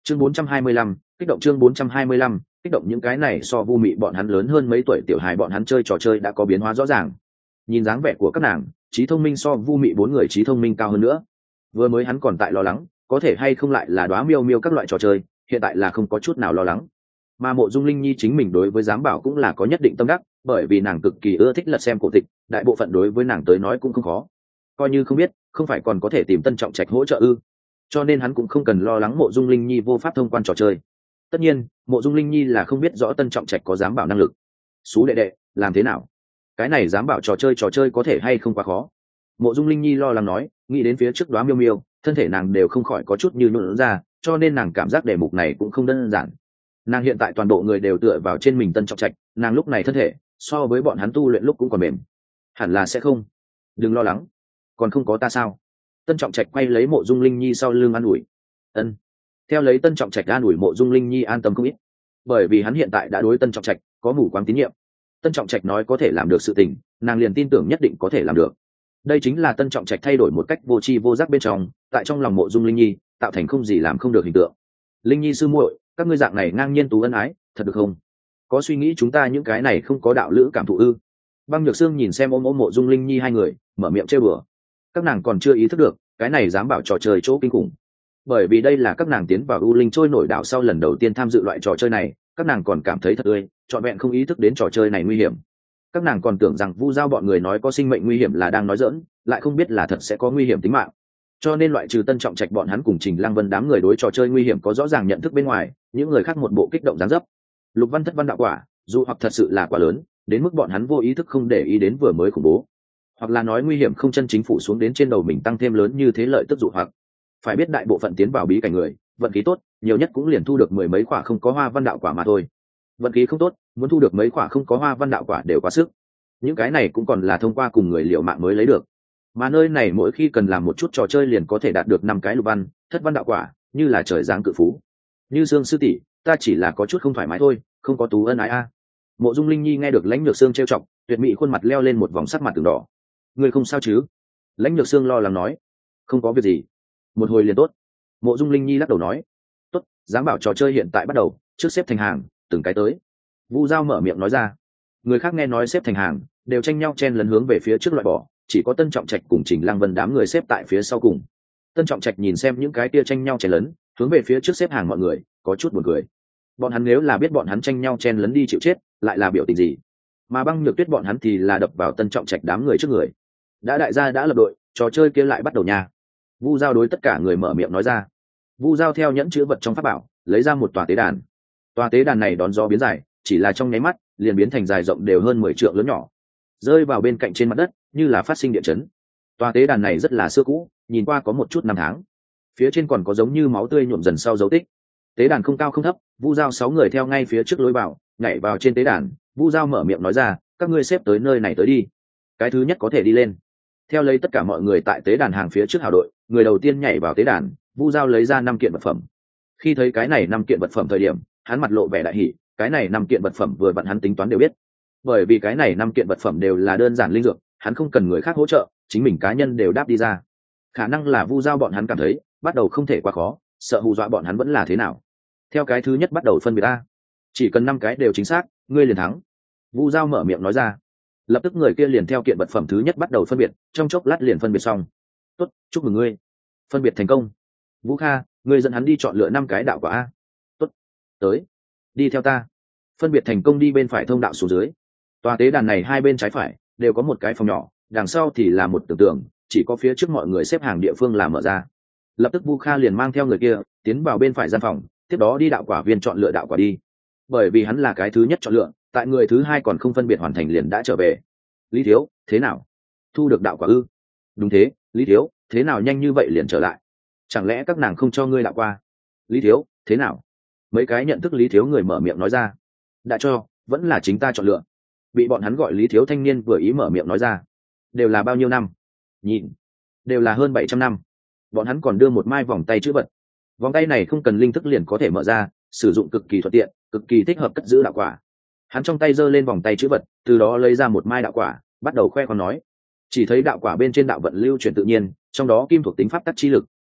chương 425, kích động. Chương 425, kích động. Những cái này so Vu Mị bọn hắn lớn hơn mấy tuổi tiểu hài bọn hắn chơi trò chơi đã có biến hóa rõ ràng. Nhìn dáng vẻ của các nàng, trí thông minh so Vu Mị bốn người trí thông minh cao hơn nữa. Vừa mới hắn còn tại lo lắng có thể hay không lại là đóa miêu miêu các loại trò chơi, hiện tại là không có chút nào lo lắng. Mà Mộ Dung Linh Nhi chính mình đối với giám bảo cũng là có nhất định tâm đắc, bởi vì nàng cực kỳ ưa thích lật xem cổ tịch, đại bộ phận đối với nàng tới nói cũng không khó. Coi như không biết, không phải còn có thể tìm Tân Trọng Trạch hỗ trợ ư? Cho nên hắn cũng không cần lo lắng Mộ Dung Linh Nhi vô pháp thông quan trò chơi. Tất nhiên, Mộ Dung Linh Nhi là không biết rõ Tân Trọng Trạch có giám bảo năng lực. Sú đệ đệ, làm thế nào? Cái này giám bảo trò chơi có thể hay không quá khó? Mộ Dung Linh Nhi lo lắng nói, nghĩ đến phía trước đóa miêu miêu, thân thể nàng đều không khỏi có chút như nhũn ra, cho nên nàng cảm giác đề mục này cũng không đơn giản. Nàng hiện tại toàn bộ người đều tựa vào trên mình Tân Trọng Trạch, nàng lúc này thân thể so với bọn hắn tu luyện lúc cũng còn mềm. Hẳn là sẽ không. Đừng lo lắng, còn không có ta sao? Tân Trọng Trạch quay lấy Mộ Dung Linh Nhi sau lưng an ủi. Ân. Theo lấy Tân Trọng Trạch an ủi, Mộ Dung Linh Nhi an tâm không ít, bởi vì hắn hiện tại đã đối Tân Trọng Trạch có mù quáng tín nhiệm. Tân Trọng Trạch nói có thể làm được sự tình, nàng liền tin tưởng nhất định có thể làm được. Đây chính là Tân Trọng Trạch thay đổi một cách vô tri vô giác bên trong, tại trong lòng Mộ Dung Linh Nhi tạo thành không gì làm không được hình tượng. Linh Nhi sư muội, các ngươi dạng này ngang nhiên tú ân ái, thật được không? Có suy nghĩ chúng ta những cái này không có đạo lữ cảm thụ ư? Băng Nhược Sương nhìn xem ôm Mộ Dung Linh Nhi hai người, mở miệng trêu đùa. Các nàng còn chưa ý thức được cái này dám bảo trò chơi chỗ kinh khủng, bởi vì đây là các nàng tiến vào U Linh trôi nổi đảo sau lần đầu tiên tham dự loại trò chơi này, các nàng còn cảm thấy thật tươi, trọn vẹn không ý thức đến trò chơi này nguy hiểm. Các nàng còn tưởng rằng Vu Giao bọn người nói có sinh mệnh nguy hiểm là đang nói giỡn, lại không biết là thật sẽ có nguy hiểm tính mạng. Cho nên loại trừ Tân Trọng Trạch bọn hắn cùng Trình Lăng Vân đám người đối trò chơi nguy hiểm có rõ ràng nhận thức bên ngoài, những người khác một bộ kích động dáng dấp. Lục Văn Thất Văn đạo quả, dù hoặc thật sự là quả lớn, đến mức bọn hắn vô ý thức không để ý đến vừa mới khủng bố, hoặc là nói nguy hiểm không chân chính phủ xuống đến trên đầu mình tăng thêm lớn như thế lợi tức dụ hoặc. Phải biết đại bộ phận tiến vào bí cảnh người, vận khí tốt, nhiều nhất cũng liền thu được mười mấy quả không có hoa văn đạo quả mà thôi. Vận khí không tốt, muốn thu được mấy quả không có hoa văn đạo quả đều quá sức. Những cái này cũng còn là thông qua cùng người liều mạng mới lấy được. Mà nơi này mỗi khi cần làm một chút trò chơi liền có thể đạt được 5 cái lục văn, thất văn đạo quả, như là trời giáng cự phú. Như Dương sư tỷ, ta chỉ là có chút không thoải mái thôi, không có tú ân ái a. Mộ Dung Linh Nhi nghe được Lãnh Nhược Sương trêu chọc, tuyệt mỹ khuôn mặt leo lên một vòng sắc mặt từng đỏ. Ngươi không sao chứ? Lãnh Nhược Sương lo lắng nói. Không có việc gì, một hồi liền tốt. Mộ Dung Linh Nhi lắc đầu nói. Tốt, dám bảo trò chơi hiện tại bắt đầu, trước xếp thành hàng, từng cái tới. Vu Giao mở miệng nói ra. Người khác nghe nói xếp thành hàng, đều tranh nhau chen lấn hướng về phía trước loại bỏ, chỉ có Tân Trọng Trạch cùng Trình Lăng Vân đám người xếp tại phía sau cùng. Tân Trọng Trạch nhìn xem những cái kia tranh nhau chen lấn hướng về phía trước xếp hàng mọi người, có chút buồn cười. Bọn hắn nếu là biết bọn hắn tranh nhau chen lấn đi chịu chết, lại là biểu tình gì? Mà Băng Nhược Tuyết bọn hắn thì là đập vào Tân Trọng Trạch đám người trước người. Đã đại gia đã lập đội, trò chơi kia lại bắt đầu nha. Vu Giao đối tất cả người mở miệng nói ra. Vu Giao theo nhẫn chứa vật trong pháp bảo lấy ra một tòa tế đàn. Tòa tế đàn này đón gió biến dài, chỉ là trong nháy mắt liền biến thành dài rộng đều hơn 10 trượng lớn nhỏ, rơi vào bên cạnh trên mặt đất như là phát sinh địa chấn. Tòa tế đàn này rất là xưa cũ, nhìn qua có một chút năm tháng, phía trên còn có giống như máu tươi nhuộm dần sau dấu tích. Tế đàn không cao không thấp, Vu Giao 6 người theo ngay phía trước lối vào, nhảy vào trên tế đàn. Vu Giao mở miệng nói ra, các ngươi xếp tới nơi này tới đi, cái thứ nhất có thể đi lên. Theo lấy tất cả mọi người tại tế đàn hàng phía trước hào đội, người đầu tiên nhảy vào tế đàn. Vu Giao lấy ra 5 kiện vật phẩm. Khi thấy cái này 5 kiện vật phẩm thời điểm, hắn mặt lộ vẻ đại hỉ, cái này 5 kiện vật phẩm vừa vặn hắn tính toán đều biết, bởi vì cái này 5 kiện vật phẩm đều là đơn giản linh dược, hắn không cần người khác hỗ trợ, chính mình cá nhân đều đáp đi ra. Khả năng là Vu Giao bọn hắn cảm thấy bắt đầu không thể quá khó, sợ hù dọa bọn hắn vẫn là thế nào. Theo cái thứ nhất bắt đầu phân biệt a, chỉ cần 5 cái đều chính xác, ngươi liền thắng. Vu Giao mở miệng nói ra. Lập tức người kia liền theo kiện vật phẩm thứ nhất bắt đầu phân biệt, trong chốc lát liền phân biệt xong. Tốt, chúc mừng ngươi, phân biệt thành công. Vũ Kha, ngươi dẫn hắn đi chọn lựa 5 cái đạo quả a. Tốt, tới, đi theo ta. Phân biệt thành công đi bên phải thông đạo xuống dưới. Tòa tế đàn này hai bên trái phải đều có một cái phòng nhỏ, đằng sau thì là một tưởng tượng, chỉ có phía trước mọi người xếp hàng địa phương là mở ra. Lập tức Vu Kha liền mang theo người kia tiến vào bên phải gian phòng, tiếp đó đi đạo quả viên chọn lựa đạo quả đi. Bởi vì hắn là cái thứ nhất chọn lựa, tại người thứ hai còn không phân biệt hoàn thành liền đã trở về. Lý Thiếu, thế nào? Thu được đạo quả ư? Đúng thế, Lý Thiếu, thế nào nhanh như vậy liền trở lại? Chẳng lẽ các nàng không cho ngươi đạo qua? Lý Thiếu, thế nào? Mấy cái nhận thức Lý Thiếu người mở miệng nói ra. Đã cho, vẫn là chính ta chọn lựa. Bị bọn hắn gọi Lý Thiếu thanh niên vừa ý mở miệng nói ra. Đều là bao nhiêu năm? Nhìn, đều là hơn 700 năm. Bọn hắn còn đưa một mai vòng tay chữ vật. Vòng tay này không cần linh thức liền có thể mở ra, sử dụng cực kỳ thuận tiện, cực kỳ thích hợp cất giữ đạo quả. Hắn trong tay giơ lên vòng tay chữ vật, từ đó lấy ra một mai đạo quả, bắt đầu khoe khoang nói. Chỉ thấy đạo quả bên trên đạo vận lưu chuyển tự nhiên, trong đó kim thuộc tính pháp tắc chi lực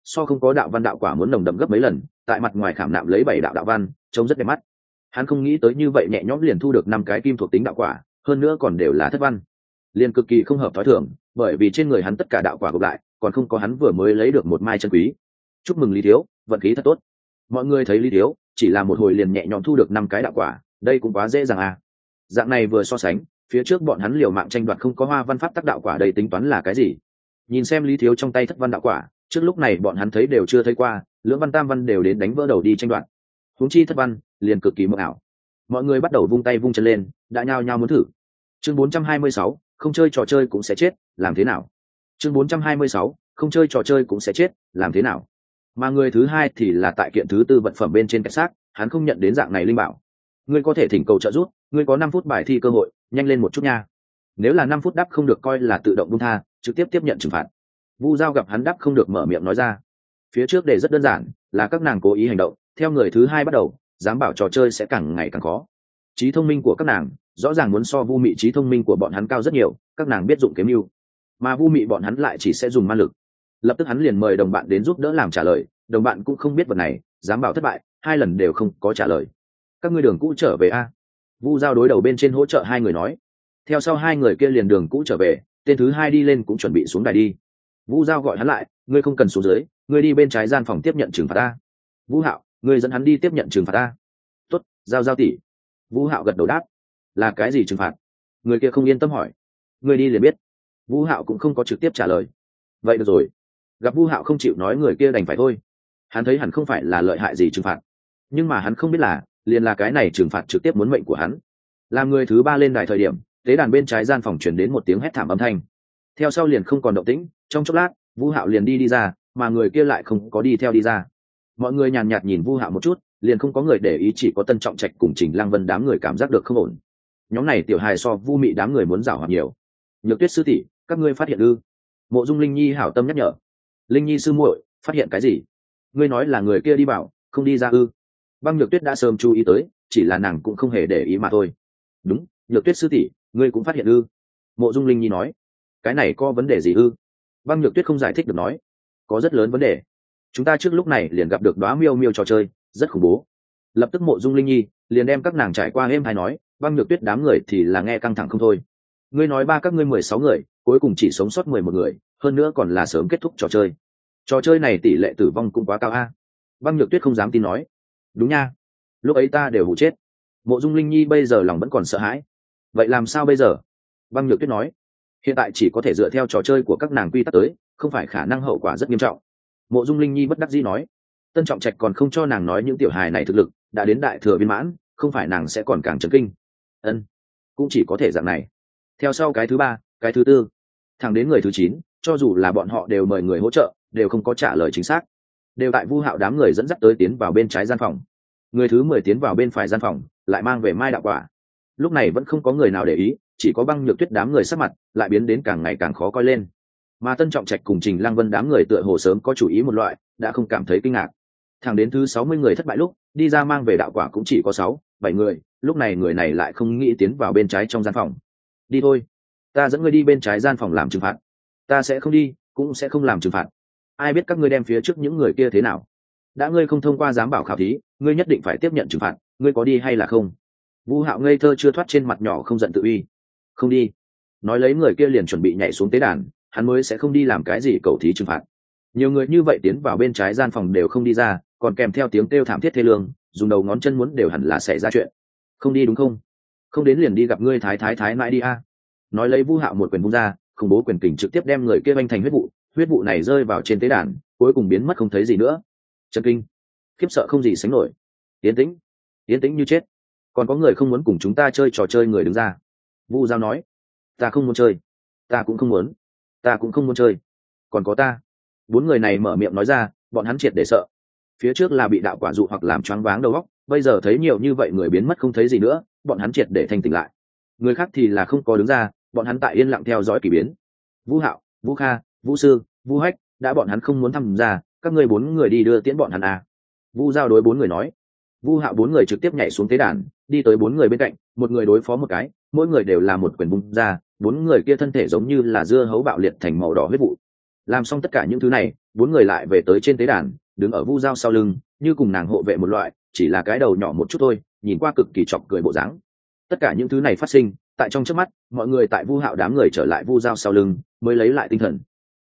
so không có đạo văn đạo quả muốn nồng đậm gấp mấy lần, tại mặt ngoài khảm nạm lấy 7 đạo đạo văn, trông rất đẹp mắt. Hắn không nghĩ tới như vậy nhẹ nhõm liền thu được 5 cái kim thuộc tính đạo quả, hơn nữa còn đều là thất văn, liền cực kỳ không hợp thói thường, bởi vì trên người hắn tất cả đạo quả gộp lại còn không có hắn vừa mới lấy được một mai chân quý. Chúc mừng Lý Thiếu, vận khí thật tốt. Mọi người thấy Lý Thiếu chỉ là một hồi liền nhẹ nhõm thu được 5 cái đạo quả, đây cũng quá dễ dàng à. Dạng này vừa so sánh, phía trước bọn hắn liều mạng tranh đoạt không có hoa văn pháp tác đạo quả, đây tính toán là cái gì? Nhìn xem Lý Thiếu trong tay thất văn đạo quả, trước lúc này bọn hắn thấy đều chưa thấy qua, lưỡng văn tam văn đều đến đánh vỡ đầu đi tranh đoạt, huống chi thất văn liền cực kỳ mơ ảo. Mọi người bắt đầu vung tay vung chân lên, đã nhao nhao muốn thử. Chương 426, không chơi trò chơi cũng sẽ chết, làm thế nào? Chương 426, không chơi trò chơi cũng sẽ chết, làm thế nào? Mà người thứ hai thì là tại kiện thứ tư vật phẩm bên trên cái xác, hắn không nhận đến dạng này linh bảo. Ngươi có thể thỉnh cầu trợ giúp, ngươi có 5 phút bài thi cơ hội, nhanh lên một chút nha. Nếu là 5 phút đáp không được coi là tự động buông tha, trực tiếp tiếp nhận trừng phạt. Vu Giao gặp hắn đáp không được mở miệng nói ra. Phía trước đề rất đơn giản, là các nàng cố ý hành động, theo người thứ hai bắt đầu, dám bảo trò chơi sẽ càng ngày càng khó. Trí thông minh của các nàng rõ ràng muốn so Vu Mị trí thông minh của bọn hắn cao rất nhiều, các nàng biết dụng kiếm mưu, mà Vu Mị bọn hắn lại chỉ sẽ dùng ma lực. Lập tức hắn liền mời đồng bạn đến giúp đỡ làm trả lời, đồng bạn cũng không biết vật này, dám bảo thất bại, 2 lần đều không có trả lời. Các ngươi đường cũ trở về a. Vu Giao đối đầu bên trên hỗ trợ 2 người nói. Theo sau 2 người kia liền đường cũ trở về, tên thứ 2 đi lên cũng chuẩn bị xuống đài đi. Vu Giao gọi hắn lại, ngươi không cần xuống dưới, ngươi đi bên trái gian phòng tiếp nhận trừng phạt ta. Vũ Hạo, ngươi dẫn hắn đi tiếp nhận trừng phạt ta. Tốt, Giao Giao tỷ. Vũ Hạo gật đầu đáp. Là cái gì trừng phạt? Người kia không yên tâm hỏi. Ngươi đi liền biết. Vũ Hạo cũng không có trực tiếp trả lời. Vậy được rồi. Gặp Vũ Hạo không chịu nói, người kia đành phải thôi. Hắn thấy hẳn không phải là lợi hại gì trừng phạt, nhưng mà hắn không biết là liền là cái này trừng phạt trực tiếp muốn mệnh của hắn. Làm người thứ 3 lên đài thời điểm, tế đàn bên trái gian phòng truyền đến một tiếng hét thảm âm thanh. Theo sau liền không còn động tĩnh, trong chốc lát, Vũ Hạo liền đi ra, mà người kia lại không có đi theo đi ra. Mọi người nhàn nhạt nhìn Vũ Hạo một chút, liền không có người để ý, chỉ có Tân Trọng Trạch cùng Trình Lăng Vân đám người cảm giác được không ổn. Nhóm này tiểu hài so Vu Mị đám người muốn giảo hoạt nhiều. Nhược Tuyết sư tỷ, các ngươi phát hiện ư? Mộ Dung Linh Nhi hảo tâm nhắc nhở. Linh Nhi sư muội, phát hiện cái gì? Ngươi nói là người kia đi bảo, không đi ra ư? Băng Nhược Tuyết đã sớm chú ý tới, chỉ là nàng cũng không hề để ý mà thôi. Đúng, Nhược Tuyết sư tỷ, ngươi cũng phát hiện ư? Mộ Dung Linh Nhi nói. Cái này có vấn đề gì ư? Băng Nhược Tuyết không giải thích được nói. Có rất lớn vấn đề. Chúng ta trước lúc này liền gặp được đóa miêu miêu trò chơi, rất khủng bố. Lập tức Mộ Dung Linh Nhi liền đem các nàng trải qua êm hay nói, Băng Nhược Tuyết đám người thì là nghe căng thẳng không thôi. Ngươi nói ba các ngươi 16 người, cuối cùng chỉ sống sót 11 người, hơn nữa còn là sớm kết thúc trò chơi. Trò chơi này tỷ lệ tử vong cũng quá cao a. Băng Nhược Tuyết không dám tin nói. Đúng nha, lúc ấy ta đều hụ chết. Mộ Dung Linh Nhi bây giờ lòng vẫn còn sợ hãi. Vậy làm sao bây giờ? Băng Nhược Tuyết nói. Hiện tại chỉ có thể dựa theo trò chơi của các nàng quy tắc tới, không phải khả năng hậu quả rất nghiêm trọng. Mộ Dung Linh Nhi bất đắc dĩ nói. Tân Trọng Trạch còn không cho nàng nói những tiểu hài này thực lực đã đến đại thừa viên mãn, không phải nàng sẽ còn càng chấn kinh. Ân, cũng chỉ có thể dạng này. Theo sau cái thứ 3, cái thứ 4, thẳng đến người thứ 9, cho dù là bọn họ đều mời người hỗ trợ, đều không có trả lời chính xác. Đều tại Vu Hạo đám người dẫn dắt tới tiến vào bên trái gian phòng. Người thứ 10 tiến vào bên phải gian phòng, lại mang về mai đạo quả. Lúc này vẫn không có người nào để ý, chỉ có Băng Nhược Tuyết đám người sắc mặt lại biến đến càng ngày càng khó coi lên. Mà Tân Trọng Trạch cùng Trình Lăng Vân đám người tựa hồ sớm có chủ ý một loại, đã không cảm thấy kinh ngạc. Thẳng đến thứ 60 người thất bại lúc, đi ra mang về đạo quả cũng chỉ có 6, 7 người, lúc này người này lại không nghĩ tiến vào bên trái trong gian phòng. Đi thôi, ta dẫn ngươi đi bên trái gian phòng làm trừng phạt. Ta sẽ không đi, cũng sẽ không làm trừng phạt. Ai biết các ngươi đem phía trước những người kia thế nào? Đã ngươi không thông qua giám bảo khảo thí, ngươi nhất định phải tiếp nhận trừng phạt, ngươi có đi hay là không? Vu Hạo ngây thơ chưa thoát trên mặt nhỏ không giận tự uy. Không đi. Nói lấy người kia liền chuẩn bị nhảy xuống tế đàn, hắn mới sẽ không đi làm cái gì cầu thí trừng phạt. Nhiều người như vậy tiến vào bên trái gian phòng đều không đi ra, còn kèm theo tiếng kêu thảm thiết thê lương, dùng đầu ngón chân muốn đều hẳn là xảy ra chuyện. Không đi đúng không? Không đến liền đi gặp ngươi thái mãi đi a. Nói lấy Vu Hạo một quyền vung ra, khủng bố quyền kình trực tiếp đem người kia vanh thành huyết vụ này rơi vào trên tế đàn, cuối cùng biến mất không thấy gì nữa. Chấn kinh, khiếp sợ không gì sánh nổi. Yên tĩnh như chết. Còn có người không muốn cùng chúng ta chơi trò chơi, người đứng ra. Vu Giao nói. Ta không muốn chơi. Ta cũng không muốn. Ta cũng không muốn chơi. Còn có ta. 4 người này mở miệng nói ra, bọn hắn triệt để sợ. Phía trước là bị đạo quả dụ hoặc làm choáng váng đầu óc, bây giờ thấy nhiều như vậy người biến mất không thấy gì nữa, bọn hắn triệt để thanh tỉnh lại. Người khác thì là không có đứng ra, bọn hắn tại yên lặng theo dõi kỳ biến. Vũ Hạo, Vũ Kha, Vũ Sư, Vũ Hách, đã bọn hắn không muốn tham gia, các ngươi 4 người đi đưa tiễn bọn hắn à? Vu Giao đối 4 người nói. Vu Hạo 4 người trực tiếp nhảy xuống tế đàn, đi tới 4 người bên cạnh, một người đối phó một cái, mỗi người đều là một quyền vung ra, 4 người kia thân thể giống như là dưa hấu bạo liệt thành màu đỏ huyết vụ. Làm xong tất cả những thứ này, bốn người lại về tới trên tế đàn, đứng ở Vu Giao sau lưng, như cùng nàng hộ vệ một loại, chỉ là cái đầu nhỏ một chút thôi, nhìn qua cực kỳ chọc cười bộ dáng. Tất cả những thứ này phát sinh tại trong chớp mắt, mọi người tại Vu Hạo đám người trở lại Vu Giao sau lưng, mới lấy lại tinh thần.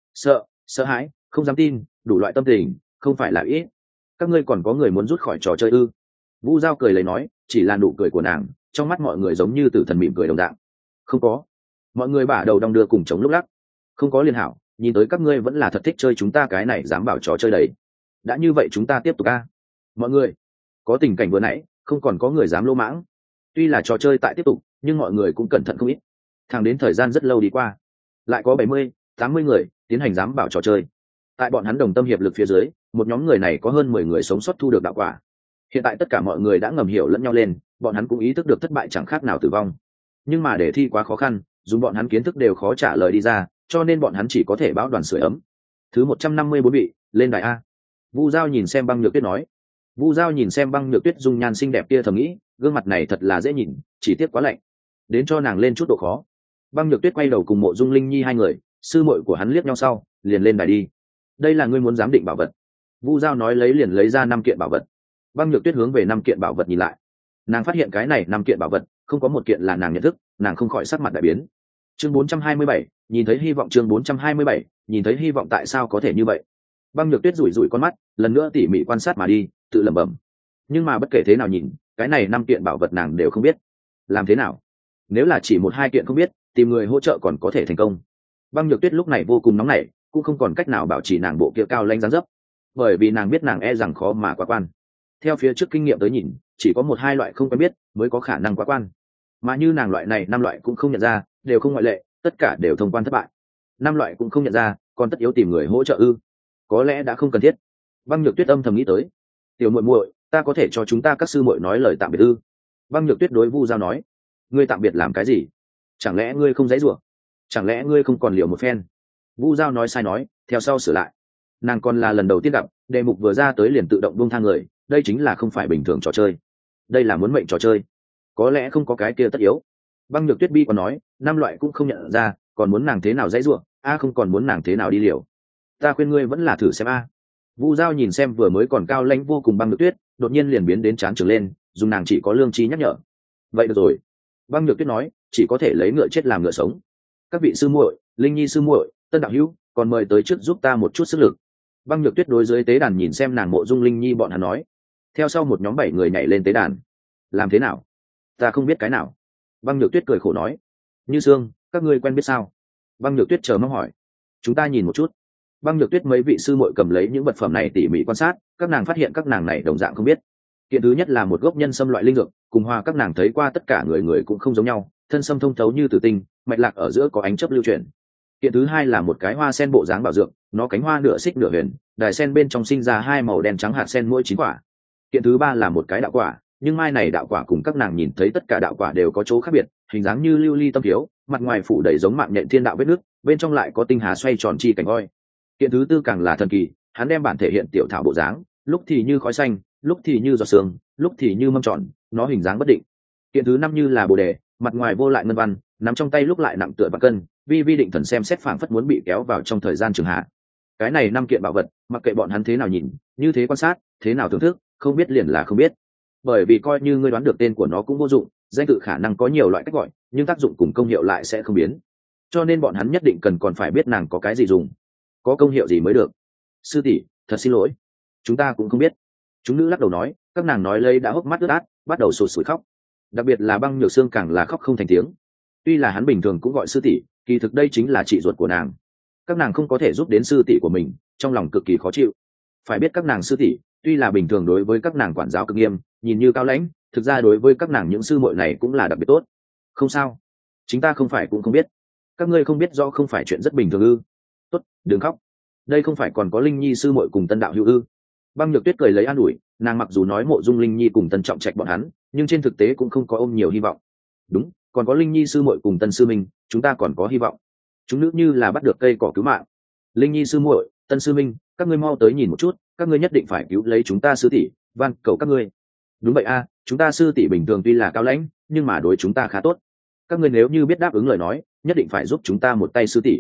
Sợ hãi, không dám tin, đủ loại tâm tình, không phải là ít. Các ngươi còn có người muốn rút khỏi trò chơi ư? Vu Giao cười lấy nói, chỉ là nụ cười của nàng, trong mắt mọi người giống như tử thần mỉm cười đồng dạng. Không có. Mọi người bả đầu đong đưa cùng chống lúc lắc. Không có liên hảo, nhìn tới các ngươi vẫn là thật thích chơi chúng ta cái này dám bảo trò chơi đấy. Đã như vậy chúng ta tiếp tục a. Mọi người, có tình cảnh vừa nãy, không còn có người dám lỗ mãng. Tuy là trò chơi tại tiếp tục, nhưng mọi người cũng cẩn thận không ít. Thẳng đến thời gian rất lâu đi qua, lại có 70, 80 người tiến hành dám bảo trò chơi. Tại bọn hắn đồng tâm hiệp lực phía dưới, một nhóm người này có hơn 10 người sống sót thu được đạo quả. Hiện tại tất cả mọi người đã ngầm hiểu lẫn nhau lên, bọn hắn cũng ý thức được thất bại chẳng khác nào tử vong. Nhưng mà để thi quá khó khăn, dùng bọn hắn kiến thức đều khó trả lời đi ra, cho nên bọn hắn chỉ có thể báo đoàn sưởi ấm. Thứ 154 vị, lên đài a. Vu Giao nhìn xem Băng Nhược Tuyết nói. Vu Giao nhìn xem Băng Nhược Tuyết dung nhan xinh đẹp kia thầm nghĩ, gương mặt này thật là dễ nhìn, chỉ tiếc quá lạnh, đến cho nàng lên chút độ khó. Băng Nhược Tuyết quay đầu cùng Mộ Dung Linh Nhi hai người, sư muội của hắn liếc nhau sau, liền lên đài đi. Đây là ngươi muốn giám định bảo vật. Vu Giao nói lấy liền lấy ra 5 kiện bảo vật. Băng Nhược Tuyết hướng về 5 kiện bảo vật nhìn lại, nàng phát hiện cái này 5 kiện bảo vật không có một kiện là nàng nhận thức, nàng không khỏi sắc mặt đại biến. Chương 427, nhìn thấy hy vọng. Chương 427, nhìn thấy hy vọng. Tại sao có thể như vậy? Băng Nhược Tuyết rủi rủi con mắt, lần nữa tỉ mỉ quan sát mà đi, tự lẩm bẩm. Nhưng mà bất kể thế nào nhìn, cái này 5 kiện bảo vật nàng đều không biết. Làm thế nào? Nếu là chỉ 1-2 kiện không biết, tìm người hỗ trợ còn có thể thành công. Băng Nhược Tuyết lúc này vô cùng nóng nảy, cũng không còn cách nào bảo trì nàng bộ kia cao lãnh dáng dấp, bởi vì nàng biết nàng e rằng khó mà quá quan. Theo phía trước kinh nghiệm tới nhìn, chỉ có 1-2 loại không quen biết mới có khả năng quá quan, mà như nàng loại này 5 loại cũng không nhận ra, đều không ngoại lệ, tất cả đều thông quan thất bại. 5 loại cũng không nhận ra, còn tất yếu tìm người hỗ trợ ư? Có lẽ đã không cần thiết. Băng Nhược Tuyết âm thầm nghĩ tới. Tiểu muội muội, ta có thể cho chúng ta các sư muội nói lời tạm biệt ư? Băng Nhược Tuyết đối Vu Giao nói. Ngươi tạm biệt làm cái gì? Chẳng lẽ ngươi không dãy rủa? Chẳng lẽ ngươi không còn liều một phen? Vu Giao nói sai nói, theo sau sửa lại. Nàng còn là lần đầu tiên gặp, đề mục vừa ra tới liền tự động buông thang người, đây chính là không phải bình thường trò chơi. Đây là muốn mệnh trò chơi. Có lẽ không có cái kia tất yếu. Băng Nhược Tuyết bi còn nói, 5 loại cũng không nhận ra, còn muốn nàng thế nào dãy rủa? Không còn muốn nàng thế nào đi liều. Ta khuyên ngươi vẫn là thử xem a. Vu Giao nhìn xem vừa mới còn cao lãnh vô cùng Băng Nhược Tuyết, đột nhiên liền biến đến trán trường lên, dùng nàng chỉ có lương trí nhắc nhở. Vậy được rồi. Băng Nhược Tuyết nói, chỉ có thể lấy ngựa chết làm ngựa sống. Các vị sư muội, Linh Nhi sư muội, Tân đạo hữu, còn mời tới trước giúp ta một chút sức lực. Băng Nhược Tuyết đối dưới tế đàn nhìn xem nàng Mộ Dung Linh Nhi bọn hắn nói. Theo sau một nhóm 7 người nhảy lên tế đàn. Làm thế nào? Ta không biết cái nào. Băng Nhược Tuyết cười khổ nói. Như Sương, các ngươi quen biết sao? Băng Nhược Tuyết chờ mong hỏi. Chúng ta nhìn một chút. Băng Nhược Tuyết mấy vị sư muội cầm lấy những vật phẩm này tỉ mỉ quan sát, các nàng phát hiện các nàng này đồng dạng không biết. Kiện thứ nhất là một gốc nhân sâm loại linh dược, cùng hoa các nàng thấy qua tất cả người cũng không giống nhau, thân sâm thông thấu như tử tinh, mạch lạc ở giữa có ánh chớp lưu chuyển. Kiện thứ hai là một cái hoa sen bộ dáng bảo dược, nó cánh hoa nửa xích nửa huyền, đài sen bên trong sinh ra 2 màu đen trắng hạt sen mỗi 9 quả. Kiện thứ ba là một cái đạo quả, nhưng mai này đạo quả cùng các nàng nhìn thấy tất cả đạo quả đều có chỗ khác biệt, hình dáng như lưu ly tâm thiếu, mặt ngoài phủ đầy giống mạng nhện thiên đạo vết nước, bên trong lại có tinh hà xoay tròn chi cảnh voi. Kiện thứ tư càng là thần kỳ, hắn đem bản thể hiện tiểu thảo bộ dáng, lúc thì như khói xanh, lúc thì như giọt sương, lúc thì như mâm tròn, nó hình dáng bất định. Kiện thứ 5 như là bồ đề, mặt ngoài vô lại ngân văn, nắm trong tay lúc lại nặng tựa bạc cân, vi định thần xem xét phảng phất muốn bị kéo vào trong thời gian trường hạ. Cái này 5 kiện bảo vật, mặc kệ bọn hắn thế nào nhìn, như thế quan sát, thế nào thưởng thức, không biết liền là không biết. Bởi vì coi như ngươi đoán được tên của nó cũng vô dụng, danh tự khả năng có nhiều loại cách gọi, nhưng tác dụng cùng công hiệu lại sẽ không biến. Cho nên bọn hắn nhất định cần còn phải biết nàng có cái gì dùng, có công hiệu gì mới được. Sư tỷ, thật xin lỗi, chúng ta cũng không biết. Chúng nữ lắc đầu nói, các nàng nói lấy đã hốc mắt ướt át, bắt đầu sụt sùi khóc. Đặc biệt là Băng Nhược Sương càng là khóc không thành tiếng. Tuy là hắn bình thường cũng gọi sư tỷ, kỳ thực đây chính là chị ruột của nàng. Các nàng không có thể giúp đến sư tỷ của mình, trong lòng cực kỳ khó chịu. Phải biết các nàng sư tỷ, tuy là bình thường đối với các nàng quản giáo cực nghiêm, nhìn như cao lãnh, thực ra đối với các nàng những sư muội này cũng là đặc biệt tốt. Không sao, chính ta không phải cũng không biết. Các ngươi không biết do không phải chuyện rất bình thường ư? Tốt, đừng khóc. Đây không phải còn có Linh Nhi sư muội cùng Tân đạo hữu ư? Băng Nhược Tuyết cười lấy an ủi, nàng mặc dù nói Mộ Dung Linh Nhi cùng Tân Trọng Trạch bọn hắn, nhưng trên thực tế cũng không có ôm nhiều hy vọng. Đúng, còn có Linh Nhi sư muội cùng Tân sư minh, chúng ta còn có hy vọng. Chúng nữ như là bắt được cây cỏ cứu mạng. Linh Nhi sư muội, Tân sư minh, các ngươi mau tới nhìn một chút, các ngươi nhất định phải cứu lấy chúng ta sư tỷ, van cầu các ngươi. Đúng vậy a, chúng ta sư tỷ bình thường tuy là cao lãnh, nhưng mà đối chúng ta khá tốt. Các ngươi nếu như biết đáp ứng lời nói, nhất định phải giúp chúng ta một tay sư tỷ.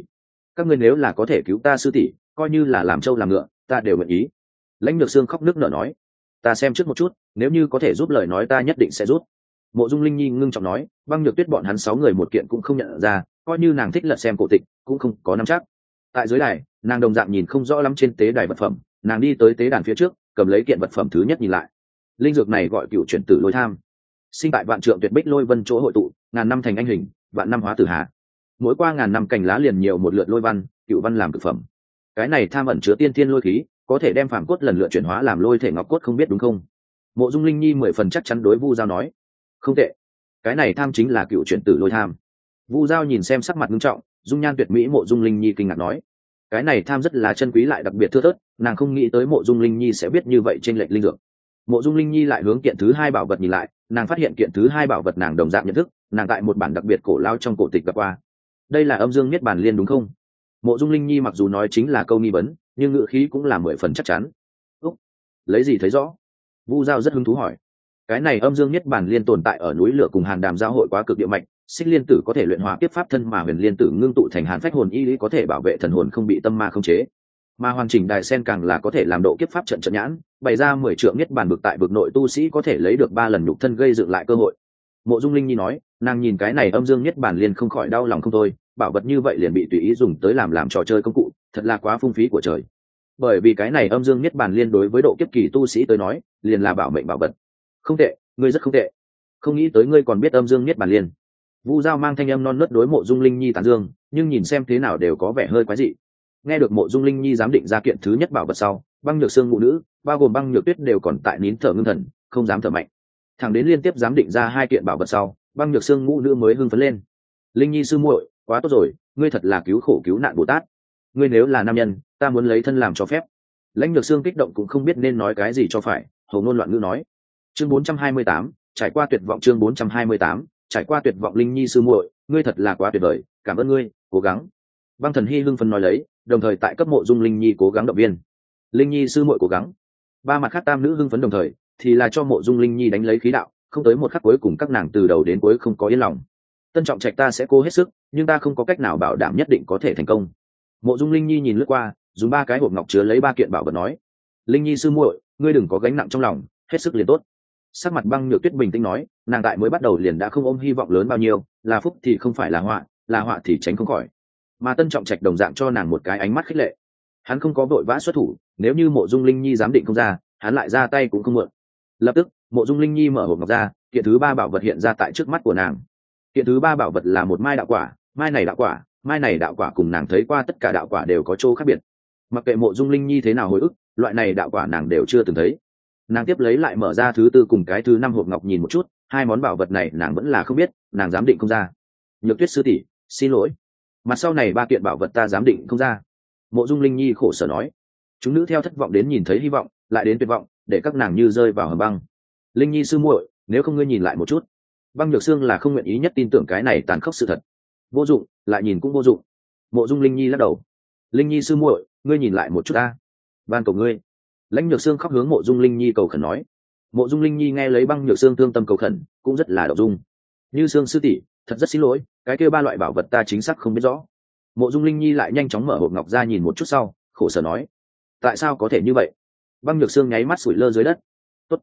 các ngươi nếu là có thể cứu ta sư tỷ, coi như là làm trâu làm ngựa ta đều nguyện ý. Lãnh Nhược Sương khóc nức nở nói. Ta xem trước một chút, nếu như có thể giúp lời nói ta nhất định sẽ giúp. Mộ Dung Linh Nhi ngưng trọng nói. Băng Nhược Tuyết bọn hắn 6 người một kiện cũng không nhận ra, coi như nàng thích lật xem cổ tịch cũng không có nắm chắc. Tại dưới đài, nàng đồng dạng nhìn không rõ lắm trên tế đài vật phẩm, nàng đi tới tế đàn phía trước, cầm lấy kiện vật phẩm thứ nhất nhìn lại. Linh dược này gọi Cựu Chuyển Tử Lôi Tham, sinh tại vạn trượng tuyệt bích lôi vân chỗ hội tụ, ngàn năm thành anh hình, vạn năm hóa tử hà. Mỗi qua ngàn năm cành lá liền nhiều một lượt lôi văn, cựu văn làm cực phẩm. Cái này tham ẩn chứa tiên thiên lôi khí, có thể đem phàm cốt lần lượt chuyển hóa làm lôi thể ngọc cốt, không biết đúng không? Mộ Dung Linh Nhi 10 phần chắc chắn đối Vu Giao nói. Không tệ, cái này tham chính là Cựu Chuyển Tử Lôi Tham. Vu Giao nhìn xem sắc mặt nghiêm trọng, dung nhan tuyệt mỹ Mộ Dung Linh Nhi kinh ngạc nói. Cái này tham rất là chân quý lại đặc biệt thưa thớt, nàng không nghĩ tới Mộ Dung Linh Nhi sẽ biết như vậy trên lệch linh dược. Mộ Dung Linh Nhi lại hướng kiện thứ hai bảo vật nhìn lại, nàng phát hiện kiện thứ hai bảo vật nàng đồng dạng nhận thức, nàng tại một bản đặc biệt cổ lao trong cổ tịch gặp qua. Đây là Âm Dương Niết Bàn Liên đúng không? Mộ Dung Linh Nhi mặc dù nói chính là câu nghi vấn, nhưng ngữ khí cũng là 10 phần chắc chắn. Úc, lấy gì thấy rõ? Vu Giao rất hứng thú hỏi. Cái này Âm Dương Niết Bàn Liên tồn tại ở núi lửa cùng Hàn Đàm giao hội quá cực địa mạch, Xích Liên Tử có thể luyện hóa tiếp pháp thân mà Huyền Liên Tử ngưng tụ thành Hàn Phách hồn y lý có thể bảo vệ thần hồn không bị tâm ma khống chế. Mà hoàn chỉnh đài sen càng là có thể làm độ kiếp pháp trận trận nhãn, bày ra 10 trượng niết bàn vực tại vực nội tu sĩ có thể lấy được 3 lần nhục thân gây dựng lại cơ hội. Mộ Dung Linh Nhi nói, nàng nhìn cái này Âm Dương Niết Bàn Liên không khỏi đau lòng không thôi, bảo vật như vậy liền bị tùy ý dùng tới làm trò chơi công cụ, thật là quá phung phí của trời. Bởi vì cái này Âm Dương Niết Bàn Liên đối với độ kiếp kỳ tu sĩ tới nói, liền là bảo mệnh bảo vật. Không tệ, ngươi rất không tệ. Không nghĩ tới ngươi còn biết Âm Dương Niết Bàn Liên. Vu Giao mang thanh âm non nớt đối Mộ Dung Linh Nhi tán dương, nhưng nhìn xem thế nào đều có vẻ hơi quái dị. Nghe được Mộ Dung Linh Nhi giám định ra kiện thứ nhất bảo vật sau, Băng Nhược Sương ngũ nữ, bao gồm Băng Nhược Tuyết đều còn tại nín thở ngưng thần, không dám thở mạnh. Thẳng đến liên tiếp giám định ra 2 kiện bảo vật sau, Băng Nhược Sương ngũ nữ mới hưng phấn lên. Linh Nhi sư muội, quá tốt rồi, ngươi thật là cứu khổ cứu nạn Bồ Tát. Ngươi nếu là nam nhân, ta muốn lấy thân làm cho phép. Lãnh Nhược Sương kích động cũng không biết nên nói cái gì cho phải, hầu ngôn loạn ngữ nói. Chương 428, trải qua tuyệt vọng. Chương 428, trải qua tuyệt vọng. Linh Nhi sư muội, ngươi thật là quá tuyệt vời, cảm ơn ngươi, cố gắng. Băng Thần Hy hưng phấn nói lấy, đồng thời tại cấp Mộ Dung Linh Nhi cố gắng động viên. Linh Nhi sư muội cố gắng. Ba mặt khác tam nữ hưng phấn đồng thời, thì là cho Mộ Dung Linh Nhi đánh lấy khí đạo, không tới một khắc cuối cùng các nàng từ đầu đến cuối không có yên lòng. Tân Trọng Trạch ta sẽ cố hết sức, nhưng ta không có cách nào bảo đảm nhất định có thể thành công. Mộ Dung Linh Nhi nhìn lướt qua, dùng 3 cái hộp ngọc chứa lấy 3 kiện bảo vật nói. Linh Nhi sư muội, ngươi đừng có gánh nặng trong lòng, hết sức liền tốt. Sắc mặt Băng Nhược Tuyết bình tĩnh nói, nàng tại mới bắt đầu liền đã không ôm hy vọng lớn bao nhiêu, là phúc thì không phải là họa thì tránh không khỏi. Mà Tân Trọng Trạch đồng dạng cho nàng một cái ánh mắt khích lệ. Hắn không có vội vã xuất thủ, nếu như Mộ Dung Linh Nhi dám định không ra, hắn lại ra tay cũng không muộn. Lập tức, Mộ Dung Linh Nhi mở hộp ngọc ra, kiện thứ 3 bảo vật hiện ra tại trước mắt của nàng. Kiện thứ 3 bảo vật là một mai đạo quả, mai này đạo quả cùng nàng thấy qua tất cả đạo quả đều có chỗ khác biệt. Mặc kệ Mộ Dung Linh Nhi thế nào hồi ức, loại này đạo quả nàng đều chưa từng thấy. Nàng tiếp lấy lại mở ra thứ 4 cùng cái thứ 5 hộp ngọc nhìn một chút, 2 món bảo vật này nàng vẫn là không biết, nàng dám định không ra. Nhược Tuyết sư tỷ, xin lỗi. Mặt sau này 3 kiện bảo vật ta dám định không ra. Mộ Dung Linh Nhi khổ sở nói. Chúng nữ theo thất vọng đến nhìn thấy hy vọng, lại đến tuyệt vọng, để các nàng như rơi vào hầm băng. Linh Nhi sư muội, nếu không ngươi nhìn lại một chút. Băng Nhược Sương là không nguyện ý nhất tin tưởng cái này tàn khốc sự thật. Vô dụng, lại nhìn cũng vô dụng. Mộ Dung Linh Nhi lắc đầu. Linh Nhi sư muội, ngươi nhìn lại một chút ta. Van cầu ngươi. Lãnh Nhược Sương khóc hướng Mộ Dung Linh Nhi cầu khẩn nói. Mộ Dung Linh Nhi nghe lấy Băng Nhược Sương thương tâm cầu khẩn, cũng rất là động dung. Như Sương sư tỷ, thật rất xin lỗi, cái kia 3 loại bảo vật ta chính xác không biết rõ. Mộ Dung Linh Nhi lại nhanh chóng mở hộp ngọc ra nhìn một chút sau, khổ sở nói. Tại sao có thể như vậy? Băng Nhược Sương nháy mắt sủi lơ dưới đất. Tốt,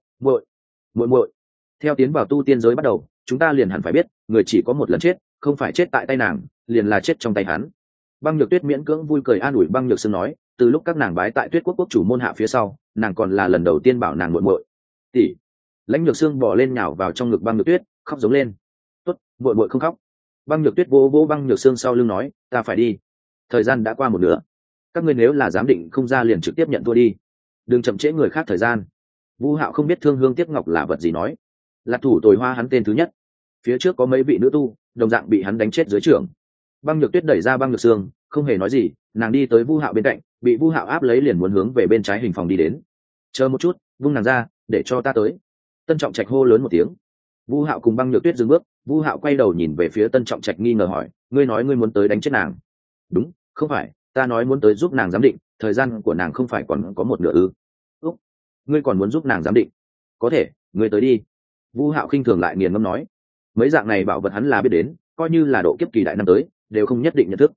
muội. Theo tiến vào tu tiên giới bắt đầu, chúng ta liền hẳn phải biết, người chỉ có một lần chết, không phải chết tại tay nàng, liền là chết trong tay hắn. Băng Nhược Tuyết miễn cưỡng vui cười an ủi Băng Nhược Sương nói, từ lúc các nàng bái tại Tuyết Quốc quốc chủ môn hạ phía sau, nàng còn là lần đầu tiên bảo nàng muội. Tỷ. Lãnh Nhược Sương bò lên nhào vào trong ngực Băng Nhược Tuyết, khóc giống lên. Tốt, muội không khóc. Băng Nhược Tuyết vỗ Băng Nhược Sương sau lưng nói, ta phải đi. Thời gian đã qua một nửa, các ngươi nếu là dám định không ra liền trực tiếp nhận thua đi, đừng chậm trễ người khác thời gian. Vu Hạo không biết Thương Hương Tiếc Ngọc là vật gì nói, là thủ tồi hoa hắn tên thứ nhất. Phía trước có mấy vị nữ tu, đồng dạng bị hắn đánh chết dưới trưởng. Băng Nhược Tuyết đẩy ra Băng Nhược Sương, không hề nói gì, nàng đi tới Vu Hạo bên cạnh, bị Vu Hạo áp lấy liền muốn hướng về bên trái hình phòng đi đến. Chờ một chút, vung nàng ra, để cho ta tới. Tân Trọng Trạch hô lớn một tiếng. Vu Hạo cùng Băng Nhược Tuyết dừng bước, Vu Hạo quay đầu nhìn về phía Tân Trọng Trạch nghi ngờ hỏi, ngươi nói ngươi muốn tới đánh chết nàng? Đúng, không phải, ta nói muốn tới giúp nàng giám định, thời gian của nàng không phải còn có một nửa ư? Úc, ngươi còn muốn giúp nàng giám định? Có thể, ngươi tới đi. Vu Hạo khinh thường lại nghiền ngẫm nói, mấy dạng này bảo vật hắn là biết đến, coi như là độ kiếp kỳ đại năm tới, đều không nhất định nhận thức.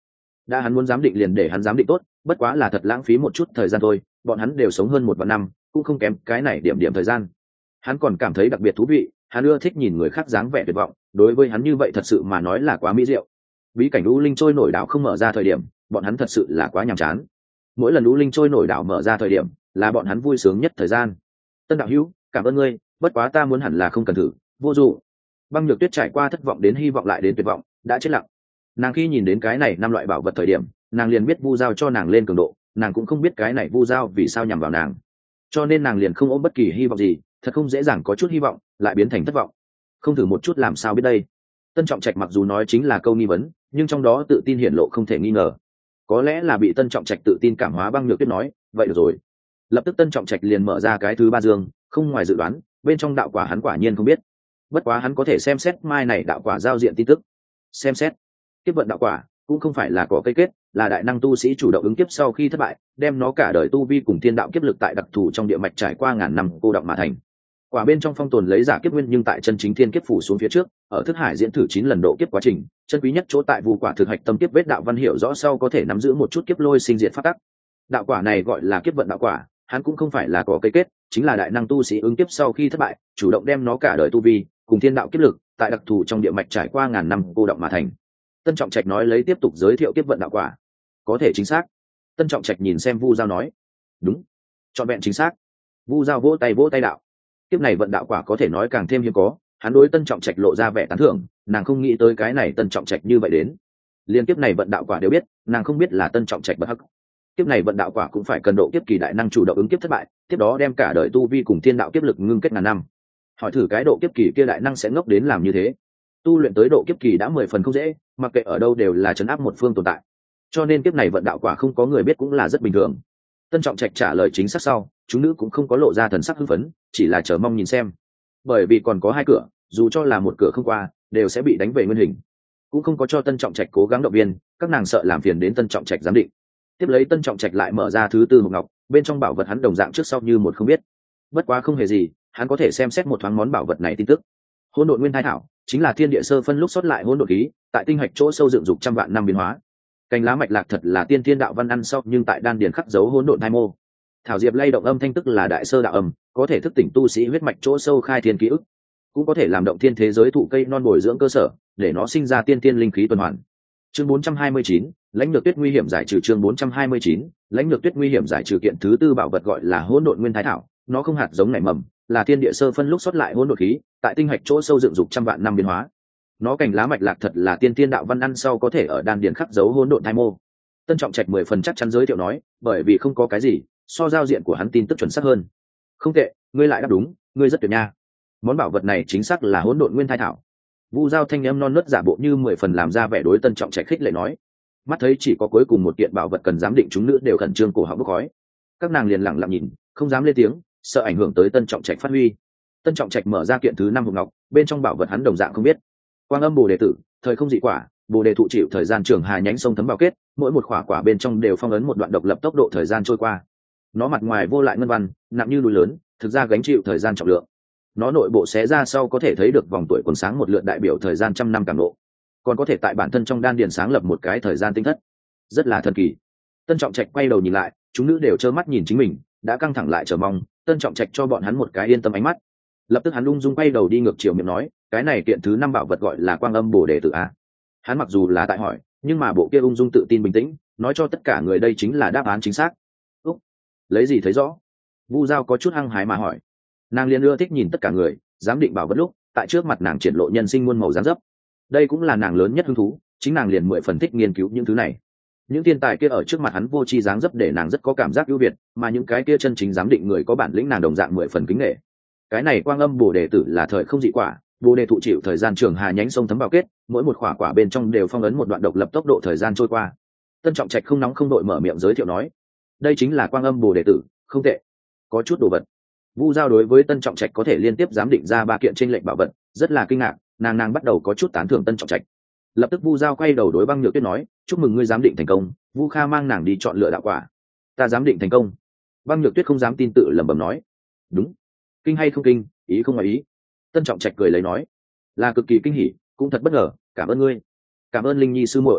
đã hắn muốn giám định liền để hắn giám định tốt, bất quá là thật lãng phí một chút thời gian thôi, bọn hắn đều sống hơn 1 vạn năm, cũng không kém cái này điểm thời gian. Hắn còn cảm thấy đặc biệt thú vị, hắn ưa thích nhìn người khác dáng vẻ tuyệt vọng, đối với hắn như vậy thật sự mà nói là quá mỹ diệu. Bí cảnh U Linh trôi nổi đảo không mở ra thời điểm, bọn hắn thật sự là quá nhàm chán. Mỗi lần U Linh trôi nổi đảo mở ra thời điểm, là bọn hắn vui sướng nhất thời gian. Tân đạo hữu, cảm ơn ngươi, bất quá ta muốn hẳn là không cần thử, vô dụng. Băng Nhược Tuyết trải qua thất vọng đến hy vọng lại đến tuyệt vọng, đã chết lặng. Nàng khi nhìn đến cái này 5 loại bảo vật thời điểm, nàng liền biết Vu Giao cho nàng lên cường độ, nàng cũng không biết cái này Vu Giao vì sao nhằm vào nàng, cho nên nàng liền không ôm bất kỳ hy vọng gì, thật không dễ dàng có chút hy vọng lại biến thành thất vọng. Không thử một chút làm sao biết đây. Tân Trọng Trạch mặc dù nói chính là câu nghi vấn, nhưng trong đó tự tin hiển lộ không thể nghi ngờ. Có lẽ là bị Tân Trọng Trạch tự tin cảm hóa. Băng Nhược Tuyết nói, vậy được rồi. Lập tức Tân Trọng Trạch liền mở ra cái thứ 3 dương, không ngoài dự đoán, bên trong đạo quả hắn quả nhiên không biết. Bất quá hắn có thể xem xét mai này đạo quả giao diện tin tức. Xem xét kiếp vận đạo quả cũng không phải là có cây kết, là đại năng tu sĩ chủ động ứng kiếp sau khi thất bại, đem nó cả đời tu vi cùng thiên đạo kiếp lực tại đặc thù trong địa mạch trải qua ngàn năm cô đọng mà thành. Quả bên trong phong tồn lấy giả kiếp nguyên, nhưng tại chân chính thiên kiếp phủ xuống phía trước, ở thức hải diễn thử 9 lần độ kiếp quá trình, chân quý nhất chỗ tại vu quả thực hạch tâm kiếp vết đạo văn hiểu rõ sau có thể nắm giữ một chút kiếp lôi sinh diệt pháp tắc. Đạo quả này gọi là kiếp vận đạo quả, hắn cũng không phải là có cây kết, chính là đại năng tu sĩ ứng kiếp sau khi thất bại, chủ động đem nó cả đời tu vi cùng thiên đạo kiếp lực tại đặc thù trong địa mạch trải qua ngàn năm cô đọng mà thành. Tân Trọng Trạch nói lấy tiếp tục giới thiệu kiếp vận đạo quả. Có thể chính xác. Tân Trọng Trạch nhìn xem Vu Giao nói, đúng, trọn vẹn chính xác. Vu Giao vỗ tay đạo, kiếp này vận đạo quả có thể nói càng thêm hiếm có. Hắn đối Tân Trọng Trạch lộ ra vẻ tán thưởng, nàng không nghĩ tới cái này Tân Trọng Trạch như vậy đến. Liên kiếp này vận đạo quả đều biết, nàng không biết là Tân Trọng Trạch bất hắc. Kiếp này vận đạo quả cũng phải cần độ kiếp kỳ đại năng chủ động ứng kiếp thất bại, tiếp đó đem cả đời tu vi cùng thiên đạo kiếp lực ngưng kết ngàn năm. Hỏi thử cái độ kiếp kỳ kia đại năng sẽ ngốc đến làm như thế. Tu luyện tới độ kiếp kỳ đã 10 phần không dễ, mặc kệ ở đâu đều là trấn áp một phương tồn tại, cho nên kiếp này vận đạo quả không có người biết cũng là rất bình thường. Tân Trọng Trạch trả lời chính xác sau, chúng nữ cũng không có lộ ra thần sắc hưng phấn, chỉ là chờ mong nhìn xem, bởi vì còn có 2 cửa, dù cho là một cửa không qua đều sẽ bị đánh về nguyên hình, cũng không có cho Tân Trọng Trạch cố gắng động viên, các nàng sợ làm phiền đến Tân Trọng Trạch giám định. Tiếp lấy Tân Trọng Trạch lại mở ra thứ 4 hộp ngọc, bên trong bảo vật hắn đồng dạng trước sau như một không biết, bất quá không hề gì, hắn có thể xem xét một thoáng món bảo vật này tin tức. Hỗn độn nguyên thai thảo chính là thiên địa sơ phân lúc xuất lại hỗn độn khí, tại tinh hạch chỗ sâu dựng dục trăm vạn năm biến hóa. Cành lá mạch lạc thật là tiên thiên đạo văn ăn sau, nhưng tại đan điền khắc dấu hỗn độn thai mô. Thảo diệp lay động âm thanh tức là đại sơ đạo âm, có thể thức tỉnh tu sĩ huyết mạch chỗ sâu khai thiên ký ức, cũng có thể làm động thiên thế giới thụ cây non bồi dưỡng cơ sở, để nó sinh ra tiên thiên linh khí tuần hoàn. Chương 429, lãnh lược tuyết nguy hiểm giải trừ. Chương 429, lãnh lược tuyết nguy hiểm giải trừ. Kiện thứ 4 bảo vật gọi là hỗn độn nguyên thái thảo, nó không hạt giống nảy mầm, là thiên địa sơ phân lúc xuất lại hỗn độn khí, tại tinh hạch chỗ sâu dựng dục trăm vạn năm biến hóa. Nó cành lá mạch lạc thật là tiên thiên đạo văn ăn sau có thể ở đan điền khắc dấu hỗn độn thai mô. Tân Trọng Trạch 10 phần chắc chắn giới thiệu nói, bởi vì không có cái gì so giao diện của hắn tin tức chuẩn xác hơn. Không tệ, ngươi lại đáp đúng, ngươi rất tuyệt nha. Món bảo vật này chính xác là hỗn độn nguyên thai thảo. Vu Giao thanh âm non nớt giả bộ như 10 phần làm ra vẻ đối Tân Trọng Trạch khích lệ nói. Mắt thấy chỉ có cuối cùng một kiện bảo vật cần giám định, chúng nữ đều khẩn trương cổ họng bốc khói. Các nàng liền lặng lặng nhìn, không dám lên tiếng, sợ ảnh hưởng tới Tân Trọng Trạch phát huy. Tân Trọng Trạch mở ra kiện thứ 5 hộp ngọc, bên trong bảo vật hắn đồng dạng không biết. Quang âm bồ đề tử, thời không dị quả, bồ đề thụ chịu thời gian trường hà nhánh sông thấm vào kết, mỗi một quả bên trong đều phong ấn một đoạn độc lập tốc độ thời gian trôi qua. Nó mặt ngoài vô lại ngân văn, nặng như núi lớn, thực ra gánh chịu thời gian trọng lượng. Nó nội bộ xé ra sau có thể thấy được vòng tuổi quần sáng một lượt đại biểu thời gian trăm năm cảm ngộ, còn có thể tại bản thân trong đan điền sáng lập một cái thời gian tinh thất, rất là thần kỳ. Tân Trọng Trạch quay đầu nhìn lại, chúng nữ đều trơ mắt nhìn chính mình, đã căng thẳng lại chờ mong. Tân Trọng Trạch cho bọn hắn một cái yên tâm ánh mắt, lập tức hắn ung dung quay đầu đi ngược chiều miệng nói, cái này kiện thứ 5 bảo vật gọi là quang âm bồ đề tử a. Hắn mặc dù là tại hỏi, nhưng mà bộ kia ung dung tự tin bình tĩnh, nói cho tất cả người đây chính là đáp án chính xác. Úc, lấy gì thấy rõ? Vu Giao có chút hăng hái mà hỏi. Nàng liền ưa thích nhìn tất cả người giám định bảo vật lúc tại trước mặt nàng triển lộ nhân sinh muôn màu dáng dấp, đây cũng là nàng lớn nhất hứng thú, chính nàng liền 10 phần thích nghiên cứu những thứ này. Những thiên tài kia ở trước mặt hắn vô tri dáng dấp để nàng rất có cảm giác ưu việt, mà những cái kia chân chính giám định người có bản lĩnh nàng đồng dạng 10 phần kính nể. Cái này quang âm bồ đề tử là thời không dị quả, bồ đề thụ chịu thời gian trường hà nhánh sông thấm vào kết, mỗi một quả bên trong đều phong ấn một đoạn độc lập tốc độ thời gian trôi qua. Tân Trọng Trạch không nóng không đội mở miệng giới thiệu nói, đây chính là quang âm bồ đề tử, không tệ, có chút đồ vật. Vu Giao đối với Tân Trọng Trạch có thể liên tiếp giám định ra 3 kiện trên lệnh bảo vật rất là kinh ngạc, nàng bắt đầu có chút tán thưởng Tân Trọng Trạch. Lập tức Vu Giao quay đầu đối Băng Nhược Tuyết nói, chúc mừng ngươi giám định thành công. Vu Kha mang nàng đi chọn lựa đạo quả. Ta giám định thành công. Băng Nhược Tuyết không dám tin tự lẩm bẩm nói, đúng, kinh hay không kinh, ý không ngoài ý. Tân Trọng Trạch cười lấy nói, là cực kỳ kinh hỉ, cũng thật bất ngờ, cảm ơn ngươi, cảm ơn Linh Nhi sư muội.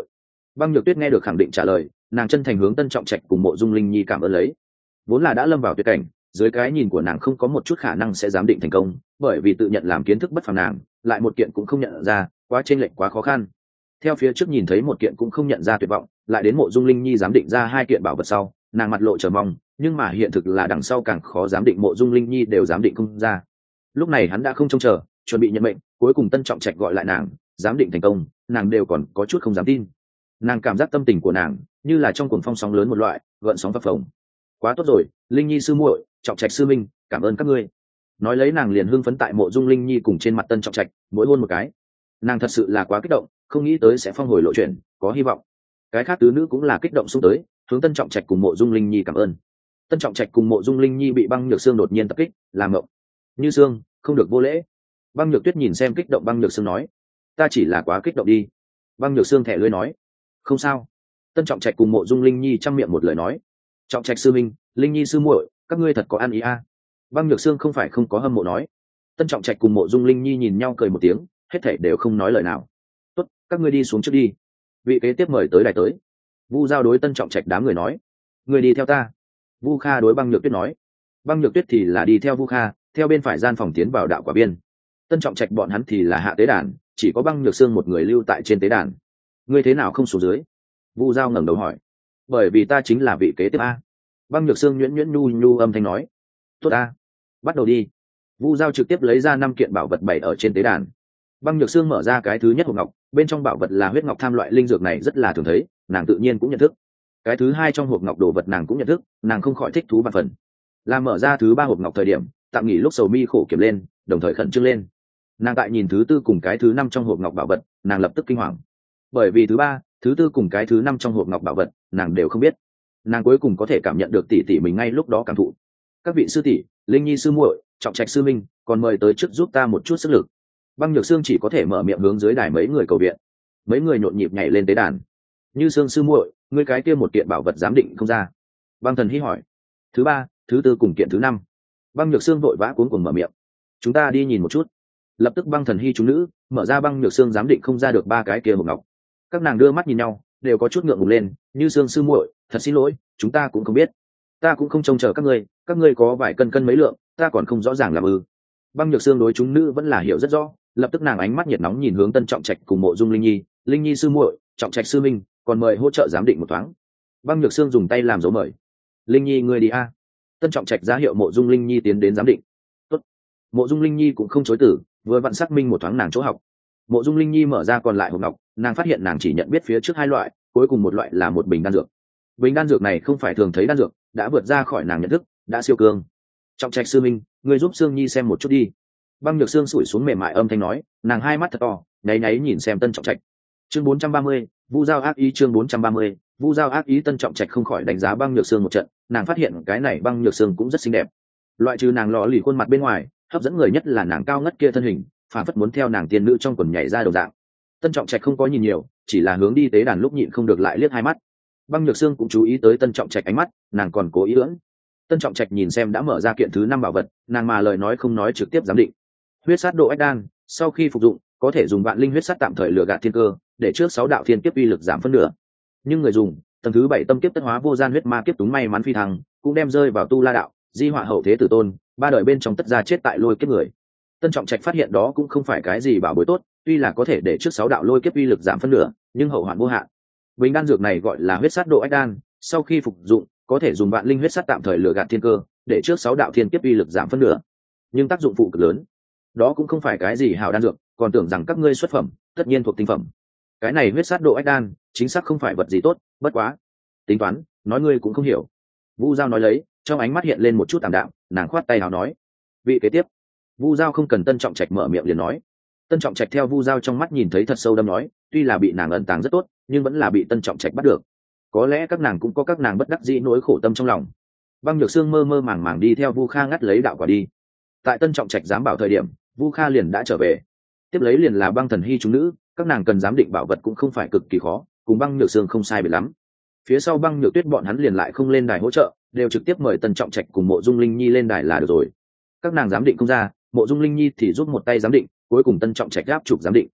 Băng Nhược Tuyết nghe được khẳng định trả lời, nàng chân thành hướng Tân Trọng Trạch cùng Mộ Dung Linh Nhi cảm ơn lấy. Vốn là đã lâm vào tuyệt cảnh, dưới cái nhìn của nàng không có một chút khả năng sẽ giám định thành công, bởi vì tự nhận làm kiến thức bất phàm nàng, lại một kiện cũng không nhận ra, quá chênh lệch quá khó khăn. Theo phía trước nhìn thấy một kiện cũng không nhận ra tuyệt vọng, lại đến Mộ Dung Linh Nhi giám định ra hai kiện bảo vật sau, nàng mặt lộ chờ mong, nhưng mà hiện thực là đằng sau càng khó giám định, Mộ Dung Linh Nhi đều giám định không ra. Lúc này hắn đã không trông chờ, chuẩn bị nhận mệnh, cuối cùng Tân Trọng Trạch gọi lại nàng, giám định thành công, nàng đều còn có chút không dám tin. Nàng cảm giác tâm tình của nàng như là trong cuồng phong sóng lớn một loại, gợn sóng phập phồng. Quá tốt rồi, Linh Nhi sư muội, Trọng Trạch sư minh, cảm ơn các ngươi. Nói lấy nàng liền hưng phấn tại Mộ Dung Linh Nhi cùng trên mặt Tân Trọng Trạch mỗi hôn một cái. Nàng thật sự là quá kích động, không nghĩ tới sẽ phong hồi lộ chuyện, có hy vọng. Cái khác tứ nữ cũng là kích động xung tới, hướng Tân Trọng Trạch cùng Mộ Dung Linh Nhi cảm ơn. Tân Trọng Trạch cùng Mộ Dung Linh Nhi bị Băng Nhược Sương đột nhiên tập kích, làm ngộng. Như Sương, không được vô lễ. Băng Nhược Tuyết nhìn xem kích động Băng Nhược Sương nói, ta chỉ là quá kích động đi. Băng Nhược Sương thẻ lưỡi nói, không sao. Tân Trọng Trạch cùng Mộ Dung Linh Nhi trong miệng một lời nói, Trọng Trạch sư minh, Linh Nhi sư muội, các ngươi thật có ăn ý a. Băng Nhược Sương không phải không có hâm mộ nói. Tân Trọng Trạch cùng Mộ Dung Linh Nhi nhìn nhau cười một tiếng, hết thảy đều không nói lời nào. Tốt, các ngươi đi xuống trước đi. Vị kế tiếp mời tới đài tới. Vu Giao đối Tân Trọng Trạch đám người nói, người đi theo ta. Vu Kha đối Băng Nhược Tuyết nói. Băng Nhược Tuyết thì là đi theo Vu Kha, theo bên phải gian phòng tiến vào đạo quả biên. Tân Trọng Trạch bọn hắn thì là hạ tế đàn, chỉ có Băng Nhược Sương một người lưu tại trên tế đàn. Ngươi thế nào không xuống dưới? Vu Giao ngẩng đầu hỏi. Bởi vì ta chính là vị kế tiếp a. Băng Nhược Sương nhuyễn nhuyễn nhu nhu âm thanh nói. Tốt a, bắt đầu đi. Vu Giao trực tiếp lấy ra 5 kiện bảo vật bày ở trên tế đàn. Băng Nhược Sương mở ra cái thứ nhất hộp ngọc, bên trong bảo vật là huyết ngọc tham loại linh dược này rất là thường thấy, nàng tự nhiên cũng nhận thức. Cái thứ hai trong hộp ngọc đồ vật nàng cũng nhận thức, nàng không khỏi thích thú vạn phần. Là mở ra thứ 3 hộp ngọc thời điểm, tạm nghỉ lúc sầu mi khổ kiểm lên, đồng thời khẩn trương lên. Nàng tại nhìn thứ 4 cùng cái thứ 5 trong hộp ngọc bảo vật, nàng lập tức kinh hoàng. Bởi vì thứ 3, thứ 4 cùng cái thứ 5 trong hộp ngọc bảo vật, nàng đều không biết. Nàng cuối cùng có thể cảm nhận được tỷ tỷ mình ngay lúc đó cảm thụ. Các vị sư tỷ, Linh Nhi sư muội, Trọng Trạch sư minh, còn mời tới trước giúp ta một chút sức lực. Băng Nhược Sương chỉ có thể mở miệng hướng dưới đài mấy người cầu viện. Mấy người nhộn nhịp nhảy lên tế đàn. Như Sương sư muội, ngươi cái kia một kiện bảo vật giám định không ra. Băng Thần Hy hỏi. Thứ 3, thứ 4 cùng kiện thứ 5. Băng Nhược Sương vội vã cuống cuồng mở miệng. Chúng ta đi nhìn một chút. Lập tức Băng Thần Hy chúng nữ mở ra Băng Nhược Sương giám định không ra được 3 cái kia hộp ngọc. Các nàng đưa mắt nhìn nhau, đều có chút ngượng ngùng lên. Như Sương sư muội, thật xin lỗi, chúng ta cũng không biết. Ta cũng không trông chờ các ngươi có vài cân cân mấy lượng, ta còn không rõ ràng làm ư. Băng Nhược Sương đối chúng nữ vẫn là hiểu rất rõ, lập tức nàng ánh mắt nhiệt nóng nhìn hướng Tân Trọng Trạch cùng Mộ Dung Linh Nhi, Linh Nhi sư muội, Trọng Trạch sư minh, còn mời hỗ trợ giám định một thoáng. Băng Nhược Sương dùng tay làm dấu mời. Linh Nhi ngươi đi a. Tân Trọng Trạch ra hiệu Mộ Dung Linh Nhi tiến đến giám định. Tốt. Mộ Dung Linh Nhi cũng không chối từ, vừa vặn xác minh một thoáng nàng chỗ học. Mộ Dung Linh Nhi mở ra còn lại hộp ngọc, nàng phát hiện nàng chỉ nhận biết phía trước 2 loại, cuối cùng một loại là một bình đan dược. Bình đan dược này không phải thường thấy đan dược, đã vượt ra khỏi nàng nhận thức, đã siêu cường. Trọng Trạch sư minh, ngươi giúp Sương Nhi xem một chút đi. Băng Nhược Sương sủi xuống mềm mại âm thanh nói, nàng hai mắt thật to, nháy nháy nhìn xem Tân Trọng Trạch. Chương 430, Vu Giao ác ý. Chương 430, Vu Giao ác ý. Tân Trọng Trạch không khỏi đánh giá Băng Nhược Sương một trận, nàng phát hiện cái này Băng Nhược Sương cũng rất xinh đẹp. Loại trừ nàng lọ lì khuôn mặt bên ngoài, hấp dẫn người nhất là nàng cao ngất kia thân hình, phản phất muốn theo nàng tiên nữ trong quần nhảy ra đầu dạng. Tân Trọng Trạch không có nhìn nhiều, chỉ là hướng đi tế đàn lúc nhịn không được lại liếc hai mắt. Băng Nhược Sương cũng chú ý tới Tân Trọng Trạch ánh mắt, nàng còn cố ý lưỡng. Tân Trọng Trạch nhìn xem đã mở ra kiện thứ 5 bảo vật, nàng mà lời nói không nói trực tiếp giám định. Huyết sát độ ách đan, sau khi phục dụng, có thể dùng vạn linh huyết sát tạm thời lừa gạt thiên cơ, để trước 6 đạo thiên kiếp uy lực giảm phân nửa. Nhưng người dùng, tầng thứ 7 tâm kiếp tất hóa vô gian huyết ma kiếp túng may mắn phi thăng, cũng đem rơi vào tu la đạo, di họa hậu thế tử tôn, 3 đời bên trong tất ra chết tại lôi kiếp người. Tân Trọng Trạch phát hiện đó cũng không phải cái gì bảo bối tốt, tuy là có thể để trước 6 đạo lôi kiếp uy lực giảm phân nửa, nhưng hậu hoạn vô hạn. Bình đan dược này gọi là huyết sát độ ách đan, sau khi phục dụng, có thể dùng vạn linh huyết sát tạm thời lừa gạt thiên cơ, để trước 6 đạo thiên kiếp uy lực giảm phân nửa. Nhưng tác dụng phụ cực lớn. Đó cũng không phải cái gì hảo đan dược, còn tưởng rằng các ngươi xuất phẩm, tất nhiên thuộc tinh phẩm. Cái này huyết sát độ ách đan, chính xác không phải vật gì tốt, bất quá. Tính toán, nói ngươi cũng không hiểu. Vu Giao nói lấy, trong ánh mắt hiện lên một chút tạm đạm, nàng khoát tay áo nói: "Vị kế tiếp." Vu Giao không cần Tân Trọng Trạch mở miệng liền nói. Tân Trọng Trạch theo Vu Giao trong mắt nhìn thấy thật sâu đâm nói, tuy là bị nàng ẩn tàng rất tốt, nhưng vẫn là bị Tân Trọng Trạch bắt được. Có lẽ các nàng cũng có các nàng bất đắc dĩ nỗi khổ tâm trong lòng. Băng Nhược Sương mơ mơ màng màng đi theo Vu Kha ngắt lấy đạo quả đi. Tại Tân Trọng Trạch giám bảo thời điểm, Vu Kha liền đã trở về. Tiếp lấy liền là Băng Thần Hy chúng nữ, các nàng cần giám định bảo vật cũng không phải cực kỳ khó, cùng Băng Nhược Sương không sai biệt lắm. Phía sau Băng Nhược Tuyết bọn hắn liền lại không lên đài hỗ trợ, đều trực tiếp mời Tân Trọng Trạch cùng Mộ Dung Linh Nhi lên đài là được rồi. Các nàng giám định không ra, Mộ Dung Linh Nhi thì giúp một tay giám định, cuối cùng Tân Trọng Trạch áp chụp giám định.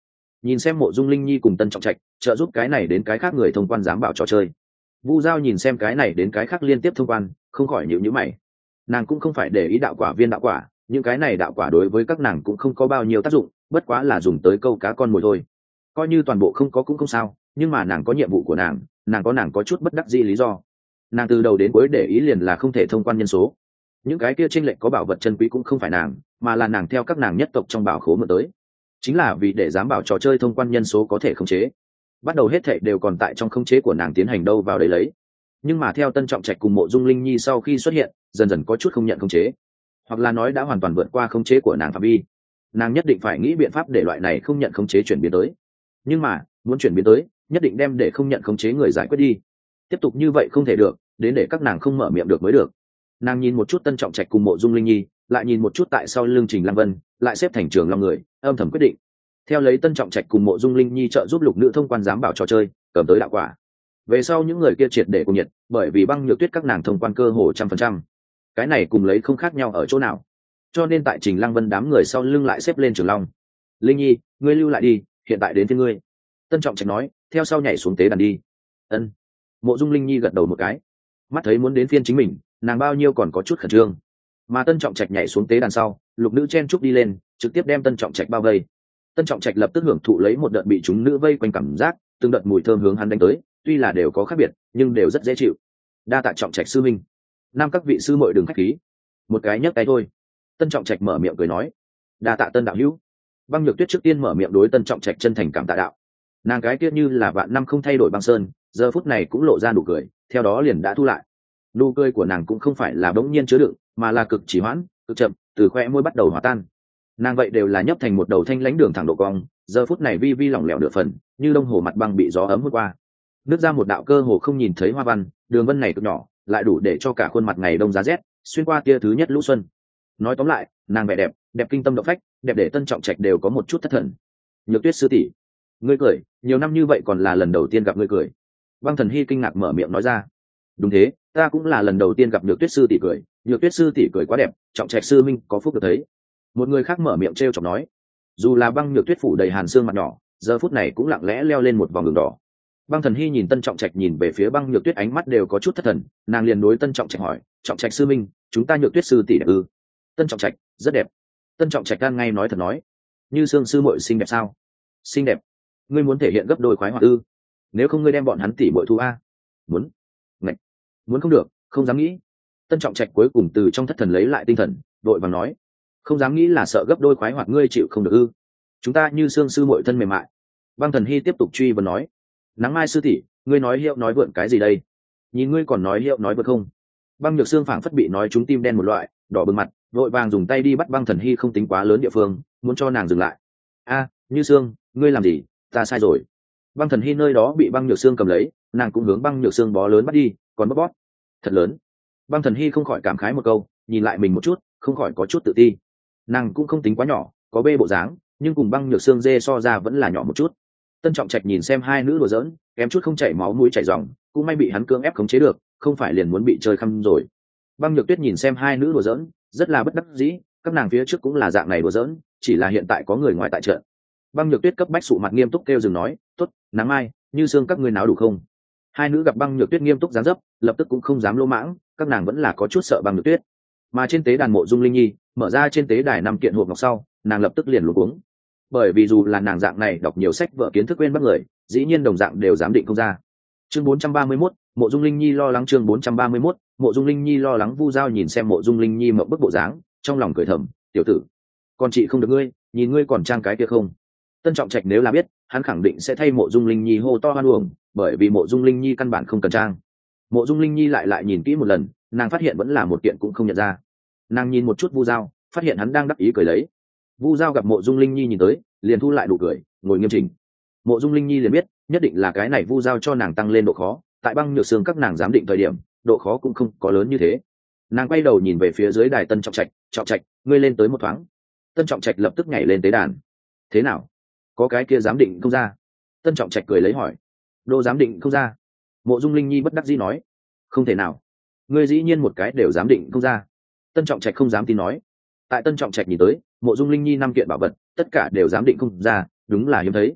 nhìn xem Mộ Dung Linh Nhi cùng Tân Trọng Trạch trợ giúp cái này đến cái khác người thông quan giám bảo trò chơi. Vu Giao nhìn xem cái này đến cái khác liên tiếp thông quan, không khỏi nhíu nhíu mày. Nàng cũng không phải để ý đạo quả viên đạo quả, những cái này đạo quả đối với các nàng cũng không có bao nhiêu tác dụng, bất quá là dùng tới câu cá con mồi thôi. Coi như toàn bộ không có cũng không sao, nhưng mà nàng có nhiệm vụ của nàng có chút bất đắc dĩ lý do. Nàng từ đầu đến cuối để ý liền là không thể thông quan nhân số. Những cái kia chênh lệch có bảo vật chân quý cũng không phải nàng, mà là nàng theo các nàng nhất tộc trong bảo khố mượn tới. Chính là vì để dám bảo trò chơi thông quan nhân số có thể khống chế. Bắt đầu hết thảy đều còn tại trong khống chế của nàng tiến hành đâu vào đấy lấy. Nhưng mà theo Tân Trọng Trạch cùng Mộ Dung Linh Nhi sau khi xuất hiện, dần dần có chút không nhận khống chế, hoặc là nói đã hoàn toàn vượt qua khống chế của nàng phạm vi. Nàng nhất định phải nghĩ biện pháp để loại này không nhận khống chế chuyển biến tới. Nhưng mà muốn chuyển biến tới, nhất định đem để không nhận khống chế người giải quyết đi. Tiếp tục như vậy không thể được, đến để các nàng không mở miệng được mới được. Nàng nhìn một chút Tân Trọng Trạch cùng Mộ Dung Linh Nhi, lại nhìn một chút tại sau lưng Trình Lăng Vân, lại xếp thành Trường Long người, âm thầm quyết định theo lấy Tân Trọng Trạch cùng Mộ Dung Linh Nhi trợ giúp lục nữ thông quan giám bảo trò chơi, cầm tới đạo quả. Về sau những người kia triệt để cùng nhiệt, bởi vì Băng Nhược Tuyết các nàng thông quan cơ hồ 100%. Cái này cùng lấy không khác nhau ở chỗ nào. Cho nên tại Trình Lăng Vân đám người sau lưng lại xếp lên Trường Long. Linh Nhi, ngươi lưu lại đi, hiện tại đến phiên ngươi. Tân Trọng Trạch nói, theo sau nhảy xuống tế đàn đi. Ân. Mộ Dung Linh Nhi gật đầu một cái. Mắt thấy muốn đến phiên chính mình, nàng bao nhiêu còn có chút khẩn trương. Mà Tân Trọng Trạch nhảy xuống tế đàn sau, lục nữ chen trúc đi lên, trực tiếp đem Tân Trọng Trạch bao vây. Tân Trọng Trạch lập tức hưởng thụ lấy một đợt bị chúng nữ vây quanh cảm giác, từng đợt mùi thơm hướng hắn đánh tới, tuy là đều có khác biệt, nhưng đều rất dễ chịu. Đa tạ Trọng Trạch sư minh. Nam các vị sư muội đừng khách khí, một cái nhấc tay thôi. Tân Trọng Trạch mở miệng cười nói. Đa tạ Tân đạo hữu. Băng Nhược Tuyết trước tiên mở miệng đối Tân Trọng Trạch chân thành cảm tạ đạo. Nàng cái tiết như là vạn năm không thay đổi băng sơn, giờ phút này cũng lộ ra nụ cười, theo đó liền đã thu lại. Nụ cười của nàng cũng không phải là bỗng nhiên chứa đựng, mà là cực trì hoãn, cực chậm, từ khoe môi bắt đầu hòa tan. Nàng vậy đều là nhấp thành một đầu thanh lãnh đường thẳng độ cong, giờ phút này vi vi lỏng lẻo nửa phần, như đông hồ mặt băng bị gió ấm hút qua, nước ra một đạo cơ hồ không nhìn thấy hoa văn, đường vân này cực nhỏ, lại đủ để cho cả khuôn mặt ngày đông giá rét xuyên qua tia thứ nhất lũ xuân. Nói tóm lại, nàng vẻ đẹp, đẹp kinh tâm động phách, đẹp để Tân Trọng Trạch đều có một chút thất thần. Nhược Tuyết sư tỷ, ngươi cười, nhiều năm như vậy còn là lần đầu tiên gặp ngươi cười. Băng Thần Hy kinh ngạc mở miệng nói ra. Đúng thế, ta cũng là lần đầu tiên gặp Nhược Tuyết sư tỷ cười, Nhược Tuyết sư tỷ cười quá đẹp, Trọng Trạch sư minh có phúc được thấy. Một người khác mở miệng trêu chọc nói. Dù là Băng Nhược Tuyết phủ đầy hàn xương mặt nhỏ, giờ phút này cũng lặng lẽ leo lên một vòng đường đỏ. Băng Thần Hy nhìn Tân Trọng Trạch nhìn về phía Băng Nhược Tuyết ánh mắt đều có chút thất thần, nàng liền đối Tân Trọng Trạch hỏi, Trọng Trạch sư minh, chúng ta Nhược Tuyết sư tỷ đẹp ư? Tân Trọng Trạch, rất đẹp. Tân Trọng Trạch gan ngay nói thật nói. Như Sương sư muội xinh đẹp sao? Xinh đẹp. Ngươi muốn thể hiện gấp đôi khoái hoạt ư? Nếu không ngươi đem bọn hắn tỷ muội thu a? Muốn. Ngạch. Muốn không được, không dám nghĩ. Tân Trọng Trạch cuối cùng từ trong thất thần lấy lại tinh thần, đội vàng nói, không dám nghĩ là sợ gấp đôi khoái hoạt ngươi chịu không được ư? Chúng ta Như Sương sư muội thân mềm mại. Băng Thần Hy tiếp tục truy vấn nói, Nắng Mai sư tỷ, ngươi nói hiệu nói vượn cái gì đây? Nhìn ngươi còn nói hiệu nói vượn không? Băng Nhược Sương phảng phất bị nói trúng tim đen một loại, đỏ bừng mặt, vội vàng dùng tay đi bắt Băng Thần Hy không tính quá lớn địa phương, muốn cho nàng dừng lại. A, Như Sương, ngươi làm gì? Ta sai rồi. Băng Thần Hy nơi đó bị Băng Nhược Sương cầm lấy, nàng cũng hướng Băng Nhược Sương bó lớn bắt đi, còn bóp bóp. Thật lớn. Băng Thần Hy không khỏi cảm khái một câu, nhìn lại mình một chút, không khỏi có chút tự ti. Nàng cũng không tính quá nhỏ, có bê bộ dáng, nhưng cùng Băng Nhược Sương dê so ra vẫn là nhỏ một chút. Tân Trọng Trạch nhìn xem hai nữ đùa giỡn, kém chút không chảy máu mũi chảy ròng, cũng may bị hắn cưỡng ép khống chế được, không phải liền muốn bị chơi khăm rồi. Băng Nhược Tuyết nhìn xem hai nữ đùa giỡn, rất là bất đắc dĩ, các nàng phía trước cũng là dạng này đùa giỡn, chỉ là hiện tại có người ngoài tại trận. Băng Nhược Tuyết cấp bách sụ mặt nghiêm túc kêu dừng nói, "Tốt, Nắng Mai, Như Sương các ngươi náo đủ không?" Hai nữ gặp Băng Nhược Tuyết nghiêm túc dáng dấp, lập tức cũng không dám lỗ mãng, các nàng vẫn là có chút sợ Băng Nhược Tuyết. Mà trên tế đàn Mộ Dung Linh Nhi, mở ra trên tế đài 5 kiện hộp ngọc sau, nàng lập tức liền luống cuống. Bởi vì dù là nàng dạng này đọc nhiều sách vở kiến thức quên bắt người, dĩ nhiên đồng dạng đều dám định không ra. Chương 431, Mộ Dung Linh Nhi lo lắng. Chương 431, Mộ Dung Linh Nhi lo lắng. Vu Giao nhìn xem Mộ Dung Linh Nhi mộng bức bộ dáng, trong lòng cười thầm, tiểu tử, con chị không được ngươi, nhìn ngươi còn trang cái kia không. Tân Trọng Trạch nếu là biết, hắn khẳng định sẽ thay Mộ Dung Linh Nhi hô to hoan uổng, bởi vì Mộ Dung Linh Nhi căn bản không cần trang. Mộ Dung Linh Nhi lại nhìn kỹ một lần, nàng phát hiện vẫn là một kiện cũng không nhận ra. Nàng nhìn một chút Vu Giao, phát hiện hắn đang đắc ý cười lấy. Vu Giao gặp Mộ Dung Linh Nhi nhìn tới, liền thu lại nụ cười, ngồi nghiêm chỉnh. Mộ Dung Linh Nhi liền biết, nhất định là cái này Vu Giao cho nàng tăng lên độ khó, tại Băng Nhược Sương các nàng giám định thời điểm, độ khó cũng không có lớn như thế. Nàng quay đầu nhìn về phía dưới đài Tân Trọng Trạch, "Trọng Trạch, ngươi lên tới một thoáng." Tân Trọng Trạch lập tức nhảy lên tế đàn. "Thế nào? Có cái kia giám định không ra?" Tân Trọng Trạch cười lấy hỏi. "Đồ giám định không ra?" Mộ Dung Linh Nhi bất đắc dĩ nói. "Không thể nào. Ngươi dĩ nhiên một cái đều giám định không ra." Tân Trọng Trạch không dám tin nói. Tại Tân Trọng Trạch nhìn tới, Mộ Dung Linh Nhi 5 kiện bảo vật, tất cả đều giám định không ra, đúng là hiếm thấy.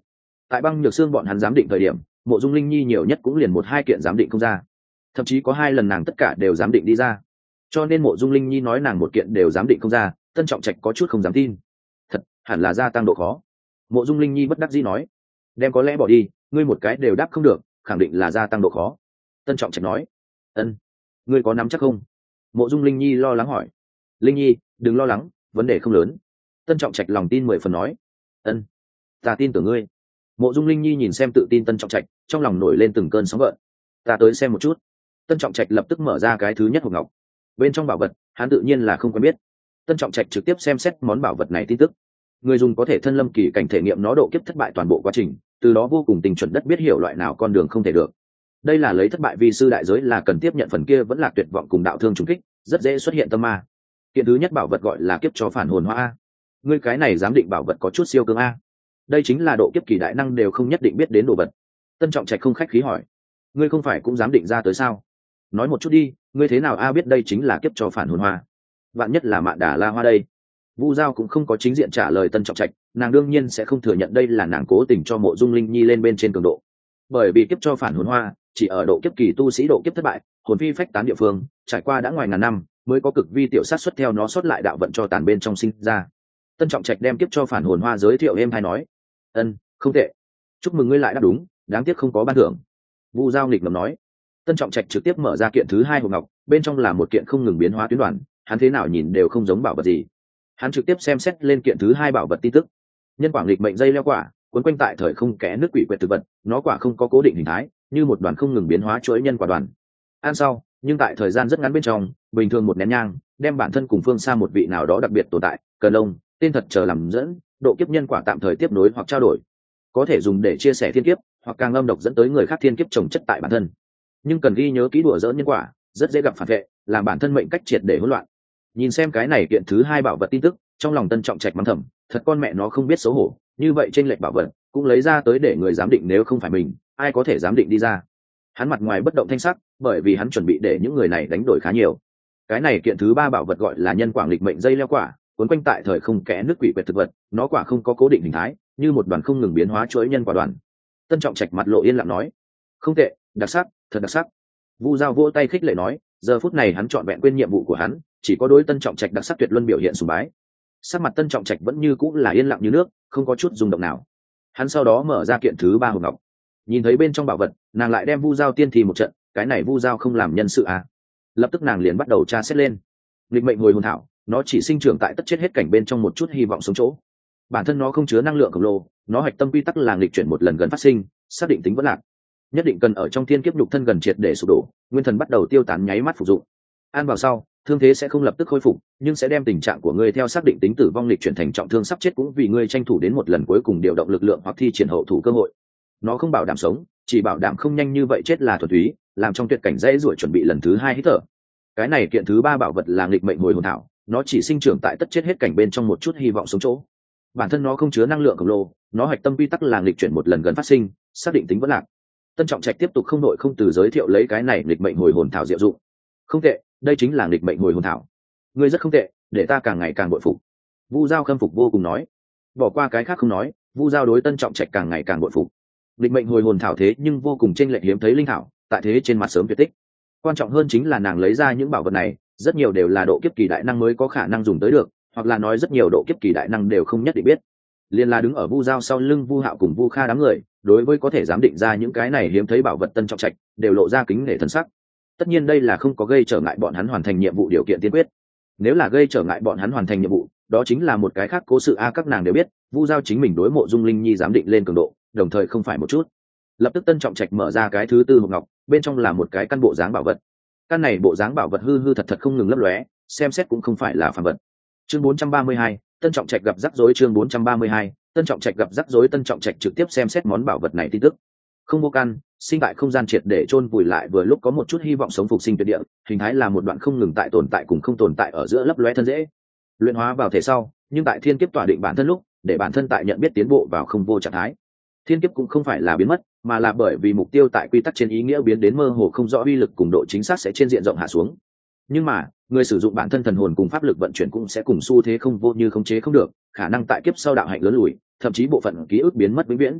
Tại Băng Nhược Xương bọn hắn giám định thời điểm, Mộ Dung Linh Nhi nhiều nhất cũng liền 1-2 kiện giám định không ra, thậm chí có 2 lần nàng tất cả đều giám định đi ra. Cho nên Mộ Dung Linh Nhi nói nàng một kiện đều giám định không ra, Tân Trọng Trạch có chút không dám tin. Thật, hẳn là gia tăng độ khó. Mộ Dung Linh Nhi bất đắc dĩ nói, đem có lẽ bỏ đi, ngươi một cái đều đáp không được, khẳng định là gia tăng độ khó. Tân Trọng Trạch nói, ân, ngươi có nắm chắc không? Mộ Dung Linh Nhi lo lắng hỏi. Linh Nhi, đừng lo lắng, vấn đề không lớn. Tân Trọng Trạch lòng tin 10 phần nói, ân, ta tin tưởng ngươi. Mộ Dung Linh Nhi nhìn xem tự tin Tân Trọng Trạch, trong lòng nổi lên từng cơn sóng gợn. Ta tới xem một chút. Tân Trọng Trạch lập tức mở ra cái thứ nhất hộp ngọc. Bên trong bảo vật, hắn tự nhiên là không quen biết. Tân Trọng Trạch trực tiếp xem xét món bảo vật này tin tức. Người dùng có thể thân lâm kỳ cảnh thể nghiệm nó độ kiếp thất bại toàn bộ quá trình, từ đó vô cùng tình chuẩn đất biết hiểu loại nào con đường không thể được. Đây là lấy thất bại vi sư đại giới là cần tiếp nhận phần kia vẫn là tuyệt vọng cùng đạo thương trùng kích, rất dễ xuất hiện tâm ma. Kiện thứ nhất bảo vật gọi là kiếp cho phản hồn hoa a. Ngươi cái này giám định bảo vật có chút siêu cường a. Đây chính là độ kiếp kỳ đại năng đều không nhất định biết đến đồ vật. Tân Trọng Trạch không khách khí hỏi, ngươi không phải cũng dám định ra tới sao? Nói một chút đi, ngươi thế nào a biết đây chính là kiếp cho phản hồn hoa? Vạn nhất là Mạn Đà La Hoa đây. Vu Giao cũng không có chính diện trả lời Tân Trọng Trạch, nàng đương nhiên sẽ không thừa nhận đây là nàng cố tình cho Mộ Dung Linh Nhi lên bên trên cường độ. Bởi vì kiếp cho phản hồn hoa chỉ ở độ kiếp kỳ tu sĩ độ kiếp thất bại, hồn phi phách tán địa phương, trải qua đã ngoài ngàn năm, mới có cực vi tiểu sát xuất theo nó xuất lại đạo vận cho tàn bên trong sinh ra. Tân Trọng Trạch đem kiếp cho phản hồn hoa giới thiệu êm hay nói, ân, không tệ, chúc mừng ngươi lại đáp đúng, đáng tiếc không có ban thưởng. Vu Giao nghịch ngầm nói. Tân Trọng Trạch trực tiếp mở ra kiện thứ 2 hộp ngọc, bên trong là một kiện không ngừng biến hóa tuyến đoàn, hắn thế nào nhìn đều không giống bảo vật gì. Hắn trực tiếp xem xét lên kiện thứ 2 bảo vật tin tức. Nhân quả nghịch mệnh dây leo quả, cuốn quanh tại thời không kẽ nước quỷ quyệt thực vật, nó quả không có cố định hình thái, như một đoàn không ngừng biến hóa chuỗi nhân quả đoàn. Ăn sau, nhưng tại thời gian rất ngắn bên trong, bình thường một nén nhang, đem bản thân cùng phương xa một vị nào đó đặc biệt tồn tại, cần lông, tên thật chờ làm dẫn, độ kiếp nhân quả tạm thời tiếp nối hoặc trao đổi, có thể dùng để chia sẻ thiên kiếp, hoặc càng âm độc dẫn tới người khác thiên kiếp trồng chất tại bản thân. Nhưng cần ghi nhớ kỹ đùa dỡ nhân quả, rất dễ gặp phản vệ, làm bản thân mệnh cách triệt để hỗn loạn. Nhìn xem cái này kiện thứ 2 bảo vật tin tức, trong lòng Tân Trọng Trạch mắng thầm, thật con mẹ nó không biết xấu hổ, như vậy trên lệch bảo vật cũng lấy ra tới để người giám định, nếu không phải mình, ai có thể giám định đi ra. Hắn mặt ngoài bất động thanh sắc, bởi vì hắn chuẩn bị để những người này đánh đổi khá nhiều. Cái này kiện thứ 3 bảo vật gọi là nhân quả nghịch mệnh dây leo quả, cuốn quanh tại thời không kẽ nước quỷ quyệt thực vật, nó quả không có cố định hình thái, như một đoàn không ngừng biến hóa chuỗi nhân quả đoàn. Tân Trọng Trạch mặt lộ yên lặng nói, không tệ, đặc sắc, thật đặc sắc. Vu Giao vỗ tay khích lệ nói, giờ phút này hắn trọn vẹn quên nhiệm vụ của hắn, chỉ có đối Tân Trọng Trạch đặc sắc tuyệt luân biểu hiện sùng bái. Sắc mặt Tân Trọng Trạch vẫn như cũng là yên lặng như nước, không có chút rung động nào. Hắn sau đó mở ra kiện thứ 3 hộp ngọc, nhìn thấy bên trong bảo vật, nàng lại đem Vu Giao tiên thì một trận, cái này Vu Giao không làm nhân sự à? Lập tức nàng liền bắt đầu tra xét lên. Nghịch mệnh hồi hồn thảo, nó chỉ sinh trưởng tại tất chết hết cảnh bên trong một chút hy vọng sống chỗ. Bản thân nó không chứa năng lượng khổng lồ, nó hạch tâm quy tắc là nghịch chuyển một lần gần phát sinh, xác định tính vẫn lạc. Nhất định cần ở trong thiên kiếp nhục thân gần triệt để sụp đổ, nguyên thần bắt đầu tiêu tán nháy mắt phục dụng. Ăn vào sau, thương thế sẽ không lập tức khôi phục, nhưng sẽ đem tình trạng của ngươi theo xác định tính tử vong lịch chuyển thành trọng thương sắp chết, cũng vì ngươi tranh thủ đến một lần cuối cùng điều động lực lượng hoặc thi triển hậu thủ cơ hội. Nó không bảo đảm sống, chỉ bảo đảm không nhanh như vậy chết là thuần túy, làm trong tuyệt cảnh dễ ruổi chuẩn bị lần thứ 2 hít thở. Cái này kiện thứ 3 bảo vật là nghịch mệnh hồi hồn thảo, nó chỉ sinh trưởng tại tất chết hết cảnh bên trong một chút hy vọng sống chỗ. Bản thân nó không chứa năng lượng khổng lồ, nó hạch tâm quy tắc là nghịch chuyển một lần gần phát sinh, xác định tính vẫn lạc. Tân Trọng Trạch tiếp tục không đội không từ giới thiệu lấy cái này nghịch mệnh hồi hồn thảo diệu dụng. Không tệ, đây chính là nghịch mệnh hồi hồn thảo. Ngươi rất không tệ, để ta càng ngày càng bội phục. Vu Giao khâm phục vô cùng nói. Bỏ qua cái khác không nói, Vu Giao đối Tân Trọng Trạch càng ngày càng bội phục. Nghịch mệnh hồi hồn thảo thế nhưng vô cùng chênh lệch hiếm thấy linh thảo, tại thế trên mặt sớm tuyệt tích. Quan trọng hơn chính là nàng lấy ra những bảo vật này, rất nhiều đều là độ kiếp kỳ đại năng mới có khả năng dùng tới được, hoặc là nói rất nhiều độ kiếp kỳ đại năng đều không nhất định biết. Liên là đứng ở Vu Giao sau lưng Vu Hạo cùng Vu Kha đám người, đối với có thể giám định ra những cái này hiếm thấy bảo vật Tân Trọng Trạch, đều lộ ra kính nể thần sắc. Tất nhiên đây là không có gây trở ngại bọn hắn hoàn thành nhiệm vụ điều kiện tiên quyết. Nếu là gây trở ngại bọn hắn hoàn thành nhiệm vụ, đó chính là một cái khác cố sự a. Các nàng đều biết, Vu Giao chính mình đối Mộ Dung Linh Nhi giám định lên cường độ, đồng thời không phải một chút. Lập tức Tân Trọng Trạch mở ra cái thứ 4 hộp ngọc, bên trong là một cái căn bộ dáng bảo vật. Căn này bộ dáng bảo vật hư hư thật thật không ngừng lấp lóe, xem xét cũng không phải là phàm vật. Chương 432, Tân Trọng Trạch gặp rắc rối. Chương 432, Tân Trọng Trạch gặp rắc rối. Tân Trọng Trạch trực tiếp xem xét món bảo vật này tin tức. Không vô căn, sinh tại không gian triệt để chôn vùi lại, vừa lúc có một chút hy vọng sống phục sinh tuyệt địa, hình thái là một đoạn không ngừng tại tồn tại cùng không tồn tại ở giữa lấp lóe thân dễ. Luyện hóa vào thể sau, nhưng tại thiên kiếp tỏa định bản thân lúc, để bản thân tại nhận biết tiến bộ vào không vô trạng thái. Thiên kiếp cũng không phải là biến mất, mà là bởi vì mục tiêu tại quy tắc trên ý nghĩa biến đến mơ hồ không rõ, uy lực cùng độ chính xác sẽ trên diện rộng hạ xuống. Nhưng mà, người sử dụng bản thân thần hồn cùng pháp lực vận chuyển cũng sẽ cùng xu thế không vô như khống chế không được, khả năng tại kiếp sau đạo hạnh lớn lùi, thậm chí bộ phận ký ức biến mất vĩnh viễn.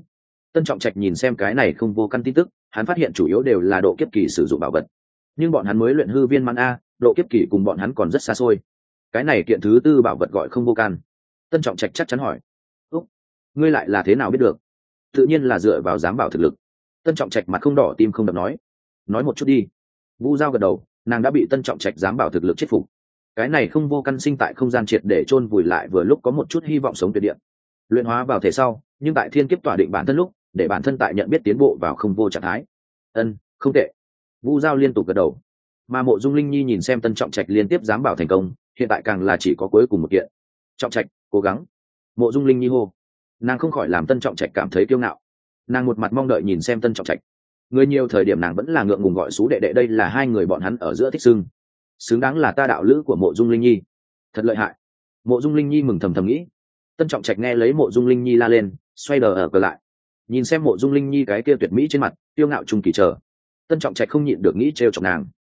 Tân Trọng Trạch nhìn xem cái này không vô căn tin tức, hắn phát hiện chủ yếu đều là độ kiếp kỳ sử dụng bảo vật, nhưng bọn hắn mới luyện hư viên mãn a, độ kiếp kỳ cùng bọn hắn còn rất xa xôi. Cái này kiện thứ tư bảo vật gọi không vô can. Tân Trọng Trạch chắc chắn hỏi: "Úc, ngươi lại là thế nào biết được?" Tự nhiên là dựa vào giám bảo thực lực. Tân Trọng Trạch mặt không đỏ tim không đập nói: "Nói một chút đi." Vu Giao gật đầu, nàng đã bị Tân Trọng Trạch giám bảo thực lực chết phục. Cái này không vô căn sinh tại không gian triệt để chôn vùi lại, vừa lúc có một chút hy vọng sống tuyệt địa. Luyện hóa vào thể sau, nhưng tại thiên kiếp tỏa định bản thân lúc, để bản thân tại nhận biết tiến bộ vào không vô trạng thái. Không tệ. Vu Giao liên tục gật đầu. Mà Mộ Dung Linh Nhi nhìn xem Tân Trọng Trạch liên tiếp giám bảo thành công, hiện tại càng là chỉ có cuối cùng một kiện. Trọng Trạch, cố gắng. Mộ Dung Linh Nhi hô. Nàng không khỏi làm Tân Trọng Trạch cảm thấy kiêu ngạo. Nàng một mặt mong đợi nhìn xem Tân Trọng Trạch. Người nhiều thời điểm nàng vẫn là ngượng ngùng gọi xú đệ đệ, đây là hai người bọn hắn ở giữa thích xưng. Xứng đáng là ta đạo lữ của Mộ Dung Linh Nhi. Thật lợi hại. Mộ Dung Linh Nhi mừng thầm thầm nghĩ. Tân Trọng Trạch nghe lấy Mộ Dung Linh Nhi la lên, xoay đờ ở cờ lại. Nhìn xem Mộ Dung Linh Nhi cái kia tuyệt mỹ trên mặt, kiêu ngạo trung kỳ chờ. Tân Trọng Trạch không nhịn được nghĩ trêu chọc nàng.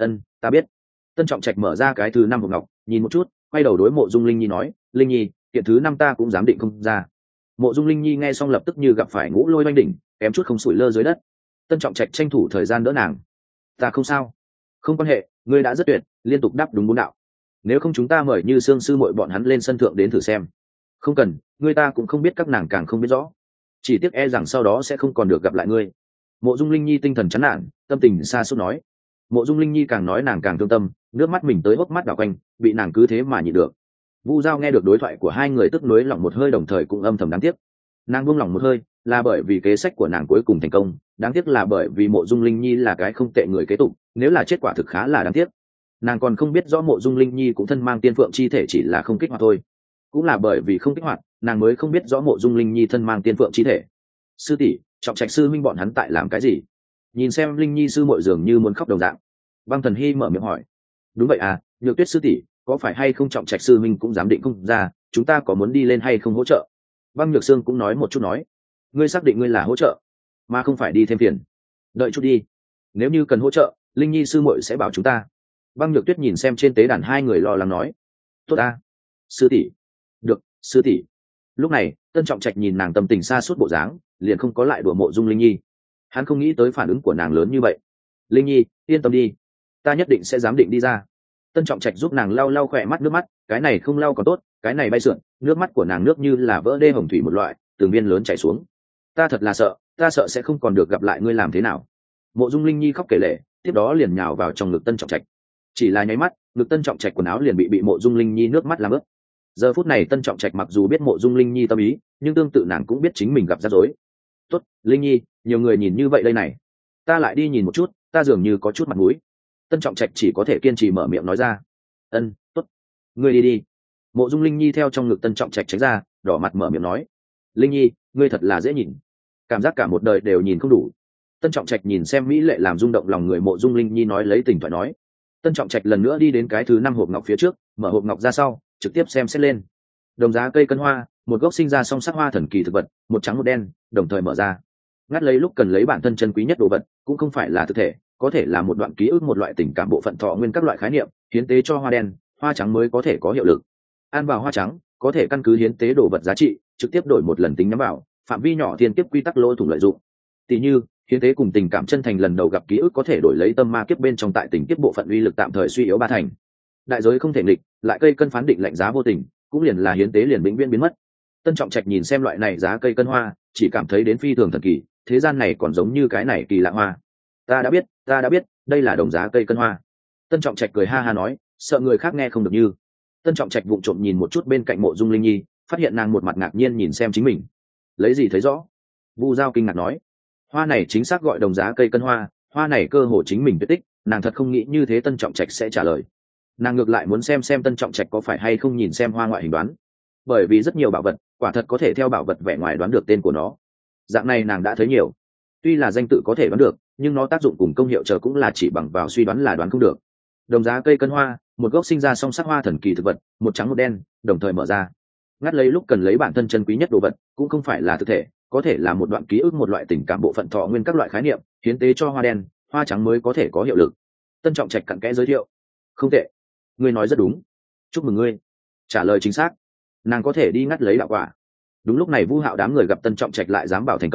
Ta biết. Tân Trọng Trạch mở ra cái thứ năm hộp ngọc, nhìn một chút, quay đầu đối Mộ Dung Linh Nhi nói: "Linh Nhi, kiện thứ năm ta cũng dám định không ra." Mộ Dung Linh Nhi nghe xong lập tức như gặp phải ngũ lôi oanh đỉnh, kém chút không sủi lơ dưới đất. Tân Trọng Trạch tranh thủ thời gian đỡ nàng: "Ta không sao, không quan hệ, ngươi đã rất tuyệt, liên tục đáp đúng bốn đạo. Nếu không chúng ta mời Như Sương sư muội bọn hắn lên sân thượng đến thử xem." "Không cần, ngươi ta cũng không biết, các nàng càng không biết rõ. Chỉ tiếc e rằng sau đó sẽ không còn được gặp lại ngươi." Mộ Dung Linh Nhi tinh thần chán nản, tâm tình xa sút nói. Mộ Dung Linh Nhi càng nói nàng càng thương tâm, nước mắt mình tới hốc mắt đảo quanh, bị nàng cứ thế mà nhịn được. Vu Giao nghe được đối thoại của hai người tức nối lòng một hơi, đồng thời cũng âm thầm đáng tiếc. Nàng buông lòng một hơi là bởi vì kế sách của nàng cuối cùng thành công, đáng tiếc là bởi vì Mộ Dung Linh Nhi là cái không tệ người kế tục, nếu là kết quả thực khá là đáng tiếc. Nàng còn không biết rõ Mộ Dung Linh Nhi cũng thân mang tiên phượng chi thể, chỉ là không kích hoạt thôi. Cũng là bởi vì không kích hoạt, nàng mới không biết rõ Mộ Dung Linh Nhi thân mang tiên phượng chi thể. "Sư tỷ, Trọng Trạch sư huynh bọn hắn tại làm cái gì?" Nhìn xem Linh Nhi sư muội dường như muốn khóc đồng dạng, Băng Thần Hy mở miệng hỏi. "Đúng vậy à, Nhược Tuyết sư tỷ, có phải hay không Trọng Trạch sư huynh cũng dám định không ra, chúng ta có muốn đi lên hay không hỗ trợ?" Băng Nhược Sương cũng nói một chút nói. "Ngươi xác định ngươi là hỗ trợ, mà không phải đi thêm phiền. Đợi chút đi, nếu như cần hỗ trợ, Linh Nhi sư muội sẽ bảo chúng ta." Băng Nhược Tuyết nhìn xem trên tế đàn hai người lo lắng nói. "Tốt ta, sư tỷ." "Được, sư tỷ." Lúc này, Tân Trọng Trạch nhìn nàng tâm tình xa suốt bộ dáng, liền không có lại đùa Mộ Dung Linh Nhi. Hắn không nghĩ tới phản ứng của nàng lớn như vậy. "Linh Nhi, yên tâm đi, ta nhất định sẽ dám định đi ra." Tân Trọng Trạch giúp nàng lau lau khỏe mắt nước mắt, cái này không lau còn tốt, cái này bay sượn, nước mắt của nàng nước như là vỡ đê hồng thủy một loại, từng viên lớn chảy xuống. "Ta thật là sợ, ta sợ sẽ không còn được gặp lại ngươi, làm thế nào?" Mộ Dung Linh Nhi khóc kể lể, tiếp đó liền nhào vào trong ngực Tân Trọng Trạch. Chỉ là nháy mắt, ngực Tân Trọng Trạch quần áo liền bị Mộ Dung Linh Nhi nước mắt làm ướt. Giờ phút này Tân Trọng Trạch mặc dù biết Mộ Dung Linh Nhi tâm ý, nhưng tương tự nàng cũng biết chính mình gặp rắc rối. "Tốt, Linh Nhi, nhiều người nhìn như vậy đây này, ta lại đi nhìn một chút, ta dường như có chút mặt mũi." Tân Trọng Trạch chỉ có thể kiên trì mở miệng nói ra. Tốt, ngươi đi đi." Mộ Dung Linh Nhi theo trong ngực Tân Trọng Trạch tránh ra, đỏ mặt mở miệng nói. "Linh Nhi, ngươi thật là dễ nhìn, cảm giác cả một đời đều nhìn không đủ." Tân Trọng Trạch nhìn xem mỹ lệ làm rung động lòng người Mộ Dung Linh Nhi nói lấy tình thoại nói. Tân Trọng Trạch lần nữa đi đến cái thứ năm hộp ngọc phía trước, mở hộp ngọc ra sau, trực tiếp xem xét lên. Đồng giá cây cân hoa, một gốc sinh ra song sắc hoa thần kỳ thực vật, một trắng một đen, đồng thời mở ra. Ngắt lấy lúc cần lấy bản thân chân quý nhất đồ vật, cũng không phải là thực thể, có thể là một đoạn ký ức, một loại tình cảm, bộ phận thọ nguyên, các loại khái niệm, hiến tế cho hoa đen, hoa trắng mới có thể có hiệu lực. Ăn vào hoa trắng, có thể căn cứ hiến tế đồ vật giá trị, trực tiếp đổi một lần tính nhắm vào, phạm vi nhỏ thiên kiếp quy tắc lỗ thủng lợi dụng. Tỷ như, hiến tế cùng tình cảm chân thành lần đầu gặp ký ức có thể đổi lấy tâm ma kiếp bên trong tại tình kiếp bộ phận uy lực tạm thời suy yếu ba thành. Đại giới không thể nghịch, lại cây cân phán định lạnh giá vô tình, cũng liền là hiến tế liền vĩnh viễn biến mất. Tân Trọng Trạch nhìn xem loại này giá cây cân hoa, chỉ cảm thấy đến phi thường thần kỳ, thế gian này còn giống như cái này kỳ lạ hoa. Ta đã biết, đây là đồng giá cây cân hoa." Tân Trọng Trạch cười ha ha nói, sợ người khác nghe không được như. Tân Trọng Trạch vụng trộm nhìn một chút bên cạnh Mộ Dung Linh Nhi, phát hiện nàng một mặt ngạc nhiên nhìn xem chính mình. "Lấy gì thấy rõ?" Vu Giao kinh ngạc nói. "Hoa này chính xác gọi đồng giá cây cân hoa, hoa này cơ hồ chính mình tuyệt tích." Nàng thật không nghĩ như thế Tân Trọng Trạch sẽ trả lời. Nàng ngược lại muốn xem Tân Trọng Trạch có phải hay không nhìn xem hoa ngoại hình đoán, bởi vì rất nhiều bảo vật quả thật có thể theo bảo vật vẻ ngoài đoán được tên của nó. Dạng này nàng đã thấy nhiều, tuy là danh tự có thể đoán được, nhưng nó tác dụng cùng công hiệu chờ cũng là chỉ bằng vào suy đoán là đoán không được. Đồng giá cây cân hoa, một gốc sinh ra song sắc hoa thần kỳ thực vật, một trắng một đen, đồng thời mở ra. Ngắt lấy lúc cần lấy bản thân chân quý nhất đồ vật, cũng không phải là thực thể, có thể là một đoạn ký ức, một loại tình cảm, bộ phận thọ nguyên, các loại khái niệm, hiến tế cho hoa đen, hoa trắng mới có thể có hiệu lực. Tân Trọng Trạch cặn kẽ giới thiệu. "Không tệ, ngươi nói rất đúng, chúc mừng ngươi, trả lời chính xác, nàng có thể đi ngắt lấy đạo quả." Đúng lúc này Vu Hạo đám người gặp Tân Trọng Trạch lại dám bảo thành công,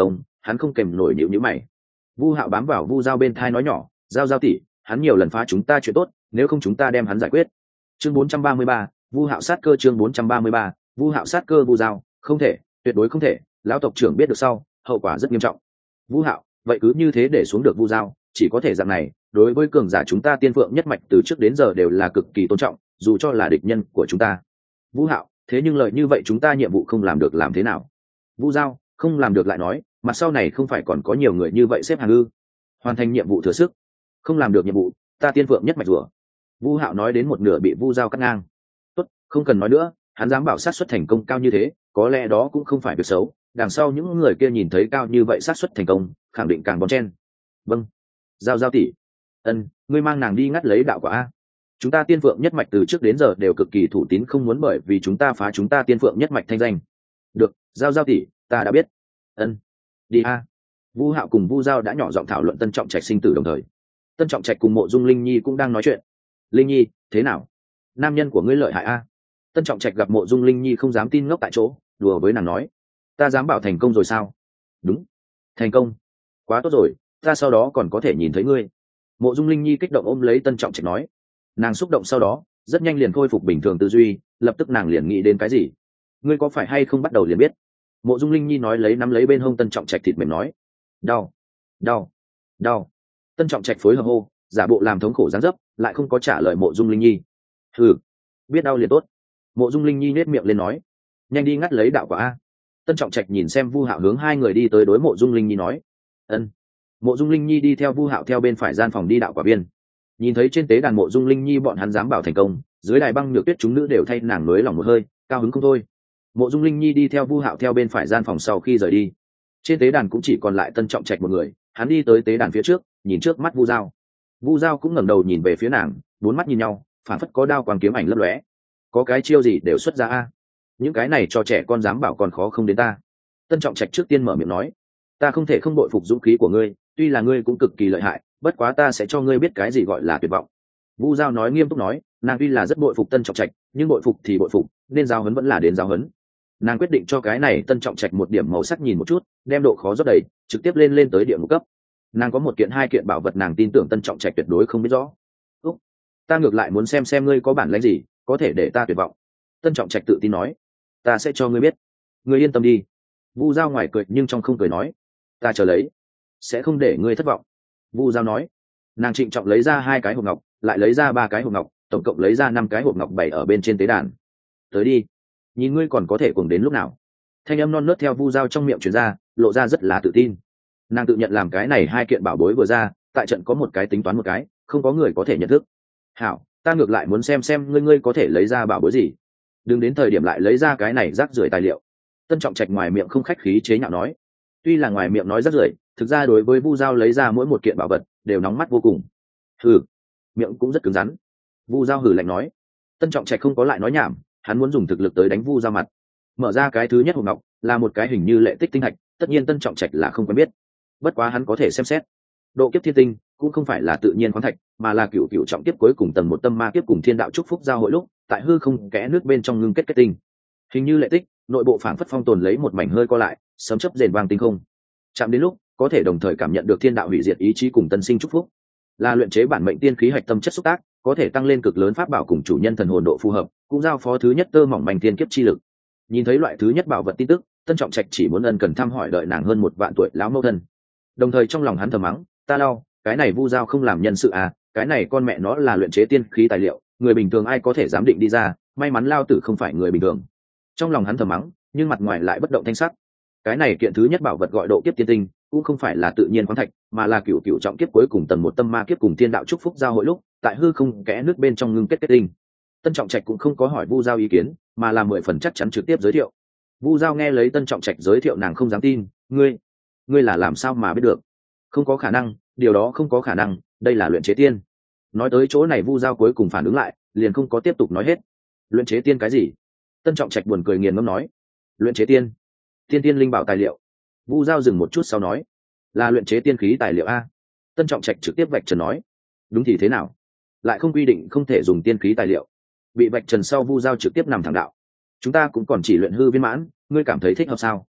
hắn không kèm nổi nhịu nhữ mày. Vu Hạo bám vào Vu Giao bên thai nói nhỏ, Giao tỷ, hắn nhiều lần phá chúng ta chuyện tốt, nếu không chúng ta đem hắn giải quyết. Chương 433, Vu Hạo sát cơ. Chương 433, Vu Hạo sát cơ. Vu Giao, không thể, tuyệt đối không thể, lão tộc trưởng biết được sau, hậu quả rất nghiêm trọng. Vu Hạo, vậy cứ như thế để xuống được Vu Giao, chỉ có thể dạng này, đối với cường giả chúng ta Tiên Phượng nhất mạch từ trước đến giờ đều là cực kỳ tôn trọng, dù cho là địch nhân của chúng ta. Vu Hạo, thế nhưng lời như vậy chúng ta nhiệm vụ không làm được làm thế nào? Vu Giao, không làm được lại nói, mặt sau này không phải còn có nhiều người như vậy xếp hàng ư? Hoàn thành nhiệm vụ thừa sức. Không làm được nhiệm vụ, ta Tiên Phượng nhất mạch rủa. Vu Hạo nói đến một nửa bị Vu Giao cắt ngang. Tốt, không cần nói nữa, hắn dám bảo sát suất thành công cao như thế, có lẽ đó cũng không phải việc xấu, đằng sau những người kia nhìn thấy cao như vậy sát suất thành công, khẳng định càng bon chen. Vâng. Giao tỷ. Ngươi mang nàng đi ngắt lấy đạo quả a. Chúng ta Tiên Phượng nhất mạch từ trước đến giờ đều cực kỳ thủ tín, không muốn bởi vì chúng ta phá chúng ta Tiên Phượng nhất mạch thanh danh. Được, Giao tỷ, ta đã biết. Đi a. Vu Hạo cùng Vu Giao đã nhỏ giọng thảo luận Tân Trọng Trạch sinh tử đồng thời. Tân Trọng Trạch cùng Mộ Dung Linh Nhi cũng đang nói chuyện. Linh Nhi, thế nào? Nam nhân của ngươi lợi hại a. Tân Trọng Trạch gặp Mộ Dung Linh Nhi không dám tin ngốc tại chỗ, đùa với nàng nói, ta dám bảo thành công rồi sao? Đúng, thành công. Quá tốt rồi, ta sau đó còn có thể nhìn thấy ngươi. Mộ Dung Linh Nhi kích động ôm lấy Tân Trọng Trạch nói. Nàng xúc động sau đó rất nhanh liền khôi phục bình thường tư duy, lập tức nàng liền nghĩ đến cái gì. Ngươi có phải hay không bắt đầu liền biết? Mộ Dung Linh Nhi nói lấy nắm lấy bên hông Tân Trọng Trạch thịt mềm nói. Đau, đau, đau. Tân Trọng Trạch phối hợp hô, giả bộ làm thống khổ dáng dấp, lại không có trả lời Mộ Dung Linh Nhi. Biết đau liền tốt. Mộ Dung Linh Nhi nhếch miệng lên nói, nhanh đi ngắt lấy đạo quả a. Tân Trọng Trạch nhìn xem Vu Hạo hướng hai người đi tới, đối Mộ Dung Linh Nhi nói. Mộ Dung Linh Nhi đi theo Vu Hạo theo bên phải gian phòng đi đạo quả viên. Nhìn thấy trên tế đàn Mộ Dung Linh Nhi bọn hắn dám bảo thành công, dưới đài băng nhược tuyết chúng nữ đều thay nàng nới lòng một hơi, cao hứng không thôi. Mộ Dung Linh Nhi đi theo Vu Hạo theo bên phải gian phòng sau khi rời đi. Trên tế đàn cũng chỉ còn lại Tân Trọng Trạch một người, hắn đi tới tế đàn phía trước, nhìn trước mắt Vu Giao. Vu Giao cũng ngẩng đầu nhìn về phía nàng, bốn mắt nhìn nhau, phản phất có đao quang kiếm ảnh lấp lóe. Có cái chiêu gì đều xuất ra a. Những cái này cho trẻ con dám bảo còn khó không đến ta. Tân Trọng Trạch trước tiên mở miệng nói, ta không thể không bội phục dũng khí của ngươi, tuy là ngươi cũng cực kỳ lợi hại, bất quá ta sẽ cho ngươi biết cái gì gọi là tuyệt vọng. Vu Giao nói nghiêm túc nói, nàng tuy là rất bội phục Tân Trọng Trạch, nhưng bội phục thì bội phục, nên giáo huấn vẫn là đến giáo huấn. Nàng quyết định cho cái này Tân Trọng Trạch một điểm màu sắc nhìn một chút, đem độ khó rất đầy, trực tiếp lên tới địa ngục cấp. Nàng có một kiện hai kiện bảo vật, nàng tin tưởng Tân Trọng Trạch tuyệt đối không biết rõ. Ta ngược lại muốn xem ngươi có bản lĩnh gì, có thể để ta tuyệt vọng. Tân Trọng Trạch tự tin nói, ta sẽ cho ngươi biết. Ngươi yên tâm đi. Vu Giao ngoài cười nhưng trong không cười nói, ta chờ lấy, sẽ không để ngươi thất vọng. Vu Giao nói. Nàng trịnh trọng lấy ra 2 cái hộp ngọc, lại lấy ra 3 cái hộp ngọc, tổng cộng lấy ra 5 cái hộp ngọc bày ở bên trên tế đàn. Tới đi, nhìn ngươi còn có thể cuồng đến lúc nào. Thanh âm non nớt theo Vu Giao trong miệng truyền ra, lộ ra rất là tự tin. Nàng tự nhận làm cái này 2 kiện bảo bối vừa ra, tại trận có một cái tính toán một cái, không có người có thể nhận thức. Hảo, ta ngược lại muốn xem ngươi có thể lấy ra bảo bối gì. Đừng đến thời điểm lại lấy ra cái này rác rưởi tài liệu. Tân Trọng Trạch ngoài miệng không khách khí chế nhạo nói. Tuy là ngoài miệng nói rác rưởi, thực ra đối với Vu Giao lấy ra mỗi một kiện bảo vật đều nóng mắt vô cùng. Miệng cũng rất cứng rắn. Vu Giao hừ lạnh nói. Tân Trọng Trạch không có lại nói nhảm, hắn muốn dùng thực lực tới đánh Vu Giao mặt. Mở ra cái thứ nhất hộp ngọc, là một cái hình như lệ tích tinh thạch, tất nhiên Tân Trọng Trạch là không quen biết. Bất quá hắn có thể xem xét. Độ kiếp thiên tinh cũng không phải là tự nhiên khoáng thạch, mà là cựu trọng kiếp cuối cùng tầng 1 tâm ma kiếp cùng thiên đạo chúc phúc giao hội lúc, tại hư không kẽ nước bên trong ngưng kết tinh. Hình như lệ tích, nội bộ phảng phất phong tồn lấy một mảnh hơi co lại, sấm chớp rền vang tinh không. Chạm đến lúc, có thể đồng thời cảm nhận được thiên đạo hủy diệt ý chí cùng tân sinh chúc phúc. Là luyện chế bản mệnh tiên khí hạch tâm chất xúc tác, có thể tăng lên cực lớn pháp bảo cùng chủ nhân thần hồn độ phù hợp, cũng giao phó thứ nhất tơ mỏng mảnh tiên kiếp chi lực. Nhìn thấy loại thứ nhất bảo vật tin tức, Tân Trọng Trạch chỉ muốn ân cần thăm hỏi đợi nàng hơn 1 vạn tuổi lão mẫu thân. Đồng thời trong lòng hắn thầm mắng, ta đau, cái này Vu Giao không làm nhân sự à, cái này con mẹ nó là luyện chế tiên khí tài liệu, người bình thường ai có thể dám định đi ra, may mắn lao tử không phải người bình thường. Trong lòng hắn thầm mắng, nhưng mặt ngoài lại bất động thanh sắc. Cái này kiện thứ nhất bảo vật gọi độ kiếp tiên tinh, cũng không phải là tự nhiên khoáng thạch, mà là cựu trọng kiếp cuối cùng tầng 1 tâm ma kiếp cùng thiên đạo chúc phúc giao hội lúc, tại hư không kẽ nước bên trong ngưng kết tinh. Tân Trọng Trạch cũng không có hỏi Vu Giao ý kiến, mà là 10 phần chắc chắn trực tiếp giới thiệu. Vu Giao nghe lấy Tân Trọng Trạch giới thiệu nàng không dám tin, ngươi là làm sao mà biết được? Không có khả năng, điều đó không có khả năng, đây là luyện chế tiên. Nói tới chỗ này Vu Giao cuối cùng phản ứng lại, liền không có tiếp tục nói hết. Luyện chế tiên cái gì? Tân Trọng Trạch buồn cười nghiền ngẫm nói. Luyện chế tiên, tiên linh bảo tài liệu. Vu Giao dừng một chút sau nói, là luyện chế tiên khí tài liệu a. Tân Trọng Trạch trực tiếp vạch trần nói, đúng thì thế nào? Lại không quy định không thể dùng tiên khí tài liệu. Bị vạch trần sau Vu Giao trực tiếp nằm thẳng đạo, chúng ta cũng còn chỉ luyện hư viên mãn, ngươi cảm thấy thích hợp sao?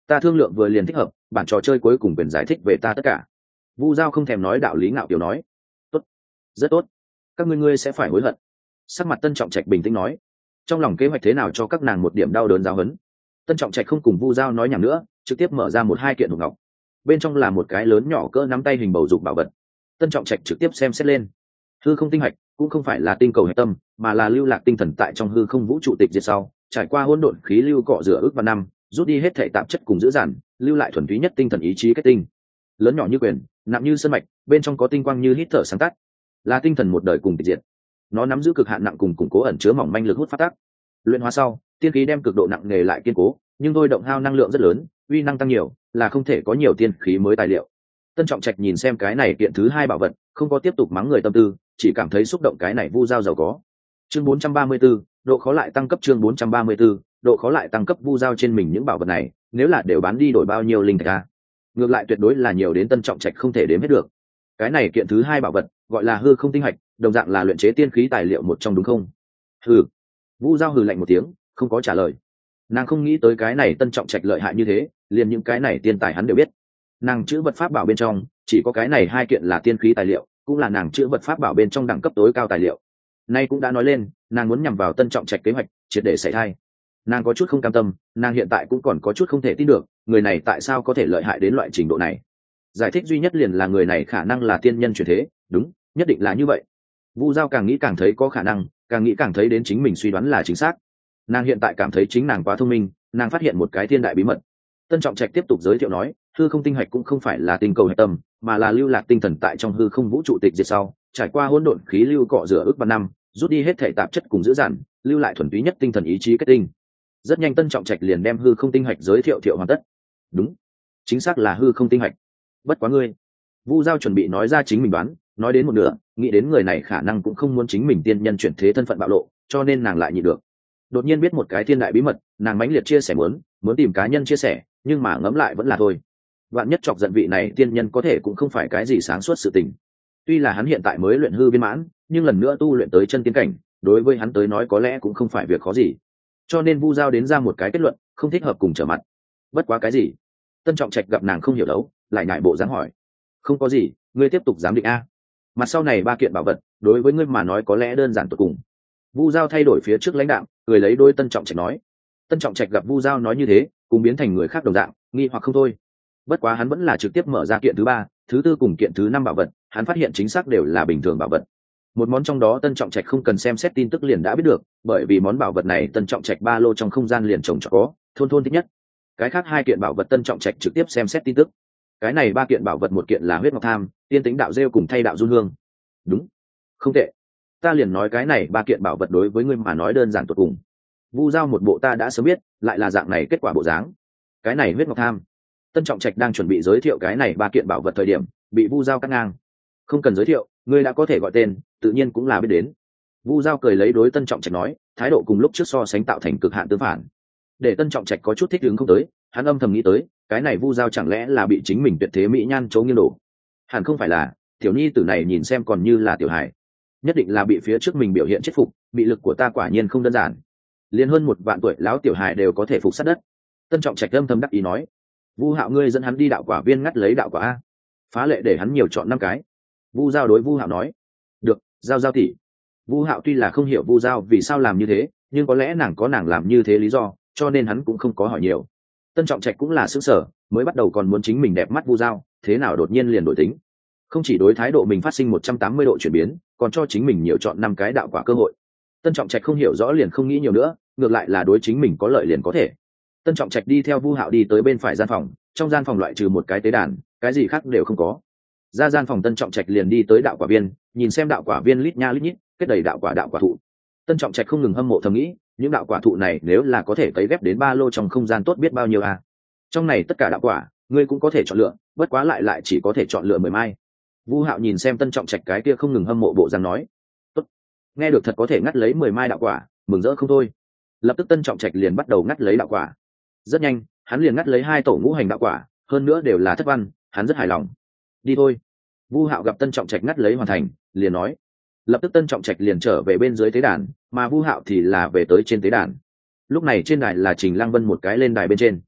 Ta thương lượng vừa liền thích hợp, bản trò chơi cuối cùng quyền giải thích về ta tất cả. Vu Giao không thèm nói đạo lý ngạo kiểu nói. Tốt, rất tốt, các ngươi sẽ phải hối hận. Sắc mặt Tân Trọng Trạch bình tĩnh nói, trong lòng kế hoạch thế nào cho các nàng một điểm đau đớn giáo huấn. Tân Trọng Trạch không cùng Vu Giao nói nhảm nữa, trực tiếp mở ra một hai kiện hộp ngọc, bên trong là một cái lớn nhỏ cỡ nắm tay hình bầu dục bảo vật. Tân Trọng Trạch trực tiếp xem xét lên. Hư không tinh hạch cũng không phải là tinh cầu hệ tâm, mà là lưu lạc tinh thần tại trong hư không vũ trụ tịch diệt sau, trải qua hỗn độn khí lưu cọ rửa ước vạn năm, rút đi hết thể tạp chất cùng giữ giản, lưu lại thuần túy nhất tinh thần ý chí kết tinh. Lớn nhỏ như quyền, nặng như sơn mạch, bên trong có tinh quang như hít thở sáng tắt, là tinh thần một đời cùng tịch diệt. Nó nắm giữ cực hạn nặng cùng củng cố ẩn chứa mỏng manh lực hút phát tác. Luyện hóa sau, tiên khí đem cực độ nặng nề lại kiên cố, nhưng thôi động hao năng lượng rất lớn, uy năng tăng nhiều, là không thể có nhiều tiên khí mới tài liệu. Tân Trọng Trạch nhìn xem cái này kiện thứ hai bảo vật, không có tiếp tục mắng người tâm tư, chỉ cảm thấy xúc động cái này Vu Giao giàu có. Chương 434, độ khó lại tăng cấp. Chương 434, độ khó lại tăng cấp. Vu Giao trên mình những bảo vật này, nếu là đều bán đi đổi bao nhiêu linh thạch a? Ngược lại tuyệt đối là nhiều đến Tân Trọng Trạch không thể đếm hết được. Cái này kiện thứ hai bảo vật, gọi là hư không tinh hạch, đồng dạng là luyện chế tiên khí tài liệu một trong đúng không? Hừ. Vu Giao hừ lạnh một tiếng, không có trả lời. Nàng không nghĩ tới cái này Tân Trọng Trạch lợi hại như thế, liền những cái này tiên tài hắn đều biết. Nàng chữ vật pháp bảo bên trong chỉ có cái này hai kiện là tiên khí tài liệu, cũng là nàng chữ vật pháp bảo bên trong đẳng cấp tối cao tài liệu. Nay cũng đã nói lên, nàng muốn nhằm vào Tân Trọng Trạch kế hoạch triệt để xảy thai. Nàng có chút không cam tâm, nàng hiện tại cũng còn có chút không thể tin được, người này tại sao có thể lợi hại đến loại trình độ này. Giải thích duy nhất liền là người này khả năng là tiên nhân chuyển thế, đúng, nhất định là như vậy. Vu Giao càng nghĩ càng thấy có khả năng, càng nghĩ càng thấy đến chính mình suy đoán là chính xác. Nàng hiện tại cảm thấy chính nàng quá thông minh, nàng phát hiện một cái thiên đại bí mật. Tân Trọng Trạch tiếp tục giới thiệu nói, hư không tinh hạch cũng không phải là tinh cầu hệ tâm, mà là lưu lạc tinh thần tại trong hư không vũ trụ tịch diệt sau, trải qua hỗn độn khí lưu cọ rửa ước vạn năm, rút đi hết thể tạp chất cùng giữ giản, lưu lại thuần túy nhất tinh thần ý chí kết tinh. Rất nhanh Tân Trọng Trạch liền đem hư không tinh hạch giới thiệu hoàn tất. Đúng, chính xác là hư không tinh hạch. Bất quá ngươi. Vu Giao chuẩn bị nói ra chính mình đoán, nói đến một nửa, nghĩ đến người này khả năng cũng không muốn chính mình tiên nhân chuyển thế thân phận bạo lộ, cho nên nàng lại nhịn được. Đột nhiên biết một cái thiên đại bí mật, nàng mãnh liệt chia sẻ muốn tìm cá nhân chia sẻ, nhưng mà ngẫm lại vẫn là thôi. Vạn nhất chọc giận vị này tiên nhân có thể cũng không phải cái gì sáng suốt sự tình. Tuy là hắn hiện tại mới luyện hư viên mãn, nhưng lần nữa tu luyện tới chân tiên cảnh, đối với hắn tới nói có lẽ cũng không phải việc khó gì. Cho nên Vu Giao đến ra một cái kết luận, không thích hợp cùng trở mặt. Bất quá cái gì? Tân Trọng Trạch gặp nàng không hiểu đấu, lại ngại bộ dáng hỏi. Không có gì, ngươi tiếp tục giám định a. Mặt sau này ba kiện bảo vật, đối với ngươi mà nói có lẽ đơn giản tột cùng. Vu Giao thay đổi phía trước lãnh đạo, người lấy đôi Tân Trọng Trạch nói. Tân Trọng Trạch gặp Vu Giao nói như thế, cùng biến thành người khác đồng dạng, nghi hoặc không thôi. Bất quá hắn vẫn là trực tiếp mở ra kiện thứ ba, thứ tư cùng kiện thứ năm bảo vật, hắn phát hiện chính xác đều là bình thường bảo vật. Một món trong đó Tân Trọng Trạch không cần xem xét tin tức liền đã biết được, bởi vì món bảo vật này Tân Trọng Trạch ba lô trong không gian liền trồng cho có, thôn thích nhất. Cái khác hai kiện bảo vật Tân Trọng Trạch trực tiếp xem xét tin tức. Cái này ba kiện bảo vật một kiện là huyết ngọc tham, tiên tính đạo rêu cùng thay đạo dung hương. Đúng, không tệ. Ta liền nói cái này ba kiện bảo vật đối với ngươi mà nói đơn giản tuyệt cùng. Vu Giao một bộ ta đã sớm biết, lại là dạng này kết quả bộ dáng. Cái này huyết ngọc tham. Tân Trọng Trạch đang chuẩn bị giới thiệu cái này ba kiện bảo vật thời điểm, bị Vu Giao cắt ngang. Không cần giới thiệu, ngươi đã có thể gọi tên, tự nhiên cũng là biết đến. Vu Giao cười lấy đối Tân Trọng Trạch nói, thái độ cùng lúc trước so sánh tạo thành cực hạn tương phản. Để Tân Trọng Trạch có chút thích ứng không tới, hắn âm thầm nghĩ tới, cái này Vu Giao chẳng lẽ là bị chính mình tuyệt thế mỹ nhan chấu nghiêng đổ. Hẳn không phải là, tiểu nhi tử này nhìn xem còn như là tiểu hài, nhất định là bị phía trước mình biểu hiện chết phục, bị lực của ta quả nhiên không đơn giản. Liên hơn 1 vạn tuổi lão tiểu hài đều có thể phục sát đất. Tân Trọng Trạch âm thầm đắc ý nói, Vu Hạo ngươi dẫn hắn đi đạo quả viên ngắt lấy đạo quả a, phá lệ để hắn nhiều chọn 5 cái. Vu Giao đối Vu Hạo nói, được, Giao tỷ. Vu Hạo tuy là không hiểu Vu Giao vì sao làm như thế, nhưng có lẽ nàng có nàng làm như thế lý do, cho nên hắn cũng không có hỏi nhiều. Tân Trọng Trạch cũng là sững sờ, mới bắt đầu còn muốn chính mình đẹp mắt Vu Giao, thế nào đột nhiên liền đổi tính. Không chỉ đối thái độ mình phát sinh 180 độ chuyển biến, còn cho chính mình nhiều chọn 5 cái đạo quả cơ hội. Tân Trọng Trạch không hiểu rõ liền không nghĩ nhiều nữa, ngược lại là đối chính mình có lợi liền có thể. Tân Trọng Trạch đi theo Vu Hạo đi tới bên phải gian phòng, trong gian phòng loại trừ một cái tế đàn, cái gì khác đều không có. Ra gian phòng Tân Trọng Trạch liền đi tới đạo quả viên, nhìn xem đạo quả viên lít nha lít nhít, kết đầy đạo quả thụ. Tân Trọng Trạch không ngừng hâm mộ thầm nghĩ, những đạo quả thụ này nếu là có thể cấy ghép đến ba lô trong không gian tốt biết bao nhiêu à. Trong này tất cả đạo quả, ngươi cũng có thể chọn lựa, bất quá lại chỉ có thể chọn lựa 10 mai. Vu Hạo nhìn xem Tân Trọng Trạch cái kia không ngừng hâm mộ bộ dáng nói, tốt, nghe được thật có thể ngắt lấy 10 mai đạo quả, mừng rỡ không thôi. Lập tức Tân Trọng Trạch liền bắt đầu ngắt lấy đạo quả. Rất nhanh, hắn liền ngắt lấy 2 tổ ngũ hành đạo quả, hơn nữa đều là thất văn, hắn rất hài lòng. Đi thôi. Vu Hạo gặp Tân Trọng Trạch ngắt lấy hoàn thành, liền nói. Lập tức Tân Trọng Trạch liền trở về bên dưới tế đàn, mà Vu Hạo thì là về tới trên tế đàn. Lúc này trên đài là Trình Lăng Vân một cái lên đài bên trên.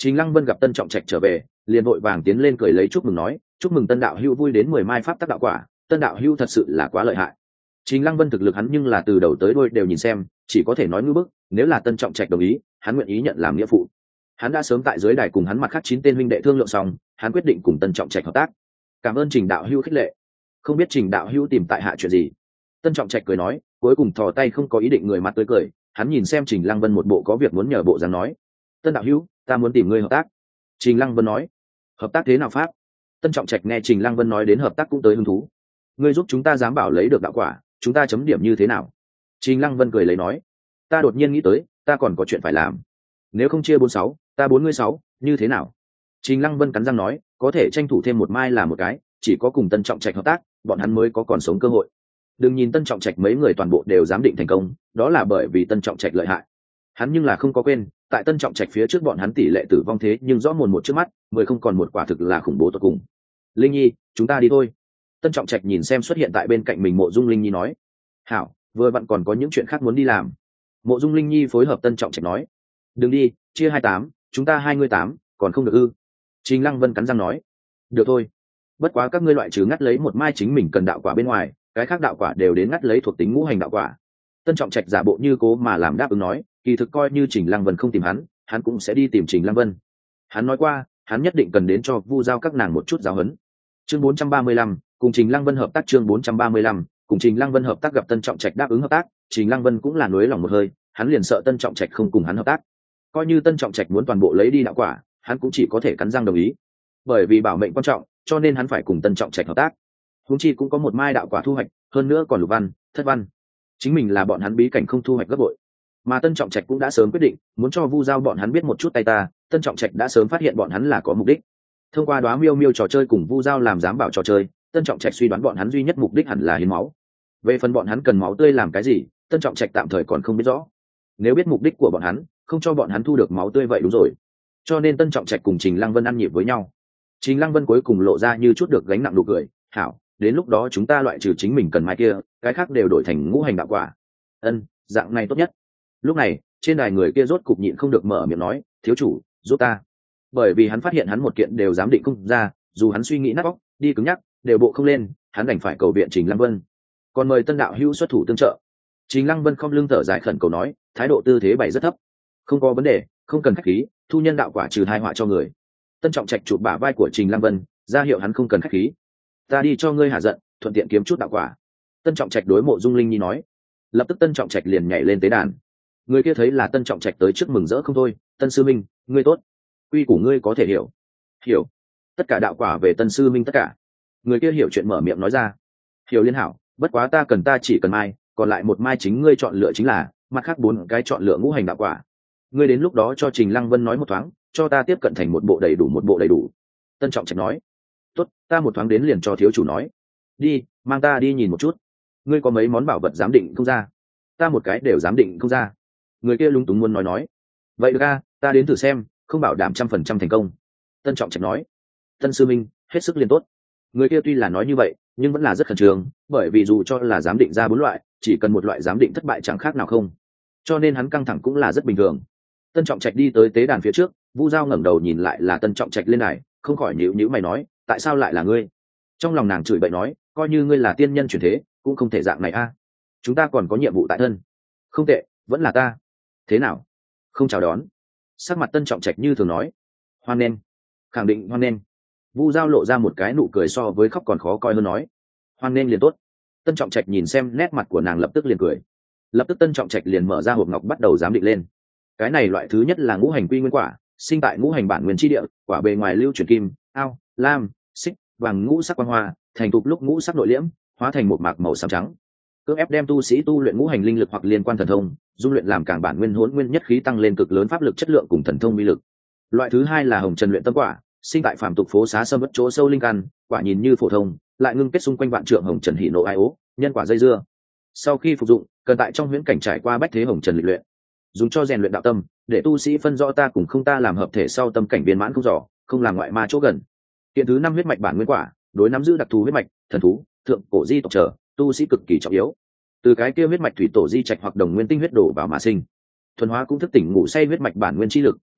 Trình Lăng Vân gặp Tân Trọng Trạch trở về, liền vội vàng tiến lên cười lấy chúc mừng nói, chúc mừng Tân đạo hữu vui đến 10 mai pháp tắc đạo quả, Tân đạo hữu thật sự là quá lợi hại. Trình Lăng Vân thực lực hắn nhưng là từ đầu tới đuôi đều nhìn xem, chỉ có thể nói ngư bức, nếu là Tân Trọng Trạch đồng ý, hắn nguyện ý nhận làm nghĩa phụ. Hắn đã sớm tại dưới đài cùng hắn mặt khác 9 tên huynh đệ thương lượng xong, hắn quyết định cùng Tân Trọng Trạch hợp tác. Cảm ơn Trình đạo hữu khích lệ. Không biết Trình đạo hữu tìm tại hạ chuyện gì? Tân Trọng Trạch cười nói, cuối cùng thò tay không có ý định người mặt tươi cười, hắn nhìn xem Trình Lăng Vân một bộ có việc muốn nhờ bộ dáng nói, Tân đạo hữu, ta muốn tìm ngươi hợp tác. Trình Lăng Vân nói, hợp tác thế nào pháp? Tân Trọng Trạch nghe Trình Lăng Vân nói đến hợp tác cũng tới hứng thú. Ngươi giúp chúng ta dám bảo lấy được đạo quả, chúng ta chấm điểm như thế nào? Trình Lăng Vân cười lấy nói, ta đột nhiên nghĩ tới, ta còn có chuyện phải làm. Nếu không chia 46, ta 46, như thế nào? Trình Lăng Vân cắn răng nói, có thể tranh thủ thêm một mai là một cái, chỉ có cùng Tân Trọng Trạch hợp tác, bọn hắn mới có còn sống cơ hội. Đừng nhìn Tân Trọng Trạch mấy người toàn bộ đều giám định thành công, đó là bởi vì Tân Trọng Trạch lợi hại. Hắn nhưng là không có quên, tại Tân Trọng Trạch phía trước bọn hắn tỷ lệ tử vong thế nhưng rõ mồn một trước mắt, 10 không còn một, quả thực là khủng bố tột cùng. Linh Nhi, chúng ta đi thôi. Tân Trọng Trạch nhìn xem xuất hiện tại bên cạnh mình Mộ Dung Linh Nhi nói, hảo, vừa vặn còn có những chuyện khác muốn đi làm. Mộ Dung Linh Nhi phối hợp Tân Trọng Trạch nói, đừng đi, chia 28, chúng ta 28, còn không được ư? Trình Lăng Vân cắn răng nói, được thôi, bất quá các ngươi loại trừ ngắt lấy một mai chính mình cần đạo quả bên ngoài, cái khác đạo quả đều đến ngắt lấy thuộc tính ngũ hành đạo quả. Tân Trọng Trạch giả bộ như cố mà làm đáp ứng nói, kỳ thực coi như Trình Lăng Vân không tìm hắn cũng sẽ đi tìm Trình Lăng Vân. Hắn nói qua, hắn nhất định cần đến cho Vu Giao các nàng một chút giáo huấn. Chương 435, cùng Trình Lăng Vân hợp tác. Chương 435, cùng Trình Lăng Vân hợp tác. Gặp Tân Trọng Trạch đáp ứng hợp tác, Trình Lăng Vân cũng là nuối lòng một hơi, hắn liền sợ Tân Trọng Trạch không cùng hắn hợp tác. Coi như Tân Trọng Trạch muốn toàn bộ lấy đi đạo quả, hắn cũng chỉ có thể cắn răng đồng ý. Bởi vì bảo mệnh quan trọng, cho nên hắn phải cùng Tân Trọng Trạch hợp tác. Huống chi cũng có một mai đạo quả thu hoạch, hơn nữa còn lục văn, thất văn. Chính mình là bọn hắn bí cảnh không thu hoạch gấp bội. Mà Tân Trọng Trạch cũng đã sớm quyết định, muốn cho Vu Giao bọn hắn biết một chút tay ta, Tân Trọng Trạch đã sớm phát hiện bọn hắn là có mục đích. Thông qua Đóa Miêu Miêu trò chơi cùng Vu Giao làm giám bảo trò chơi, Tân Trọng Trạch suy đoán bọn hắn duy nhất mục đích hẳn là hiến máu. Về phần bọn hắn cần máu tươi làm cái gì, Tân Trọng Trạch tạm thời còn không biết rõ. Nếu biết mục đích của bọn hắn, không cho bọn hắn thu được máu tươi vậy đúng rồi. Cho nên Tân Trọng Trạch cùng Trình Lăng Vân ăn nhịp với nhau. Trình Lăng Vân cuối cùng lộ ra như chút được gánh nặng nụ cười, hảo, đến lúc đó chúng ta loại trừ chính mình cần mai kia, cái khác đều đổi thành ngũ hành đạo quả. Ân, dạng này tốt nhất. Lúc này, trên đài người kia rốt cục nhịn không được mở miệng nói, thiếu chủ, giúp ta. Bởi vì hắn phát hiện hắn một kiện đều giám định không ra, dù hắn suy nghĩ nát óc, đi cứng nhắc, đều bộ không lên, hắn đành phải cầu viện Trình Lăng Vân. Còn mời Tân đạo hữu xuất thủ tương trợ. Trình Lăng Vân không lưng thở dài khẩn cầu nói, thái độ tư thế bày rất thấp. Không có vấn đề, không cần khách khí, thu nhân đạo quả trừ tai họa cho người. Tân Trọng Trạch chụp bả vai của Trình Lăng Vân, ra hiệu hắn không cần khách khí. Ta đi cho ngươi hạ giận, thuận tiện kiếm chút đạo quả. Tân Trọng Trạch đối Mộ Dung Linh Nhi nói. Lập tức Tân Trọng Trạch liền nhảy lên tế đàn. Người kia thấy là Tân Trọng Trạch tới trước mừng rỡ không thôi, Tân sư minh, ngươi tốt, quy của ngươi có thể hiểu. Hiểu. Tất cả đạo quả về Tân sư minh tất cả. Người kia hiểu chuyện mở miệng nói ra. Hiểu liên hảo, bất quá ta chỉ cần mai, còn lại một mai chính ngươi chọn lựa chính là, mặt khác 4 cái chọn lựa ngũ hành đạo quả. Ngươi đến lúc đó cho Trình Lăng Vân nói một thoáng, cho ta tiếp cận thành một bộ đầy đủ. Tân Trọng Trạch nói. Tốt, ta một thoáng đến liền cho thiếu chủ nói. Đi, mang ta đi nhìn một chút. Ngươi có mấy món bảo vật giám định không ra? Ta một cái đều giám định không ra. Người kia lúng túng muốn nói. Vậy được a, ta đến thử xem, không bảo đảm 100% thành công. Tân Trọng Trạch nói. Tân sư minh, hết sức liền tốt. Người kia tuy là nói như vậy, nhưng vẫn là rất khẩn trương, bởi vì dù cho là giám định ra 4 loại, chỉ cần một loại giám định thất bại chẳng khác nào không. Cho nên hắn căng thẳng cũng là rất bình thường. Tân Trọng Trạch đi tới tế đàn phía trước, Vu Giao ngẩng đầu nhìn lại là Tân Trọng Trạch lên này, không khỏi nhíu mày nói, tại sao lại là ngươi? Trong lòng nàng chửi bậy nói, coi như ngươi là tiên nhân chuyển thế, cũng không thể dạng này a. Chúng ta còn có nhiệm vụ tại thân. Không tệ, vẫn là ta. Thế nào? Không chào đón. Sắc mặt Tân Trọng Trạch như thường nói, hoan nghênh, khẳng định hoan nghênh. Vu Giao lộ ra một cái nụ cười so với khóc còn khó coi hơn nói, hoan nghênh liền tốt. Tân Trọng Trạch nhìn xem nét mặt của nàng lập tức liền cười. Lập tức Tân Trọng Trạch liền mở ra hộp ngọc bắt đầu giám định lên. Cái này loại thứ nhất là ngũ hành quy nguyên quả, sinh tại ngũ hành bản nguyên chi địa, quả bề ngoài lưu chuyển kim, ao, lam, xích, vàng ngũ sắc quang hoa, thành thục lúc ngũ sắc nội liễm, hóa thành một mạc màu xám trắng. Cưỡng ép đem tu sĩ tu luyện ngũ hành linh lực hoặc liên quan thần thông, dung luyện làm càng bản nguyên hỗn nguyên nhất khí, tăng lên cực lớn pháp lực chất lượng cùng thần thông uy lực. Loại thứ hai là hồng trần luyện tâm quả, sinh tại phàm tục phố xá sâm mất chỗ sâu linh căn, quả nhìn như phổ thông, lại ngưng kết xung quanh vạn trượng hồng trần hỉ nộ ai ố, nhân quả dây dưa. Sau khi phục dụng, cần tại trong huyễn cảnh trải qua bách thế hồng trần lịch luyện, dùng cho rèn luyện đạo tâm, để tu sĩ phân rõ ta cùng không ta làm hợp thể sau tâm cảnh viên mãn không rõ, không làm ngoại ma chỗ gần. Kiện thứ 5 huyết mạch bản nguyên quả, đối nắm giữ đặc thù huyết mạch, thần thú, thượng cổ di tộc trở, tu sĩ cực kỳ trọng yếu. Từ cái kia huyết mạch thủy tổ di trạch hoặc đồng nguyên tinh huyết đổ vào mà sinh. Thuần hóa cũng thức tỉnh ngủ say huyết mạch bản nguyên chi lực,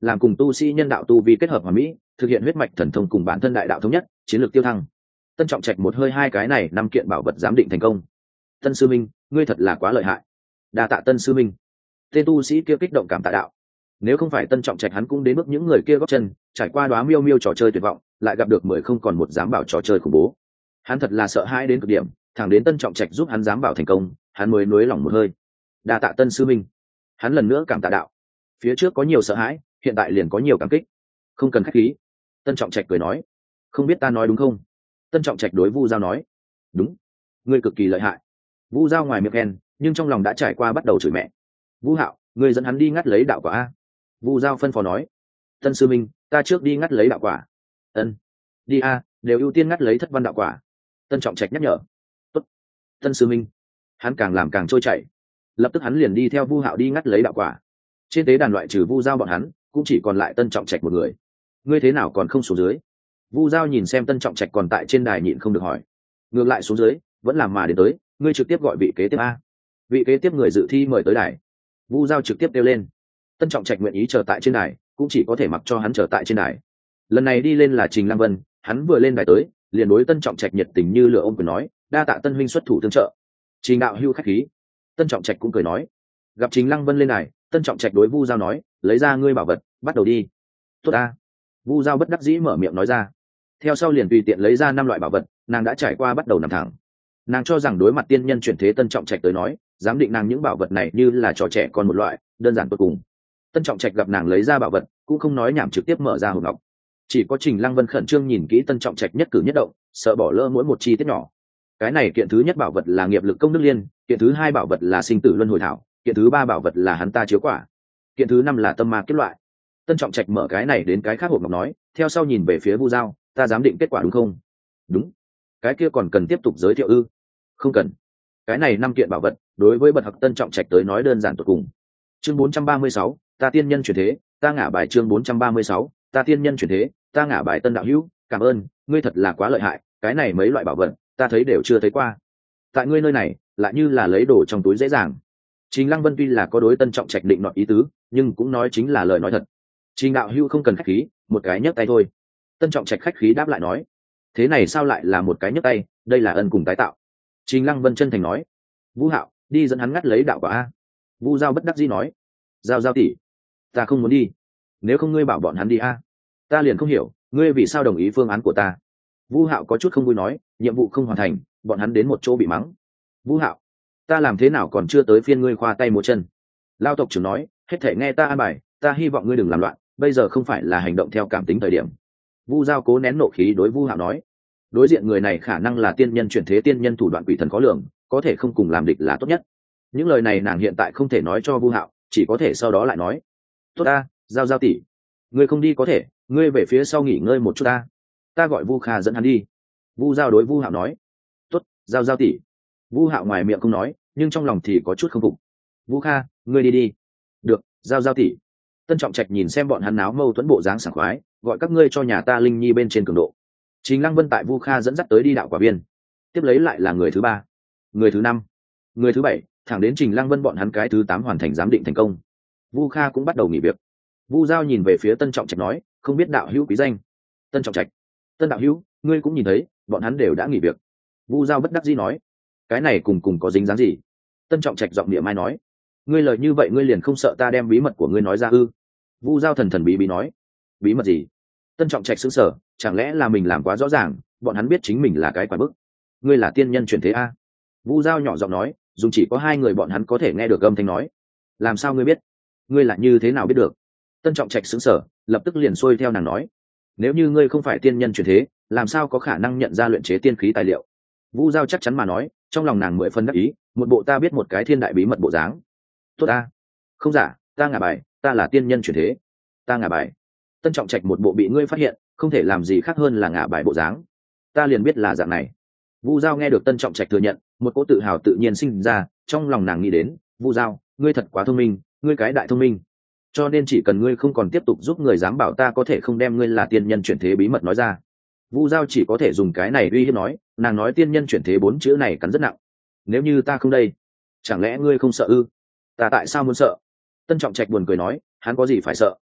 làm cùng tu sĩ nhân đạo tu vi kết hợp hoàn mỹ, thực hiện huyết mạch thần thông cùng bản thân đại đạo thống nhất, chiến lược tiêu thăng. Tân Trọng Trạch một hơi hai cái này 5 kiện bảo vật giám định thành công. Tân sư minh, ngươi thật là quá lợi hại. Đa tạ Tân sư minh. Tên tu sĩ kia kích động cảm tạ đạo. Nếu không phải Tân Trọng Trạch hắn cũng đến bước những người kia góp chân, trải qua đóa miêu miêu trò chơi tuyệt vọng, lại gặp được 10 không còn một dám bảo trò chơi khủng bố. Hắn thật là sợ hãi đến cực điểm, thẳng đến Tân Trọng Trạch giúp hắn dám bảo thành công, hắn mới nuối lòng một hơi. Đa tạ Tân sư minh. Hắn lần nữa cảm tạ đạo. Phía trước có nhiều sợ hãi, hiện tại liền có nhiều cảm kích. Không cần khách khí. Tân Trọng Trạch cười nói. Không biết ta nói đúng không? Tân Trọng Trạch đối Vu Giao nói. Đúng, ngươi cực kỳ lợi hại. Vu Giao ngoài miệng khen, nhưng trong lòng đã trải qua bắt đầu chửi mẹ. Vũ Hạo, ngươi dẫn hắn đi ngắt lấy đạo quả a. Vu Giao phân phó nói. Tân sư minh, ta trước đi ngắt lấy đạo quả. Ân, đi a, đều ưu tiên ngắt lấy thất văn đạo quả. Tân Trọng Trạch nhắc nhở. Tốt. Tân sư minh. Hắn càng làm càng trôi chảy. Lập tức hắn liền đi theo Vu Hạo đi ngắt lấy đạo quả. Trên tế đàn loại trừ Vu Giao bọn hắn, cũng chỉ còn lại Tân Trọng Trạch một người. Ngươi thế nào còn không xuống dưới? Vu Giao nhìn xem Tân Trọng Trạch còn tại trên đài nhịn không được hỏi. Ngược lại xuống dưới, vẫn làm mà đến tới, ngươi trực tiếp gọi vị kế tiếp a. Vị kế tiếp người dự thi mời tới đài. Vu Giao trực tiếp kêu lên. Tân Trọng Trạch nguyện ý chờ tại trên đài, cũng chỉ có thể mặc cho hắn chờ tại trên đài. Lần này đi lên là Trình Lăng Vân, hắn vừa lên đài tới, liền đối Tân Trọng Trạch nhiệt tình như lửa ôm quyền nói, đa tạ Tân huynh xuất thủ tương trợ. Trình đạo hưu khách khí. Tân Trọng Trạch cũng cười nói. Gặp Trình Lăng Vân lên đài, Tân Trọng Trạch đối Vu Giao nói, lấy ra ngươi bảo vật, bắt đầu đi. Tốt a. Vu Giao bất đắc dĩ mở miệng nói ra. Theo sau liền tùy tiện lấy ra 5 loại bảo vật, nàng đã trải qua bắt đầu nằm thẳng. Nàng cho rằng đối mặt tiên nhân chuyển thế Tân Trọng Trạch tới nói, giám định nàng những bảo vật này như là trò trẻ con một loại, đơn giản vô cùng. Tân Trọng Trạch gặp nàng lấy ra bảo vật, cũng không nói nhảm trực tiếp mở ra hộp ngọc. Chỉ có Trình Lăng Vân khẩn trương nhìn kỹ Tân Trọng Trạch nhất cử nhất động, sợ bỏ lỡ mỗi một chi tiết nhỏ. Cái này kiện thứ nhất bảo vật là nghiệp lực công đức liên, kiện thứ hai bảo vật là sinh tử luân hồi thảo, kiện thứ ba bảo vật là hắn ta chiếu quả, kiện thứ năm là tâm ma kết loại. Tân Trọng Trạch mở cái này đến cái khác hộp ngọc nói, theo sau nhìn về phía Vu Giao, ta giám định kết quả đúng không? Đúng. Cái kia còn cần tiếp tục giới thiệu ư? Không cần. Cái này 5 kiện bảo vật, đối với bậc học Tân Trọng Trạch tới nói đơn giản tuyệt cùng. Chương 436, ta tiên nhân chuyển thế, ta ngả bài. Chương 436, ta tiên nhân chuyển thế, ta ngả bài. Tân đạo hữu, cảm ơn, ngươi thật là quá lợi hại, cái này mấy loại bảo vật, ta thấy đều chưa thấy qua. Tại ngươi nơi này, lại như là lấy đồ trong túi dễ dàng. Trình Lăng Vân tuy là có đối Tân Trọng Trạch định nọt ý tứ, nhưng cũng nói chính là lời nói thật. Trình đạo hữu không cần khách khí, một cái nhấc tay thôi. Tân Trọng Trạch khách khí đáp lại nói. Thế này sao lại là một cái nhấc tay, đây là ân cùng tái tạo. Trình Lăng Vân chân thành nói. Vũ Hạo, đi dẫn hắn ngắt lấy đạo quả a. Vu Giao bất đắc dĩ nói. Giao tỷ, ta không muốn đi. Nếu không ngươi bảo bọn hắn đi a. Ta liền không hiểu, ngươi vì sao đồng ý phương án của ta. Vu Hạo có chút không vui nói, nhiệm vụ không hoàn thành, bọn hắn đến một chỗ bị mắng. Vũ Hạo, ta làm thế nào còn chưa tới phiên ngươi khoa tay múa chân. Lao tộc trưởng nói, hết thể nghe ta an bài, ta hy vọng ngươi đừng làm loạn, bây giờ không phải là hành động theo cảm tính thời điểm. Vu Giao cố nén nộ khí đối Vu Hạo nói. Đối diện người này khả năng là tiên nhân chuyển thế, tiên nhân thủ đoạn quỷ thần khó lường, có thể không cùng làm địch là tốt nhất. Những lời này nàng hiện tại không thể nói cho Vu Hạo, chỉ có thể sau đó lại nói. Tốt ta, Giao tỷ, ngươi không đi có thể, ngươi về phía sau nghỉ ngơi một chút ta. Ta gọi Vu Kha dẫn hắn đi. Vu Giao đối Vu Hạo nói. Tốt, Giao tỷ. Vu Hạo ngoài miệng không nói, nhưng trong lòng thì có chút không phục. Vu Kha, ngươi đi đi. Được, Giao tỷ. Tân Trọng Trạch nhìn xem bọn hắn náo mâu thuẫn bộ dáng sảng khoái, gọi các ngươi cho nhà ta Linh Nhi bên trên cường độ. Trình Lăng Vân tại Vu Kha dẫn dắt tới đi đạo quả viên. Tiếp lấy lại là người thứ 3, người thứ 5, người thứ 7, thẳng đến Trình Lăng Vân bọn hắn cái thứ 8 hoàn thành giám định thành công. Vu Kha cũng bắt đầu nghỉ việc. Vu Giao nhìn về phía Tân Trọng Trạch nói, không biết đạo hữu quý danh. Tân Trọng Trạch. Tân đạo hữu, ngươi cũng nhìn thấy, bọn hắn đều đã nghỉ việc. Vu Giao bất đắc dĩ nói, cái này cùng có dính dáng gì? Tân Trọng Trạch giọng địa mai nói, ngươi lời như vậy ngươi liền không sợ ta đem bí mật của ngươi nói ra ư? Vu Giao thần bí nói, bí mật gì? Tân Trọng Trạch sững sờ, chẳng lẽ là mình làm quá rõ ràng, bọn hắn biết chính mình là cái quả bức. Ngươi là tiên nhân chuyển thế a? Vu Giao nhỏ giọng nói, dùng chỉ có 2 người bọn hắn có thể nghe được âm thanh nói. Làm sao ngươi biết? Ngươi là như thế nào biết được? Tân Trọng Trạch sững sờ, lập tức liền xuôi theo nàng nói, nếu như ngươi không phải tiên nhân chuyển thế, làm sao có khả năng nhận ra luyện chế tiên khí tài liệu? Vu Giao chắc chắn mà nói, trong lòng nàng 10 phân đắc ý, một bộ ta biết một cái thiên đại bí mật bộ dáng. Tốt ta, không giả, ta ngả bài, ta là tiên nhân chuyển thế, ta ngả bài. Tân Trọng Trạch một bộ bị ngươi phát hiện, không thể làm gì khác hơn là ngả bài bộ dáng. Ta liền biết là dạng này. Vu Giao nghe được Tân Trọng Trạch thừa nhận, một cỗ tự hào tự nhiên sinh ra, trong lòng nàng nghĩ đến, Vu Giao, ngươi thật quá thông minh, ngươi cái đại thông minh. Cho nên chỉ cần ngươi không còn tiếp tục giúp người dám bảo ta có thể không đem ngươi là tiên nhân chuyển thế bí mật nói ra. Vu Giao chỉ có thể dùng cái này uy hiếp nói, nàng nói tiên nhân chuyển thế 4 chữ này cắn rất nặng. Nếu như ta không đây, chẳng lẽ ngươi không sợ ư? Ta tại sao muốn sợ? Tân Trọng Trạch buồn cười nói, hắn có gì phải sợ,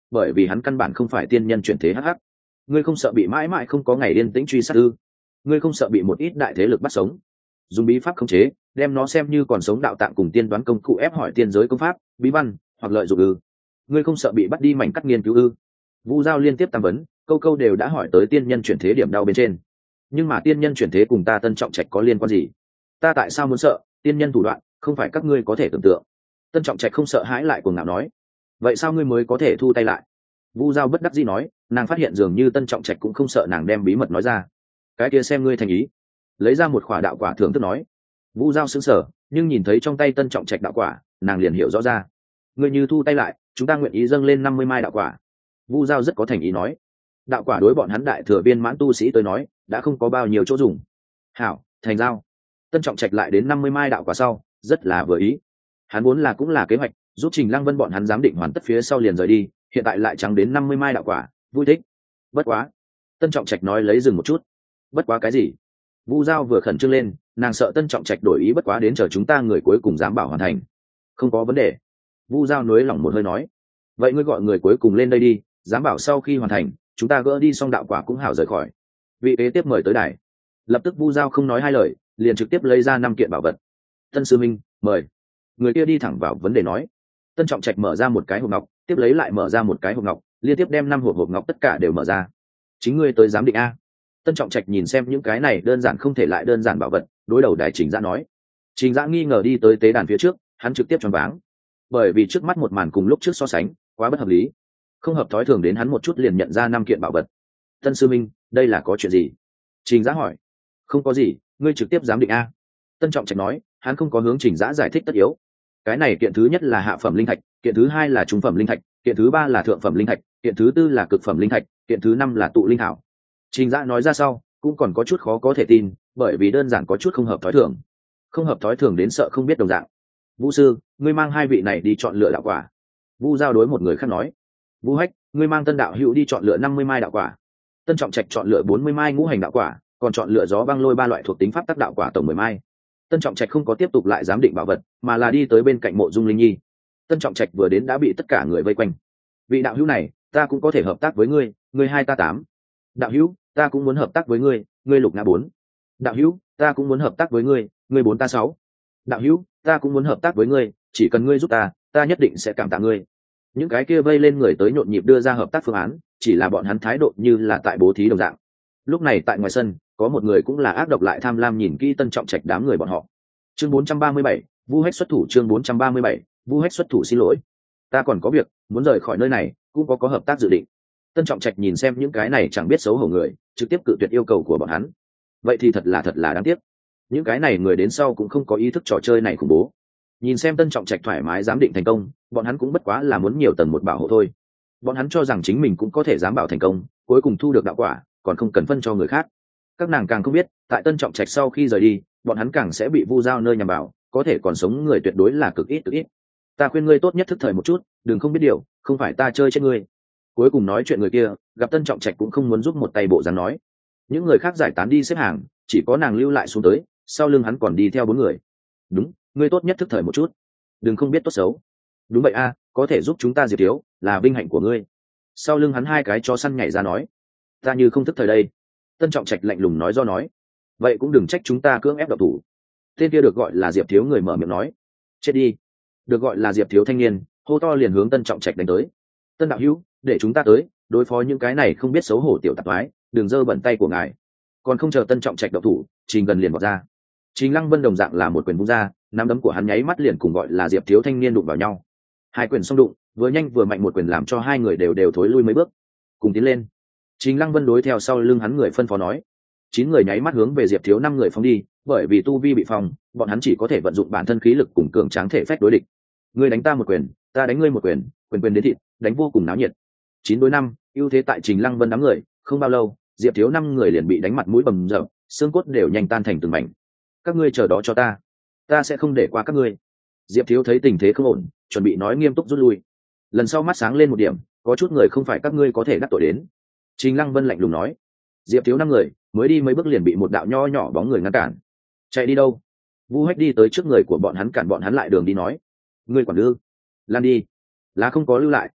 bởi vì hắn căn bản không phải tiên nhân chuyển thế hắc. Ngươi không sợ bị mãi mãi không có ngày yên tĩnh truy sát ư? Ngươi không sợ bị một ít đại thế lực bắt sống, dùng bí pháp khống chế, đem nó xem như còn sống đạo tạng cùng tiên đoán công cụ ép hỏi tiên giới công pháp bí văn, hoặc lợi dụng ư? Ngươi không sợ bị bắt đi mảnh cắt nghiên cứu ư? Vu Giao liên tiếp tam vấn, câu câu đều đã hỏi tới tiên nhân chuyển thế điểm đau bên trên. Nhưng mà tiên nhân chuyển thế cùng ta Tân Trọng Trạch có liên quan gì? Ta tại sao muốn sợ? Tiên nhân thủ đoạn không phải các ngươi có thể tưởng tượng. Tân Trọng Trạch không sợ hãi lại cuồng ngạo nói. Vậy sao ngươi mới có thể thu tay lại? Vu Giao bất đắc dĩ nói, nàng phát hiện dường như Tân Trọng Trạch cũng không sợ nàng đem bí mật nói ra. Cái kia xem ngươi thành ý. Lấy ra một quả đạo quả thưởng thức nói. Vu Giao sững sờ, nhưng nhìn thấy trong tay Tân Trọng Trạch đạo quả, nàng liền hiểu rõ ra. Ngươi như thu tay lại, chúng ta nguyện ý dâng lên 50 mai đạo quả. Vu Giao rất có thành ý nói. Đạo quả đối bọn hắn đại thừa viên mãn tu sĩ tới nói, đã không có bao nhiêu chỗ dùng. Hảo, thành giao. Tân Trọng Trạch lại đến 50 mai đạo quả sau, rất là vừa ý. Hắn vốn là cũng là kế hoạch, giúp Trình Lăng Vân bọn hắn giám định hoàn tất phía sau liền rời đi, hiện tại lại trắng đến 50 mai đạo quả, vui thích. Bất quá. Tân Trọng Trạch nói lấy dừng một chút. Bất quá cái gì? Vu Giao vừa khẩn trương lên, nàng sợ Tân Trọng Trạch đổi ý bất quá đến chờ chúng ta người cuối cùng dám bảo hoàn thành. Không có vấn đề. Vu Giao nối lỏng một hơi nói. Vậy ngươi gọi người cuối cùng lên đây đi, dám bảo sau khi hoàn thành, chúng ta gỡ đi xong đạo quả cũng hảo rời khỏi. Vị kế tiếp mời tới đài. Lập tức Vu Giao không nói hai lời, liền trực tiếp lấy ra 5 kiện bảo vật. Tân sư minh, mời. Người kia đi thẳng vào vấn đề nói. Tân Trọng Trạch mở ra một cái hộp ngọc, tiếp lấy lại mở ra một cái hộp ngọc, liên tiếp đem 5 hộp ngọc tất cả đều mở ra. Chính ngươi tới giám định a. Tân Trọng Trạch nhìn xem những cái này đơn giản không thể lại đơn giản bảo vật, đối đầu đài Trình Dã nói. Trình Dã nghi ngờ đi tới tế đàn phía trước, hắn trực tiếp choáng váng. Bởi vì trước mắt một màn cùng lúc trước so sánh, quá bất hợp lý. Không hợp thói thường đến hắn một chút liền nhận ra 5 kiện bảo vật. Tân sư minh, đây là có chuyện gì? Trình Dã hỏi. Không có gì, ngươi trực tiếp giám định a. Tân Trọng Trạch nói, hắn không có hướng Trình Dã giải thích tất yếu. Cái này kiện thứ nhất là hạ phẩm linh thạch, kiện thứ hai là trung phẩm linh thạch, kiện thứ ba là thượng phẩm linh thạch, kiện thứ tư là cực phẩm linh thạch, kiện thứ năm là tụ linh thảo. Trình Dã nói ra sau, cũng còn có chút khó có thể tin, bởi vì đơn giản có chút không hợp thói thường. Không hợp thói thường đến sợ không biết đồng dạng. Vũ sư, ngươi mang 2 vị này đi chọn lựa đạo quả. Vu Giao đối một người khác nói. Vu Hách, ngươi mang Tân đạo hữu đi chọn lựa 50 mai đạo quả. Tân Trọng Trạch chọn lựa 40 mai ngũ hành đạo quả, còn chọn lựa gió băng lôi 3 loại thuộc tính pháp tắc đạo quả tổng 10 mai. Tân Trọng Trạch không có tiếp tục lại giám định bảo vật, mà là đi tới bên cạnh mộ Dung Linh Nhi. Tân Trọng Trạch vừa đến đã bị tất cả người vây quanh. Vị đạo hữu này, ta cũng có thể hợp tác với ngươi, ngươi 2 ta 8. Đạo hữu, ta cũng muốn hợp tác với ngươi, ngươi lục ngã 4. Đạo hữu, ta cũng muốn hợp tác với ngươi, ngươi 4 ta 6. Đạo hữu, ta cũng muốn hợp tác với ngươi, chỉ cần ngươi giúp ta, ta nhất định sẽ cảm tạ ngươi. Những cái kia vây lên người tới nhộn nhịp đưa ra hợp tác phương án, chỉ là bọn hắn thái độ như là tại bố thí đồng dạng. Lúc này tại ngoài sân, có một người cũng là ác độc lại tham lam nhìn kỹ Tân Trọng Trạch đám người bọn họ. Chương 437, Vu Hách xuất thủ. Chương 437, Vu Hách xuất thủ. Xin lỗi, ta còn có việc, muốn rời khỏi nơi này, cũng có hợp tác dự định. Tân Trọng Trạch nhìn xem những cái này chẳng biết xấu hổ người, trực tiếp cự tuyệt yêu cầu của bọn hắn. Vậy thì thật là đáng tiếc. Những cái này người đến sau cũng không có ý thức trò chơi này khủng bố. Nhìn xem Tân Trọng Trạch thoải mái giám định thành công, bọn hắn cũng bất quá là muốn nhiều tầng một bảo hộ thôi. Bọn hắn cho rằng chính mình cũng có thể giám bảo thành công, cuối cùng thu được đạo quả, còn không cần phân cho người khác. Các nàng càng không biết, tại Tân Trọng Trạch sau khi rời đi, bọn hắn càng sẽ bị Vu Giao nơi nhằm vào, có thể còn sống người tuyệt đối là cực ít. Ta khuyên ngươi tốt nhất thức thời một chút, đừng không biết điều, không phải ta chơi chết ngươi. Cuối cùng nói chuyện người kia, gặp Tân Trọng Trạch cũng không muốn giúp một tay bộ dáng nói. Những người khác giải tán đi xếp hàng, chỉ có nàng lưu lại xuống tới, sau lưng hắn còn đi theo 4 người. Đúng, ngươi tốt nhất thức thời một chút, đừng không biết tốt xấu. Đúng vậy a, có thể giúp chúng ta Diệp thiếu, là vinh hạnh của ngươi. Sau lưng hắn 2 cái chó săn nhảy ra nói. Ta như không thức thời đây. Tân Trọng Trạch lạnh lùng nói do nói. Vậy cũng đừng trách chúng ta cưỡng ép độc thủ. Tên kia được gọi là Diệp thiếu người mở miệng nói. Chết đi. Được gọi là Diệp thiếu thanh niên, hô to liền hướng Tân Trọng Trạch đánh tới. Tân đạo hữu, để chúng ta tới đối phó những cái này không biết xấu hổ tiểu tạp thoái, đừng dơ bẩn tay của ngài. Còn không chờ Tân Trọng Trạch độc thủ, Trình gần liền vọt ra. Trình Lăng Vân đồng dạng là một quyền vung ra, nắm đấm của hắn nháy mắt liền cùng gọi là Diệp thiếu thanh niên đụng vào nhau. 2 quyền xung đụng, vừa nhanh vừa mạnh một quyền làm cho 2 người đều thối lui mấy bước. Cùng tiến lên. Trình Lăng Vân đối theo sau lưng hắn người phân phó nói. 9 người nháy mắt hướng về Diệp thiếu 5 người phóng đi, bởi vì tu vi bị phòng, bọn hắn chỉ có thể vận dụng bản thân khí lực cùng cường tráng thể phách đối địch. Ngươi đánh ta một quyền, ta đánh ngươi một quyền, quyền đến thịt, đánh vô cùng náo nhiệt. 9 đối 5, ưu thế tại Trình Lăng Vân đám người, không bao lâu, Diệp thiếu 5 người liền bị đánh mặt mũi bầm dập, xương cốt đều nhanh tan thành từng mảnh. Các ngươi chờ đó cho ta sẽ không để qua các ngươi. Diệp thiếu thấy tình thế không ổn, chuẩn bị nói nghiêm túc rút lui. Lần sau mắt sáng lên một điểm, có chút người không phải các ngươi có thể đắc tội đến. Trình Lăng Vân lạnh lùng nói. Diệp thiếu 5 người mới đi mấy bước liền bị một đạo nho nhỏ bóng người ngăn cản. Chạy đi đâu? Vu Hách đi tới trước người của bọn hắn cản bọn hắn lại đường đi nói. Ngươi quản đưa, lan đi. Là không có lưu lại,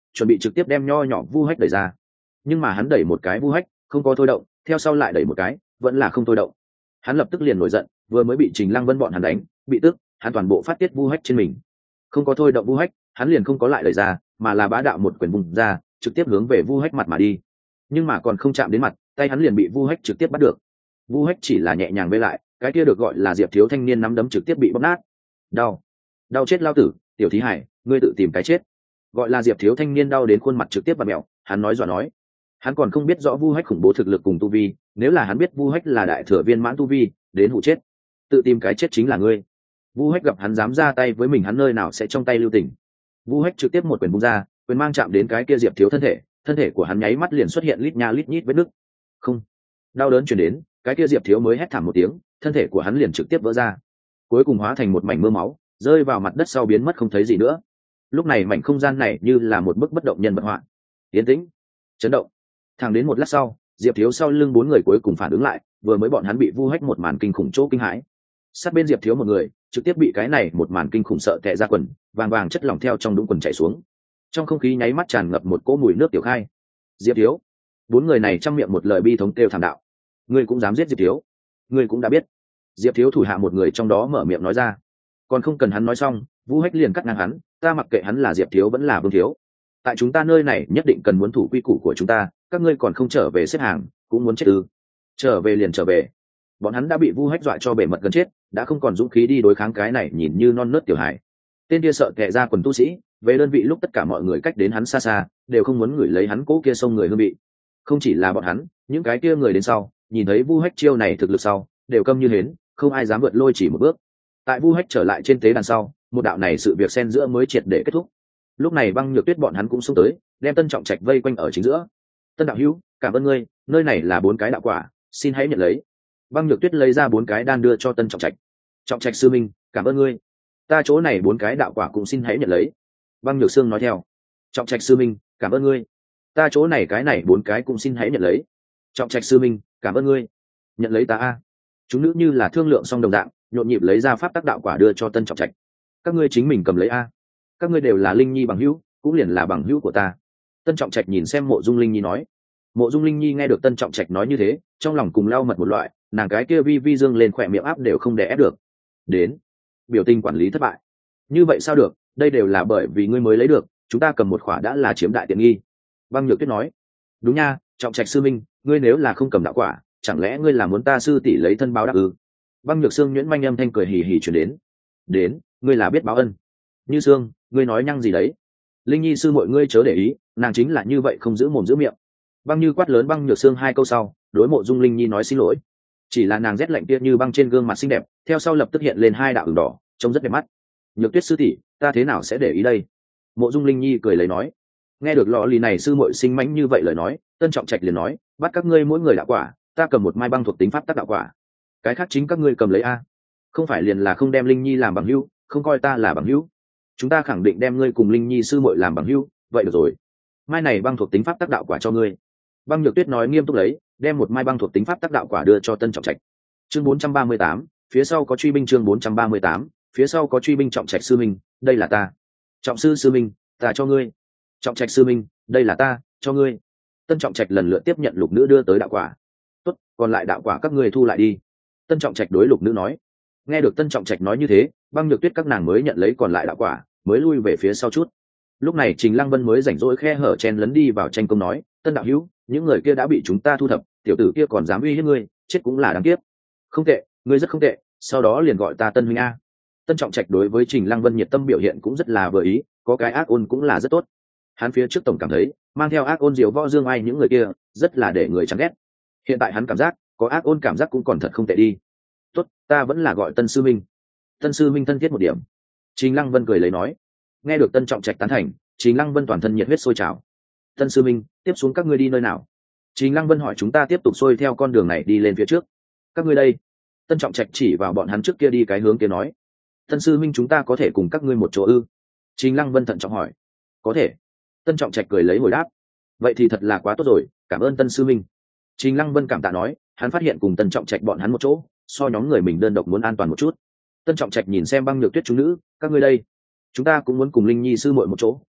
chuẩn bị trực tiếp đem nho nhỏ vu hách đẩy ra. Nhưng mà hắn đẩy một cái vu hách không có thôi động, theo sau lại đẩy một cái vẫn là không thôi động. Hắn lập tức liền nổi giận, vừa mới bị Trình Lăng Vân bọn hắn đánh bị tức, hắn toàn bộ phát tiết vu hách trên mình. Không có thôi động vu hách, hắn liền không có lại đẩy ra, mà là bá đạo một quyền vùng ra, trực tiếp hướng về vu hách mặt mà đi. Nhưng mà còn không chạm đến mặt, tay hắn liền bị vu hách trực tiếp bắt được. Vu hách chỉ là nhẹ nhàng vây lại, cái kia được gọi là Diệp Thiếu thanh niên nắm đấm trực tiếp bị bóp nát. Đau, đau chết lao tử, tiểu thí hải, ngươi tự tìm cái chết. Gọi là Diệp Thiếu thanh niên đau đến khuôn mặt trực tiếp bặm mèo, hắn nói dọa nói. Hắn còn không biết rõ vu hách khủng bố thực lực cùng tu vi, nếu là hắn biết vu hách là đại thừa viên mãn tu vi, đến hụ chết. Tự tìm cái chết chính là ngươi. Vu hách gặp hắn dám ra tay với mình, hắn nơi nào sẽ trong tay lưu tình. Vu hách trực tiếp một quyền bung ra, quyền mang chạm đến cái kia Diệp Thiếu thân thể của hắn nháy mắt liền xuất hiện lít nha lít nhít vết nứt. Không, đau đớn truyền đến, cái kia Diệp Thiếu mới hét thảm một tiếng, thân thể của hắn liền trực tiếp vỡ ra, cuối cùng hóa thành một mảnh mưa máu, rơi vào mặt đất sau biến mất không thấy gì nữa. Lúc này mảnh không gian này như là một bức bất động nhân vật họa, yên tĩnh, chấn động. Thẳng đến một lát sau, Diệp Thiếu sau lưng bốn người cuối cùng phản ứng lại, vừa mới bọn hắn bị vu hách một màn kinh khủng chỗ kinh hãi. Sát bên Diệp Thiếu một người, trực tiếp bị cái này một màn kinh khủng sợ tè ra quần, vàng vàng chất lỏng theo trong đũng quần chảy xuống. Trong không khí nháy mắt tràn ngập một cỗ mùi nước tiểu khai. Diệp Thiếu, bốn người này trong miệng một lời bi thống kêu thảm đạo. Ngươi cũng dám giết Diệp Thiếu? Ngươi cũng đã biết. Diệp Thiếu thủ hạ một người trong đó mở miệng nói ra. Còn không cần hắn nói xong, vu hách liền cắt ngang hắn, ta mặc kệ hắn là Diệp Thiếu vẫn là Vương Thiếu. Tại chúng ta nơi này nhất định cần muốn thủ quy củ của chúng ta, các ngươi còn không trở về xếp hàng, cũng muốn chết ư? Trở về liền trở về. Bọn hắn đã bị vu hách dọa cho bể mật gần chết, đã không còn dũng khí đi đối kháng cái này nhìn như non nớt tiểu hải. Tên kia sợ kệ ra quần tu sĩ, về đơn vị lúc tất cả mọi người cách đến hắn xa xa, đều không muốn ngửi lấy hắn cố kia xông người hương vị. Không chỉ là bọn hắn, những cái kia người đến sau, nhìn thấy vu hách chiêu này thực lực sau, đều câm như hến, không ai dám vượt lôi chỉ một bước. Tại vu hách trở lại trên tế đàn sau, một đạo này sự việc xen giữa mới triệt để kết thúc. Lúc này Băng Nhược Tuyết bọn hắn cũng xông tới, đem Tân Trọng Trạch vây quanh ở chính giữa. Tân đạo hữu, cảm ơn ngươi, nơi này là 4 cái đạo quả, xin hãy nhận lấy. Băng Nhược Tuyết lấy ra 4 cái đan đưa cho Tân Trọng Trạch. Trọng Trạch sư minh, cảm ơn ngươi, ta chỗ này 4 cái đạo quả cũng xin hãy nhận lấy. Băng Nhược Sương nói theo. Trọng Trạch sư minh, cảm ơn ngươi, ta chỗ này cái này 4 cái cũng xin hãy nhận lấy. Trọng Trạch sư minh, cảm ơn ngươi, nhận lấy ta a. Chúng nữ như là thương lượng xong đồng dạng, nhộn nhịp lấy ra pháp tắc đạo quả đưa cho Tân Trọng Trạch. Các ngươi chính mình cầm lấy a, các ngươi đều là Linh Nhi bằng hữu, cũng liền là bằng hữu của ta. Tân Trọng Trạch nhìn xem Mộ Dung Linh Nhi nói. Mộ Dung Linh Nhi nghe được Tân Trọng Trạch nói như thế, trong lòng cùng lao mật một loại, nàng cái kia vi vi dương lên khỏe miệng áp đều không đè ép được. Đến, biểu tình quản lý thất bại. Như vậy sao được, đây đều là bởi vì ngươi mới lấy được, chúng ta cầm một khỏa đã là chiếm đại tiện nghi. Băng Nhược Tuyết nói. Đúng nha, Trọng Trạch sư minh, ngươi nếu là không cầm đạo quả, chẳng lẽ ngươi là muốn ta sư tỷ lấy thân báo đáp ư? Băng Nhược Sương nhuyễn manh âm thanh cười hì hì truyền đến. Đến, ngươi là biết báo ân. Như Sương, ngươi nói nhăng gì đấy? Linh Nhi sư mọi ngươi chớ để ý, nàng chính là như vậy không giữ mồm giữ miệng. Băng Như quát lớn Băng Nhược Sương 2 câu sau, đối Mộ Dung Linh Nhi nói xin lỗi. Chỉ là nàng rét lạnh kia như băng trên gương mặt xinh đẹp, theo sau lập tức hiện lên 2 đạo ửng đỏ, trông rất đẹp mắt. Nhược Tuyết sư tỷ, ta thế nào sẽ để ý đây? Mộ Dung Linh Nhi cười lấy nói. Nghe được lọ lì này sư muội sinh mãnh như vậy lời nói, Tân Trọng Trạch liền nói, bắt các ngươi mỗi người đạo quả, ta cầm một mai băng thuộc tính pháp tắc đạo quả, cái khác chính các ngươi cầm lấy a. Không phải liền là không đem Linh Nhi làm bằng hữu, không coi ta là bằng hữu. Chúng ta khẳng định đem ngươi cùng Linh Nhi sư muội làm bằng hữu, vậy được rồi. Mai này băng thuộc tính pháp tắc đạo quả cho ngươi. Băng Nhược Tuyết nói nghiêm túc lấy, đem một mai băng thuộc tính pháp tắc đạo quả đưa cho Tân Trọng Trạch. Chương 438, phía sau có truy binh. Chương 438, phía sau có truy binh. Trọng Trạch sư minh, đây là ta. Trọng sư sư minh, ta cho ngươi. Trọng Trạch sư minh, đây là ta, cho ngươi. Tân Trọng Trạch lần lượt tiếp nhận lục nữ đưa tới đạo quả. Tốt, còn lại đạo quả các ngươi thu lại đi. Tân Trọng Trạch đối lục nữ nói. Nghe được Tân Trọng Trạch nói như thế, Băng Nhược Tuyết các nàng mới nhận lấy còn lại đạo quả, mới lui về phía sau chút. Lúc này Trình Lăng Vân mới rảnh rỗi khe hở chen lấn đi vào tranh công nói, Tân đạo hữu, những người kia đã bị chúng ta thu thập, tiểu tử kia còn dám uy hiếp ngươi, chết cũng là đáng tiếc. Không tệ, ngươi rất không tệ, sau đó liền gọi ta Tân huynh a. Tân Trọng Trạch đối với Trình Lăng Vân nhiệt tâm biểu hiện cũng rất là vừa ý, có cái ác ôn cũng là rất tốt. Hắn phía trước tổng cảm thấy mang theo ác ôn diều võ dương ai những người kia rất là để người chán ghét, hiện tại hắn cảm giác có ác ôn cảm giác cũng còn thật không tệ đi. Tốt, ta vẫn là gọi Tân sư minh. Tân sư minh thân thiết một điểm. Trình Lăng Vân cười lấy nói. Nghe được Tân Trọng Trạch tán thành, Trình Lăng Vân toàn thân nhiệt huyết sôi trào. Tân sư minh, tiếp xuống các ngươi đi nơi nào? Trình Lăng Vân hỏi. Chúng ta tiếp tục xuôi theo con đường này đi lên phía trước. Các ngươi đây? Tân Trọng Trạch chỉ vào bọn hắn trước kia đi cái hướng kia nói. Tân sư minh, chúng ta có thể cùng các ngươi một chỗ ư? Trình Lăng Vân thận trọng hỏi. Có thể. Tân Trọng Trạch cười lấy hồi đáp. Vậy thì thật là quá tốt rồi, cảm ơn Tân sư minh. Trình Lăng Vân cảm tạ nói, hắn phát hiện cùng Tân Trọng Trạch bọn hắn một chỗ, so nhóm người mình đơn độc muốn an toàn một chút. Tân Trọng Trạch nhìn xem Băng Nhược Tuyết chúng nữ, các ngươi đây? Chúng ta cũng muốn cùng Linh Nhi sư muội một chỗ,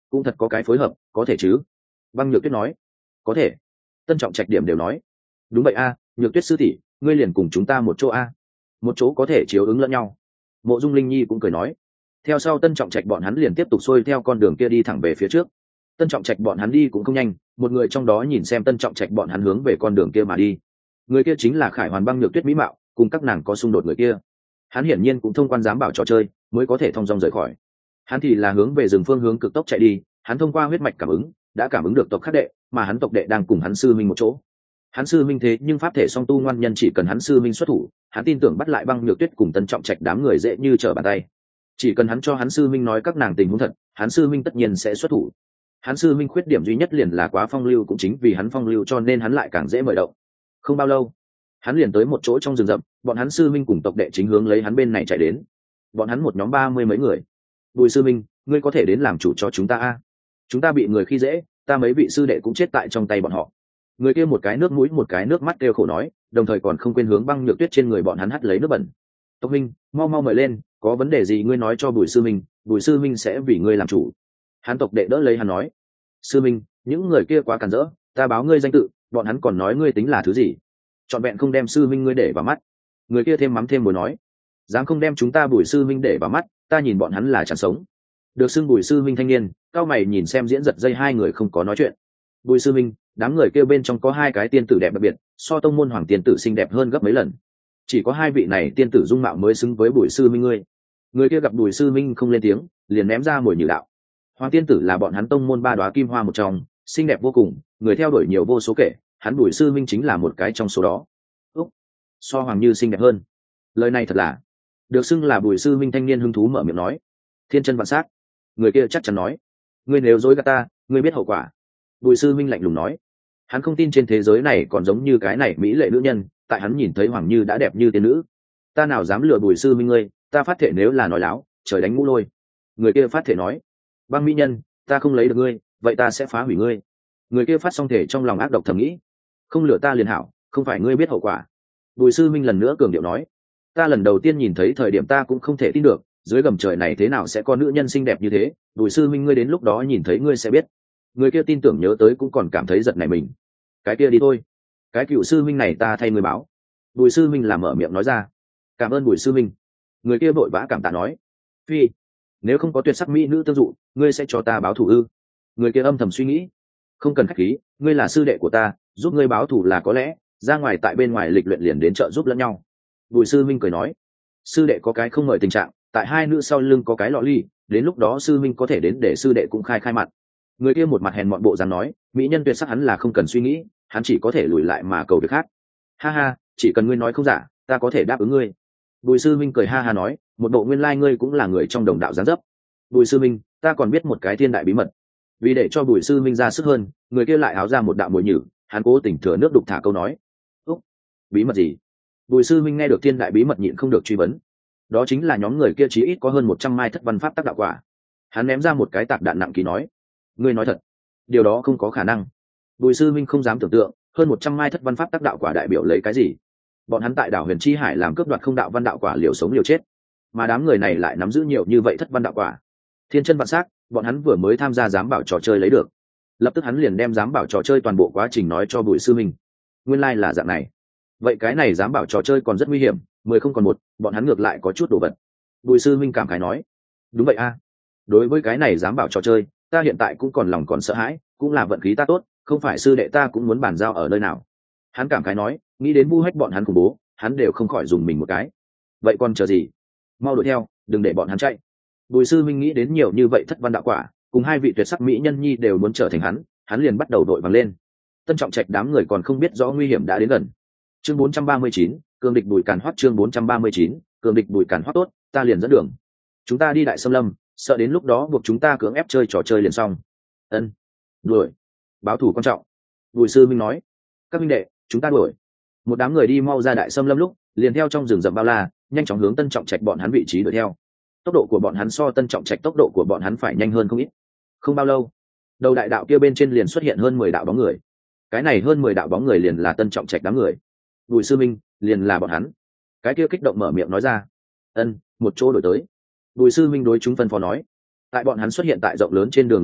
cũng thật có cái phối hợp, có thể chứ? Băng Nhược Tuyết nói. Có thể. Tân Trọng Trạch điểm đều nói. Đúng vậy a, Nhược Tuyết sư tỷ, ngươi liền cùng chúng ta một chỗ a. Một chỗ có thể chiếu ứng lẫn nhau. Mộ Dung Linh Nhi cũng cười nói. Theo sau Tân Trọng Trạch bọn hắn liền tiếp tục xuôi theo con đường kia đi thẳng về phía trước. Tân Trọng Trạch bọn hắn đi cũng không nhanh, một người trong đó nhìn xem Tân Trọng Trạch bọn hắn hướng về con đường kia mà đi. Người kia chính là Khải Hoàn Băng Nhược Tuyết mỹ mạo, cùng các nàng có xung đột người kia. Hắn hiển nhiên cũng thông quan giám bảo trò chơi, mới có thể thông dong rời khỏi. Hắn thì là hướng về rừng phương hướng cực tốc chạy đi, hắn thông qua huyết mạch cảm ứng, đã cảm ứng được tộc khác đệ, mà hắn tộc đệ đang cùng hắn sư minh một chỗ. Hắn sư minh thế nhưng pháp thể song tu ngoan nhân, chỉ cần hắn sư minh xuất thủ, hắn tin tưởng bắt lại Băng Nhược Tuyết cùng Tân Trọng Trạch đám người dễ như trở bàn tay. Chỉ cần hắn cho hắn sư minh nói các nàng tình huống thật, hắn sư minh tất nhiên sẽ xuất thủ. Hắn sư minh khuyết điểm duy nhất liền là quá phong lưu, cũng chính vì hắn phong lưu cho nên hắn lại càng dễ mời động. Không bao lâu, hắn liền tới một chỗ trong rừng rậm, bọn hắn sư minh cùng tộc đệ chính hướng lấy hắn bên này chạy đến. Bọn hắn một nhóm 30 mấy người. Bùi sư minh, ngươi có thể đến làm chủ cho chúng ta a? Chúng ta bị người khi dễ, ta mấy vị sư đệ cũng chết tại trong tay bọn họ. Người kia một cái nước mũi một cái nước mắt kêu khổ nói, đồng thời còn không quên hướng Băng Nhược Tuyết trên người bọn hắn hắt lấy nước bẩn. Tộc minh, mau mau mời lên, có vấn đề gì ngươi nói cho Bùi sư minh, Bùi sư minh sẽ vì ngươi làm chủ. Hắn tộc đệ đỡ lấy hắn nói, sư minh, những người kia quá cản rỡ, ta báo ngươi danh tự, bọn hắn còn nói ngươi tính là thứ gì, trọn vẹn không đem sư minh ngươi để vào mắt. Người kia thêm mắm thêm mối nói, dám không đem chúng ta Bùi sư minh để vào mắt, ta nhìn bọn hắn là chẳng sống. Được xưng Bùi sư minh thanh niên, cao mày nhìn xem diễn giật dây hai người không có nói chuyện. Bùi sư minh, đám người kêu bên trong có hai cái tiên tử đẹp đặc biệt, so tông môn hoàng tiên tử xinh đẹp hơn gấp mấy lần. Chỉ có hai vị này tiên tử dung mạo mới xứng với Bùi sư minh ngươi. Người kia gặp Bùi sư minh không lên tiếng, liền ném ra mồi nhử đạo. Hoàng tiên tử là bọn hắn tông môn ba đóa kim hoa một trong, xinh đẹp vô cùng, người theo đuổi nhiều vô số kể, hắn Bùi sư minh chính là một cái trong số đó. Úc, so Hoàng Như xinh đẹp hơn. Lời này thật là. Được xưng là Bùi sư minh thanh niên hứng thú mở miệng nói. Thiên chân vạn sát. Người kia chắc chắn nói, ngươi nếu dối gạt ta, ngươi biết hậu quả. Bùi sư minh lạnh lùng nói, hắn không tin trên thế giới này còn giống như cái này mỹ lệ nữ nhân, tại hắn nhìn thấy Hoàng Như đã đẹp như tiên nữ. Ta nào dám lừa Bùi sư minh ngươi, ta phát thể nếu là nói láo, trời đánh mũ lôi. Người kia phát thể nói, Băng mỹ nhân, ta không lấy được ngươi, vậy ta sẽ phá hủy ngươi. Người kia phát xong thể trong lòng ác độc thầm nghĩ, không lừa ta liền hảo, không phải ngươi biết hậu quả. Bùi sư minh lần nữa cường điệu nói, ta lần đầu tiên nhìn thấy thời điểm ta cũng không thể tin được, dưới gầm trời này thế nào sẽ có nữ nhân xinh đẹp như thế. Bùi sư minh ngươi đến lúc đó nhìn thấy ngươi sẽ biết. Người kia tin tưởng nhớ tới cũng còn cảm thấy giật nảy mình. Cái kia đi thôi, cái cựu sư minh này ta thay người báo. Bùi sư minh làm mở miệng nói ra, cảm ơn Bùi sư minh. Người kia vội vã cảm tạ nói, phi, nếu không có tuyệt sắc mỹ nữ tương dụ, ngươi sẽ cho ta báo thù ư? Người kia âm thầm suy nghĩ, không cần khách khí, ngươi là sư đệ của ta, giúp ngươi báo thù là có lẽ, ra ngoài tại bên ngoài lịch luyện liền đến trợ giúp lẫn nhau. Bùi sư minh cười nói, sư đệ có cái không ngợi tình trạng, tại hai nữ sau lưng có cái lọ ly, đến lúc đó sư minh có thể đến để sư đệ cũng khai mặt. Người kia một mặt hèn mọn bộ dáng nói, mỹ nhân tuyệt sắc hắn là không cần suy nghĩ, hắn chỉ có thể lùi lại mà cầu việc khác. Ha ha, chỉ cần ngươi nói không giả, ta có thể đáp ứng ngươi. Bùi sư minh cười ha ha nói, một bộ nguyên lai ngươi cũng là người trong đồng đạo giáng dấp. Bùi sư minh, ta còn biết một cái thiên đại bí mật. Vì để cho Bùi sư minh ra sức hơn, người kia lại áo ra một đạo mồi nhử, hắn cố tình thừa nước đục thả câu nói. Úc, bí mật gì? Bùi sư minh nghe được thiên đại bí mật nhịn không được truy vấn. Đó chính là nhóm người kia chí ít có hơn 100 mai thất văn pháp tác đạo quả. Hắn ném ra một cái tạc đạn nặng ký nói, ngươi nói thật? Điều đó không có khả năng. Bùi sư minh không dám tưởng tượng, hơn 100 mai thất văn pháp tác đạo quả đại biểu lấy cái gì. Bọn hắn tại đảo Huyền Chi Hải làm cướp đoạt không đạo văn đạo quả, liều sống liều chết, mà đám người này lại nắm giữ nhiều như vậy thất văn đạo quả. Thiên chân vạn sắc, bọn hắn vừa mới tham gia giám bảo trò chơi lấy được. Lập tức hắn liền đem giám bảo trò chơi toàn bộ quá trình nói cho Bùi sư minh. Nguyên lai là dạng này. Vậy cái này giám bảo trò chơi còn rất nguy hiểm, 10 không còn một, bọn hắn ngược lại có chút đồ vật. Bùi sư minh cảm khái nói, đúng vậy a. Đối với cái này giám bảo trò chơi, ta hiện tại cũng còn lòng còn sợ hãi, cũng là vận khí ta tốt, không phải sư đệ ta cũng muốn bàn giao ở nơi nào. Hắn cảm khái nói, nghĩ đến vu hách bọn hắn khủng bố, hắn đều không khỏi dùng mình một cái. Vậy còn chờ gì, mau đuổi theo, đừng để bọn hắn chạy. Bùi sư minh nghĩ đến nhiều như vậy thất văn đạo quả, cùng hai vị tuyệt sắc mỹ nhân nhi đều muốn trở thành hắn liền bắt đầu đội vàng lên. Tân Trọng Trạch đám người còn không biết rõ nguy hiểm đã đến gần. Chương 439, cường địch Bùi Càn Hoắc. Chương 439, cường địch Bùi Càn Hoắc. Tốt, ta liền dẫn đường. Chúng ta đi Đại Sâm Lâm, sợ đến lúc đó buộc chúng ta cưỡng ép chơi trò chơi liền xong. Ân, đuổi, báo thủ quan trọng. Bùi sư minh nói, các minh đệ, chúng ta đuổi. Một đám người đi mau ra Đại Sâm Lâm lúc, liền theo trong rừng rậm bao la, nhanh chóng hướng Tân Trọng Trạch bọn hắn vị trí đuổi theo. Tốc độ của bọn hắn so Tân Trọng Trạch tốc độ của bọn hắn phải nhanh hơn không ít. Không bao lâu, đầu đại đạo kia bên trên liền xuất hiện hơn 10 đạo bóng người. Cái này hơn 10 đạo bóng người liền là Tân Trọng Trạch đám người. Bùi sư minh, liền là bọn hắn. Cái kia kích động mở miệng nói ra. Ân, một chỗ đổi tới. Bùi sư minh đối chúng phân phó nói. Tại bọn hắn xuất hiện tại rộng lớn trên đường lớn lúc,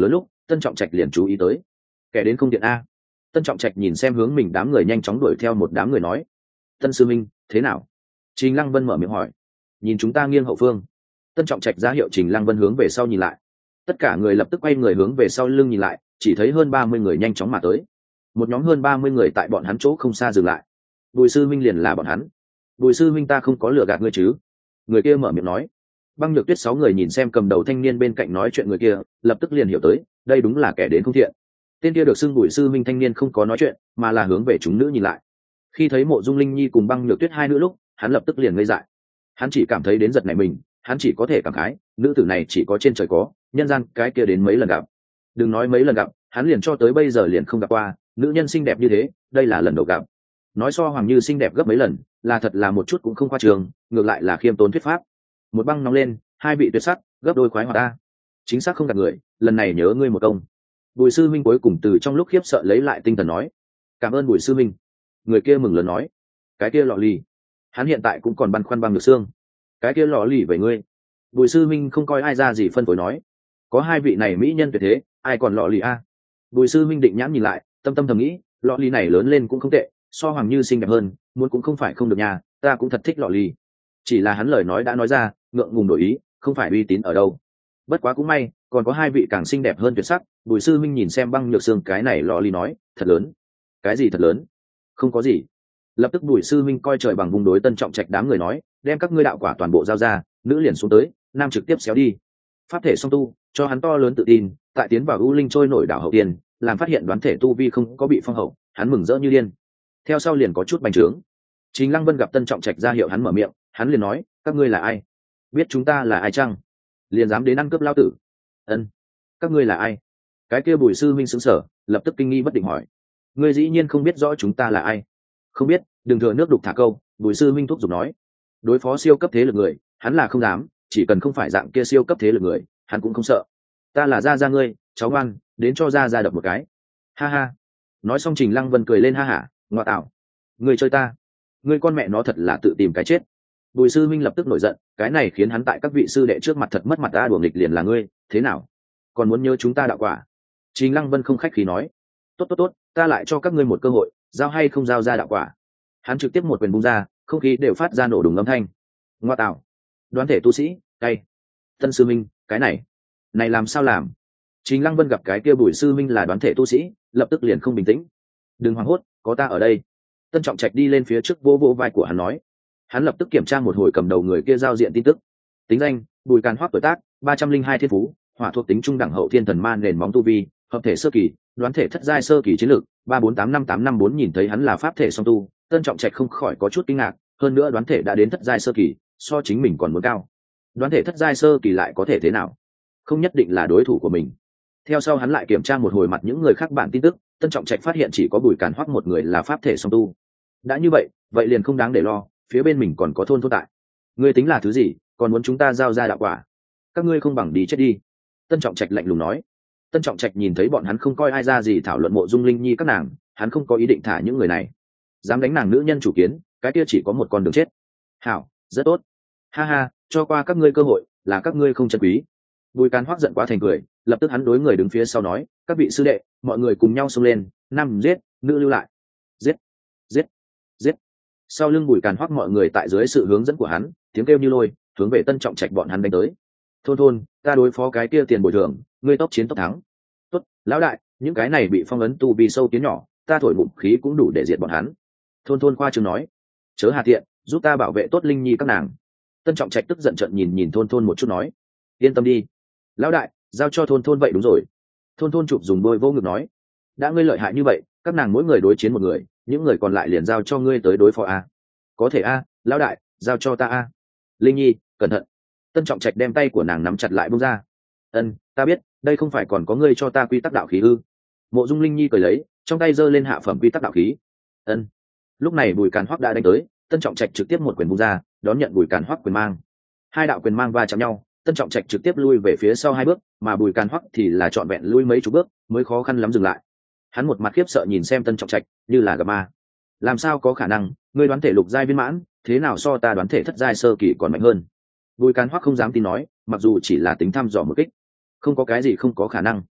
Tân Trọng Trạch liền chú ý tới kẻ đến không tiện a. Tân Trọng Trạch nhìn xem hướng mình đám người nhanh chóng đuổi theo một đám người nói: Tân sư minh thế nào? Trình Lăng Vân mở miệng hỏi. Nhìn chúng ta nghiêng hậu phương. Tân Trọng Trạch ra hiệu Trình Lăng Vân hướng về sau nhìn lại. Tất cả người lập tức quay người hướng về sau lưng nhìn lại, chỉ thấy hơn 30 người nhanh chóng mà tới. Một nhóm hơn 30 người tại bọn hắn chỗ không xa dừng lại. Bùi sư minh liền là bọn hắn. Bùi sư minh ta không có lừa gạt ngươi chứ? Người kia mở miệng nói. Băng Nhược Tuyết 6 người nhìn xem cầm đầu thanh niên bên cạnh nói chuyện người kia, lập tức liền hiểu tới, đây đúng là kẻ đến không thiện. Tên kia được xưng Bùi sư minh thanh niên không có nói chuyện, mà là hướng về chúng nữ nhìn lại. Khi thấy Mộ Dung Linh Nhi cùng Băng Nhược Tuyết hai nữ lúc, hắn lập tức liền ngây dại. Hắn chỉ cảm thấy đến giật nảy mình, hắn chỉ có thể cảm khái, nữ tử này chỉ có trên trời có, nhân gian cái kia đến mấy lần gặp. Đừng nói mấy lần gặp, hắn liền cho tới bây giờ liền không gặp qua nữ nhân xinh đẹp như thế, đây là lần đầu gặp. Nói so Hoàng Như xinh đẹp gấp mấy lần, là thật là một chút cũng không khoa trương, ngược lại là khiêm tốn thuyết pháp. Một băng nóng lên, hai vị tuyệt sắc, gấp đôi khoái hoạt ta. Chính xác không gạt người, lần này nhớ ngươi một công. Bùi sư minh cuối cùng từ trong lúc khiếp sợ lấy lại tinh thần nói: Cảm ơn Bùi sư minh. Người kia mừng lớn nói: Cái kia lọ lì, hắn hiện tại cũng còn băn khoăn Băng Nhược Xương. Cái kia lọ lì về ngươi. Bùi sư minh không coi ai ra gì phân phối nói: Có hai vị này mỹ nhân tuyệt thế, ai còn lọ lì a? Bùi sư minh định nhãn nhìn lại, tâm tâm thầm nghĩ, lọ lì này lớn lên cũng không tệ, so Hoàng Như xinh đẹp hơn, muốn cũng không phải không được nhà, ta cũng thật thích lọ lì. Chỉ là hắn lời nói đã nói ra, ngượng ngùng đổi ý, không phải uy tín ở đâu. Bất quá cũng may, còn có hai vị càng xinh đẹp hơn tuyệt sắc. Bùi sư minh nhìn xem Băng Nhược Xương cái này lọ lì nói: Thật lớn. Cái gì thật lớn? Không có gì. Lập tức Bùi sư minh coi trời bằng vùng đối Tân Trọng Trạch đám người nói: Đem các ngươi đạo quả toàn bộ giao ra, nữ liền xuống tới, nam trực tiếp xéo đi. Pháp thể song tu, cho hắn to lớn tự tin, tại tiến vào U Linh trôi nổi đảo hậu tiên, làm phát hiện đoán thể tu vi không có bị phong hậu, hắn mừng rỡ như điên. Theo sau liền có chút bành trướng. Trình Lăng Vân gặp Tân Trọng Trạch ra hiệu hắn mở miệng, hắn liền nói: Các ngươi là ai? Biết chúng ta là ai chăng? Liền dám đến ăn cướp lao tử? Ân, các ngươi là ai? Cái kia Bùi sư minh sững sờ, lập tức kinh nghi bất định hỏi: Ngươi dĩ nhiên không biết rõ chúng ta là ai? Không biết, đừng thừa nước đục thả câu. Bùi sư minh thúc giục nói: Đối phó siêu cấp thế lực người, hắn là không dám, chỉ cần không phải dạng kia siêu cấp thế lực người, hắn cũng không sợ. Ta là gia gia ngươi, cháu ngoan, đến cho gia gia đập một cái. Ha ha. Nói xong Trình Lăng Vân cười lên ha hả, ngoa tạo. Ngươi chơi ta, ngươi con mẹ nó thật là tự tìm cái chết. Bùi sư minh lập tức nổi giận, cái này khiến hắn tại các vị sư đệ trước mặt thật mất mặt. Ta đùa nghịch liền là ngươi, thế nào? Còn muốn nhớ chúng ta đạo quả? Trình Lăng Vân không khách khí nói: Tốt tốt tốt, ta lại cho các ngươi một cơ hội, giao hay không giao ra đạo quả. Hắn trực tiếp một quyền bung ra, không khí đều phát ra nổ đùng âm thanh. Ngoa tạo. Đoán thể tu sĩ, cay. Tân sư minh, cái này làm sao làm? Trình Lăng Vân gặp cái kia Bùi sư minh là đoán thể tu sĩ, lập tức liền không bình tĩnh. Đừng hoảng hốt, có ta ở đây. Tân Trọng Trạch đi lên phía trước vỗ vỗ vai của hắn nói. Hắn lập tức kiểm tra một hồi cầm đầu người kia giao diện tin tức. Tính danh: Bùi Càn Hoắc, tuổi tác 302 thiên phú, hỏa thuộc tính trung đẳng hậu thiên thần ma, nền móng tu vi, hợp thể sơ kỳ, đoán thể thất giai sơ kỳ, chiến lược 3485854. Nhìn thấy hắn là pháp thể song tu, Tân Trọng Trạch không khỏi có chút kinh ngạc, hơn nữa đoán thể đã đến thất giai sơ kỳ, so chính mình còn muốn cao. Đoán thể thất giai sơ kỳ lại có thể thế nào? Không nhất định là đối thủ của mình. Theo sau hắn lại kiểm tra một hồi mặt những người khác bản tin tức, Tân Trọng Trạch phát hiện chỉ có Bùi Càn Hoắc một người là pháp thể song tu. Đã như vậy, vậy liền không đáng để lo, phía bên mình còn có thôn tại. Ngươi tính là thứ gì, còn muốn chúng ta giao ra đạo quả? Các ngươi không bằng đi chết đi. Tân Trọng Trạch lạnh lùng nói. Tân Trọng Trạch nhìn thấy bọn hắn không coi ai ra gì thảo luận Mộ Dung Linh Nhi các nàng, hắn không có ý định thả những người này. Dám đánh nàng nữ nhân chủ kiến, cái kia chỉ có một con đường chết. Hảo, rất tốt. Ha ha, cho qua các ngươi cơ hội, là các ngươi không trân quý. Bùi Càn Hoắc giận quá thành cười, lập tức hắn đối người đứng phía sau nói: Các vị sư đệ, mọi người cùng nhau xông lên, nam giết, nữ lưu lại. Giết, giết, giết. Sau lưng Bùi Càn Hoắc mọi người tại dưới sự hướng dẫn của hắn, tiếng kêu như lôi, hướng về Tân Trọng Trạch bọn hắn đánh tới. Thôn, ta đối phó cái kia tiền bồi thường, ngươi tốc chiến tốc thắng. Tốt, lão đại, những cái này bị phong ấn tu vi sâu tiến nhỏ, ta thổi bụng khí cũng đủ để diệt bọn hắn. Thôn khoa trương nói: Chớ hà tiện, giúp ta bảo vệ tốt Linh Nhi các nàng. Tân Trọng Trạch tức giận trợn nhìn thôn một chút nói: Yên tâm đi, lão đại, giao cho thôn vậy đúng rồi. Thôn chụp dùng đôi vô ngực nói: Đã ngươi lợi hại như vậy, các nàng mỗi người đối chiến một người, những người còn lại liền giao cho ngươi tới đối phó a. Có thể a, lão đại, giao cho ta a. Linh Nhi, cẩn thận. Tân Trọng Trạch đem tay của nàng nắm chặt lại buông ra. Ân, ta biết, đây không phải còn có ngươi cho ta quy tắc đạo khí ư? Mộ Dung Linh Nhi cười lấy, trong tay giơ lên hạ phẩm quy tắc đạo khí. Ân. Lúc này Bùi Càn Hoắc đã đánh tới, Tân Trọng Trạch trực tiếp một quyền vung ra, đón nhận Bùi Càn Hoắc quyền mang. Hai đạo quyền mang va chạm nhau, Tân Trọng Trạch trực tiếp lui về phía sau 2 bước, mà Bùi Càn Hoắc thì là trọn vẹn lui mấy chục bước, mới khó khăn lắm dừng lại. Hắn một mặt khiếp sợ nhìn xem Tân Trọng Trạch, như là gặp ma. Làm sao có khả năng, ngươi đoán thể lục giai viên mãn, thế nào so ta đoán thể thất giai sơ kỳ còn mạnh hơn? Bùi Càn Hoắc không dám tin nói, mặc dù chỉ là tính thăm dò một kích. Không có cái gì không có khả năng.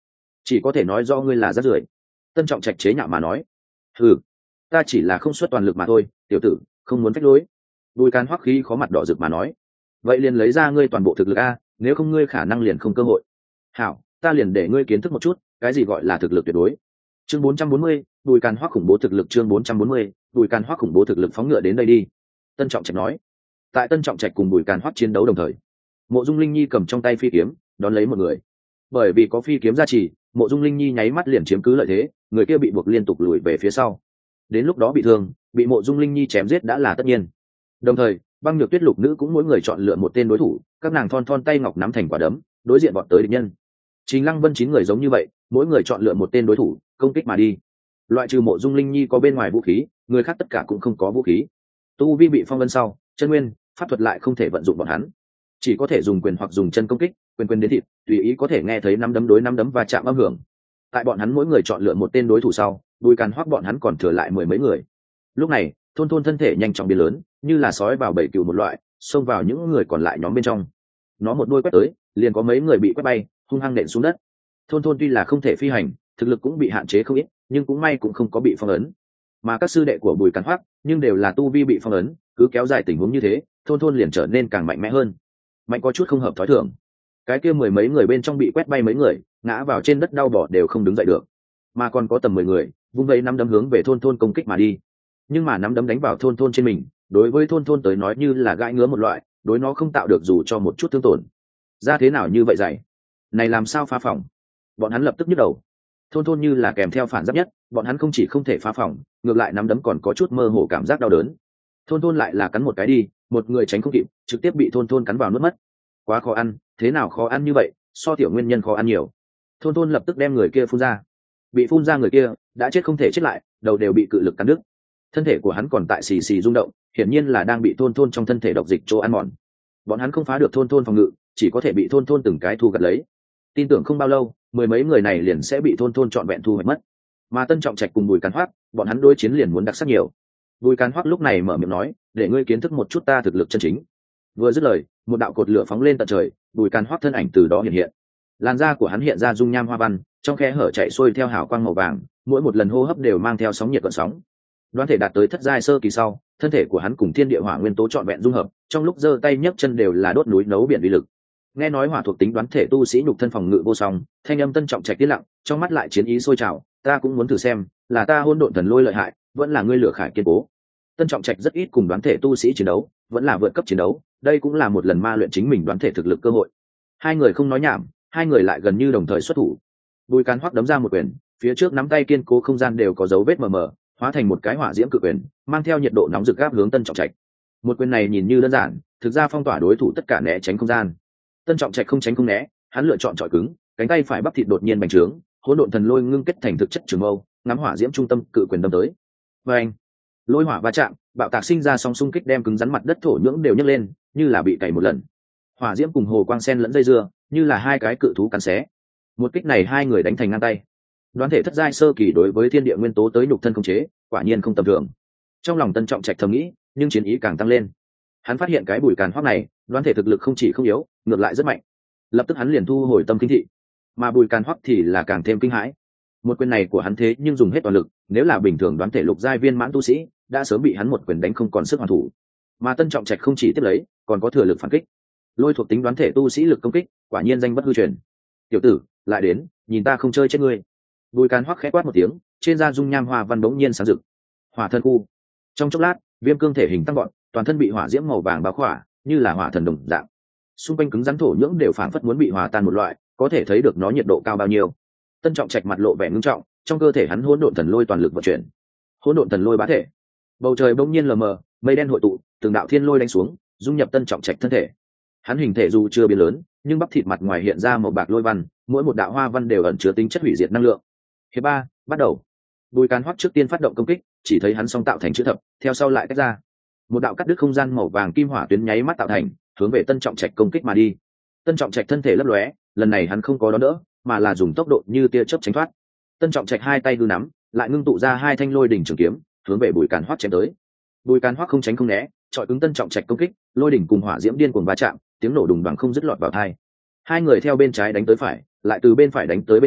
chỉ có thể nói do ngươi là rác rưởi. Tân Trọng Trạch chế nhạo mà nói. Ừ, ta chỉ là không xuất toàn lực mà thôi, tiểu tử, không muốn phách lối. Bùi Càn Hoắc khí khó mặt đỏ rực mà nói. Vậy liền lấy ra ngươi toàn bộ thực lực a, nếu không ngươi khả năng liền không cơ hội. Hảo, ta liền để ngươi kiến thức một chút cái gì gọi là thực lực tuyệt đối. Chương 440, Bùi Càn Hoắc khủng bố thực lực. Chương 440, Bùi Càn Hoắc khủng bố thực lực. Phóng ngựa đến đây đi. Tân Trọng Trạch nói. Tại Tân Trọng Trạch cùng Bùi Càn Hoắc chiến đấu đồng thời, Mộ Dung Linh Nhi cầm trong tay phi kiếm đón lấy một người. Bởi vì có phi kiếm gia trì, Mộ Dung Linh Nhi nháy mắt liền chiếm cứ lợi thế, người kia bị buộc liên tục lùi về phía sau. Đến lúc đó bị thương, bị Mộ Dung Linh Nhi chém giết đã là tất nhiên. Đồng thời, Băng Nhược Tuyết Lục nữ cũng mỗi người chọn lựa một tên đối thủ, các nàng thon thon tay ngọc nắm thành quả đấm, đối diện bọn tới địch nhân. Trình Lăng Vân 9 người giống như vậy, mỗi người chọn lựa một tên đối thủ, công kích mà đi. Loại trừ Mộ Dung Linh Nhi có bên ngoài vũ khí, người khác tất cả cũng không có vũ khí. Tu vi bị phong ấn sau, chân nguyên, pháp thuật lại không thể vận dụng bọn hắn, chỉ có thể dùng quyền hoặc dùng chân công kích, quyền đến thịt, tùy ý có thể nghe thấy năm đấm đối năm đấm và chạm âm hưởng. Tại bọn hắn mỗi người chọn lựa một tên đối thủ sau, Bùi Càn Hoắc bọn hắn còn thừa lại mười mấy người. Lúc này, thôn thôn thân thể nhanh chóng biến lớn, như là sói vào bầy cừu một loại, xông vào những người còn lại nhóm bên trong. Nó một đuôi quét tới, liền có mấy người bị quét bay, hung hăng nện xuống đất. Thôn thôn tuy là không thể phi hành, thực lực cũng bị hạn chế không ít, nhưng cũng may cũng không có bị phong ấn. Mà các sư đệ của Bùi Càn Hoắc, nhưng đều là tu vi bị phong ấn, cứ kéo dài tình huống như thế, thôn thôn liền trở nên càng mạnh mẽ hơn. Mạnh có chút không hợp thói thường. Cái kia mười mấy người bên trong bị quét bay mấy người, ngã vào trên đất đau bỏ đều không đứng dậy được, mà còn có tầm 10 người vung vẩy năm đấm hướng về thôn thôn công kích mà đi. Nhưng mà năm đấm đánh vào thôn thôn trên mình, đối với thôn thôn tới nói như là gãi ngứa một loại, đối nó không tạo được dù cho một chút thương tổn. Ra thế nào như vậy dạy, này làm sao phá phòng? Bọn hắn lập tức nhức đầu. Thôn thôn như là kèm theo phản giáp nhất, bọn hắn không chỉ không thể phá phòng, ngược lại năm đấm còn có chút mơ hồ cảm giác đau đớn. Thôn thôn lại là cắn một cái đi, một người tránh không kịp, trực tiếp bị thôn thôn cắn vào nuốt mất. Quá khó ăn, thế nào khó ăn như vậy, so tiểu nguyên nhân khó ăn nhiều. Thôn thôn lập tức đem người kia phun ra. Bị phun ra người kia đã chết không thể chết lại, đầu đều bị cự lực cắn đứt. Thân thể của hắn còn tại xì xì rung động, hiển nhiên là đang bị thôn thôn trong thân thể độc dịch chỗ ăn mòn. Bọn hắn không phá được thôn thôn phòng ngự, chỉ có thể bị thôn thôn từng cái thu gặt lấy. Tin tưởng không bao lâu, mười mấy người này liền sẽ bị thôn thôn trọn vẹn thu hoạch mất. Mà Tân Trọng Trạch cùng Bùi Càn Hoắc, bọn hắn đối chiến liền muốn đặc sắc nhiều. Bùi Càn Hoắc lúc này mở miệng nói, để ngươi kiến thức một chút ta thực lực chân chính. Vừa dứt lời, một đạo cột lửa phóng lên tận trời, Bùi Càn Hoắc thân ảnh từ đó hiện hiện. Làn da của hắn hiện ra dung nham hoa văn, trong khe hở chạy xuôi theo hào quang màu vàng, mỗi một lần hô hấp đều mang theo sóng nhiệt gợn sóng. Đoán thể đạt tới thất giai sơ kỳ sau, thân thể của hắn cùng thiên địa hỏa nguyên tố trọn vẹn dung hợp, trong lúc giơ tay nhấc chân đều là đốt núi nấu biển uy lực. Nghe nói hỏa thuộc tính đoán thể tu sĩ nhục thân phòng ngự vô song, thanh âm Tân Trọng Trạch yên lặng, trong mắt lại chiến ý sôi trào, ta cũng muốn thử xem, là ta hỗn độn thần lôi lợi hại, vẫn là ngươi lửa khải kiên cố. Tân Trọng Trạch rất ít cùng đoán thể tu sĩ chiến đấu, vẫn là vượt cấp chiến đấu, đây cũng là một lần ma luyện chính mình đoán thể thực lực cơ hội. Hai người không nói nhảm, hai người lại gần như đồng thời xuất thủ. Bùi Càn Hoắc đấm ra một quyền, phía trước nắm tay kiên cố không gian đều có dấu vết mờ mờ, hóa thành một cái hỏa diễm cự quyền, mang theo nhiệt độ nóng rực gáp hướng Tân Trọng Trạch. Một quyền này nhìn như đơn giản, thực ra phong tỏa đối thủ tất cả né tránh không gian. Tân Trọng Trạch không tránh không né, hắn lựa chọn chọi cứng, cánh tay phải bắp thịt đột nhiên bành trướng, hỗn độn thần lôi ngưng kết thành thực chất trường mâu, ngắm hỏa diễm trung tâm cự quyền đâm tới. Và anh, lôi hỏa va chạm, bạo tạc sinh ra song xung kích đem cứng rắn mặt đất thổ nhưỡng đều nhấc lên, như là bị cày một lần. Hỏa diễm cùng hồ quang sen lẫn dây dưa, như là hai cái cự thú cắn xé. Một kích này hai người đánh thành ngang tay. Đoán thể thất giai sơ kỳ đối với thiên địa nguyên tố tới nhục thân khống chế, quả nhiên không tầm thường. Trong lòng Tân Trọng Trạch thầm nghĩ, nhưng chiến ý càng tăng lên. Hắn phát hiện cái Bùi Càn Hoắc này, đoán thể thực lực không chỉ không yếu, ngược lại rất mạnh. Lập tức hắn liền thu hồi tâm kinh thị, mà Bùi Càn Hoắc thì là càng thêm kinh hãi. Một quyền này của hắn thế nhưng dùng hết toàn lực, nếu là bình thường đoán thể lục giai viên mãn tu sĩ, đã sớm bị hắn một quyền đánh không còn sức hoàn thủ. Mà Tân Trọng Trạch không chỉ tiếp lấy, còn có thừa lực phản kích. Lôi thuộc tính đoán thể tu sĩ lực công kích, quả nhiên danh bất hư truyền. Tiểu tử, lại đến, nhìn ta không chơi chết ngươi. Bùi Càn Hoắc khẽ quát một tiếng, trên da dung nham hoa văn bỗng nhiên sáng rực. Hỏa thân khu. Trong chốc lát, viêm cương thể hình tăng gọn, toàn thân bị hỏa diễm màu vàng bao khỏa, như là hỏa thần đồng dạng. Xung quanh cứng rắn thổ nhưỡng đều phảng phất muốn bị hòa tan một loại, có thể thấy được nó nhiệt độ cao bao nhiêu. Tân Trọng Trạch mặt lộ vẻ ngưng trọng, trong cơ thể hắn hỗn độn thần lôi toàn lực vận chuyển. Hỗn độn thần lôi bá thể. Bầu trời bỗng nhiên lờ mờ, mây đen hội tụ, từng đạo thiên lôi đánh xuống, dung nhập Tân Trọng Trạch thân thể. Hắn hình thể dù chưa biến lớn, nhưng bắp thịt mặt ngoài hiện ra màu bạc lôi văn, mỗi một đạo hoa văn đều ẩn chứa tính chất hủy diệt năng lượng. Hiệp 3, bắt đầu. Bùi Càn Hoắc trước tiên phát động công kích, chỉ thấy hắn song tạo thành chữ thập, theo sau lại tách ra. Một đạo cắt đứt không gian màu vàng kim hỏa tuyến nháy mắt tạo thành, hướng về Tân Trọng Trạch công kích mà đi. Tân Trọng Trạch thân thể lấp lóe, lần này hắn không có đón đỡ, mà là dùng tốc độ như tia chớp tránh thoát. Tân Trọng Trạch hai tay hư nắm, lại ngưng tụ ra hai thanh lôi đỉnh trường kiếm, hướng về Bùi Càn Hoắc chém tới. Bùi Càn Hoắc không tránh không né, chọi cứng Tân Trọng Trạch công kích, lôi đỉnh cùng hỏa diễm điên cuồng va chạm, tiếng nổ đùng đoàng không dứt lọt vào tai. Hai người theo bên trái đánh tới phải, lại từ bên phải đánh tới bên trái,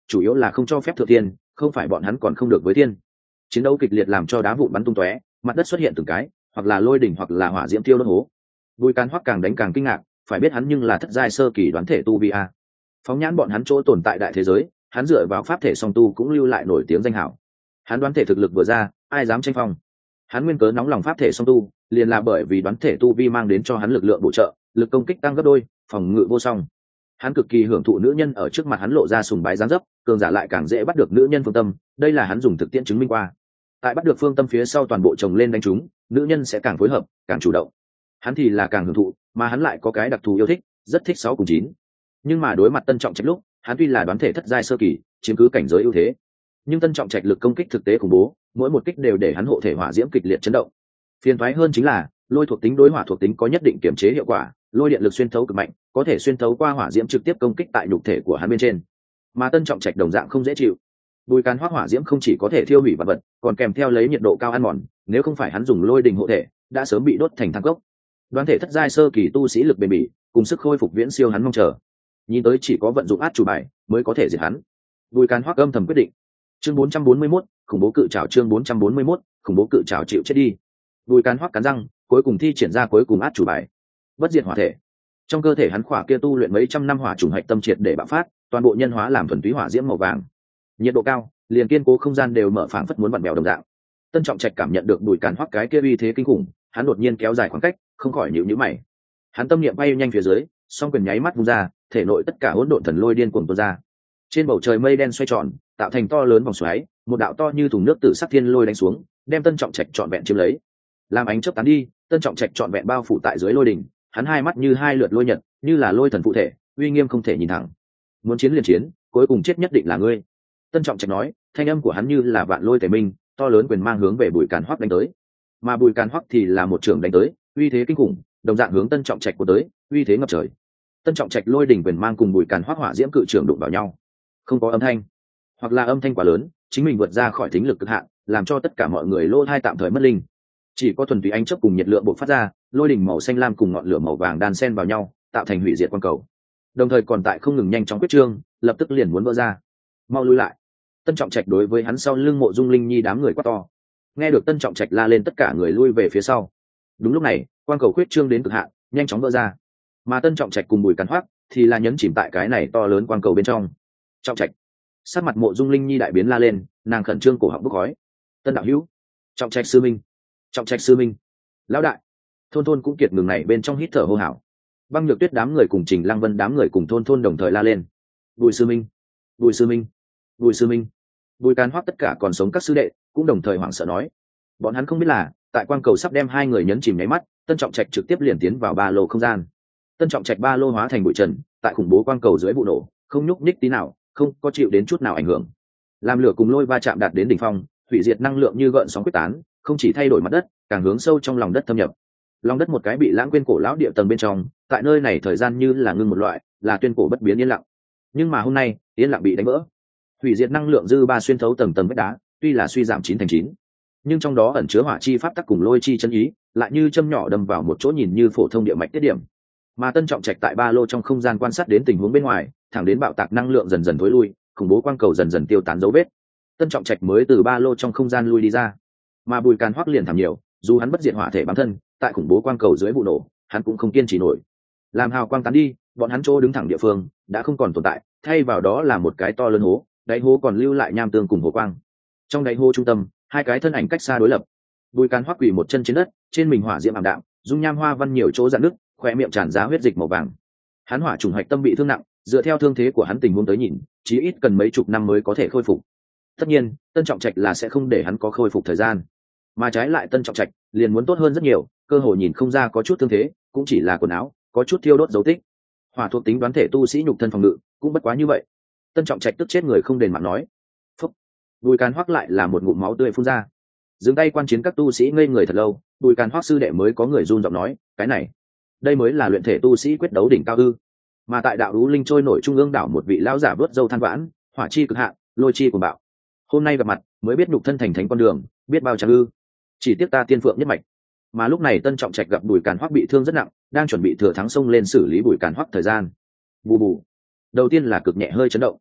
chủ yếu là không cho phép thượng thiên, không phải bọn hắn còn không được với thiên. Chiến đấu kịch liệt làm cho đá vụn bắn tung tóe, mặt đất xuất hiện từng cái, hoặc là lôi đỉnh hoặc là hỏa diễm tiêu đốt hố. Bùi Càn Hoắc càng đánh càng kinh ngạc, phải biết hắn nhưng là thất giai sơ kỳ đoán thể tu vi a. Phóng nhãn bọn hắn chỗ tồn tại đại thế giới, hắn dựa vào pháp thể song tu cũng lưu lại nổi tiếng danh hảo. Hắn đoán thể thực lực vừa ra, ai dám tranh phong. Hắn nguyên cớ nóng lòng pháp thể song tu, liền là bởi vì đoán thể tu vi mang đến cho hắn lực lượng bổ trợ, lực công kích tăng gấp đôi, phòng ngự vô song. Hắn cực kỳ hưởng thụ nữ nhân ở trước mặt hắn lộ ra sùng bái dáng dấp, cường giả lại càng dễ bắt được nữ nhân phương tâm, đây là hắn dùng thực tiễn chứng minh qua. Tại bắt được phương tâm phía sau toàn bộ chồng lên đánh chúng, nữ nhân sẽ càng phối hợp, càng chủ động. Hắn thì là càng hưởng thụ, mà hắn lại có cái đặc thù yêu thích, rất thích 6 cùng 9. Nhưng mà đối mặt Tân Trọng Trạch lúc, hắn tuy là đoán thể thất giai sơ kỳ, chiếm cứ cảnh giới ưu thế, nhưng Tân Trọng Trạch lực công kích thực tế khủng bố, mỗi một kích đều để hắn hộ thể hỏa diễm kịch liệt chấn động. Phiền toái hơn chính là, lôi thuộc tính đối hỏa thuộc tính có nhất định kiểm chế hiệu quả, lôi điện lực xuyên thấu cực mạnh, có thể xuyên thấu qua hỏa diễm trực tiếp công kích tại nhục thể của hắn bên trên. Mà Tân Trọng Trạch đồng dạng không dễ chịu. Bùi Càn Hoắc hỏa diễm không chỉ có thể thiêu hủy vật vật, còn kèm theo lấy nhiệt độ cao ăn mòn, nếu không phải hắn dùng lôi đình hộ thể, đã sớm bị đốt thành than cốc. Đoán thể thất giai sơ kỳ tu sĩ lực bền bỉ, cùng sức khôi phục viễn siêu hắn mong chờ. Nhìn tới chỉ có vận dụng át chủ bài mới có thể diệt hắn. Bùi Càn Hoắc âm thầm quyết định. Chương 441, khủng bố cự trảo. Chương 441, khủng bố cự trảo chịu chết đi. Bùi Càn Hoắc cắn răng, cuối cùng thi triển ra cuối cùng át chủ bài. Bất diệt hỏa thể. Trong cơ thể hắn khỏa kia tu luyện mấy trăm năm hỏa trùng hạch tâm triệt để bạo phát, toàn bộ nhân hóa làm thuần túy hỏa diễm màu vàng. Nhiệt độ cao, liền kiên cố không gian đều mở phảng phất muốn vặn bèo đồng dạng. Tân Trọng Trạch cảm nhận được Bùi Càn Hoắc cái kia uy thế kinh khủng, hắn đột nhiên kéo dài khoảng cách, không khỏi nhíu nhíu mày. Hắn tâm niệm bay nhanh phía dưới, song quyền nháy mắt vung ra, thể nội tất cả hỗn độn thần lôi điên cuồng tuôn ra. Trên bầu trời mây đen xoay tròn, tạo thành to lớn vòng xoáy, một đạo to như thùng nước tử sắc thiên lôi đánh xuống, đem Tân Trọng Trạch trọn vẹn chiếm lấy. Làm ánh chớp tán đi, Tân Trọng Trạch trọn vẹn bao phủ tại dưới lôi đỉnh, hắn hai mắt như hai lượt lôi nhật, như là lôi thần phụ thể, uy nghiêm không thể nhìn thẳng. Muốn chiến liền chiến, cuối cùng chết nhất định là ngươi. Tân Trọng Trạch nói, thanh âm của hắn như là vạn lôi tề minh, to lớn quyền mang hướng về Bùi Càn Hoắc đánh tới. Mà Bùi Càn Hoắc thì là một trường đánh tới, uy thế kinh khủng, đồng dạng hướng Tân Trọng Trạch của tới, uy thế ngập trời. Tân Trọng Trạch lôi đỉnh quyền mang cùng Bùi Càn Hoắc hỏa diễm cự trường đụng vào nhau, không có âm thanh, hoặc là âm thanh quá lớn, chính mình vượt ra khỏi thính lực cực hạn, làm cho tất cả mọi người lỗ tai tạm thời mất linh. Chỉ có thuần túy ánh chớp cùng nhiệt lượng bộc phát ra, lôi đỉnh màu xanh lam cùng ngọn lửa màu vàng đan xen vào nhau, tạo thành hủy diệt quang cầu. Đồng thời còn tại không ngừng nhanh chóng quyết trương, lập tức liền muốn vỡ ra. Mau lui lại. Tân Trọng Trạch đối với hắn sau lưng Mộ Dung Linh Nhi đám người quát to. Nghe được Tân Trọng Trạch la lên, tất cả người lui về phía sau. Đúng lúc này, quang cầu quyết trương đến cực hạn, nhanh chóng vỡ ra. Mà Tân Trọng Trạch cùng Bùi Càn Hoắc thì là nhấn chìm tại cái này to lớn quang cầu bên trong. Trọng Trạch. Sát mặt Mộ Dung Linh Nhi đại biến la lên, nàng khẩn trương cổ họng bốc khói. Tân đạo hữu, Trọng Trạch sư minh, Trọng Trạch sư minh, lão đại. Thôn Thôn cũng kiệt ngừng này bên trong hít thở hô hào. Băng Nhược Tuyết đám người cùng Trình Lăng Vân đám người cùng Thôn Thôn đồng thời la lên. Bùi sư minh, Bùi sư minh, Bùi sư minh. Bùi Càn Hoắc tất cả còn sống các sư đệ cũng đồng thời hoảng sợ nói, bọn hắn không biết là tại quang cầu sắp đem hai người nhấn chìm nháy mắt, Tân Trọng Trạch trực tiếp liền tiến vào ba lô không gian. Tân Trọng Trạch ba lô hóa thành bụi trần, tại khủng bố quang cầu dưới vụ nổ, không nhúc nhích tí nào, không có chịu đến chút nào ảnh hưởng. Làm lửa cùng lôi va chạm đạt đến đỉnh phong, hủy diệt năng lượng như gợn sóng quyết tán, không chỉ thay đổi mặt đất, càng hướng sâu trong lòng đất thâm nhập. Lòng đất một cái bị lãng quên cổ lão địa tầng bên trong, tại nơi này thời gian như là ngưng một loại, là tuyên cổ bất biến yên lặng. Nhưng mà hôm nay, yên lặng bị đánh vỡ. Hủy diệt năng lượng dư ba xuyên thấu tầng tầng vách đá, tuy là suy giảm 9/9, nhưng trong đó ẩn chứa hỏa chi pháp tắc cùng lôi chi chân ý, lại như châm nhỏ đâm vào một chỗ nhìn như phổ thông địa mạch tiết điểm. Mà Tân Trọng Trạch tại ba lô trong không gian quan sát đến tình huống bên ngoài, thẳng đến bạo tạc năng lượng dần dần thối lui, khủng bố quang cầu dần dần tiêu tán dấu vết. Tân Trọng Trạch mới từ ba lô trong không gian lui đi ra. Mà Bùi Càn Hoắc liền thảm nhiều, dù hắn bất diệt hỏa thể bám thân, tại khủng bố quang cầu dưới vụ nổ, hắn cũng không kiên trì nổi. Làm hào quang tán đi, bọn hắn chỗ đứng thẳng địa phương đã không còn tồn tại, thay vào đó là một cái to lớn hố, đáy hố còn lưu lại nham tương cùng hồ quang. Trong đáy hố trung tâm, hai cái thân ảnh cách xa đối lập. Bùi Càn Hoắc quỳ một chân trên đất, trên mình hỏa diễm ảm đạm, dung nham hoa văn nhiều chỗ rạn nứt, khóe miệng tràn ra huyết dịch màu vàng. Hắn hỏa trùng hạch tâm bị thương nặng, dựa theo thương thế của hắn tình huống tới nhìn, chí ít cần mấy chục năm mới có thể khôi phục. Tất nhiên, Tân Trọng Trạch là sẽ không để hắn có khôi phục thời gian, mà trái lại Tân Trọng Trạch liền muốn tốt hơn rất nhiều, cơ hội nhìn không ra có chút thương thế, cũng chỉ là quần áo có chút thiêu đốt dấu tích. Hỏa thuộc tính đoán thể tu sĩ nhục thân phòng ngự cũng bất quá như vậy. Tân Trọng Trạch tức chết người không đền mạng nói. Phúc. Bùi Càn Hoắc lại là một ngụm máu tươi phun ra. Dừng tay quan chiến các tu sĩ ngây người thật lâu, Bùi Càn Hoắc sư đệ mới có người run giọng nói, cái này, đây mới là luyện thể tu sĩ quyết đấu đỉnh cao ư? Mà tại đạo Ú Linh trôi nổi trung ương đảo một vị lão giả vớt râu than vãn, hỏa chi cực hạn, lôi chi cuồng bạo. Hôm nay gặp mặt, mới biết nhục thân thành thánh con đường, biết bao chẳng ư? Chỉ tiếc ta tiên phượng nhất mạch. Mà lúc này Tân Trọng Trạch gặp Bùi Càn Hoắc bị thương rất nặng, đang chuẩn bị thừa thắng xông lên xử lý Bùi Càn Hoắc thời gian. Bù bù. Đầu tiên là cực nhẹ hơi chấn động,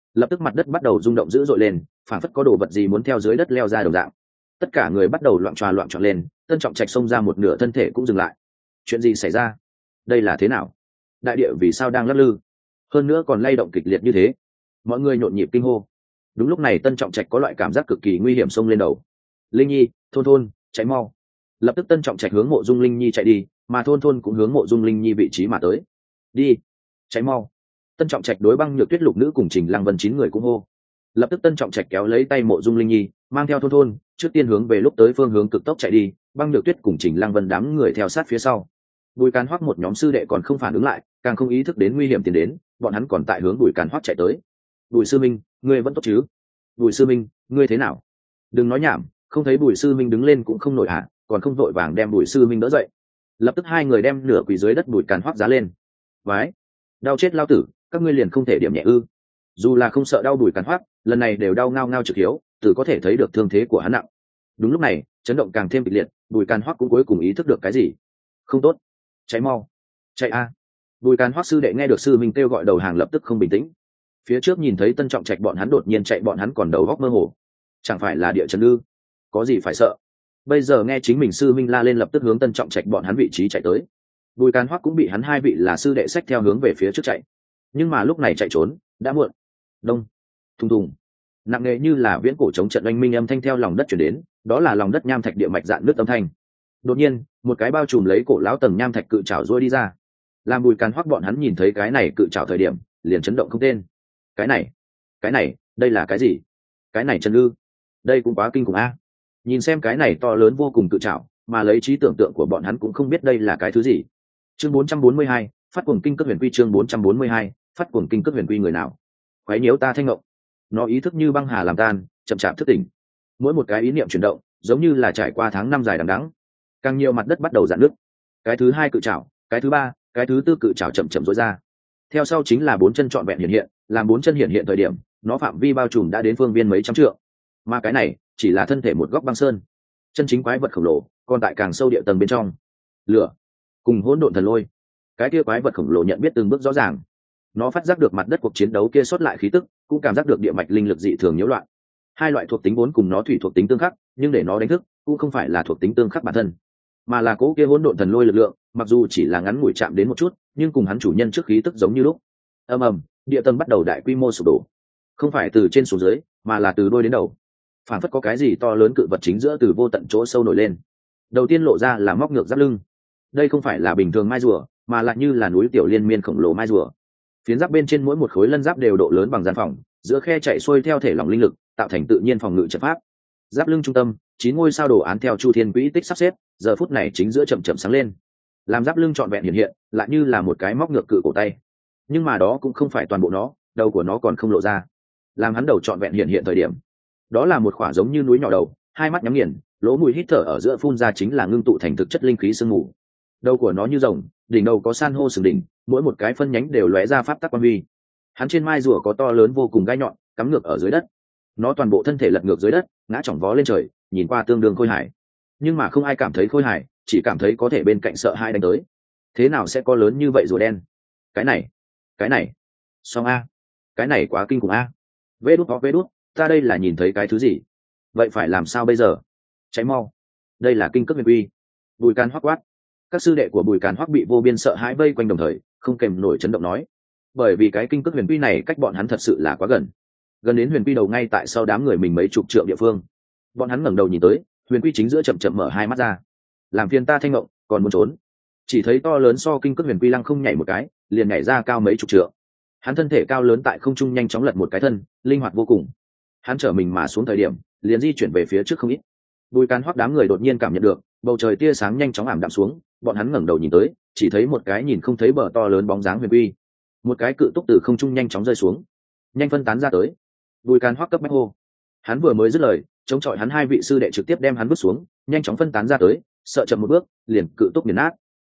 lập tức mặt đất bắt đầu rung động dữ dội lên, phảng phất có đồ vật gì muốn theo dưới đất leo ra đồng dạng. Tất cả người bắt đầu loạn tròa loạn trọn lên, Tân Trọng Trạch xông ra một nửa thân thể cũng dừng lại. Chuyện gì xảy ra? Đây là thế nào? Đại địa vì sao đang lắc lư, hơn nữa còn lay động kịch liệt như thế? Mọi người nhộn nhịp kinh hô. Đúng lúc này Tân Trọng Trạch có loại cảm giác cực kỳ nguy hiểm xông lên đầu. Linh Nhi, Thôn Thôn, chạy mau! Lập tức Tân Trọng Trạch hướng Mộ Dung Linh Nhi chạy đi, mà Thôn Thôn cũng hướng Mộ Dung Linh Nhi vị trí mà tới. Đi, chạy mau! Tân Trọng Trạch đối Băng Nhược Tuyết, Lục Nữ cùng Trình Lăng Vân 9 người cũng hô. Lập tức Tân Trọng Trạch kéo lấy tay Mộ Dung Linh Nhi, mang theo Thôn Thôn trước tiên hướng về lúc tới phương hướng cực tốc chạy đi. Băng Nhược Tuyết cùng Trình Lăng Vân đám người theo sát phía sau. Bùi Càn Hoắc một nhóm sư đệ còn không phản ứng lại, càng không ý thức đến nguy hiểm tiến đến, bọn hắn còn tại hướng Bùi Càn Hoắc chạy tới. Bùi sư minh, ngươi vẫn tốt chứ? Bùi sư minh, ngươi thế nào? Đừng nói nhảm, không thấy Bùi sư minh đứng lên cũng không nổi hả? Còn không vội vàng đem Bùi sư minh đỡ dậy. Lập tức hai người đem nửa quỳ dưới đất Bùi Càn Hoắc giá lên. Vái, đau chết lao tử, các ngươi liền không thể điểm nhẹ ư? Dù là không sợ đau Bùi Càn Hoắc, lần này đều đau ngao ngao trực hiếu, tự có thể thấy được thương thế của hắn nặng. Đúng lúc này, chấn động càng thêm kịch liệt, Bùi Càn Hoắc cũng cuối cùng ý thức được cái gì. Không tốt, cháy mau, chạy a! Bùi Càn Hoắc sư đệ nghe được sư minh kêu gọi đầu hàng lập tức không bình tĩnh. Phía trước nhìn thấy Tân Trọng Trạch bọn hắn đột nhiên chạy, bọn hắn còn đầu góc mơ hồ. Chẳng phải là địa chấn ư? Có gì phải sợ? Bây giờ nghe chính mình sư minh la lên, lập tức hướng Tân Trọng Trạch bọn hắn vị trí chạy tới. Bùi Càn Hoắc cũng bị hắn hai vị là sư đệ xách theo hướng về phía trước chạy. Nhưng mà lúc này chạy trốn đã muộn. Đông, thùng thùng, nặng nề như là viễn cổ chống trận oanh minh âm thanh theo lòng đất chuyển đến, đó là lòng đất nham thạch địa mạch dạn nước âm thanh. Đột nhiên, một cái bao trùm lấy cổ lão tầng nham thạch cự trảo rôi đi ra. Làm Bùi Càn Hoắc bọn hắn nhìn thấy cái này cự trảo thời điểm, liền chấn động không tên. Cái này, đây là cái gì? Cái này chân ư? Đây cũng quá kinh khủng a! Nhìn xem cái này to lớn vô cùng cự trảo, mà lấy trí tưởng tượng của bọn hắn cũng không biết đây là cái thứ gì. Chương 442, phát cuồng kinh cước huyền quy. Chương 442, phát cuồng kinh cước huyền quy. Người nào quấy nhiễu ta thanh ngộng? Nó ý thức như băng hà làm tan, chậm chạp thức tỉnh. Mỗi một cái ý niệm chuyển động, giống như là trải qua tháng năm dài đằng đẵng. Càng nhiều mặt đất bắt đầu rạn nứt. Cái thứ hai cự trảo, cái thứ ba, cái thứ tư cự trảo chậm chậm rối ra. Theo sau chính là bốn chân trọn vẹn hiện hiện, làm bốn chân hiện hiện thời điểm, nó phạm vi bao trùm đã đến phương viên mấy trăm trượng. Mà cái này chỉ là thân thể một góc băng sơn. Chân chính quái vật khổng lồ còn tại càng sâu địa tầng bên trong. Lửa cùng hỗn độn thần lôi. Cái kia quái vật khổng lồ nhận biết từng bước rõ ràng. Nó phát giác được mặt đất cuộc chiến đấu kia sót lại khí tức, cũng cảm giác được địa mạch linh lực dị thường nhiễu loạn. Hai loại thuộc tính vốn cùng nó thủy thuộc tính tương khắc, nhưng để nó đánh thức cũng không phải là thuộc tính tương khắc bản thân, mà là cố kia hỗn độn thần lôi lực lượng, mặc dù chỉ là ngắn ngủi chạm đến một chút, nhưng cùng hắn chủ nhân trước khí tức giống như lúc. Ầm ầm, địa tầng bắt đầu đại quy mô sụp đổ, không phải từ trên xuống dưới, mà là từ đuôi đến đầu. Phản phất có cái gì to lớn cự vật chính giữa từ vô tận chỗ sâu nổi lên. Đầu tiên lộ ra là móc ngược giáp lưng. Đây không phải là bình thường mai rùa, mà lại như là núi tiểu liên miên khổng lồ mai rùa. Phiến giáp bên trên mỗi một khối lân giáp đều độ lớn bằng gian phòng, giữa khe chạy xuôi theo thể lỏng linh lực, tạo thành tự nhiên phòng ngự trận pháp. Giáp lưng trung tâm, 9 ngôi sao đồ án theo chu thiên quỹ tích sắp xếp, giờ phút này chính giữa chậm chậm sáng lên. Làm giáp lưng trọn vẹn hiện hiện, lại như là một cái móc ngược cự cổ tay. Nhưng mà đó cũng không phải toàn bộ nó, đầu của nó còn không lộ ra. Làm hắn đầu trọn vẹn hiện hiện thời điểm, đó là một khỏa giống như núi nhỏ đầu, hai mắt nhắm nghiền, lỗ mũi hít thở ở giữa phun ra chính là ngưng tụ thành thực chất linh khí sương mù. Đầu của nó như rồng, đỉnh đầu có san hô sừng đỉnh, mỗi một cái phân nhánh đều lóe ra pháp tắc quang huy. Hắn trên mai rùa có to lớn vô cùng gai nhọn, cắm ngược ở dưới đất. Nó toàn bộ thân thể lật ngược dưới đất, ngã chỏng vó lên trời, nhìn qua tương đương khôi hài. Nhưng mà không ai cảm thấy khôi hài, chỉ cảm thấy có thể bên cạnh sợ hãi đánh tới. Thế nào sẽ có lớn như vậy rùa đen? Cái này, song a, cái này quá kinh khủng a. Vê đút, ta đây là nhìn thấy cái thứ gì? Vậy phải làm sao bây giờ? Cháy mau! Đây là kinh cước huyền quy. Bùi Càn Hoắc quát. Các sư đệ của Bùi Càn Hoắc bị vô biên sợ hãi vây quanh đồng thời, không kèm nổi chấn động nói. Bởi vì cái kinh cước huyền quy này cách bọn hắn thật sự là quá gần. Gần đến huyền quy đầu ngay tại sau đám người mình mấy chục trượng địa phương. Bọn hắn ngẩng đầu nhìn tới, huyền quy chính giữa chậm chậm mở hai mắt ra. Làm phiền ta thanh ngộng, còn muốn trốn. Chỉ thấy to lớn so kinh cước huyền quy lăng không nhảy một cái, liền nhảy ra cao mấy chục trượng. Hắn thân thể cao lớn tại không trung nhanh chóng lật một cái thân, linh hoạt vô cùng. Hắn trở mình mà xuống thời điểm, liền di chuyển về phía trước không ít. Bùi Càn Hoắc đám người đột nhiên cảm nhận được bầu trời tia sáng nhanh chóng ảm đạm xuống, bọn hắn ngẩng đầu nhìn tới, chỉ thấy một cái nhìn không thấy bờ to lớn bóng dáng huyền quy, một cái cự túc từ không trung nhanh chóng rơi xuống, nhanh phân tán ra tới. Bùi Càn Hoắc cấp bách hô. Hắn vừa mới dứt lời, chống chọi hắn hai vị sư đệ trực tiếp đem hắn vứt xuống, nhanh chóng phân tán ra tới, sợ chậm một bước, liền cự túc nghiền nát.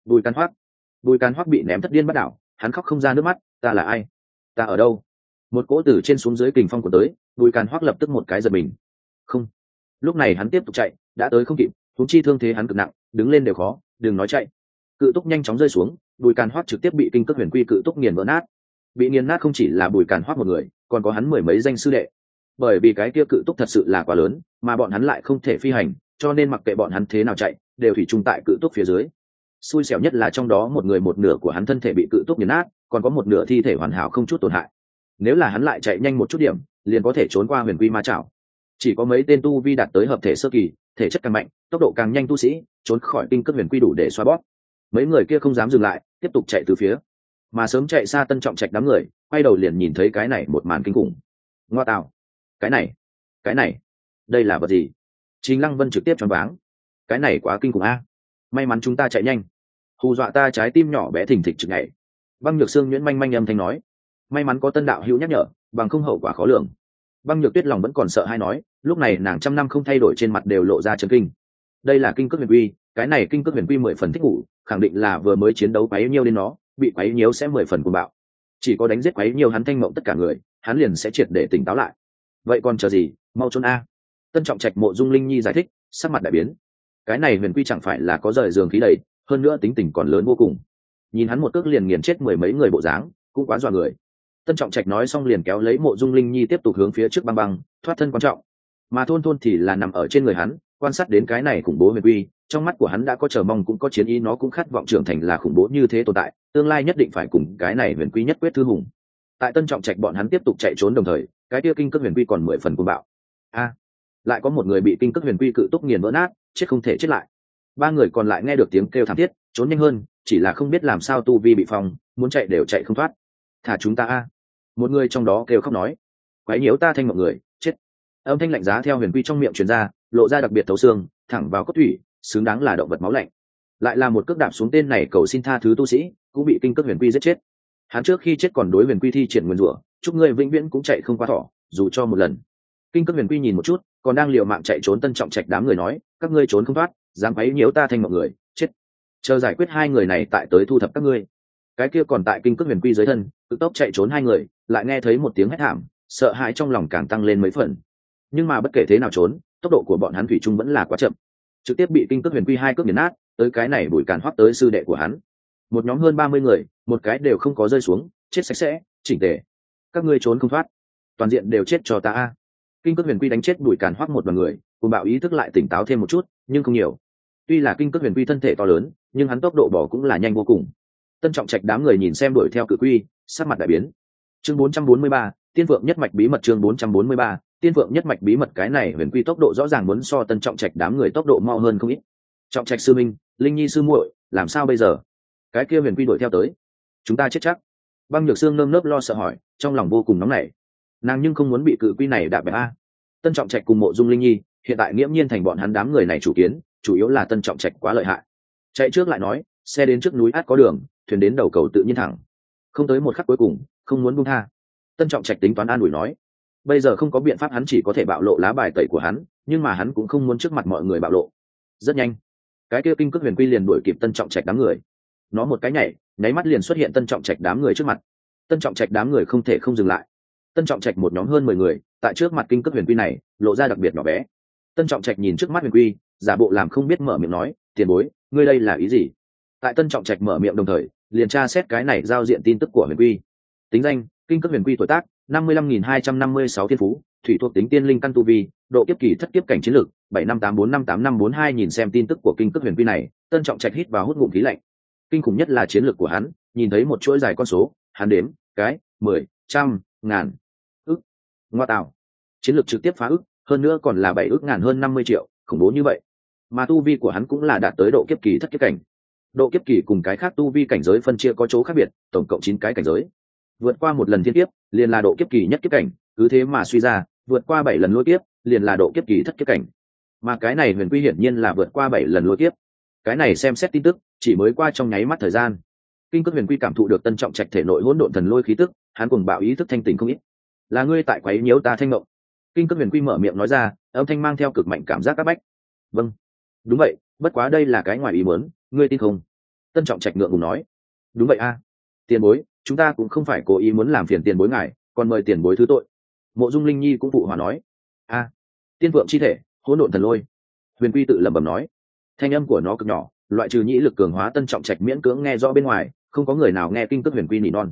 Bùi Càn Hoắc bị ném thất điên bắt đảo, hắn khóc không ra nước mắt. Ta là ai? Ta ở đâu? Một cỗ từ trên xuống dưới kình phong của tới, Bùi Càn Hoắc lập tức một cái giật mình. Không. Lúc này hắn tiếp tục chạy, đã tới không kịp, huống chi thương thế hắn cực nặng, đứng lên đều khó, đừng nói chạy. Cự túc nhanh chóng rơi xuống, Bùi Càn Hoắc trực tiếp bị kinh cước huyền quy cự túc nghiền vỡ nát. bị nghiền nát không chỉ là Bùi Càn Hoắc một người, còn có hắn mười mấy danh sư đệ. Bởi vì cái kia cự túc thật sự là quá lớn, mà bọn hắn lại không thể phi hành, cho nên mặc kệ bọn hắn thế nào chạy, đều thủy chung tại cự túc phía dưới. Xui xẻo nhất là trong đó một người một nửa của hắn thân thể bị cự túc nghiền nát, còn có một nửa thi thể hoàn hảo không chút tổn hại. Nếu là hắn lại chạy nhanh một chút điểm, liền có thể trốn qua huyền quy ma chảo. Chỉ có mấy tên tu vi đạt tới hợp thể sơ kỳ, thể chất càng mạnh, tốc độ càng nhanh tu sĩ, trốn khỏi kinh cước huyền quy đủ để xóa bóp. Mấy người kia không dám dừng lại, tiếp tục chạy từ phía. Mà sớm chạy xa Tân Trọng Trạch đám người, quay đầu liền nhìn thấy cái này một màn kinh khủng. Ngoa tạo, cái này, đây là vật gì? Trình Lăng Vân trực tiếp choáng váng. Cái này quá kinh khủng a! May mắn chúng ta chạy nhanh, hù dọa ta trái tim nhỏ bé thình thịch chực nhảy. Băng Nhược Sương nhuyễn manh manh âm thanh nói, may mắn có Tân đạo hữu nhắc nhở, bằng không hậu quả khó lường. Băng Nhược Tuyết lòng vẫn còn sợ hay nói, lúc này nàng trăm năm không thay đổi trên mặt đều lộ ra chấn kinh. Đây là kinh cước huyền quy, cái này kinh cước huyền quy 10 phần thích ngủ, khẳng định là vừa mới chiến đấu quấy nhiêu đến nó, bị quấy nhiễu sẽ 10 phần cuồng bạo. Chỉ có đánh giết quấy nhiều hắn thanh mộng tất cả người, hắn liền sẽ triệt để tỉnh táo lại. Vậy còn chờ gì, mau trốn a! Tân Trọng Trạch Mộ Dung Linh Nhi giải thích, sắc mặt đại biến. Cái này huyền quy chẳng phải là có rời giường khí đầy, hơn nữa tính tình còn lớn vô cùng. Nhìn hắn một cước liền nghiền chết mười mấy người bộ dáng, cũng quá dọa người. Tân Trọng Trạch nói xong liền kéo lấy Mộ Dung Linh Nhi tiếp tục hướng phía trước băng băng thoát thân quan trọng. Mà Thôn Thôn thì là nằm ở trên người hắn, quan sát đến cái này khủng bố huyền quy, trong mắt của hắn đã có chờ mong cũng có chiến ý, nó cũng khát vọng trưởng thành là khủng bố như thế tồn tại, tương lai nhất định phải cùng cái này huyền quy nhất quyết thư hùng. Tại Tân Trọng Trạch bọn hắn tiếp tục chạy trốn đồng thời, cái kia kinh cước huyền quy còn 10 phần cuồng bạo. Lại có một người bị kinh cước huyền quy cự túc nghiền vỡ nát, chết không thể chết lại. Ba người còn lại nghe được tiếng kêu thảm thiết, trốn nhanh hơn, chỉ là không biết làm sao tu vi bị phong, muốn chạy đều chạy không thoát. Thả chúng ta a! Một người trong đó kêu khóc nói, quấy nhiễu ta thanh mọi người, chết. Âm thanh lạnh giá theo huyền quy trong miệng truyền ra, lộ ra đặc biệt thấu xương, thẳng vào cốt thủy, xứng đáng là động vật máu lạnh. Lại là một cước đạp xuống tên này cầu xin tha thứ tu sĩ, cũng bị kinh cước huyền quy giết chết. Hắn trước khi chết còn đối huyền quy thi triển nguyên rủa, chúc ngươi vĩnh viễn cũng chạy không qua thỏ, dù cho một lần. Kinh cước huyền quy nhìn một chút, còn đang liều mạng chạy trốn Tân Trọng Trạch đám người nói, các ngươi trốn không thoát, dám quấy nhiễu ta thanh mọi người, chết. Chờ giải quyết hai người này tại tới thu thập các ngươi. Cái kia còn tại kinh cước huyền quy dưới thân, tự tốc chạy trốn hai người, lại nghe thấy một tiếng hét thảm, sợ hãi trong lòng càng tăng lên mấy phần. Nhưng mà bất kể thế nào trốn, tốc độ của bọn hắn thủy chung vẫn là quá chậm, trực tiếp bị kinh cước huyền quy hai cước nghiền nát. Tới cái này Bùi Càn Hoắc tới sư đệ của hắn, một nhóm hơn 30 người, một cái đều không có rơi xuống, chết sạch sẽ, chỉnh tề. Các ngươi trốn không thoát, toàn diện đều chết cho ta a! Kinh cước huyền quy đánh chết Bùi Càn Hoắc một đoàn người, cùng bạo ý thức lại tỉnh táo thêm một chút, nhưng không nhiều. Tuy là kinh cước huyền quy thân thể to lớn, nhưng hắn tốc độ bỏ cũng là nhanh vô cùng. Tân Trọng Trạch đám người nhìn xem đuổi theo cự quy, sắc mặt đại biến. Chương 443, Tiên Phượng nhất mạch bí mật. Chương 443, Tiên Phượng nhất mạch bí mật. Cái này huyền quy tốc độ rõ ràng muốn so Tân Trọng Trạch đám người tốc độ mau hơn không ít. Trọng Trạch sư minh, Linh Nhi sư muội, làm sao bây giờ? Cái kia huyền quy đuổi theo tới, chúng ta chết chắc. Băng Nhược Sương nơm nớp lo sợ hỏi, trong lòng vô cùng nóng nảy. Nàng nhưng không muốn bị cự quy này đạp bẹp a. Tân Trọng Trạch cùng Mộ Dung Linh Nhi hiện tại nghiễm nhiên thành bọn hắn đám người này chủ kiến, chủ yếu là Tân Trọng Trạch quá lợi hại. Chạy trước lại nói, xe đến trước núi át có đường, thuyền đến đầu cầu tự nhiên thẳng. Không tới một khắc cuối cùng, không muốn buông tha. Tân Trọng Trạch tính toán an ủi nói, bây giờ không có biện pháp, hắn chỉ có thể bạo lộ lá bài tẩy của hắn, nhưng mà hắn cũng không muốn trước mặt mọi người bạo lộ. Rất nhanh, cái kia kinh cước huyền quy liền đuổi kịp Tân Trọng Trạch đám người. Nó một cái nhảy, nháy mắt liền xuất hiện Tân Trọng Trạch đám người trước mặt. Tân Trọng Trạch đám người không thể không dừng lại. Tân Trọng Trạch một nhóm hơn 10 người, tại trước mặt kinh cước huyền quy này, lộ ra đặc biệt nhỏ bé. Tân Trọng Trạch nhìn trước mắt huyền quy, giả bộ làm không biết, mở miệng nói, tiền bối, ngươi đây là ý gì? Tại Tân Trọng Trạch mở miệng đồng thời, liền tra xét cái này giao diện tin tức của huyền quy. Tính danh, kinh cước huyền quy, tuổi tác 55.256 thiên phú, thủy thuộc tính tiên linh căn tu vi, độ kiếp kỳ thất kiếp cảnh chiến lược 7584585542. Nhìn xem tin tức của kinh cước huyền quy này, Tân Trọng Trạch hít vào hút ngụm khí lạnh. Kinh khủng nhất là chiến lược của hắn, nhìn thấy một chuỗi dài con số, hắn đếm, cái, 10, trăm, ngàn, ức. Ngoa tạo, chiến lược trực tiếp phá ức, hơn nữa còn là 7 ức ngàn, hơn 50 triệu, khủng bố như vậy. Mà tu vi của hắn cũng là đạt tới độ kiếp kỳ thất kiếp cảnh. Độ kiếp kỳ cùng cái khác tu vi cảnh giới phân chia có chỗ khác biệt, tổng cộng 9 cái cảnh giới. Vượt qua một lần thiên kiếp, liền là độ kiếp kỳ nhất kiếp cảnh, cứ thế mà suy ra, vượt qua 7 lần lôi kiếp, liền là độ kiếp kỳ thất kiếp cảnh. Mà cái này huyền quy hiển nhiên là vượt qua 7 lần lôi kiếp. Cái này xem xét tin tức, chỉ mới qua trong nháy mắt thời gian. Kinh cước huyền quy cảm thụ được Tân Trọng Trạch thể nội hỗn độn thần lôi khí tức, hắn cùng bạo ý thức thanh tỉnh không ít. Là ngươi tại quấy nhiễu ta thanh ngộng. Kinh cước huyền quy mở miệng nói ra, âm thanh mang theo cực mạnh cảm giác áp bách. Vâng, đúng vậy, bất quá đây là cái ngoài ý muốn, ngươi tin không? Tân Trọng Trạch ngượng ngùng nói. Đúng vậy a, tiền bối, chúng ta cũng không phải cố ý muốn làm phiền tiền bối ngài, còn mời tiền bối thứ tội. Mộ Dung Linh Nhi cũng phụ hòa nói. A, tiên vượng chi thể, hỗn độn thần lôi. Huyền quy tự lẩm bẩm nói. Thanh âm của nó cực nhỏ, loại trừ nhĩ lực cường hóa Tân Trọng Trạch miễn cưỡng nghe rõ bên ngoài, không có người nào nghe kinh cước huyền quy nỉ non.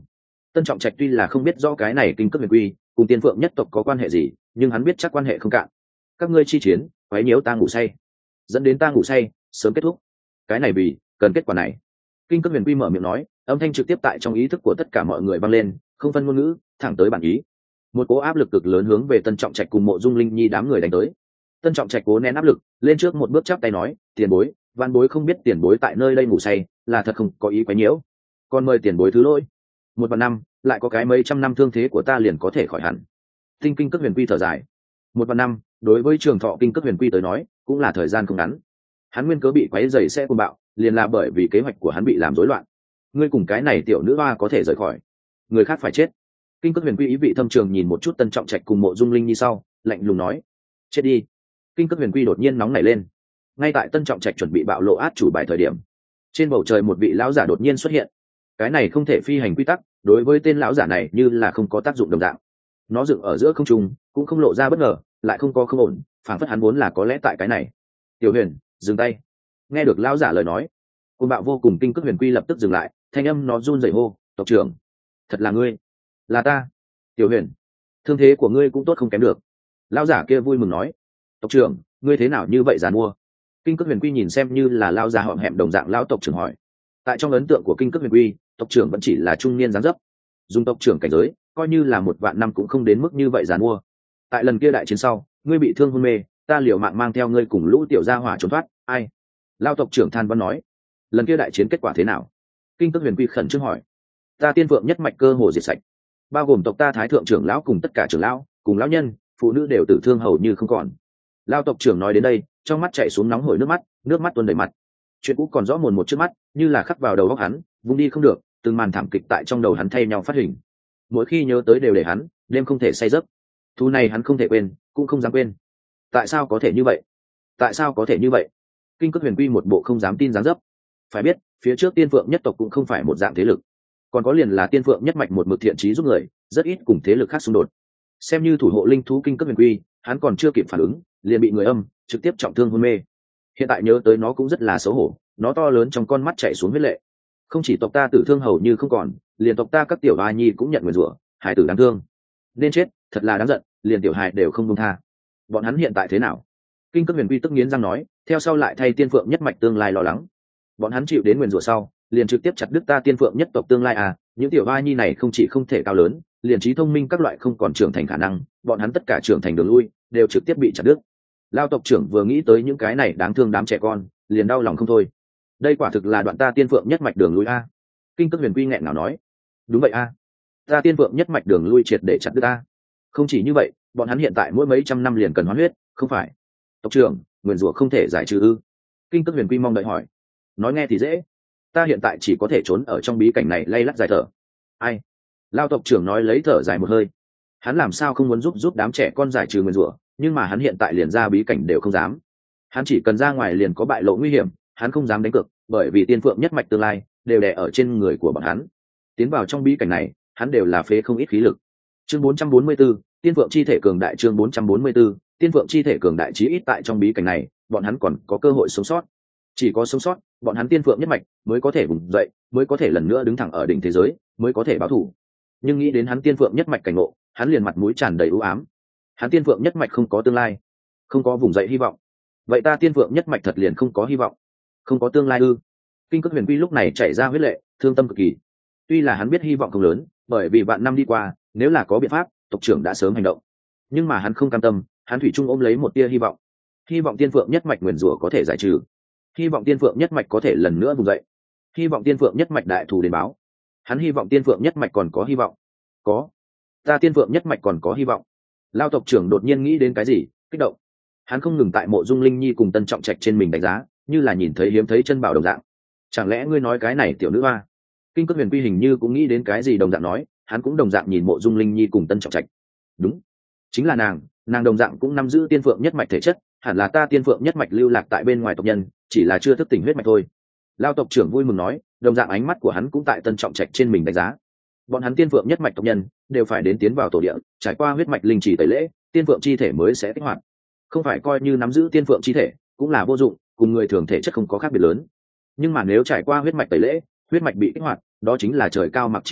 Tân Trọng Trạch tuy là không biết rõ cái này kinh cấp huyền quy cùng tiên phượng nhất tộc có quan hệ gì, nhưng hắn biết chắc quan hệ không cạn. Các ngươi chi chiến quấy nhiễu ta ngủ say, dẫn đến ta ngủ say sớm kết thúc, cái này vì cần kết quả này. Kinh cấp huyền quy mở miệng nói, âm thanh trực tiếp tại trong ý thức của tất cả mọi người vang lên, không phân ngôn ngữ, thẳng tới bản ý. Một cỗ áp lực cực lớn hướng về Tân Trọng Trạch cùng Mộ Dung Linh Nhi đám người đánh tới. Tân Trọng Trạch cố nén áp lực, lên trước một bước chắp tay nói, tiền bối, văn bối không biết tiền bối tại nơi đây ngủ say, là thật không có ý quấy nhiễu, còn mời tiền bối thứ lỗi. 1/5, lại có cái mấy trăm năm thương thế của ta liền có thể khỏi hẳn. Kinh cấp huyền quy thở dài. 1/5, đối với trường thọ kinh cấp huyền quy tới nói, cũng là thời gian không ngắn. Hắn nguyên cớ bị quấy rầy sẽ cuồng bạo, liền là bởi vì kế hoạch của hắn bị làm rối loạn. Ngươi cùng cái này tiểu nữ hoa có thể rời khỏi, người khác phải chết. Kinh cấp huyền quy ý vị thâm trường nhìn một chút Tân Trọng Trạch cùng Mộ Dung Linh như sau, lạnh lùng nói, chết đi. Kinh cấp huyền quy đột nhiên nóng nảy lên. Ngay tại Tân Trọng Trạch chuẩn bị bạo lộ át chủ bài thời điểm, trên bầu trời một vị lão giả đột nhiên xuất hiện. Cái này không thể phi hành quy tắc, đối với tên lão giả này như là không có tác dụng đồng dạng. Nó dựng ở giữa không trung, cũng không lộ ra bất ngờ, lại không có không ổn, phản phất hắn vốn là có lẽ tại cái này. Tiểu Huyền, dừng tay. Nghe được lão giả lời nói, côn bạo vô cùng kinh cấp huyền quy lập tức dừng lại, thanh âm nó run rẩy hô, tộc trưởng, thật là ngươi? Là ta. Tiểu Huyền, thương thế của ngươi cũng tốt không kém được. Lão giả kia vui mừng nói, tộc trưởng, ngươi thế nào như vậy giàn mua? Kinh cấp huyền quy nhìn xem như là lão già hõm hẹm đồng dạng lão tộc trưởng hỏi. Tại trong ấn tượng của kinh cấp huyền quy, tộc trưởng vẫn chỉ là trung niên dáng dấp, dùng tộc trưởng cảnh giới coi như là 1.000 năm cũng không đến mức như vậy giàn mua. Tại lần kia đại chiến sau, ngươi bị thương hôn mê, ta liều mạng mang theo ngươi cùng lũ tiểu gia hỏa trốn thoát. Ai? Lão tộc trưởng than văn nói. Lần kia đại chiến kết quả thế nào? Kinh cấp huyền quy khẩn trương hỏi. Ta tiên vượng nhất mạch cơ hồ diệt sạch, bao gồm tộc ta thái thượng trưởng lão cùng tất cả trưởng lão cùng lão nhân phụ nữ đều tử thương hầu như không còn. Lão tộc trưởng nói đến đây, trong mắt chảy xuống nóng hổi nước mắt tuôn đầy mặt. Chuyện cũ còn rõ mồn một trước mắt, như là khắc vào đầu óc hắn, vung đi không được, từng màn thảm kịch tại trong đầu hắn thay nhau phát hình. Mỗi khi nhớ tới đều để hắn đêm không thể say giấc. Thú này hắn không thể quên, cũng không dám quên. Tại sao có thể như vậy? Tại sao có thể như vậy? Kinh cấp huyền quy một bộ không dám tin dáng dấp. Phải biết, phía trước tiên phượng nhất tộc cũng không phải một dạng thế lực, còn có liền là tiên phượng nhất mạch một mực thiện trí giúp người, rất ít cùng thế lực khác xung đột. Xem như thủ hộ linh thú kinh cấp huyền quy, hắn còn chưa kịp phản ứng, liền bị người âm trực tiếp trọng thương hôn mê. Hiện tại nhớ tới nó cũng rất là xấu hổ, nó to lớn trong con mắt chảy xuống huyết lệ. Không chỉ tộc ta tử thương hầu như không còn, liền tộc ta các tiểu hoa nhi cũng nhận nguyền rủa, hải tử đáng thương nên chết, thật là đáng giận, liền tiểu hài đều không buông tha. Bọn hắn hiện tại thế nào? Kinh cấp huyền quy tức nghiến răng nói, theo sau lại thay tiên phượng nhất mạch tương lai lo lắng. Bọn hắn chịu đến nguyền rủa sau, liền trực tiếp chặt đứt ta tiên phượng nhất tộc tương lai à? Những tiểu hoa nhi này không chỉ không thể cao lớn, liền trí thông minh các loại không còn trưởng thành khả năng, bọn hắn tất cả trưởng thành đường lui đều trực tiếp bị chặt đứt. Lao tộc trưởng vừa nghĩ tới những cái này đáng thương đám trẻ con, liền đau lòng không thôi. Đây quả thực là đoạn ta tiên phượng nhất mạch đường lui a. Kinh cấp huyền quy nghẹn ngào nói, đúng vậy a, ta tiên phượng nhất mạch đường lui triệt để chặt đứt a. Không chỉ như vậy, bọn hắn hiện tại mỗi mấy trăm năm liền cần hoán huyết, không phải? Tộc trưởng, nguyền rủa không thể giải trừ ư? Kinh cấp huyền quy mong đợi hỏi. Nói nghe thì dễ, ta hiện tại chỉ có thể trốn ở trong bí cảnh này lay lắt dài thở. Ai? Lao tộc trưởng nói lấy thở dài một hơi. Hắn làm sao không muốn giúp đám trẻ con giải trừ nguyền rủa, nhưng mà hắn hiện tại liền ra bí cảnh đều không dám. Hắn chỉ cần ra ngoài liền có bại lộ nguy hiểm, hắn không dám đánh cược, bởi vì tiên phượng nhất mạch tương lai đều đè ở trên người của bọn hắn. Tiến vào trong bí cảnh này, hắn đều là phế không ít khí lực. Chương 444, tiên phượng chi thể cường đại. Chương 444, tiên phượng chi thể cường đại. Chí ít tại trong bí cảnh này, bọn hắn còn có cơ hội sống sót. Chỉ có sống sót, bọn hắn tiên phượng nhất mạch mới có thể vùng dậy, mới có thể lần nữa đứng thẳng ở đỉnh thế giới, mới có thể báo thù. Nhưng nghĩ đến hắn tiên phượng nhất mạch cảnh ngộ, hắn liền mặt mũi tràn đầy u ám. Hắn tiên phượng nhất mạch không có tương lai, không có vùng dậy hy vọng. Vậy ta tiên phượng nhất mạch thật liền không có hy vọng, không có tương lai ư? Kinh cấp huyền quy lúc này chảy ra huyết lệ, thương tâm cực kỳ. Tuy là hắn biết hy vọng không lớn, bởi vì vạn năm đi qua, nếu là có biện pháp, tộc trưởng đã sớm hành động. Nhưng mà hắn không cam tâm, hắn thủy chung ôm lấy một tia hy vọng. Hy vọng tiên phượng nhất mạch nguyền rủa có thể giải trừ, hy vọng tiên phượng nhất mạch có thể lần nữa vùng dậy, hy vọng tiên phượng nhất mạch đại thù đến báo. Hắn hy vọng tiên phượng nhất mạch còn có hy vọng. Có, ta tiên phượng nhất mạch còn có hy vọng. Lao tộc trưởng đột nhiên nghĩ đến cái gì, kích động. Hắn không ngừng tại Mộ Dung Linh Nhi cùng Tân Trọng Trạch trên mình đánh giá, như là nhìn thấy hiếm thấy chân bảo đồng dạng. Chẳng lẽ ngươi nói cái này tiểu nữ hoa? Kinh cấp huyền quy hình như cũng nghĩ đến cái gì đồng dạng nói, hắn cũng đồng dạng nhìn Mộ Dung Linh Nhi cùng Tân Trọng Trạch. Đúng, chính là nàng đồng dạng cũng nắm giữ tiên phượng nhất mạch thể chất, hẳn là ta tiên phượng nhất mạch lưu lạc tại bên ngoài tộc nhân, chỉ là chưa thức tỉnh huyết mạch thôi. Lao tộc trưởng vui mừng nói, đồng dạng ánh mắt của hắn cũng tại Tân Trọng Trạch trên mình đánh giá. Bọn hắn tiên phượng nhất mạch tộc nhân đều phải đến tiến vào tổ địa, trải qua huyết mạch linh chỉ tẩy lễ, tiên phượng chi thể mới sẽ kích hoạt. Không phải coi như nắm giữ tiên phượng chi thể cũng là vô dụng, cùng người thường thể chất không có khác biệt lớn. Nhưng mà nếu trải qua huyết mạch tẩy lễ, huyết mạch bị kích hoạt, đó chính là trời cao mặc chi bay,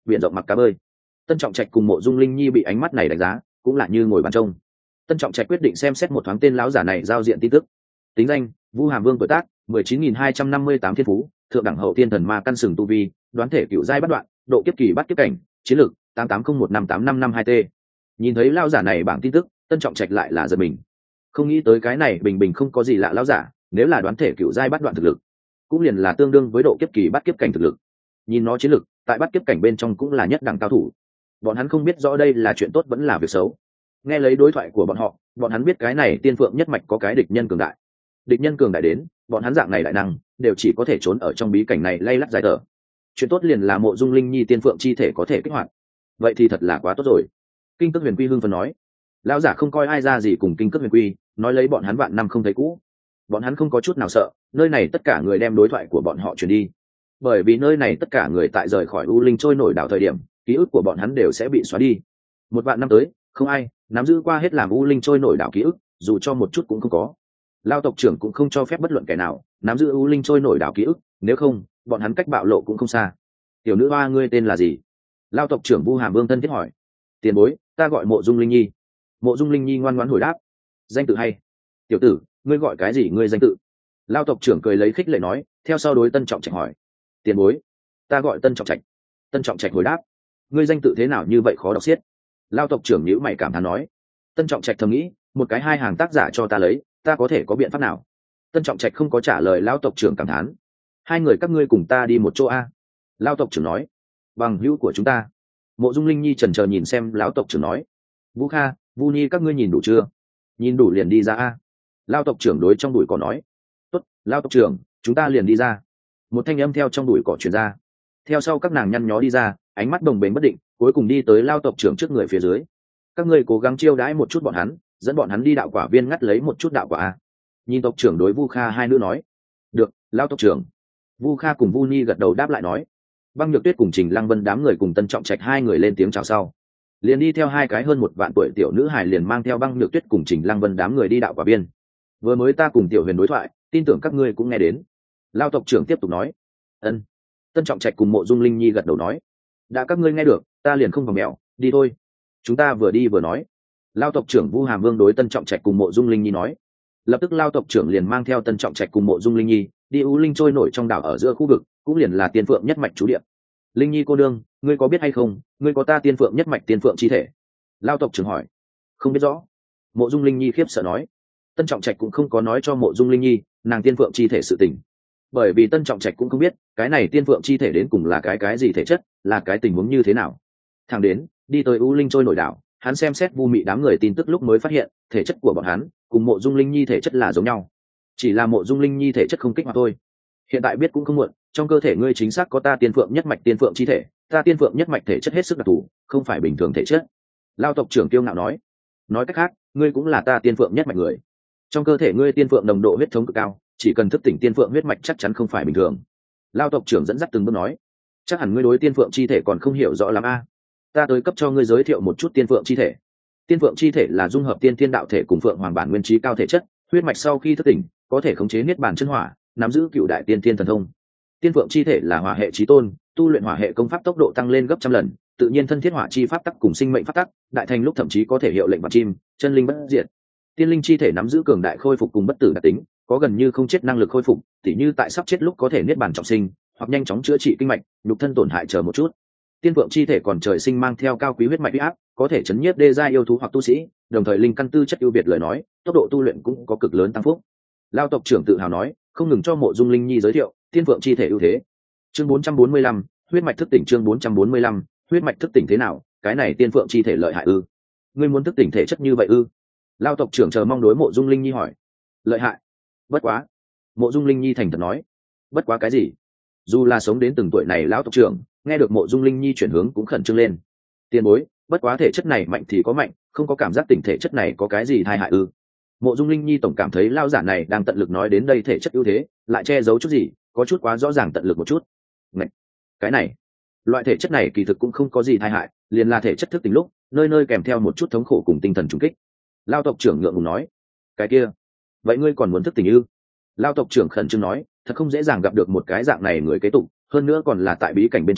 biển rộng mặc cá bơi. Tân Trọng Trạch cùng Mộ Dung Linh Nhi bị ánh mắt này đánh giá, cũng là như ngồi bàn trông. Tân Trọng Trạch quyết định xem xét một thoáng tên lão giả này giao diện tin tức. Tính danh: Vu Hàm Vương, tuổi tác 19.258 thiên phú, thượng đẳng hậu tiên thần ma căn sừng tu vi, đoán thể cựu giai bắt đoạn, độ kiếp kỳ bắt kiếp cảnh, chiến lược 88015852 t. Nhìn thấy lão giả này bảng tin tức, Tân Trọng Trạch lại là giật mình. Không nghĩ tới cái này bình bình không có gì lạ lão giả, nếu là đoán thể cựu giai bắt đoạn thực lực, cũng liền là tương đương với độ kiếp kỳ bắt kiếp cảnh thực lực. Nhìn nó chiến lực, tại bắt kiếp cảnh bên trong cũng là nhất đẳng cao thủ. Bọn hắn không biết rõ đây là chuyện tốt vẫn là việc xấu. Nghe lấy đối thoại của bọn họ, bọn hắn biết cái này tiên phượng nhất mạch có cái địch nhân cường đại. Địch nhân cường đại đến, bọn hắn dạng này đại năng đều chỉ có thể trốn ở trong bí cảnh này lay lắt dài tở. Chuyện tốt liền là Mộ Dung Linh Nhi tiên phượng chi thể có thể kích hoạt. Vậy thì thật là quá tốt rồi. Kinh Cước Huyền Quy hưng phấn nói. Lão giả không coi ai ra gì cùng Kinh Cước Huyền Quy, nói lấy bọn hắn vạn năm không thấy cũ. Bọn hắn không có chút nào sợ, nơi này tất cả người đem đối thoại của bọn họ truyền đi. Bởi vì nơi này tất cả người tại rời khỏi U Linh trôi nổi đảo thời điểm, ký ức của bọn hắn đều sẽ bị xóa đi. Một vạn năm tới, không ai nắm giữ qua hết làm U Linh trôi nổi đảo ký ức, dù cho một chút cũng không có. Lao tộc trưởng cũng không cho phép bất luận kẻ nào nắm giữ U Linh trôi nổi đảo ký ức, nếu không, bọn hắn cách bạo lộ cũng không xa. Tiểu nữ hoa, ngươi tên là gì? Lao tộc trưởng Vu Hàm Vương thân thiết hỏi. Tiền bối, ta gọi Mộ Dung Linh Nhi. Mộ Dung Linh Nhi ngoan ngoãn hồi đáp. Danh tự hay. Tiểu tử, ngươi gọi cái gì? Ngươi danh tự? Lao tộc trưởng cười lấy khích lệ nói, theo sau đối Tân Trọng Trạch hỏi. Tiền bối, ta gọi Tân Trọng Trạch. Tân Trọng Trạch hồi đáp. Ngươi danh tự thế nào như vậy khó đọc xiết? Lao tộc trưởng nhíu mày cảm thán nói. Tân Trọng Trạch thầm nghĩ, một cái hai hàng tác giả cho ta lấy, ta có thể có biện pháp nào? Tân Trọng Trạch không có trả lời Lao tộc trưởng cảm thán. Hai người các ngươi cùng ta đi một chỗ a. Lao tộc trưởng nói. Bằng hữu của chúng ta. Mộ Dung Linh Nhi chần chờ nhìn xem lão tộc trưởng nói. Vũ Kha, Vu Nhi, các ngươi nhìn đủ chưa? Nhìn đủ liền đi ra a. Lao tộc trưởng đối trong bụi cỏ nói. Tốt, Lao tộc trưởng, chúng ta liền đi ra. Một thanh âm theo trong bụi cỏ truyền ra. Theo sau các nàng nhăn nhó đi ra, ánh mắt bồng bềnh bất định, cuối cùng đi tới Lao tộc trưởng trước người phía dưới. Các ngươi cố gắng chiêu đãi một chút bọn hắn, dẫn bọn hắn đi đạo quả viên ngắt lấy một chút đạo quả a. Nhìn tộc trưởng đối Vu Kha hai nữ nói. Được, Lao tộc trưởng. Vu Kha cùng Vu Nhi gật đầu đáp lại nói. Băng Nhược Tuyết cùng Trình Lăng Vân đám người cùng Tân Trọng Trạch hai người lên tiếng chào sau, liền đi theo hai cái hơn một vạn tuổi tiểu nữ hài liền mang theo Băng Nhược Tuyết cùng Trình Lăng Vân đám người đi đạo quả biên. Vừa mới ta cùng Tiểu Huyền đối thoại, tin tưởng các ngươi cũng nghe đến. Lao tộc trưởng tiếp tục nói. Ân. Tân Trọng Trạch cùng Mộ Dung Linh Nhi gật đầu nói. Đã các ngươi nghe được, ta liền không vòng mèo, đi thôi. Chúng ta vừa đi vừa nói. Lao tộc trưởng Vu Hàm Vương đối Tân Trọng Trạch cùng Mộ Dung Linh Nhi nói. Lập tức Lao tộc trưởng liền mang theo Tân Trọng Trạch cùng Mộ Dung Linh Nhi đi U Linh trôi nổi trong đảo ở giữa khu vực, cũng liền là tiên phượng nhất mạch trú địa. Linh Nhi cô đương, ngươi có biết hay không, ngươi có ta tiên phượng nhất mạch tiên phượng chi thể? Lao tộc trưởng hỏi. Không biết rõ. Mộ Dung Linh Nhi khiếp sợ nói. Tân Trọng Trạch cũng không có nói cho Mộ Dung Linh Nhi nàng tiên phượng chi thể sự tình, bởi vì Tân Trọng Trạch cũng không biết cái này tiên phượng chi thể đến cùng là cái gì thể chất, là cái tình huống như thế nào. Thằng đến đi tới U Linh trôi nổi đảo, hắn xem xét Vu Mị đám người tin tức lúc mới phát hiện thể chất của bọn hắn cùng Mộ Dung Linh Nhi thể chất là giống nhau, chỉ là Mộ Dung Linh Nhi thể chất không kích hoạt thôi. Hiện tại biết cũng không muộn, trong cơ thể ngươi chính xác có ta tiên phượng nhất mạch tiên phượng chi thể, ta tiên phượng nhất mạch thể chất hết sức đặc thù, không phải bình thường thể chất. Lao tộc trưởng kiêu ngạo nói. Nói cách khác, ngươi cũng là ta tiên phượng nhất mạch người. Trong cơ thể ngươi tiên phượng nồng độ huyết thống cực cao, chỉ cần thức tỉnh tiên phượng huyết mạch chắc chắn không phải bình thường. Lao tộc trưởng dẫn dắt từng bước nói. Chắc hẳn ngươi đối tiên phượng chi thể còn không hiểu rõ lắm a. Ta tới cấp cho ngươi giới thiệu một chút tiên phượng chi thể. Tiên phượng chi thể là dung hợp tiên thiên đạo thể cùng phượng hoàng bản nguyên trí cao thể chất, huyết mạch sau khi thức tỉnh có thể khống chế niết bàn chân hỏa, nắm giữ cựu đại tiên thiên thần thông. Tiên phượng chi thể là hỏa hệ chí tôn, tu luyện hỏa hệ công pháp tốc độ tăng lên gấp trăm lần, tự nhiên thân thiết hỏa chi pháp tắc cùng sinh mệnh pháp tắc, đại thành lúc thậm chí có thể hiệu lệnh vạn chim, chân linh bất diệt. Tiên linh chi thể nắm giữ cường đại khôi phục cùng bất tử đặc tính, có gần như không chết năng lực khôi phục, tỉ như tại sắp chết lúc có thể niết bàn trọng sinh, hoặc nhanh chóng chữa trị kinh mạch, nhục thân tổn hại chờ một chút. Tiên phượng chi thể còn trời sinh mang theo cao quý huyết mạch uy áp, có thể chấn nhiếp đê giai yêu thú hoặc tu sĩ, đồng thời linh căn tư chất ưu việt lời nói, tốc độ tu luyện cũng có cực lớn tăng phúc. Lao tộc trưởng tự hào nói, không ngừng cho Mộ Dung Linh Nhi giới thiệu tiên phượng chi thể ưu thế. Chương 445, huyết mạch thức tỉnh. Chương 445, huyết mạch thức tỉnh thế nào, cái này tiên phượng chi thể lợi hại ư? Ngươi muốn thức tỉnh thể chất như vậy ư? Lao tộc trưởng chờ mong đối Mộ Dung Linh Nhi hỏi. Lợi hại. Bất quá. Mộ Dung Linh Nhi thành thật nói. Bất quá cái gì? Dù là sống đến từng tuổi này lão tộc trưởng nghe được Mộ Dung Linh Nhi chuyển hướng cũng khẩn trương lên. Tiền bối, bất quá thể chất này mạnh thì có mạnh, không có cảm giác tỉnh thể chất này có cái gì tai hại ư? Mộ Dung Linh Nhi tổng cảm thấy lao giả này đang tận lực nói đến đây thể chất ưu thế, lại che giấu chút gì, có chút quá rõ ràng tận lực một chút. Ngậy! Cái này, loại thể chất này kỳ thực cũng không có gì tai hại, liền là thể chất thức tỉnh lúc, nơi nơi kèm theo một chút thống khổ cùng tinh thần trùng kích. Lao tộc trưởng ngượng ngùng nói. Cái kia, vậy ngươi còn muốn thức tỉnh ư? Lao tộc trưởng khẩn trương nói, thật không dễ dàng gặp được một cái dạng này người kế tục, hơn nữa còn là tại bí cảnh bên trong,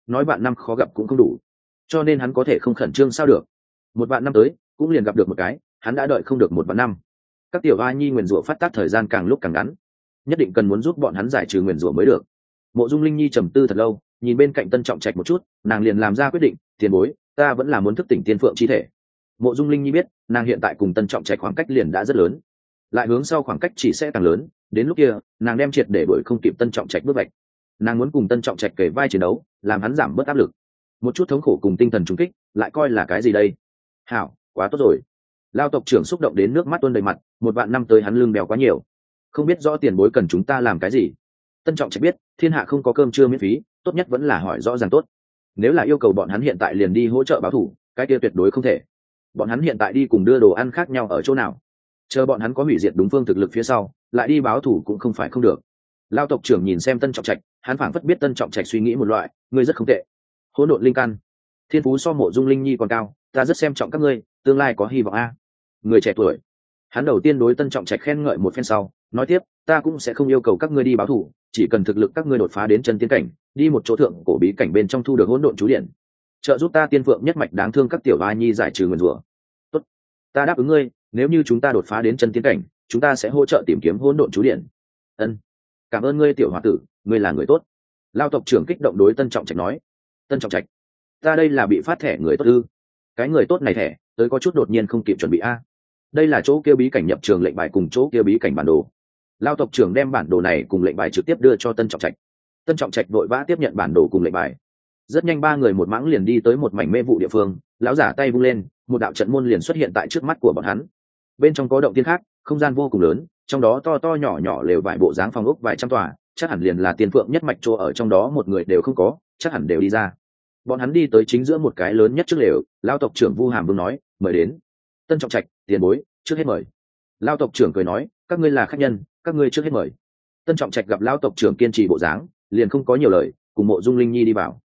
nói vạn năm khó gặp cũng không đủ, cho nên hắn có thể không khẩn trương sao được. Một vạn năm tới cũng liền gặp được một cái, hắn đã đợi không được một vạn năm. Các tiểu a nhi nguyền rủa phát tác thời gian càng lúc càng ngắn, nhất định cần muốn giúp bọn hắn giải trừ nguyền rủa mới được. Mộ Dung Linh Nhi trầm tư thật lâu, nhìn bên cạnh Tân Trọng Trạch một chút, nàng liền làm ra quyết định, tiền bối, ta vẫn là muốn thức tỉnh tiên phượng chi thể. Mộ Dung Linh Nhi biết, nàng hiện tại cùng Tân Trọng Trạch khoảng cách liền đã rất lớn, lại hướng sau khoảng cách chỉ sẽ càng lớn, đến lúc kia, nàng đem triệt để đuổi không kịp Tân Trọng Trạch bước vạch. Nàng muốn cùng Tân Trọng Trạch kể vai chiến đấu, làm hắn giảm bớt áp lực. Một chút thống khổ cùng tinh thần trùng kích, lại coi là cái gì đây? Hảo, quá tốt rồi. Lao tộc trưởng xúc động đến nước mắt tuôn đầy mặt, một vạn năm tới hắn lưng bèo quá nhiều, không biết rõ tiền bối cần chúng ta làm cái gì. Tân Trọng Trạch biết, thiên hạ không có cơm trưa miễn phí, tốt nhất vẫn là hỏi rõ ràng tốt. Nếu là yêu cầu bọn hắn hiện tại liền đi hỗ trợ báo thủ, cái kia tuyệt đối không thể. Bọn hắn hiện tại đi cùng đưa đồ ăn khác nhau ở chỗ nào? Chờ bọn hắn có hủy diệt đúng phương thực lực phía sau, lại đi báo thủ cũng không phải không được. Lao tộc trưởng nhìn xem Tân Trọng Trạch, hắn phảng phất biết Tân Trọng Trạch suy nghĩ một loại, ngươi rất không tệ. Hỗn độn linh căn, thiên phú so Mộ Dung Linh Nhi còn cao, ta rất xem trọng các ngươi, tương lai có hy vọng a. Người trẻ tuổi. Hắn đầu tiên đối Tân Trọng Trạch khen ngợi một phen sau, nói tiếp, ta cũng sẽ không yêu cầu các ngươi đi báo thủ, chỉ cần thực lực các ngươi đột phá đến chân tiên cảnh, đi một chỗ thượng cổ bí cảnh bên trong thu được hỗn độn chú điện, trợ giúp ta tiên vượng nhất mạch đáng thương các tiểu a nhi giải trừ nguyền rủa. Tốt, ta đáp ứng ngươi, nếu như chúng ta đột phá đến chân tiên cảnh, chúng ta sẽ hỗ trợ tìm kiếm hỗn độn chú điện. Ân, cảm ơn ngươi tiểu hòa tử, ngươi là người tốt. Lao tộc trưởng kích động đối Tân Trọng Trạch nói. Tân Trọng Trạch, ta đây là bị phát thẻ người tốt ư? Cái người tốt này thẻ, tới có chút đột nhiên không kịp chuẩn bị a. Đây là chỗ kia bí cảnh nhập trường lệnh bài cùng chỗ kia bí cảnh bản đồ. Lao tộc trưởng đem bản đồ này cùng lệnh bài trực tiếp đưa cho Tân Trọng Trạch. Tân Trọng Trạch vội vã tiếp nhận bản đồ cùng lệnh bài. Rất nhanh ba người một mãng liền đi tới một mảnh mê vụ địa phương, lão giả tay vung lên, một đạo trận môn liền xuất hiện tại trước mắt của bọn hắn. Bên trong có động tiên khác, không gian vô cùng lớn, trong đó to to nhỏ nhỏ lều vài bộ dáng phòng ốc vài trăm tòa, chắc hẳn liền là tiên phượng nhất mạch chỗ ở trong đó một người đều không có, chắc hẳn đều đi ra. Bọn hắn đi tới chính giữa một cái lớn nhất trước lều, lão tộc trưởng Vu Hàm Vương nói, mời đến. Tân Trọng Trạch, tiền bối, trước hết mời. Lão tộc trưởng cười nói, các ngươi là khách nhân, các ngươi trước hết mời. Tân Trọng Trạch gặp lão tộc trưởng kiên trì bộ dáng, liền không có nhiều lời, cùng Mộ Dung Linh Nhi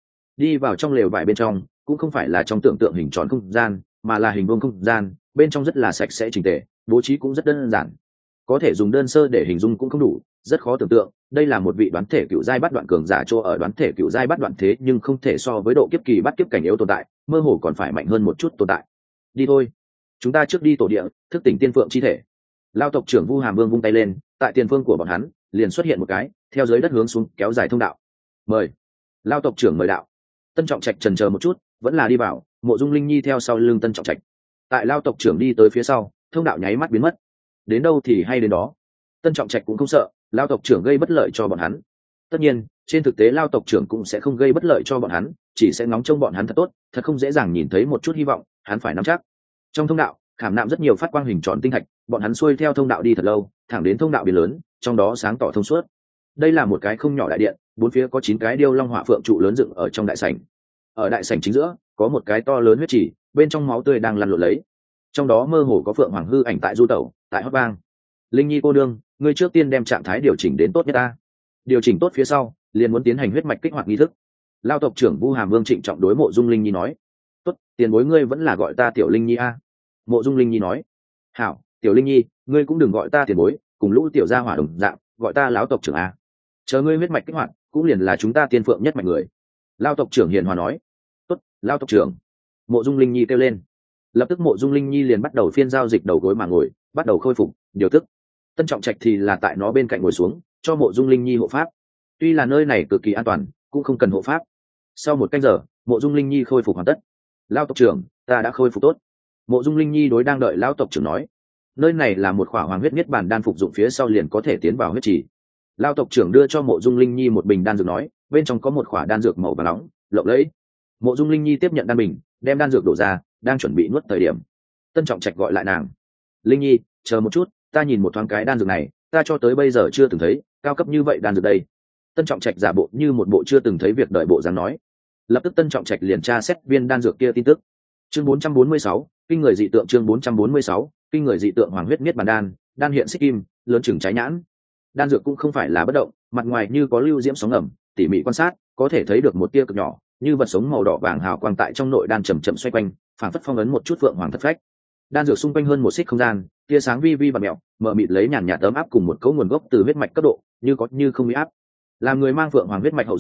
đi vào trong lều vải bên trong, cũng không phải là trong tưởng tượng hình tròn không gian, mà là hình vuông không gian, bên trong rất là sạch sẽ chỉnh tề, bố trí cũng rất đơn giản, có thể dùng đơn sơ để hình dung cũng không đủ, rất khó tưởng tượng. Đây là một vị đoán thể cựu giai bắt đoạn cường giả chỗ ở, đoán thể cựu giai bắt đoạn thế nhưng không thể so với độ kiếp kỳ bắt kiếp cảnh yếu tồn tại, mơ hồ còn phải mạnh hơn một chút tồn tại. Đi thôi, chúng ta trước đi tổ địa, thức tỉnh tiên phượng chi thể. Lao tộc trưởng Vu Hàm Vương vung tay lên, tại tiền phương của bọn hắn liền xuất hiện một cái theo dưới đất hướng xuống kéo dài thông đạo. Mời. Lao tộc trưởng mời đạo. Tân Trọng Trạch chần chờ một chút, vẫn là đi vào. Mộ Dung Linh Nhi theo sau lưng Tân Trọng Trạch. Tại Lao tộc trưởng đi tới phía sau, thông đạo nháy mắt biến mất. Đến đâu thì hay đến đó. Tân Trọng Trạch cũng không sợ Lao tộc trưởng gây bất lợi cho bọn hắn. Tất nhiên, trên thực tế Lao tộc trưởng cũng sẽ không gây bất lợi cho bọn hắn, chỉ sẽ ngóng trông bọn hắn thật tốt, thật không dễ dàng nhìn thấy một chút hy vọng, hắn phải nắm chắc. Trong thông đạo khảm nạm rất nhiều phát quang hình tròn tinh thạch, bọn hắn xuôi theo thông đạo đi thật lâu, thẳng đến thông đạo biển lớn, trong đó sáng tỏ thông suốt. Đây là một cái không nhỏ đại điện, bốn phía có 9 cái điêu long hỏa phượng trụ lớn dựng ở trong đại sảnh. Ở đại sảnh chính giữa có một cái to lớn huyết trì, bên trong máu tươi đang lăn lộn lấy, trong đó mơ hồ có phượng hoàng hư ảnh tại du tẩu, tại hót vang. Linh Nhi cô đương, ngươi trước tiên đem trạng thái điều chỉnh đến tốt nhất ta. Điều chỉnh tốt phía sau, liền muốn tiến hành huyết mạch kích hoạt nghi thức. Lao tộc trưởng Vu Hàm Vương trịnh trọng đối Mộ Dung Linh Nhi nói. Tốt, tiền bối ngươi vẫn là gọi ta tiểu Linh Nhi a. Mộ Dung Linh Nhi nói. Hảo, tiểu Linh Nhi, ngươi cũng đừng gọi ta tiền bối, cùng lũ tiểu gia hỏa đồng dạng, gọi ta lão tộc trưởng a. Chờ ngươi huyết mạch kích hoạt, cũng liền là chúng ta tiên phượng nhất mạch người. Lao tộc trưởng hiền hòa nói. Tốt, Lao tộc trưởng. Mộ Dung Linh Nhi kêu lên. Lập tức Mộ Dung Linh Nhi liền bắt đầu phiên giao dịch đầu gối mà ngồi, bắt đầu khôi phục điều tức. Tân Trọng Trạch thì là tại nó bên cạnh ngồi xuống, cho Mộ Dung Linh Nhi hộ pháp. Tuy là nơi này cực kỳ an toàn, cũng không cần hộ pháp. Sau 1 canh giờ, Mộ Dung Linh Nhi khôi phục hoàn tất. Lao tộc trưởng, ta đã khôi phục tốt. Mộ Dung Linh Nhi đối đang đợi Lao tộc trưởng nói. Nơi này là một khỏa hoàng huyết niết bàn đan, phục dụng phía sau liền có thể tiến vào huyết trì. Lao tộc trưởng đưa cho Mộ Dung Linh Nhi một bình đan dược nói, bên trong có một khỏa đan dược màu vàng nóng, lộng lẫy. Mộ Dung Linh Nhi tiếp nhận đan bình, đem đan dược đổ ra, đang chuẩn bị nuốt thời điểm, Tân Trọng Trạch gọi lại nàng. Linh Nhi, chờ một chút, ta nhìn một thoáng cái đan dược này, ta cho tới bây giờ chưa từng thấy cao cấp như vậy đan dược đây. Tân Trọng Trạch giả bộ như một bộ chưa từng thấy việc đợi bộ dáng nói. Lập tức Tân Trọng Trạch liền tra xét viên đan dược kia tin tức. Chương 446, kinh người dị tượng. Chương 446, kinh người dị tượng. Hoàng huyết niết bàn đan, đan hiện xích kim, lớn chừng trái nhãn. Đan dược cũng không phải là bất động, mặt ngoài như có lưu diễm sóng ẩm, tỉ mỉ quan sát có thể thấy được một tia cực nhỏ như vật sống màu đỏ vàng hào quang tại trong nội đan chậm chậm xoay quanh, phảng phất phong ấn một chút vượng hoàng thật phách. Đan dược xung quanh hơn một xích không gian, tia sáng vi vi và mèo mờ mịt lấy nhàn nhạt ấm áp cùng một cấu nguồn gốc từ huyết mạch cấp độ, như có như không bị áp. Làm người mang vượng hoàng huyết mạch hậu duệ,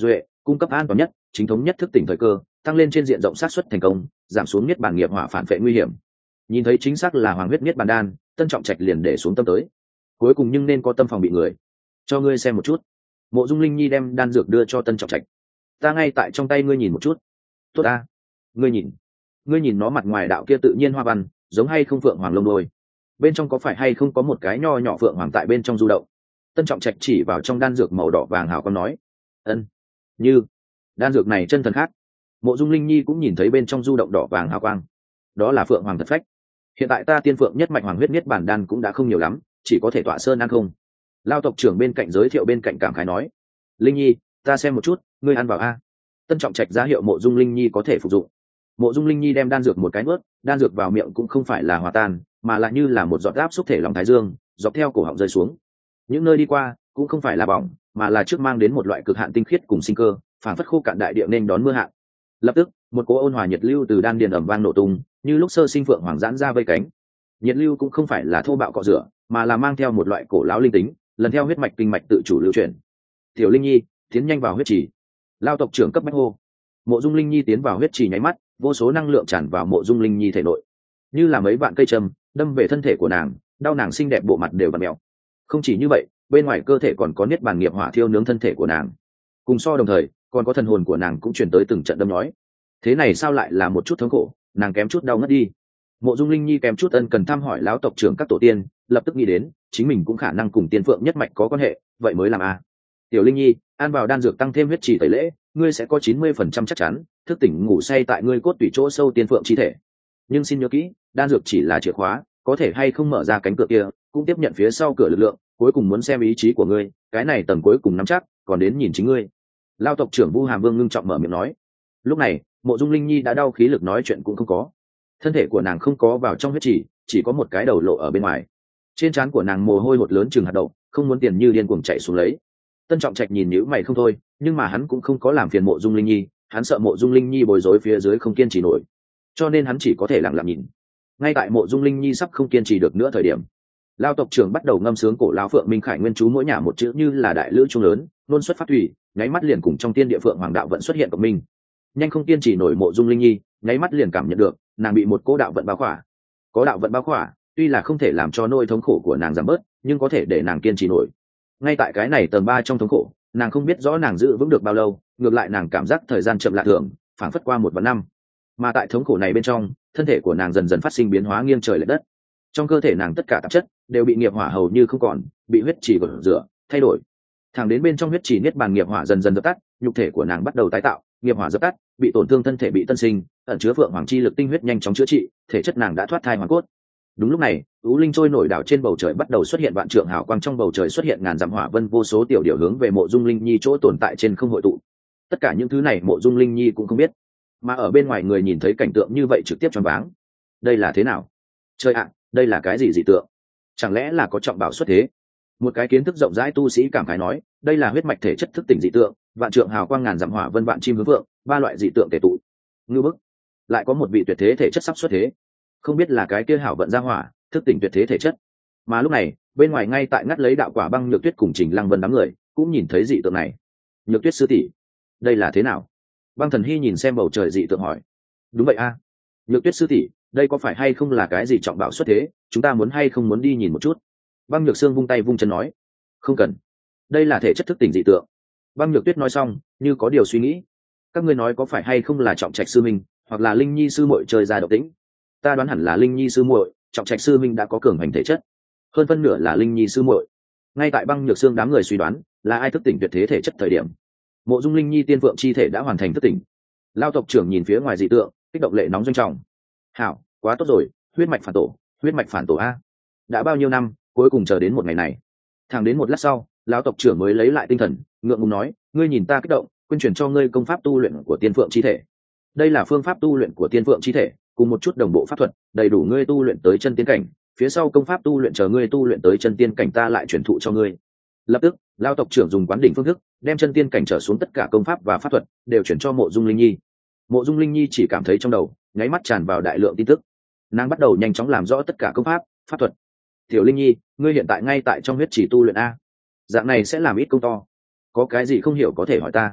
cung cấp an toàn nhất chính thống nhất thức tỉnh thời cơ, tăng lên trên diện rộng xác suất thành công, giảm xuống niết bàn nghiệp hỏa phản vệ nguy hiểm. Nhìn thấy chính xác là hoàng huyết niết bàn đan, Tân Trọng Trạch liền để xuống tâm tới. Cuối cùng nhưng nên có tâm phòng bị người. Cho ngươi xem một chút. Mộ Dung Linh Nhi đem đan dược đưa cho Tân Trọng Trạch. Ta ngay tại trong tay ngươi nhìn một chút. Tốt a. Ngươi nhìn nó mặt ngoài đạo kia tự nhiên hoa văn, giống hay không phượng hoàng lông đôi. Bên trong có phải hay không có một cái nho nhỏ phượng hoàng tại bên trong du động? Tân Trọng Trạch chỉ vào trong đan dược màu đỏ vàng hào con nói. Ân. Như đan dược này chân thần khác. Mộ Dung Linh Nhi cũng nhìn thấy bên trong du động đỏ vàng hào quang. Đó là phượng hoàng thật phách. Hiện tại ta tiên phượng nhất mạch hoàng huyết niết bản đan cũng đã không nhiều lắm, chỉ có thể tọa sơn ăn không. Lao tộc trưởng bên cạnh giới thiệu bên cạnh cảm khái nói. Linh Nhi, ta xem một chút, ngươi ăn vào a. Tân Trọng Trạch ra hiệu Mộ Dung Linh Nhi có thể phục dụng. Mộ Dung Linh Nhi đem đan dược một cái nuốt, đan dược vào miệng cũng không phải là hòa tan, mà lại như là một giọt áp xúc thể lòng thái dương, dọc theo cổ họng rơi xuống. Những nơi đi qua cũng không phải là bỏng, mà là trước mang đến một loại cực hạn tinh khiết cùng sinh cơ, phản phất khô cạn đại địa nên đón mưa hạn. Lập tức, một cỗ ôn hòa nhiệt lưu từ đan điền ầm vang nổ tung, như lúc sơ sinh phượng hoàng giãn ra vây cánh. Nhiệt lưu cũng không phải là thô bạo cọ rửa, mà là mang theo một loại cổ lão linh tính, lần theo huyết mạch kinh mạch tự chủ lưu chuyển. Tiểu Linh Nhi, tiến nhanh vào huyết trì. Lao tộc trưởng cấp bách hô. Mộ Dung Linh Nhi tiến vào huyết trì nháy mắt, vô số năng lượng tràn vào Mộ Dung Linh Nhi thể nội, như là mấy vạn cây châm đâm về thân thể của nàng, đau nàng xinh đẹp bộ mặt đều bật mèo. Không chỉ như vậy, bên ngoài cơ thể còn có niết bàn nghiệp hỏa thiêu nướng thân thể của nàng. Cùng so đồng thời, còn có thần hồn của nàng cũng truyền tới từng trận đâm nói. Thế này sao lại là một chút thống khổ, nàng kém chút đau ngất đi. Mộ Dung Linh Nhi kém chút ân cần thăm hỏi lão tộc trưởng các tổ tiên, lập tức nghĩ đến chính mình cũng khả năng cùng tiên phượng nhất mạch có quan hệ, vậy mới làm a. Tiểu Linh Nhi, ăn vào đan dược tăng thêm huyết trì tẩy lễ, ngươi sẽ có 90% chắc chắn thức tỉnh ngủ say tại ngươi cốt tủy chỗ sâu tiên phượng chi thể. Nhưng xin nhớ kỹ, đan dược chỉ là chìa khóa, có thể hay không mở ra cánh cửa kia, cũng tiếp nhận phía sau cửa lực lượng, cuối cùng muốn xem ý chí của ngươi, cái này tầng cuối cùng nắm chắc, còn đến nhìn chính ngươi. Lao tộc trưởng Vu Hàm Vương ngưng trọng mở miệng nói. Lúc này, Mộ Dung Linh Nhi đã đau khí lực nói chuyện cũng không có, thân thể của nàng không có vào trong huyết trì, chỉ có một cái đầu lộ ở bên ngoài. Trên trán của nàng mồ hôi hột lớn chừng hạt đậu, không muốn tiền như điên cuồng chạy xuống lấy. Tân Trọng Trạch nhìn nhíu mày không thôi, nhưng mà hắn cũng không có làm phiền Mộ Dung Linh Nhi, hắn sợ Mộ Dung Linh Nhi bối rối phía dưới không kiên trì nổi, cho nên hắn chỉ có thể lặng lặng nhìn. Ngay tại Mộ Dung Linh Nhi sắp không kiên trì được nữa thời điểm, Lao tộc trưởng bắt đầu ngâm sướng cổ lão Phượng Minh Khải Nguyên chú, mỗi nhà một chữ như là đại lữ trung lớn, nôn xuất phát thủy, nháy mắt liền cùng trong tiên địa phượng hoàng đạo vận xuất hiện cộng minh. Nhanh không kiên trì nổi Mộ Dung Linh Nhi, nháy mắt liền cảm nhận được, nàng bị một cỗ đạo vận bao khỏa. Có đạo vận bao khỏa, tuy là không thể làm cho nỗi thống khổ của nàng giảm bớt, nhưng có thể để nàng kiên trì nổi. Ngay tại cái này tầng 3 trong thống khổ, nàng không biết rõ nàng giữ vững được bao lâu, ngược lại nàng cảm giác thời gian chậm lạ thường, phảng phất qua 1 vạn năm. Mà tại thống khổ này bên trong, thân thể của nàng dần dần phát sinh biến hóa nghiêng trời lệch đất. Trong cơ thể nàng tất cả tạp chất đều bị nghiệp hỏa hầu như không còn, bị huyết trì gột rửa, thay đổi. Thẳng đến bên trong huyết trì niết bàn nghiệp hỏa dần dần dập tắt, nhục thể của nàng bắt đầu tái tạo, nghiệp hỏa dập tắt, bị tổn thương thân thể bị tân sinh, ẩn chứa phượng hoàng chi lực tinh huyết nhanh chóng chữa trị, thể chất nàng đã thoát thai hoàn cốt. Đúng lúc này, U Linh trôi nổi đảo trên bầu trời bắt đầu xuất hiện vạn trượng hào quang, trong bầu trời xuất hiện ngàn dặm hỏa vân, vô số tiểu điểu hướng về Mộ Dung Linh Nhi chỗ tồn tại trên không hội tụ. Tất cả những thứ này Mộ Dung Linh Nhi cũng không biết, mà ở bên ngoài người nhìn thấy cảnh tượng như vậy trực tiếp choáng váng. Đây là thế nào? Trời ạ, đây là cái gì dị tượng? Chẳng lẽ là có trọng bảo xuất thế? Một cái kiến thức rộng rãi tu sĩ cảm khái nói, đây là huyết mạch thể chất thức tỉnh dị tượng, vạn trượng hào quang, ngàn dặm hỏa vân, vạn chim hướng vượng, 3 loại dị tượng tề tụ. Ngư bức, lại có một vị tuyệt thế thể chất sắp xuất thế. Không biết là cái kia hảo vận ra hỏa thức tỉnh tuyệt thế thể chất. Mà lúc này, bên ngoài ngay tại ngắt lấy đạo quả Băng Nhược Tuyết cùng Trình Lăng Vân đám người cũng nhìn thấy dị tượng này. Nhược Tuyết sư tỷ, đây là thế nào? Băng Thần Hy nhìn xem bầu trời dị tượng hỏi. Đúng vậy a, Nhược Tuyết sư tỷ, đây có phải hay không là cái gì trọng bảo xuất thế, chúng ta muốn hay không muốn đi nhìn một chút? Băng Nhược Sương vung tay vung chân nói. Không cần, đây là thể chất thức tỉnh dị tượng. Băng Nhược Tuyết nói xong như có điều suy nghĩ. Các ngươi nói có phải hay không là Trọng Trạch sư minh hoặc là Linh Nhi sư muội chơi ra động tĩnh? Ta đoán hẳn là Linh Nhi sư muội, Trọng Trạch sư minh đã có cường hành thể chất, hơn phân nửa là Linh Nhi sư muội. Ngay tại Băng Nhược Sương đám người suy đoán là ai thức tỉnh tuyệt thế thể chất thời điểm, Mộ Dung Linh Nhi tiên vượng chi thể đã hoàn thành thức tỉnh. Lao tộc trưởng nhìn phía ngoài dị tượng, kích động lệ nóng doanh trọng. Hảo, quá tốt rồi, huyết mạch phản tổ, huyết mạch phản tổ a! Đã bao nhiêu năm, cuối cùng chờ đến một ngày này. Thẳng đến một lát sau, lão tộc trưởng mới lấy lại tinh thần, ngượng ngùng nói, ngươi nhìn ta kích động, quên truyền cho ngươi công pháp tu luyện của tiên phượng chi thể. Đây là phương pháp tu luyện của tiên phượng chi thể, cùng một chút đồng bộ pháp thuật, đầy đủ ngươi tu luyện tới chân tiên cảnh, phía sau công pháp tu luyện chờ ngươi tu luyện tới chân tiên cảnh ta lại truyền thụ cho ngươi. Lập tức, lão tộc trưởng dùng quán đỉnh phương thức, đem chân tiên cảnh trở xuống tất cả công pháp và pháp thuật đều chuyển cho Mộ Dung Linh Nhi. Mộ Dung Linh Nhi chỉ cảm thấy trong đầu nháy mắt tràn vào đại lượng tin tức, nàng bắt đầu nhanh chóng làm rõ tất cả công pháp, pháp thuật. Tiểu Linh Nhi, ngươi hiện tại ngay tại trong huyết chỉ tu luyện a, dạng này sẽ làm ít công to, có cái gì không hiểu có thể hỏi ta.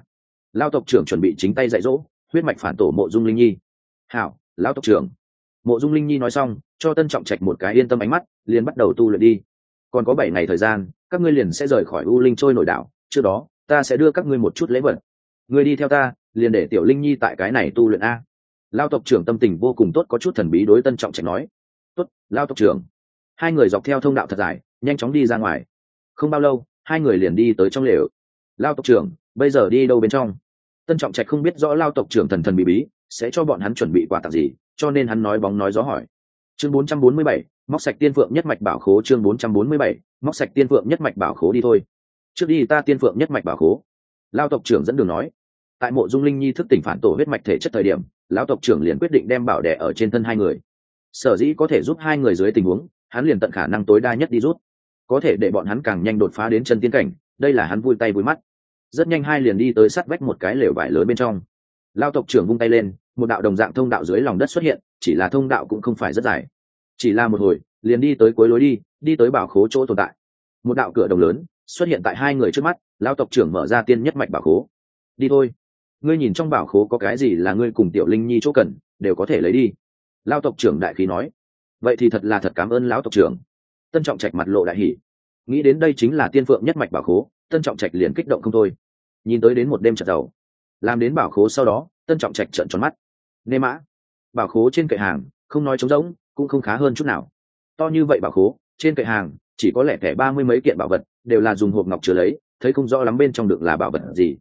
Lao tộc trưởng chuẩn bị chính tay dạy dỗ huyết mạch phản tổ Mộ Dung Linh Nhi. Hảo, lão tộc trưởng. Mộ Dung Linh Nhi nói xong cho Tân Trọng Trạch một cái yên tâm ánh mắt, liền bắt đầu tu luyện đi. Còn có 7 ngày thời gian, các ngươi liền sẽ rời khỏi U Linh Trôi nổi đảo, trước đó ta sẽ đưa các ngươi một chút lễ vật. Ngươi đi theo ta, liền để tiểu Linh Nhi tại cái này tu luyện a. Lao tộc trưởng tâm tình vô cùng tốt, có chút thần bí đối Tân Trọng Trạch nói. Tốt, Lao tộc trưởng. Hai người dọc theo thông đạo thật dài nhanh chóng đi ra ngoài. Không bao lâu hai người liền đi tới trong lều. Lao tộc trưởng, bây giờ đi đâu bên trong? Tân Trọng Trạch không biết rõ Lao tộc trưởng thần thần bí bí sẽ cho bọn hắn chuẩn bị quà tặng gì, cho nên hắn nói bóng nói gió hỏi. Chương 447, móc sạch tiên phượng nhất mạch bảo khố. Chương 447, móc sạch tiên phượng nhất mạch bảo khố đi thôi. Trước đi ta tiên phượng nhất mạch bảo khố. Lao tộc trưởng dẫn đường nói. Tại Mộ Dung Linh Nhi thức tỉnh phản tổ huyết mạch thể chất thời điểm, lão tộc trưởng liền quyết định đem bảo đẻ ở trên thân hai người. Sở dĩ có thể giúp hai người dưới tình huống, hắn liền tận khả năng tối đa nhất đi rút, có thể để bọn hắn càng nhanh đột phá đến chân tiên cảnh, đây là hắn vui tay vui mắt. Rất nhanh hai liền đi tới sát vách một cái lều vải lớn bên trong. Lao tộc trưởng vung tay lên, một đạo đồng dạng thông đạo dưới lòng đất xuất hiện, chỉ là thông đạo cũng không phải rất dài, chỉ là một hồi liền đi tới cuối lối đi, đi tới bảo khố chỗ tồn tại. Một đạo cửa đồng lớn xuất hiện tại hai người trước mắt. Lao tộc trưởng mở ra tiên nhất mạch bảo khố. Đi thôi, ngươi nhìn trong bảo khố có cái gì là ngươi cùng tiểu Linh Nhi chỗ cần, đều có thể lấy đi. Lao tộc trưởng đại khí nói. Vậy thì thật là thật cảm ơn lão tộc trưởng. Tân Trọng Trạch mặt lộ đại hỉ, nghĩ đến đây chính là tiên phượng nhất mạch bảo khố, Tân Trọng Trạch liền kích động không thôi. Nhìn tới đến một đêm chợt giàu. Làm đến bảo khố sau đó, Tân Trọng Trạch trợn tròn mắt. Nê mã, bảo khố trên kệ hàng không nói trống rỗng, cũng không khá hơn chút nào. To như vậy bảo khố trên kệ hàng chỉ có lẻ tẻ 30 mấy kiện bảo vật, đều là dùng hộp ngọc chứa lấy, thấy không rõ lắm bên trong đựng là bảo vật gì.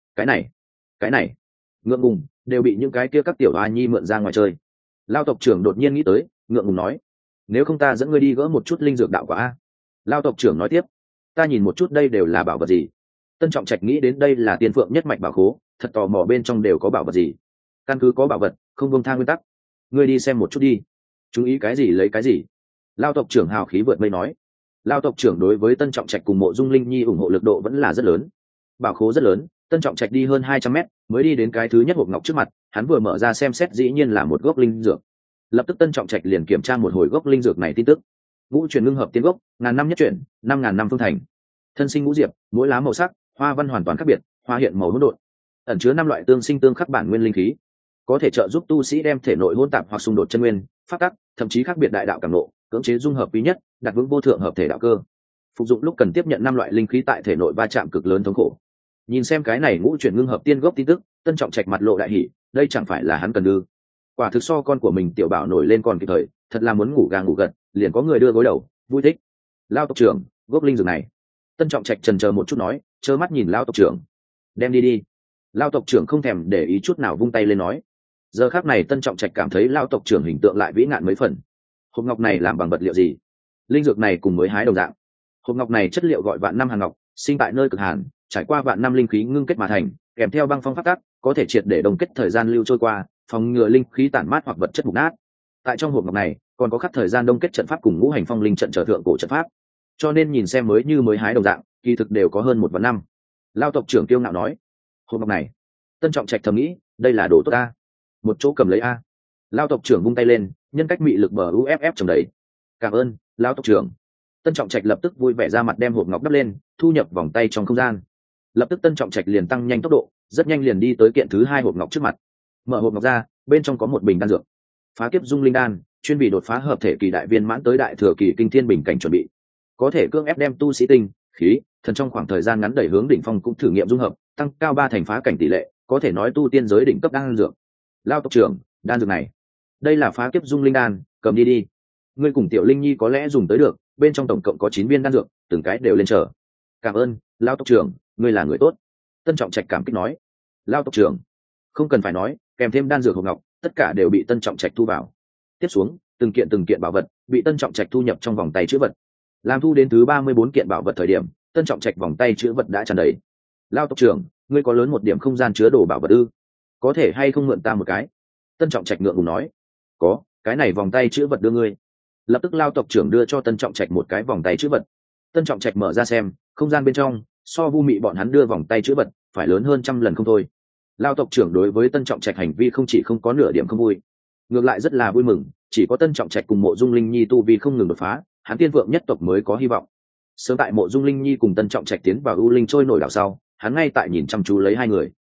Cái này ngượng ngùng, đều bị những cái kia các tiểu hoa nhi mượn ra ngoài chơi. Lao tộc trưởng đột nhiên nghĩ tới, ngượng ngùng nói. Nếu không ta dẫn ngươi đi gỡ một chút linh dược đạo quả a. Lao tộc trưởng nói tiếp. Ta nhìn một chút đây đều là bảo vật gì. Tân Trọng Trạch nghĩ đến đây là tiên phượng nhất mạch bảo khố, thật tò mò bên trong đều có bảo vật gì. Căn cứ có bảo vật không buông tha nguyên tắc, ngươi đi xem một chút đi, chú ý cái gì lấy cái gì. Lao tộc trưởng hào khí vượt mây nói. Lao tộc trưởng đối với Tân Trọng Trạch cùng Mộ Dung Linh Nhi ủng hộ lực độ vẫn là rất lớn. Bảo khố rất lớn, Tân Trọng Trạch đi hơn 200 mét mới đi đến cái thứ nhất hộp ngọc trước mặt. Hắn vừa mở ra xem xét, dĩ nhiên là một gốc linh dược. Lập tức Tân Trọng Trạch liền kiểm tra một hồi gốc linh dược này tin tức. Ngũ truyền ngưng hợp tiên gốc, ngàn năm nhất chuyển, 5.000 năm phương thành. Thân sinh ngũ diệp, mỗi lá màu sắc, hoa văn hoàn toàn khác biệt, hoa hiện màu hỗn độn, ẩn chứa 5 loại tương sinh tương khắc bản nguyên linh khí, có thể trợ giúp tu sĩ đem thể nội hỗn tạp hoặc xung đột chân nguyên, pháp tắc, thậm chí khác biệt đại đạo cảm ngộ, cưỡng chế dung hợp quý nhất, đạt vững vô thượng hợp thể đạo cơ. Phục dụng lúc cần tiếp nhận 5 loại linh khí tại thể nội va chạm cực lớn thống khổ. Nhìn xem cái này ngũ chuyển ngưng hợp tiên gốc tin tức, Tân Trọng Trạch mặt lộ đại hỉ, đây chẳng phải là hắn cần ư? Quả thực so con của mình tiểu bảo nổi lên còn kịp thời, thật là muốn ngủ gà ngủ gật, liền có người đưa gối đầu, vui thích. Lao tộc trưởng, gốc linh dược này. Tân Trọng Trạch chần chờ một chút nói, trơ mắt nhìn Lao tộc trưởng. Đem đi đi. Lao tộc trưởng không thèm để ý chút nào vung tay lên nói. Giờ khắc này Tân Trọng Trạch cảm thấy Lao tộc trưởng hình tượng lại vĩ ngạn mấy phần. Hộp ngọc này làm bằng vật liệu gì? Linh dược này cùng mới hái đồng dạng. Hộp ngọc này chất liệu gọi vạn năm hàn ngọc, sinh tại nơi cực hàn, trải qua vạn năm linh khí ngưng kết mà thành, kèm theo băng phong pháp tắc, có thể triệt để đồng kết thời gian lưu trôi qua, phòng ngừa linh khí tản mát hoặc vật chất mục nát. Tại trong hộp ngọc này còn có khắc thời gian đông kết trận pháp cùng ngũ hành phong linh trận trở thượng cổ trận pháp, cho nên nhìn xem mới như mới hái đồng dạng, kỳ thực đều có hơn 1 vạn năm. Lao tộc trưởng kiêu ngạo nói. Hộp ngọc này, Tân Trọng Trạch thầm nghĩ, đây là đồ tốt a, một chỗ cầm lấy a. Lao tộc trưởng vung tay lên, nhân cách mị lực bờ uff trồng đấy. Cảm ơn Lao tộc trưởng. Tân Trọng Trạch lập tức vui vẻ ra mặt đem hộp ngọc đắp lên, thu nhập vòng tay trong không gian. Lập tức Tân Trọng Trạch liền tăng nhanh tốc độ, rất nhanh liền đi tới kiện thứ 2 hộp ngọc trước mặt. Mở hộp ngọc ra, bên trong có một bình đan dược, phá kiếp dung linh đan, chuyên bị đột phá hợp thể kỳ đại viên mãn tới đại thừa kỳ kinh thiên bình cảnh chuẩn bị, có thể cưỡng ép đem tu sĩ tinh khí thần trong khoảng thời gian ngắn đẩy hướng đỉnh phong, cũng thử nghiệm dung hợp, tăng cao 3 thành phá cảnh tỷ lệ, có thể nói tu tiên giới đỉnh cấp đan dược. Lao tộc trưởng, đan dược này, đây là phá kiếp dung linh đan, cầm đi đi. Ngươi cùng tiểu Linh Nhi có lẽ dùng tới được, bên trong tổng cộng có 9 viên đan dược, từng cái đều lên chờ. Cảm ơn Lao tộc trưởng, ngươi là người tốt. Tân Trọng Trạch cảm kích nói. Lao tộc trưởng, không cần phải nói, kèm thêm đan dược hộp ngọc, tất cả đều bị Tân Trọng Trạch thu vào. Tiếp xuống, từng kiện bảo vật bị Tân Trọng Trạch thu nhập trong vòng tay chữ vật. Làm thu đến thứ 34 kiện bảo vật thời điểm, Tân Trọng Trạch vòng tay chữ vật đã tràn đầy. Lao tộc trưởng, ngươi có lớn một điểm không gian chứa đồ bảo vật ư? Có thể hay không mượn ta một cái? Tân Trọng Trạch ngượng ngùng nói. Có, cái này vòng tay chữ vật đưa ngươi. Lập tức Lao tộc trưởng đưa cho Tân Trọng Trạch một cái vòng tay chữ vật. Tân Trọng Trạch mở ra xem, không gian bên trong so Vu Mị bọn hắn đưa vòng tay chữ vật phải lớn hơn 100 lần không thôi. Lao tộc trưởng đối với Tân Trọng Trạch hành vi không chỉ không có nửa điểm không vui, ngược lại rất là vui mừng. Chỉ có Tân Trọng Trạch cùng Mộ Dung Linh Nhi tu vi không ngừng đột phá, hắn tiên vượng nhất tộc mới có hy vọng. Sớm tại Mộ Dung Linh Nhi cùng Tân Trọng Trạch tiến vào U Linh trôi nổi đảo sau, hắn ngay tại nhìn chăm chú lấy hai người.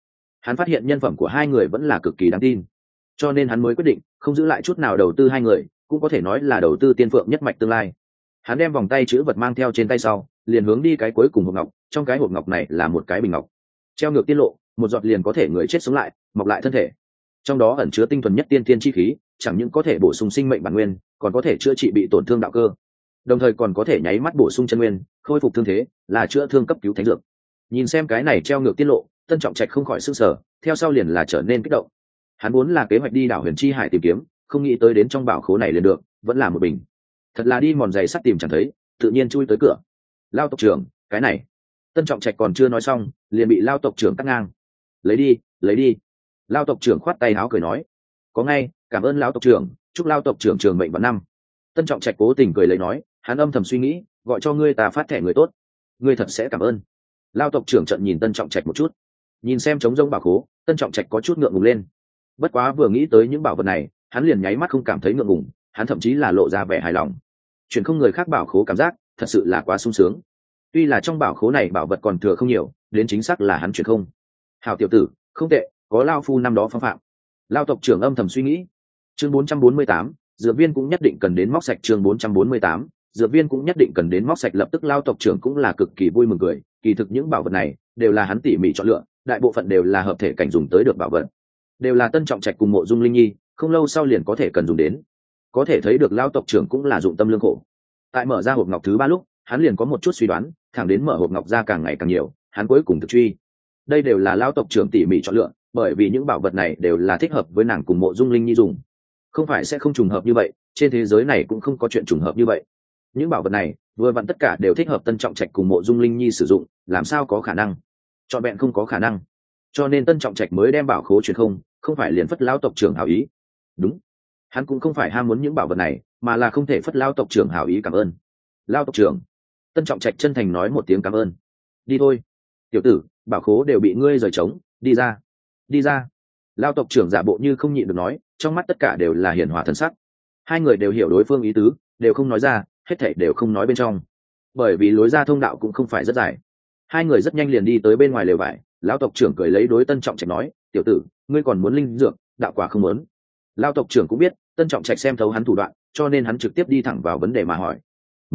Hắn phát hiện nhân phẩm của hai người vẫn là cực kỳ đáng tin, cho nên hắn mới quyết định không giữ lại chút nào đầu tư hai người, cũng có thể nói là đầu tư tiên phượng nhất mạch tương lai. Hắn đem vòng tay chữ vật mang theo trên tay sau, liền hướng đi cái cuối cùng hộp ngọc. Trong cái hộp ngọc này là một cái bình ngọc, treo ngược tiên lộ, một giọt liền có thể người chết sống lại, mọc lại thân thể. Trong đó ẩn chứa tinh thuần nhất tiên thiên chi khí, chẳng những có thể bổ sung sinh mệnh bản nguyên, còn có thể chữa trị bị tổn thương đạo cơ, đồng thời còn có thể nháy mắt bổ sung chân nguyên, khôi phục thương thế, là chữa thương cấp cứu thánh dược. Nhìn xem cái này treo ngược tiên lộ, Tân Trọng Trạch không khỏi sửng sở, theo sau liền là trở nên kích động. Hắn muốn là kế hoạch đi đảo Huyền Chi Hải tìm kiếm, không nghĩ tới đến trong bảo khố này liền được, vẫn là một bình. Thật là đi mòn giày sắt tìm chẳng thấy, tự nhiên chui tới cửa. Lao tộc trưởng, cái này. Tân Trọng Trạch còn chưa nói xong, liền bị Lao tộc trưởng cắt ngang. Lấy đi, lấy đi. Lao tộc trưởng khoát tay áo cười nói, có ngay, cảm ơn Lão tộc trưởng, chúc Lao tộc trưởng trường mệnh vạn năm. Tân Trọng Trạch cố tình cười lấy nói, hắn âm thầm suy nghĩ, gọi cho ngươi ta phát thẻ người tốt, ngươi thật sẽ cảm ơn. Lao tộc trưởng trận nhìn Tân Trọng Trạch một chút, nhìn xem trống rỗng bảo khố, Tân Trọng Trạch có chút ngượng ngùng lên. Bất quá vừa nghĩ tới những bảo vật này, hắn liền nháy mắt không cảm thấy ngượng ngùng, hắn thậm chí là lộ ra vẻ hài lòng. Chuyển không người khác bảo khố cảm giác thật sự là quá sung sướng. Tuy là trong bảo khố này bảo vật còn thừa không nhiều, đến chính xác là hắn chuyển không. Hảo tiểu tử, không tệ, có lao phu năm đó phong phạm. Lao tộc trưởng âm thầm suy nghĩ. Chương 448, dược viên cũng nhất định cần đến móc sạch. Chương 448, dược viên cũng nhất định cần đến móc sạch. Lập tức Lao tộc trưởng cũng là cực kỳ vui mừng cười. Kỳ thực những bảo vật này đều là hắn tỉ mỉ chọn lựa, đại bộ phận đều là hợp thể cảnh dùng tới được bảo vật, đều là Tân Trọng Trạch cùng Mộ Dung Linh Nhi không lâu sau liền có thể cần dùng đến. Có thể thấy được Lao tộc trưởng cũng là dụng tâm lương khổ. Tại mở ra hộp ngọc thứ 3 lúc, hắn liền có một chút suy đoán, thẳng đến mở hộp ngọc ra càng ngày càng nhiều, hắn cuối cùng thực truy. Đây đều là Lao tộc trưởng tỉ mỉ chọn lựa, bởi vì những bảo vật này đều là thích hợp với nàng cùng Mộ Dung Linh Nhi dùng. Không phải sẽ không trùng hợp như vậy, trên thế giới này cũng không có chuyện trùng hợp như vậy. Những bảo vật này vừa vặn tất cả đều thích hợp Tân Trọng Trạch cùng Mộ Dung Linh Nhi sử dụng, làm sao có khả năng? Chọn vẹn không có khả năng. Cho nên Tân Trọng Trạch mới đem bảo khố truyền không phải liền phất Lão tộc trưởng hảo ý. Đúng, hắn cũng không phải ham muốn những bảo vật này, mà là không thể phất Lão tộc trưởng hảo ý cảm ơn. Lão tộc trưởng. Tân Trọng Trạch chân thành nói một tiếng cảm ơn. Đi thôi, tiểu tử, bảo khố đều bị ngươi rời trống, đi ra, đi ra. Lão tộc trưởng giả bộ như không nhịn được nói, trong mắt tất cả đều là hiền hòa thần sắc. Hai người đều hiểu đối phương ý tứ, đều không nói ra, hết thảy đều không nói bên trong, bởi vì lối ra thông đạo cũng không phải rất dài. Hai người rất nhanh liền đi tới bên ngoài lều vải. Lão tộc trưởng cười lấy đối Tân Trọng Trạch nói, tiểu tử, ngươi còn muốn linh dược, đạo quả không muốn. Lão tộc trưởng cũng biết Tân Trọng Trạch xem thấu hắn thủ đoạn, cho nên hắn trực tiếp đi thẳng vào vấn đề mà hỏi.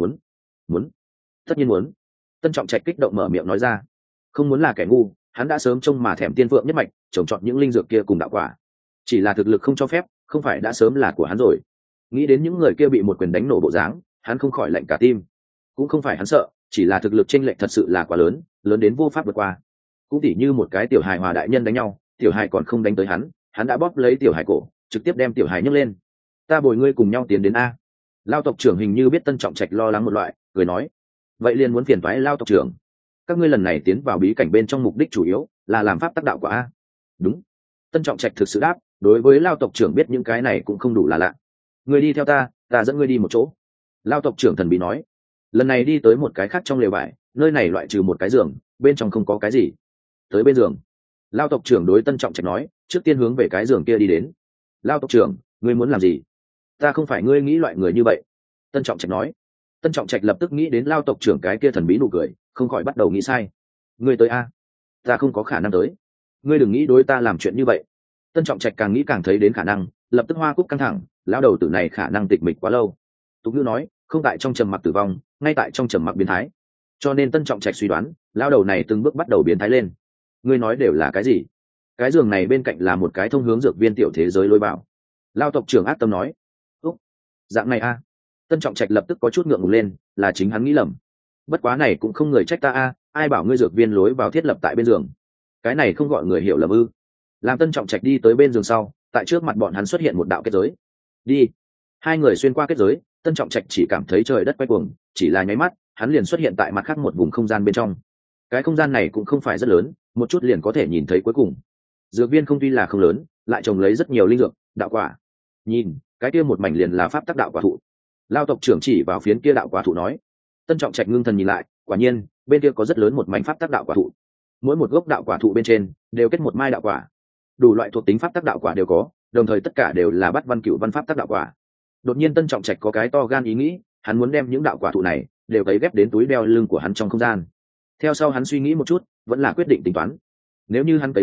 Muốn, tất nhiên muốn. Tân Trọng Trạch kích động mở miệng nói ra. Không muốn là kẻ ngu, hắn đã sớm trông mà thèm tiên phượng nhất mạch, trồng trọt những linh dược kia cùng đạo quả. Chỉ là thực lực không cho phép, không phải đã sớm là của hắn rồi. Nghĩ đến những người kia bị một quyền đánh nổ bộ dáng, hắn không khỏi lạnh cả tim. Cũng không phải hắn sợ, chỉ là thực lực chênh lệch thật sự là quá lớn, lớn đến vô pháp vượt qua. Cũng tỉ như một cái tiểu hài hòa đại nhân đánh nhau, tiểu hài còn không đánh tới hắn đã bóp lấy tiểu hài cổ, trực tiếp đem tiểu hài nhấc lên. Ta bồi ngươi cùng nhau tiến đến a. Lao tộc trưởng hình như biết Tân Trọng Trạch lo lắng một loại, cười nói, vậy liền muốn phiền toái Lao tộc trưởng. Các ngươi lần này tiến vào bí cảnh bên trong mục đích chủ yếu là làm pháp tác đạo quả a. Đúng. Tân Trọng Trạch thực sự đáp, đối với Lao tộc trưởng biết những cái này cũng không đủ là lạ. Ngươi đi theo ta dẫn ngươi đi một chỗ. Lao tộc trưởng thần bí nói. Lần này đi tới một cái khác trong lều vải, nơi này loại trừ một cái giường, bên trong không có cái gì. Tới bên giường. Lao tộc trưởng đối Tân Trọng Trạch nói, trước tiên hướng về cái giường kia đi đến. Lao tộc trưởng, ngươi muốn làm gì? Ta không phải ngươi nghĩ loại người như vậy. Tân Trọng Trạch nói. Tân Trọng Trạch lập tức nghĩ đến Lao tộc trưởng cái kia thần bí nụ cười, không khỏi bắt đầu nghĩ sai. Ngươi tới a? Ta không có khả năng tới. Ngươi đừng nghĩ đối ta làm chuyện như vậy. Tân Trọng Trạch càng nghĩ càng thấy đến khả năng, lập tức hoa cúc căng thẳng. Lão đầu tử này khả năng tịch mịch quá lâu. Tục ngữ nói, không tại trong trầm mặc tử vong, ngay tại trong trầm mặc biến thái. Cho nên Tân Trọng Trạch suy đoán, lão đầu này từng bước bắt đầu biến thái lên. Ngươi nói đều là cái gì? Cái giường này bên cạnh là một cái thông hướng dược viên tiểu thế giới lối vào. Lao tộc trưởng ác tâm nói. Úc, dạng này a. Tân Trọng Trạch lập tức có chút ngượng ngùng lên, là chính hắn nghĩ lầm. Bất quá này cũng không người trách ta a, ai bảo ngươi dược viên lối vào thiết lập tại bên giường. Cái này không gọi người hiểu lầm ư? Làm Tân Trọng Trạch đi tới bên giường sau, tại trước mặt bọn hắn xuất hiện một đạo kết giới. Đi. Hai người xuyên qua kết giới, Tân Trọng Trạch chỉ cảm thấy trời đất quay cuồng, chỉ là nháy mắt, hắn liền xuất hiện tại mặt khác một vùng không gian bên trong. Cái không gian này cũng không phải rất lớn, một chút liền có thể nhìn thấy cuối cùng. Dược viên không tuy là không lớn, lại trồng lấy rất nhiều linh dược, đạo quả. Nhìn, cái kia một mảnh liền là pháp tắc đạo quả thụ. Lao tộc trưởng chỉ vào phiến kia đạo quả thụ nói. Tân Trọng Trạch ngưng thần nhìn lại, quả nhiên, bên kia có rất lớn một mảnh pháp tắc đạo quả thụ. Mỗi một gốc đạo quả thụ bên trên đều kết một mai đạo quả. Đủ loại thuộc tính pháp tắc đạo quả đều có, đồng thời tất cả đều là bắt văn cửu văn pháp tắc đạo quả. Đột nhiên Tân Trọng Trạch có cái to gan ý nghĩ, hắn muốn đem những đạo quả thụ này đều cấy ghép đến túi đeo lưng của hắn trong không gian. Theo sau hắn suy nghĩ một chút, vẫn là quyết định tính toán. Nếu như hắn cấy ghép,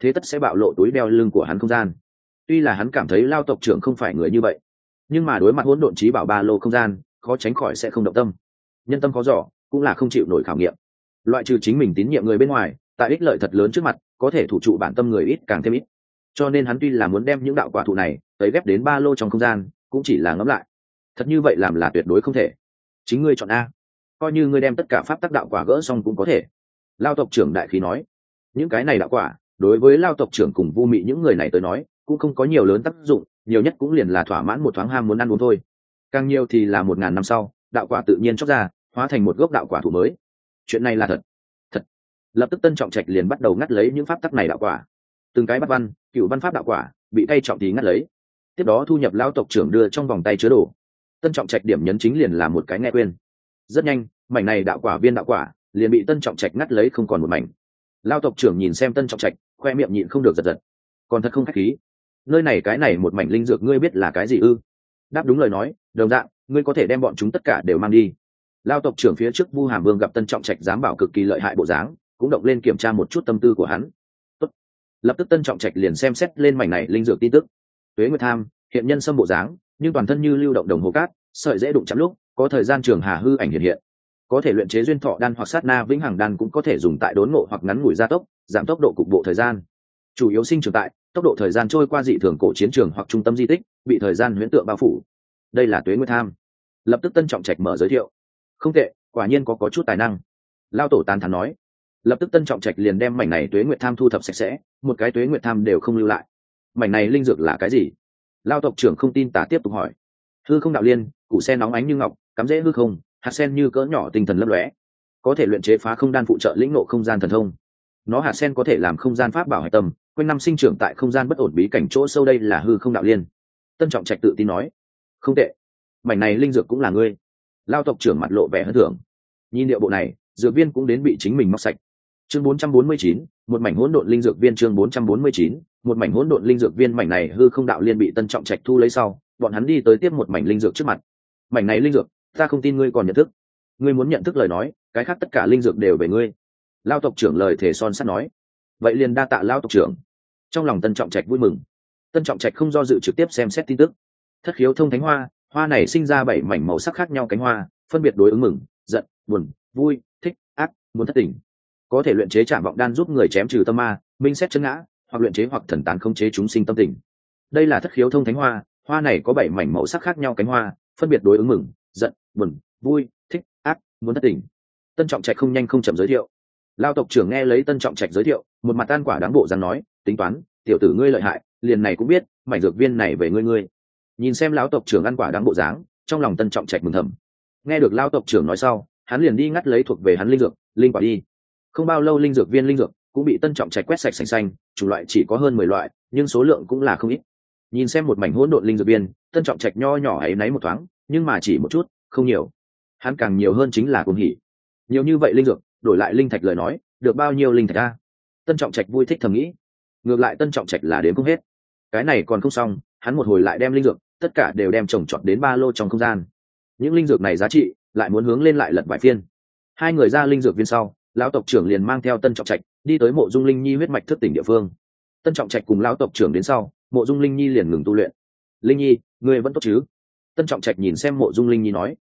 thế tất sẽ bạo lộ túi đeo lưng của hắn không gian. Tuy là hắn cảm thấy Lao tộc trưởng không phải người như vậy, nhưng mà đối mặt hỗn độn trí bảo ba lô không gian, khó tránh khỏi sẽ không động tâm. Nhân tâm khó dò, cũng là không chịu nổi khảo nghiệm. Loại trừ chính mình tín nhiệm người bên ngoài, tại ích lợi thật lớn trước mặt, có thể thủ trụ bản tâm người ít càng thêm ít. Cho nên hắn tuy là muốn đem những đạo quả thụ này tới ghép đến ba lô trong không gian, cũng chỉ là ngẫm lại. Thật như vậy làm là tuyệt đối không thể. Chính ngươi chọn a, coi như ngươi đem tất cả pháp tắc đạo quả gỡ xong cũng có thể. Lao tộc trưởng đại khí nói. Những cái này đạo quả, đối với Lao tộc trưởng cùng Vu Mị những người này tới nói, cũng không có nhiều lớn tác dụng, nhiều nhất cũng liền là thỏa mãn một thoáng ham muốn ăn uống thôi. Càng nhiều thì là 1000 năm sau, đạo quả tự nhiên chóc ra, hóa thành một gốc đạo quả thụ mới. Chuyện này là thật. Thật. Lập tức Tân Trọng Trạch liền bắt đầu ngắt lấy những pháp tắc này đạo quả. Từng cái bắt văn, cựu văn pháp đạo quả, bị tay trọng thì ngắt lấy. Tiếp đó thu nhập Lao tộc trưởng đưa trong vòng tay chứa đồ. Tân Trọng Trạch điểm nhấn chính liền là một cái nghe quên. Rất nhanh, mảnh này đạo quả viên đạo quả liền bị Tân Trọng Trạch ngắt lấy không còn một mảnh. Lao tộc trưởng nhìn xem Tân Trọng Trạch, khoe miệng nhịn không được giật giật. Còn thật không khách khí. Nơi này cái này một mảnh linh dược ngươi biết là cái gì ư? Đáp đúng lời nói, đồng dạng, ngươi có thể đem bọn chúng tất cả đều mang đi. Lao tộc trưởng phía trước Vu Hàm Vương gặp Tân Trọng Trạch dám bảo cực kỳ lợi hại bộ dáng, cũng động lên kiểm tra một chút tâm tư của hắn. Tốt. Lập tức Tân Trọng Trạch liền xem xét lên mảnh này linh dược tin tức. Tuế Nguyệt Tham, hiện nhân xâm bộ dáng, nhưng toàn thân như lưu động đồng hồ cát, sợi dễ đụng chạm lúc, có thời gian trường hà hư ảnh hiện hiện. Có thể luyện chế duyên thọ đan hoặc sát na vĩnh hằng đan, cũng có thể dùng tại đốn ngộ hoặc ngắn ngủi gia tốc, giảm tốc độ cục bộ thời gian. Chủ yếu sinh trưởng tại tốc độ thời gian trôi qua dị thường cổ chiến trường hoặc trung tâm di tích, bị thời gian huyễn tượng bao phủ. Đây là Tuế Nguyệt Tham. Lập tức Tân Trọng Trạch mở giới thiệu. Không tệ, quả nhiên có chút tài năng. Lao tổ tán thán nói. Lập tức Tân Trọng Trạch liền đem mảnh này Tuế Nguyệt Tham thu thập sạch sẽ, một cái Tuế Nguyệt Tham đều không lưu lại. Mảnh này linh dược là cái gì? Lao tộc trưởng không tin tả tiếp tục hỏi. Hư không đạo liên, củ sen nóng ánh như ngọc, cắm rễ hư không, hạt sen như cỡ nhỏ tinh thần lấp lóe, có thể luyện chế phá không đan phụ trợ lĩnh ngộ không gian thần thông. Nó hạt sen có thể làm không gian pháp bảo hải tâm, quanh năm sinh trưởng tại không gian bất ổn bí cảnh chỗ sâu, đây là hư không đạo liên. Tân Trọng Trạch tự tin nói. Không tệ, mảnh này linh dược cũng là ngươi. Lao tộc trưởng mặt lộ vẻ hân thưởng. Nhìn điệu bộ này, dược viên cũng đến bị chính mình móc sạch. Chương 449, một mảnh hỗn độn linh dược viên. Chương 449, một mảnh hỗn độn linh dược viên. Mảnh này hư không đạo liên bị Tân Trọng Trạch thu lấy sau, bọn hắn đi tới tiếp một mảnh linh dược trước mặt. Mảnh này linh dược, ta không tin ngươi còn nhận thức. Ngươi muốn nhận thức lời nói, cái khác tất cả linh dược đều về ngươi. Lao tộc trưởng lời thề son sắt nói. Vậy liền đa tạ Lao tộc trưởng. Trong lòng Tân Trọng Trạch vui mừng. Tân Trọng Trạch không do dự trực tiếp xem xét tin tức. Thất khiếu thông thánh hoa, hoa này sinh ra 7 mảnh màu sắc khác nhau cánh hoa, phân biệt đối ứng mừng, giận, buồn, vui, thích, ác, muốn thất tình. Có thể luyện chế Trảm Vọng đan giúp người chém trừ tâm ma, minh xét chân ngã, hoặc luyện chế hoặc thần tán khống chế chúng sinh tâm tình. Đây là thất khiếu thông thánh hoa, hoa này có 7 mảnh màu sắc khác nhau cánh hoa, phân biệt đối ứng mừng, giận, buồn, vui, thích, ác, muốn thất tình. Tân Trọng Trạch không nhanh không chậm giới thiệu. Lao tộc trưởng nghe lấy Tân Trọng Trạch giới thiệu, một mặt tan quả đáng bộ dáng nói, tính toán, tiểu tử ngươi lợi hại, liền này cũng biết, mảnh dược viên này về ngươi. Nhìn xem lão tộc trưởng ăn quả đáng bộ dáng, trong lòng Tân Trọng Trạch mừng thầm. Nghe được Lao tộc trưởng nói sau, hắn liền đi ngắt lấy thuộc về hắn linh dược, linh quả đi. Không bao lâu linh dược viên linh dược cũng bị Tân Trọng Trạch quét sạch sành xanh, chủng loại chỉ có hơn 10 loại, nhưng số lượng cũng là không ít. Nhìn xem một mảnh hỗn độn linh dược viên, Tân Trọng Trạch nho nhỏ ấy náy một thoáng, nhưng mà chỉ một chút, không nhiều. Hắn càng nhiều hơn chính là cuồng hỉ. Nhiều như vậy linh dược, đổi lại linh thạch lời nói, được bao nhiêu linh thạch a? Tân Trọng Trạch vui thích thầm nghĩ. Ngược lại Tân Trọng Trạch là đến không hết. Cái này còn không xong, hắn một hồi lại đem linh dược tất cả đều đem trồng trọt đến ba lô trong không gian. Những linh dược này giá trị lại muốn hướng lên lại lật vài phiên. Hai người ra linh dược viên sau, lão tộc trưởng liền mang theo Tân Trọng Trạch đi tới Mộ Dung Linh Nhi huyết mạch thức tỉnh địa phương. Tân Trọng Trạch cùng lão tộc trưởng đến sau, Mộ Dung Linh Nhi liền ngừng tu luyện. Linh Nhi, ngươi vẫn tốt chứ? Tân Trọng Trạch nhìn xem Mộ Dung Linh Nhi nói.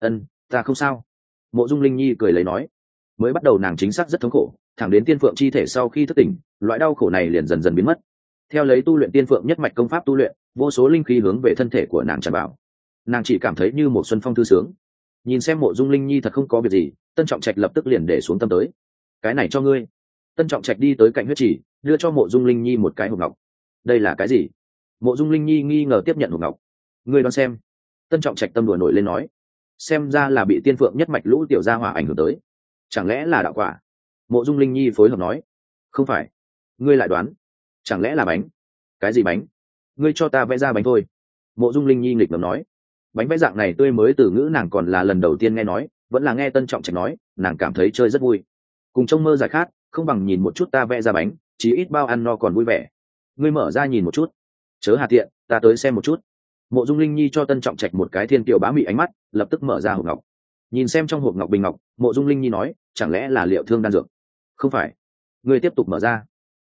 Ta không sao. Mộ Dung Linh Nhi cười lấy nói. Mới bắt đầu nàng chính xác rất thống khổ, thẳng đến tiên phượng chi thể sau khi thức tỉnh, loại đau khổ này liền dần dần biến mất. Theo lấy tu luyện tiên phượng nhất mạch công pháp tu luyện, vô số linh khí hướng về thân thể của nàng tràn vào. Nàng chỉ cảm thấy như một xuân phong thư sướng. Nhìn xem Mộ Dung Linh Nhi thật không có việc gì, Tân Trọng Trạch lập tức liền để xuống tâm tới. Cái này cho ngươi. Tân Trọng Trạch đi tới cạnh huyết chỉ, đưa cho Mộ Dung Linh Nhi một cái hộp ngọc. Đây là cái gì? Mộ Dung Linh Nhi nghi ngờ tiếp nhận hộp ngọc. Ngươi đoán xem. Tân Trọng Trạch tâm đùa nổi lên nói. Xem ra là bị tiên phượng nhất mạch lũ tiểu gia hỏa ảnh hưởng tới. Chẳng lẽ là đạo quả? Mộ Dung Linh Nhi phối hợp nói. Không phải. Ngươi lại đoán. Chẳng lẽ là bánh? Cái gì bánh? Ngươi cho ta vẽ ra bánh thôi. Mộ Dung Linh Nhi nghịch ngợm nói. Bánh vẽ dạng này tươi mới từ ngữ nàng còn là lần đầu tiên nghe nói, vẫn là nghe Tân Trọng Trạch nói, nàng cảm thấy chơi rất vui. Cùng trông mơ giải khát, không bằng nhìn một chút ta vẽ ra bánh, chí ít bao ăn no còn vui vẻ. Ngươi mở ra nhìn một chút. Chớ hà tiện, ta tới xem một chút. Mộ Dung Linh Nhi cho Tân Trọng Trạch một cái thiên kiều bá mị ánh mắt, lập tức mở ra hộp ngọc. Nhìn xem trong hộp ngọc bình ngọc, Mộ Dung Linh Nhi nói, chẳng lẽ là liệu thương đan dược? Không phải. Ngươi tiếp tục mở ra.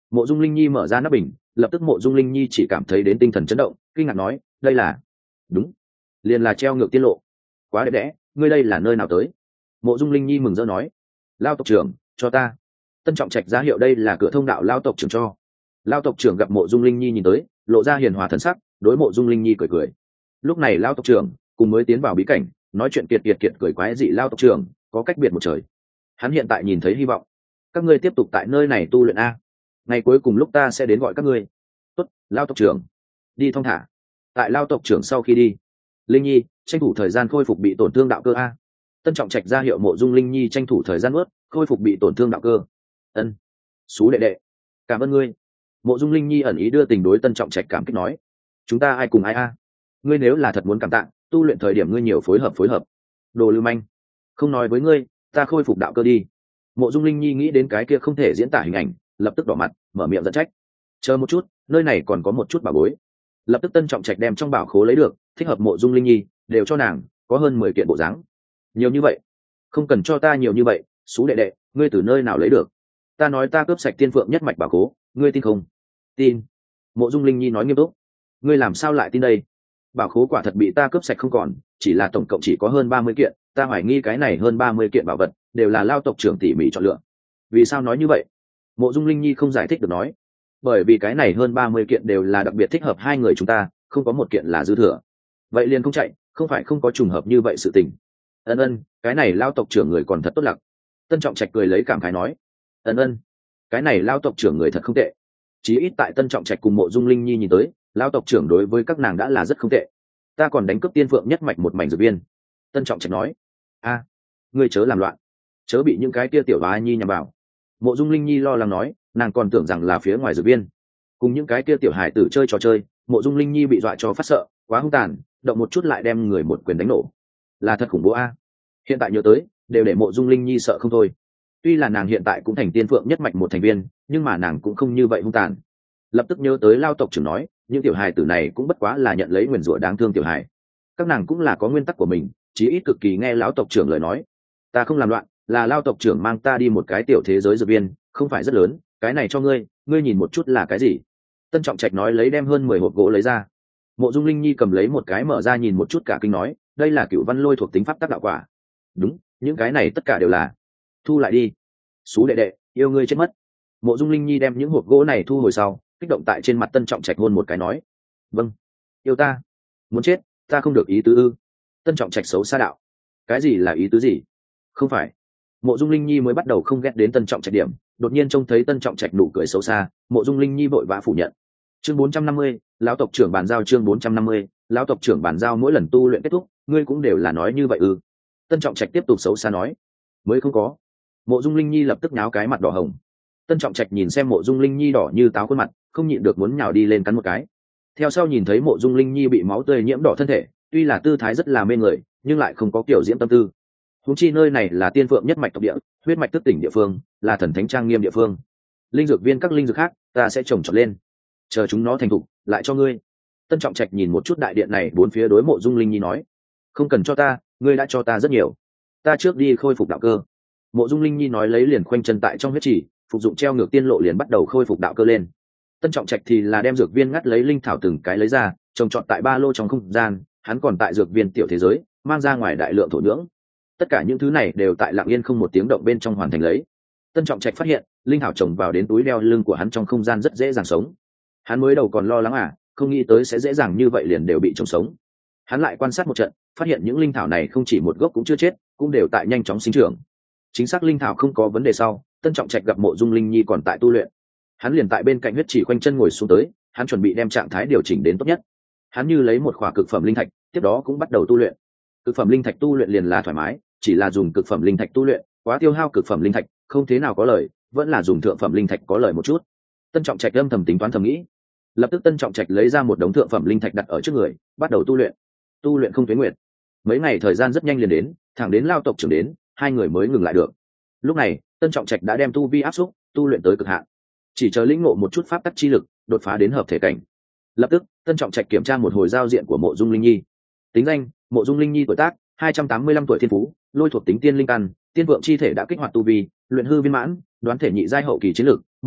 Mộ Dung Linh Nhi mở ra nắp bình, lập tức Mộ Dung Linh Nhi chỉ cảm thấy đến tinh thần chấn động, kinh ngạc nói, đây là đúng, liền là treo ngược tiên lộ. Quá đẹp đẽ, ngươi đây là nơi nào tới? Mộ Dung Linh Nhi mừng rỡ nói, Lao tộc trưởng cho ta. Tân Trọng Trạch ra hiệu đây là cửa thông đạo Lao tộc trưởng cho. Lao tộc trưởng gặp Mộ Dung Linh Nhi nhìn tới, lộ ra hiền hòa thần sắc, đối Mộ Dung Linh Nhi cười cười. Lúc này Lao tộc trưởng cùng mới tiến vào bí cảnh, nói chuyện kiệt cười quái dị. Lao tộc trưởng có cách biệt một trời, hắn hiện tại nhìn thấy hy vọng. Các ngươi tiếp tục tại nơi này tu luyện a, ngày cuối cùng lúc ta sẽ đến gọi các ngươi. Tốt, Lao tộc trưởng đi thong thả. Tại Lao tộc trưởng sau khi đi, Linh Nhi tranh thủ thời gian khôi phục bị tổn thương đạo cơ a. Tân Trọng Trạch ra hiệu Mộ Dung Linh Nhi tranh thủ thời gian ướt khôi phục bị tổn thương đạo cơ. Ân, xú đệ đệ, cảm ơn ngươi. Mộ Dung Linh Nhi ẩn ý đưa tình đối Tân Trọng Trạch cảm kích nói, chúng ta ai cùng ai a. Ngươi nếu là thật muốn cảm tạ, tu luyện thời điểm ngươi nhiều phối hợp. Đồ lưu manh, không nói với ngươi, ta khôi phục đạo cơ đi. Mộ Dung Linh Nhi nghĩ đến cái kia không thể diễn tả hình ảnh, lập tức đỏ mặt mở miệng giận trách. Chờ một chút, nơi này còn có một chút bảo bối. Lập tức Tân Trọng Trạch đem trong bảo khố lấy được thích hợp Mộ Dung Linh Nhi đều cho nàng, có hơn 10 kiện bộ dáng. Nhiều như vậy? Không cần cho ta nhiều như vậy, xú đệ đệ, ngươi từ nơi nào lấy được? Ta nói ta cướp sạch tiên phượng nhất mạch bảo khố, ngươi tin không? Tin. Mộ Dung Linh Nhi nói nghiêm túc. Ngươi làm sao lại tin đây? Bảo khố quả thật bị ta cướp sạch không còn, chỉ là tổng cộng chỉ có hơn 30 kiện, ta hoài nghi cái này hơn 30 kiện bảo vật đều là Lao tộc trưởng tỉ mỉ chọn lựa. Vì sao nói như vậy? Mộ Dung Linh Nhi không giải thích được nói. Bởi vì cái này hơn 30 kiện đều là đặc biệt thích hợp hai người chúng ta, không có một kiện là dư thừa. Vậy liền không chạy, không phải không có trùng hợp như vậy sự tình. Ân, cái này Lao tộc trưởng người còn thật tốt lặc. Tân Trọng Trạch cười lấy cảm khái nói. Ân, cái này Lao tộc trưởng người thật không tệ. Chí ít tại Tân Trọng Trạch cùng Mộ Dung Linh Nhi nhìn tới, Lao tộc trưởng đối với các nàng đã là rất không tệ. Ta còn đánh cướp tiên phượng nhất mạch một mảnh dược viên. Tân Trọng Trạch nói. A, ngươi chớ làm loạn, chớ bị những cái kia tiểu bá nhi nhằm vào. Mộ Dung Linh Nhi lo lắng nói, nàng còn tưởng rằng là phía ngoài dược viên cùng những cái kia tiểu hải tử chơi trò chơi. Mộ Dung Linh Nhi bị dọa cho phát sợ, quá hung tàn, động một chút lại đem người một quyền đánh nổ, là thật khủng bố a. Hiện tại nhớ tới đều để Mộ Dung Linh Nhi sợ không thôi. Tuy là nàng hiện tại cũng thành tiên phượng nhất mạch một thành viên, nhưng mà nàng cũng không như vậy hung tàn. Lập tức nhớ tới Lao tộc trưởng nói, những tiểu hài tử này cũng bất quá là nhận lấy nguyền rủa đáng thương tiểu hài, các nàng cũng là có nguyên tắc của mình, chí ít cực kỳ nghe lão tộc trưởng lời nói. Ta không làm loạn, là Lao tộc trưởng mang ta đi một cái tiểu thế giới dược viên, không phải rất lớn, cái này cho ngươi, ngươi nhìn một chút là cái gì. Tân Trọng Trạch nói lấy đem hơn 10 hộp gỗ lấy ra. Mộ Dung Linh Nhi cầm lấy một cái mở ra nhìn một chút cả kinh nói, đây là cửu văn lôi thuộc tính pháp tắc đạo quả. Đúng, những cái này tất cả đều là. Thu lại đi. Xú đệ đệ, yêu ngươi chết mất. Mộ Dung Linh Nhi đem những hộp gỗ này thu hồi sau, kích động tại trên mặt Tân Trọng Trạch hôn một cái nói, vâng, yêu ta, muốn chết, ta không được ý tứ ư? Tân Trọng Trạch xấu xa đạo, cái gì là ý tứ gì? Không phải. Mộ Dung Linh Nhi mới bắt đầu không ghét đến Tân Trọng Trạch điểm, đột nhiên trông thấy Tân Trọng Trạch nụ cười xấu xa, Mộ Dung Linh Nhi vội vã phủ nhận. Chương 450, lão tộc trưởng bàn giao. Chương 450, lão tộc trưởng bàn giao. Mỗi lần tu luyện kết thúc, ngươi cũng đều là nói như vậy ư? Tân Trọng Trạch tiếp tục xấu xa nói. Mới không có. Mộ Dung Linh Nhi lập tức nháo cái mặt đỏ hồng. Tân Trọng Trạch nhìn xem Mộ Dung Linh Nhi đỏ như táo khuôn mặt, không nhịn được muốn nhào đi lên cắn một cái. Theo sau nhìn thấy Mộ Dung Linh Nhi bị máu tươi nhiễm đỏ thân thể, tuy là tư thái rất là mê người, nhưng lại không có kiểu diễm tâm tư. Huống chi nơi này là tiên phượng nhất mạch tộc địa, huyết mạch thức tỉnh địa phương, là thần thánh trang nghiêm địa phương. Linh dược viên các linh dược khác, ta sẽ trồng trọt lên, chờ chúng nó thành thục, lại cho ngươi. Tân Trọng Trạch nhìn một chút đại điện này bốn phía đối Mộ Dung Linh Nhi nói, không cần cho ta, ngươi đã cho ta rất nhiều, ta trước đi khôi phục đạo cơ. Mộ Dung Linh Nhi nói lấy liền khoanh chân tại trong huyết trì, phục dụng treo ngược tiên lộ liền bắt đầu khôi phục đạo cơ lên. Tân Trọng Trạch thì là đem dược viên ngắt lấy linh thảo từng cái lấy ra, trồng trọt tại ba lô trong không gian, hắn còn tại dược viên tiểu thế giới mang ra ngoài đại lượng thổ nhưỡng. Tất cả những thứ này đều tại lặng yên không một tiếng động bên trong hoàn thành lấy. Tân Trọng Trạch phát hiện linh thảo trồng vào đến túi đeo lưng của hắn trong không gian rất dễ dàng sống. Hắn mới đầu còn lo lắng không nghĩ tới sẽ dễ dàng như vậy liền đều bị trồng sống. Hắn lại quan sát một trận, phát hiện những linh thảo này không chỉ một gốc cũng chưa chết, cũng đều tại nhanh chóng sinh trưởng. Chính xác linh thảo không có vấn đề sau, Tân Trọng Trạch gặp Mộ Dung Linh Nhi còn tại tu luyện, hắn liền tại bên cạnh huyết chỉ khoanh chân ngồi xuống tới, hắn chuẩn bị đem trạng thái điều chỉnh đến tốt nhất. Hắn như lấy một khỏa cực phẩm linh thạch, tiếp đó cũng bắt đầu tu luyện. Cực phẩm linh thạch tu luyện liền là thoải mái, chỉ là dùng cực phẩm linh thạch tu luyện, quá tiêu hao cực phẩm linh thạch, không thế nào có lợi, vẫn là dùng thượng phẩm linh thạch có lợi một chút. Tân Trọng Trạch âm thầm tính toán thầm nghĩ. Lập tức Tân Trọng Trạch lấy ra một đống thượng phẩm linh thạch đặt ở trước người, bắt đầu tu luyện. Tu luyện không tuế nguyệt. Mấy ngày thời gian rất nhanh liền đến, thẳng đến Lao tộc trưởng đến, hai người mới ngừng lại được. Lúc này, Tân Trọng Trạch đã đem tu vi áp xúc, tu luyện tới cực hạn. Chỉ chờ lĩnh ngộ một chút pháp tắc chi lực, đột phá đến hợp thể cảnh. Lập tức, Tân Trọng Trạch kiểm tra một hồi giao diện của Mộ Dung Linh Nhi. Tính danh: Mộ Dung Linh Nhi, tuổi tác: 285 tuổi, thiên phú: lôi thuộc tính tiên linh căn, tiên vượng chi thể đã kích hoạt tu vi, luyện hư viên mãn, đoán thể nhị giai hậu kỳ chiến lực,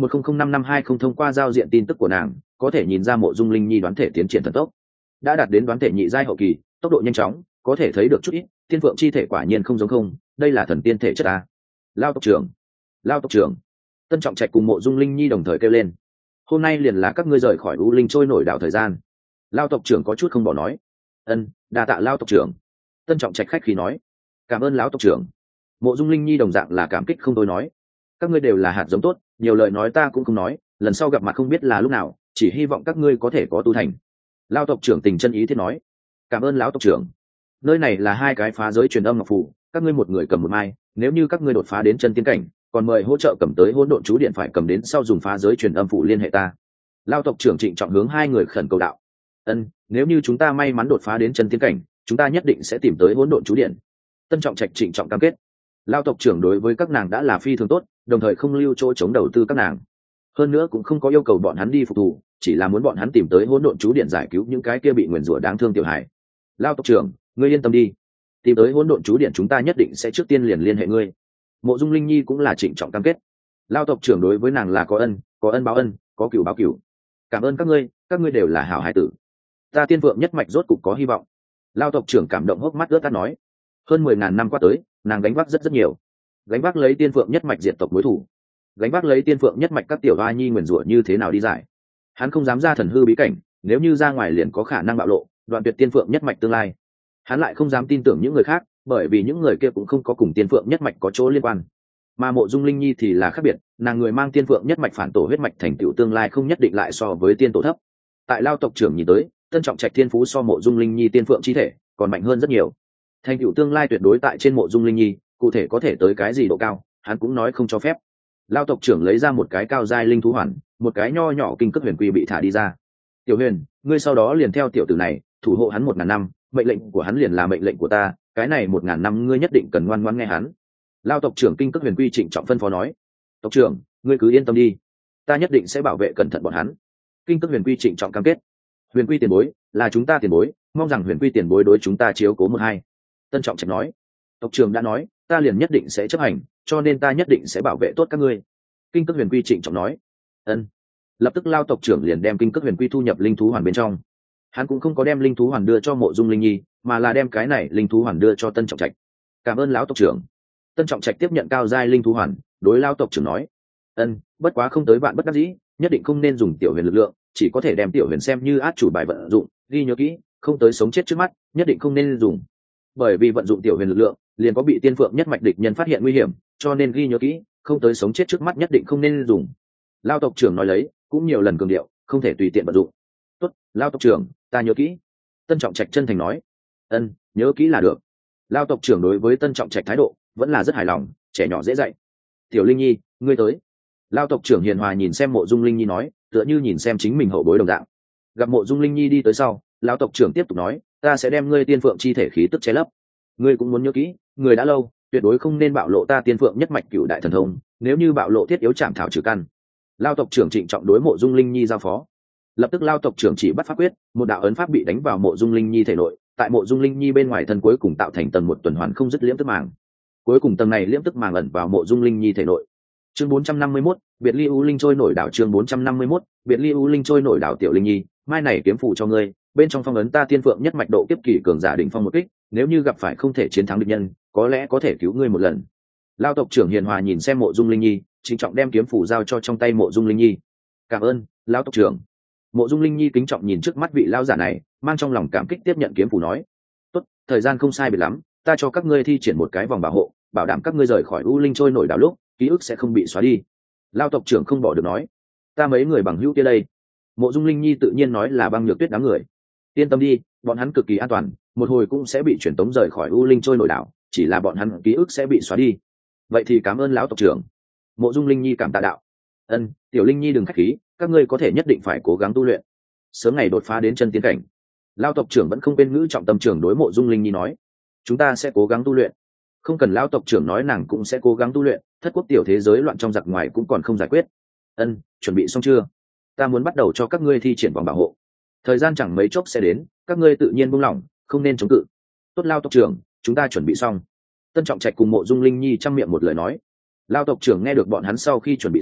1005 thông qua giao diện tin tức của nàng có thể nhìn ra mộ dung linh nhi đoán thể tiến triển thần tốc, đã đạt đến đoán thể nhị giai hậu kỳ, tốc độ nhanh chóng, có thể thấy được chút ít. Tiên phượng chi thể quả nhiên không giống không, đây là thần tiên thể chất ta. Lao tộc trưởng, lao tộc trưởng. Tân Trọng Trạch cùng mộ dung linh nhi đồng thời kêu lên. Hôm nay liền là các ngươi rời khỏi u linh trôi nổi đảo thời gian. Lao tộc trưởng có chút không bỏ nói. Ân, đa tạ lao tộc trưởng. Tân Trọng Trạch khách khí nói. Cảm ơn lão tộc trưởng. Mộ dung linh nhi đồng dạng là cảm kích không tôi nói. Các ngươi đều là hạt giống tốt, nhiều lời nói ta cũng không nói, lần sau gặp mặt không biết là lúc nào, chỉ hy vọng các ngươi có thể có tu thành. Lao tộc trưởng tình chân ý thiết nói. Cảm ơn lão tộc trưởng. Nơi này là hai cái phá giới truyền âm ngọc phù, các ngươi một người cầm một mai, nếu như các ngươi đột phá đến chân tiên cảnh, còn mời hỗ trợ cầm tới hỗn độn chú điện phải cầm đến sau dùng phá giới truyền âm phụ liên hệ ta. Lao tộc trưởng trịnh trọng hướng hai người khẩn cầu đạo. Ân, nếu như chúng ta may mắn đột phá đến chân tiên cảnh, chúng ta nhất định sẽ tìm tới hỗn độn chú điện. Tân Trọng Trạch trịnh trọng cam kết. Lao tộc trưởng đối với các nàng đã là phi thường tốt, đồng thời không lưu chỗ chống đầu tư các nàng, hơn nữa cũng không có yêu cầu bọn hắn đi phục thù, chỉ là muốn bọn hắn tìm tới hỗn độn chú điện giải cứu những cái kia bị nguyền rủa đáng thương tiểu hải. Lao tộc trưởng, ngươi yên tâm đi, tìm tới hỗn độn chú điện chúng ta nhất định sẽ trước tiên liền liên hệ ngươi. Mộ dung linh nhi cũng là trịnh trọng cam kết. Lao tộc trưởng đối với nàng là có ân báo ân, có cửu báo cửu. Cảm ơn các ngươi đều là hảo hải tử, ta tiên vượng nhất mạch rốt cục có hy vọng. Lao tộc trưởng cảm động hốc mắt ướt át nói. Hơn 10.000 năm qua tới, nàng gánh vác rất nhiều, gánh vác lấy tiên phượng nhất mạch diệt tộc đối thủ, gánh vác lấy tiên phượng nhất mạch các tiểu hoa nhi nguyền rủa như thế nào đi giải. Hắn không dám ra thần hư bí cảnh, nếu như ra ngoài liền có khả năng bạo lộ, đoạn tuyệt tiên phượng nhất mạch tương lai. Hắn lại không dám tin tưởng những người khác, bởi vì những người kia cũng không có cùng tiên phượng nhất mạch có chỗ liên quan. Mà mộ dung linh nhi thì là khác biệt, nàng người mang tiên phượng nhất mạch phản tổ huyết mạch thành tựu tương lai không nhất định lại so với tiên tổ thấp. Tại Lao tộc trưởng nhìn tới, Tân Trọng Trạch thiên phú so mộ dung linh nhi tiên phượng chi thể còn mạnh hơn rất nhiều, thành tựu tương lai tuyệt đối tại trên mộ dung linh nhi, cụ thể có thể tới cái gì độ cao hắn cũng nói không cho phép. Lao tộc trưởng lấy ra một cái cao giai linh thú hoàn, một cái nho nhỏ kinh cước huyền quy bị thả đi ra. Tiểu Huyền, ngươi sau đó liền theo tiểu tử này thủ hộ hắn 1000 năm, mệnh lệnh của hắn liền là mệnh lệnh của ta, cái này 1000 năm ngươi nhất định cần ngoan ngoãn nghe hắn. Lao tộc trưởng kinh cước huyền quy trịnh trọng phân phó nói. Tộc trưởng, ngươi cứ yên tâm đi, ta nhất định sẽ bảo vệ cẩn thận bọn hắn. Kinh cước huyền quy trịnh trọng cam kết. Huyền quy tiền bối, là chúng ta tiền bối, mong rằng huyền quy tiền bối đối chúng ta chiếu cố một hai. Tân Trọng Trạch nói. Tộc trưởng đã nói, ta liền nhất định sẽ chấp hành, cho nên ta nhất định sẽ bảo vệ tốt các ngươi. Kinh cước huyền quy trịnh trọng nói. Ân. Lập tức Lao tộc trưởng liền đem kinh cước huyền quy thu nhập linh thú hoàn bên trong. Hắn cũng không có đem linh thú hoàn đưa cho mộ dung linh nhi, mà là đem cái này linh thú hoàn đưa cho Tân Trọng Trạch. Cảm ơn lão tộc trưởng. Tân Trọng Trạch tiếp nhận cao giai linh thú hoàn, đối Lao tộc trưởng nói. Ân, bất quá không tới vạn bất đắc dĩ, nhất định không nên dùng tiểu huyền lực lượng, chỉ có thể đem tiểu huyền xem như át chủ bài vận dụng, ghi nhớ kỹ, không tới sống chết trước mắt, nhất định không nên dùng. Bởi vì vận dụng tiểu huyền lực lượng, liền có bị tiên phượng nhất mạch địch nhân phát hiện nguy hiểm, cho nên ghi nhớ kỹ, không tới sống chết trước mắt nhất định không nên dùng. Lao tộc trưởng nói lấy, cũng nhiều lần cường điệu, không thể tùy tiện vận dụng. Tốt, Lao tộc trưởng, ta nhớ kỹ. Tân Trọng Trạch chân thành nói. Ân, nhớ kỹ là được. Lao tộc trưởng đối với Tân Trọng Trạch thái độ vẫn là rất hài lòng, trẻ nhỏ dễ dạy. Tiểu Linh Nhi, ngươi tới. Lao tộc trưởng hiền hòa nhìn xem mộ dung Linh Nhi nói, tựa như nhìn xem chính mình hậu bối đồng dạng. Gặp mộ dung Linh Nhi đi tới sau, Lao tộc trưởng tiếp tục nói, ta sẽ đem ngươi tiên phượng chi thể khí tức che lấp. Ngươi cũng muốn nhớ kỹ, người đã lâu, tuyệt đối không nên bạo lộ ta tiên phượng nhất mạch cửu đại thần thông, nếu như bạo lộ thiết yếu chạm thảo trừ căn. Lao tộc trưởng trịnh trọng đối mộ dung Linh Nhi giao phó. Lập tức Lao tộc trưởng chỉ bắt pháp quyết, một đạo ấn pháp bị đánh vào mộ dung Linh Nhi thể nội, tại mộ dung Linh Nhi bên ngoài thân cuối cùng tạo thành tầng một tuần hoàn không dứt liễm tức màng. Cuối cùng tầng này liễm tức màng ẩn vào mộ dung Linh Nhi thể nội. Chương 451, biệt ly u linh trôi nổi đảo. Chương 451, biệt ly u linh trôi nổi đảo. Tiểu Linh Nhi, mai này kiếm phù cho ngươi, bên trong phong ấn ta tiên phượng nhất mạch độ kiếp kỳ cường giả đỉnh phong một kích, nếu như gặp phải không thể chiến thắng địch nhân, có lẽ có thể cứu ngươi một lần. Lao tộc trưởng hiền hòa nhìn xem mộ dung Linh Nhi, trịnh trọng đem kiếm phù giao cho trong tay mộ dung Linh Nhi. Cảm ơn, Lao tộc trưởng. Mộ dung Linh Nhi kính trọng nhìn trước mắt vị lao giả này, mang trong lòng cảm kích tiếp nhận kiếm phù nói. Tốt, thời gian không sai biệt lắm, ta cho các ngươi thi triển một cái vòng bảo hộ, bảo đảm các ngươi rời khỏi u linh trôi nổi đảo lúc ký ức sẽ không bị xóa đi. Lao tộc trưởng không bỏ được nói. Ta mấy người bằng hữu kia đây. Mộ dung Linh Nhi tự nhiên nói là Băng Nhược Tuyết đám người. Yên tâm đi, bọn hắn cực kỳ an toàn, một hồi cũng sẽ bị truyền tống rời khỏi u linh trôi nổi đảo, chỉ là bọn hắn ký ức sẽ bị xóa đi. Vậy thì cảm ơn lão tộc trưởng. Mộ dung Linh Nhi cảm tạ đạo. Ân, Tiểu Linh Nhi đừng khách khí, các ngươi có thể nhất định phải cố gắng tu luyện, sớm ngày đột phá đến chân tiên cảnh. Lao tộc trưởng vẫn không quên ngữ trọng tâm trưởng đối mộ dung Linh Nhi nói. Chúng ta sẽ cố gắng tu luyện. Không cần lão tộc trưởng nói, nàng cũng sẽ cố gắng tu luyện, thất quốc tiểu thế giới loạn trong giặc ngoài cũng còn không giải quyết. Ân, chuẩn bị xong chưa? Ta muốn bắt đầu cho các ngươi thi triển vòng bảo hộ, thời gian chẳng mấy chốc sẽ đến, các ngươi tự nhiên buông lỏng, không nên chống cự. Tốt Lao tộc trưởng, chúng ta chuẩn bị xong. Tân Trọng Trạch cùng mộ dung Linh Nhi chăm miệng một lời nói. Lao tộc trưởng nghe được bọn hắn sau khi chuẩn bị xong,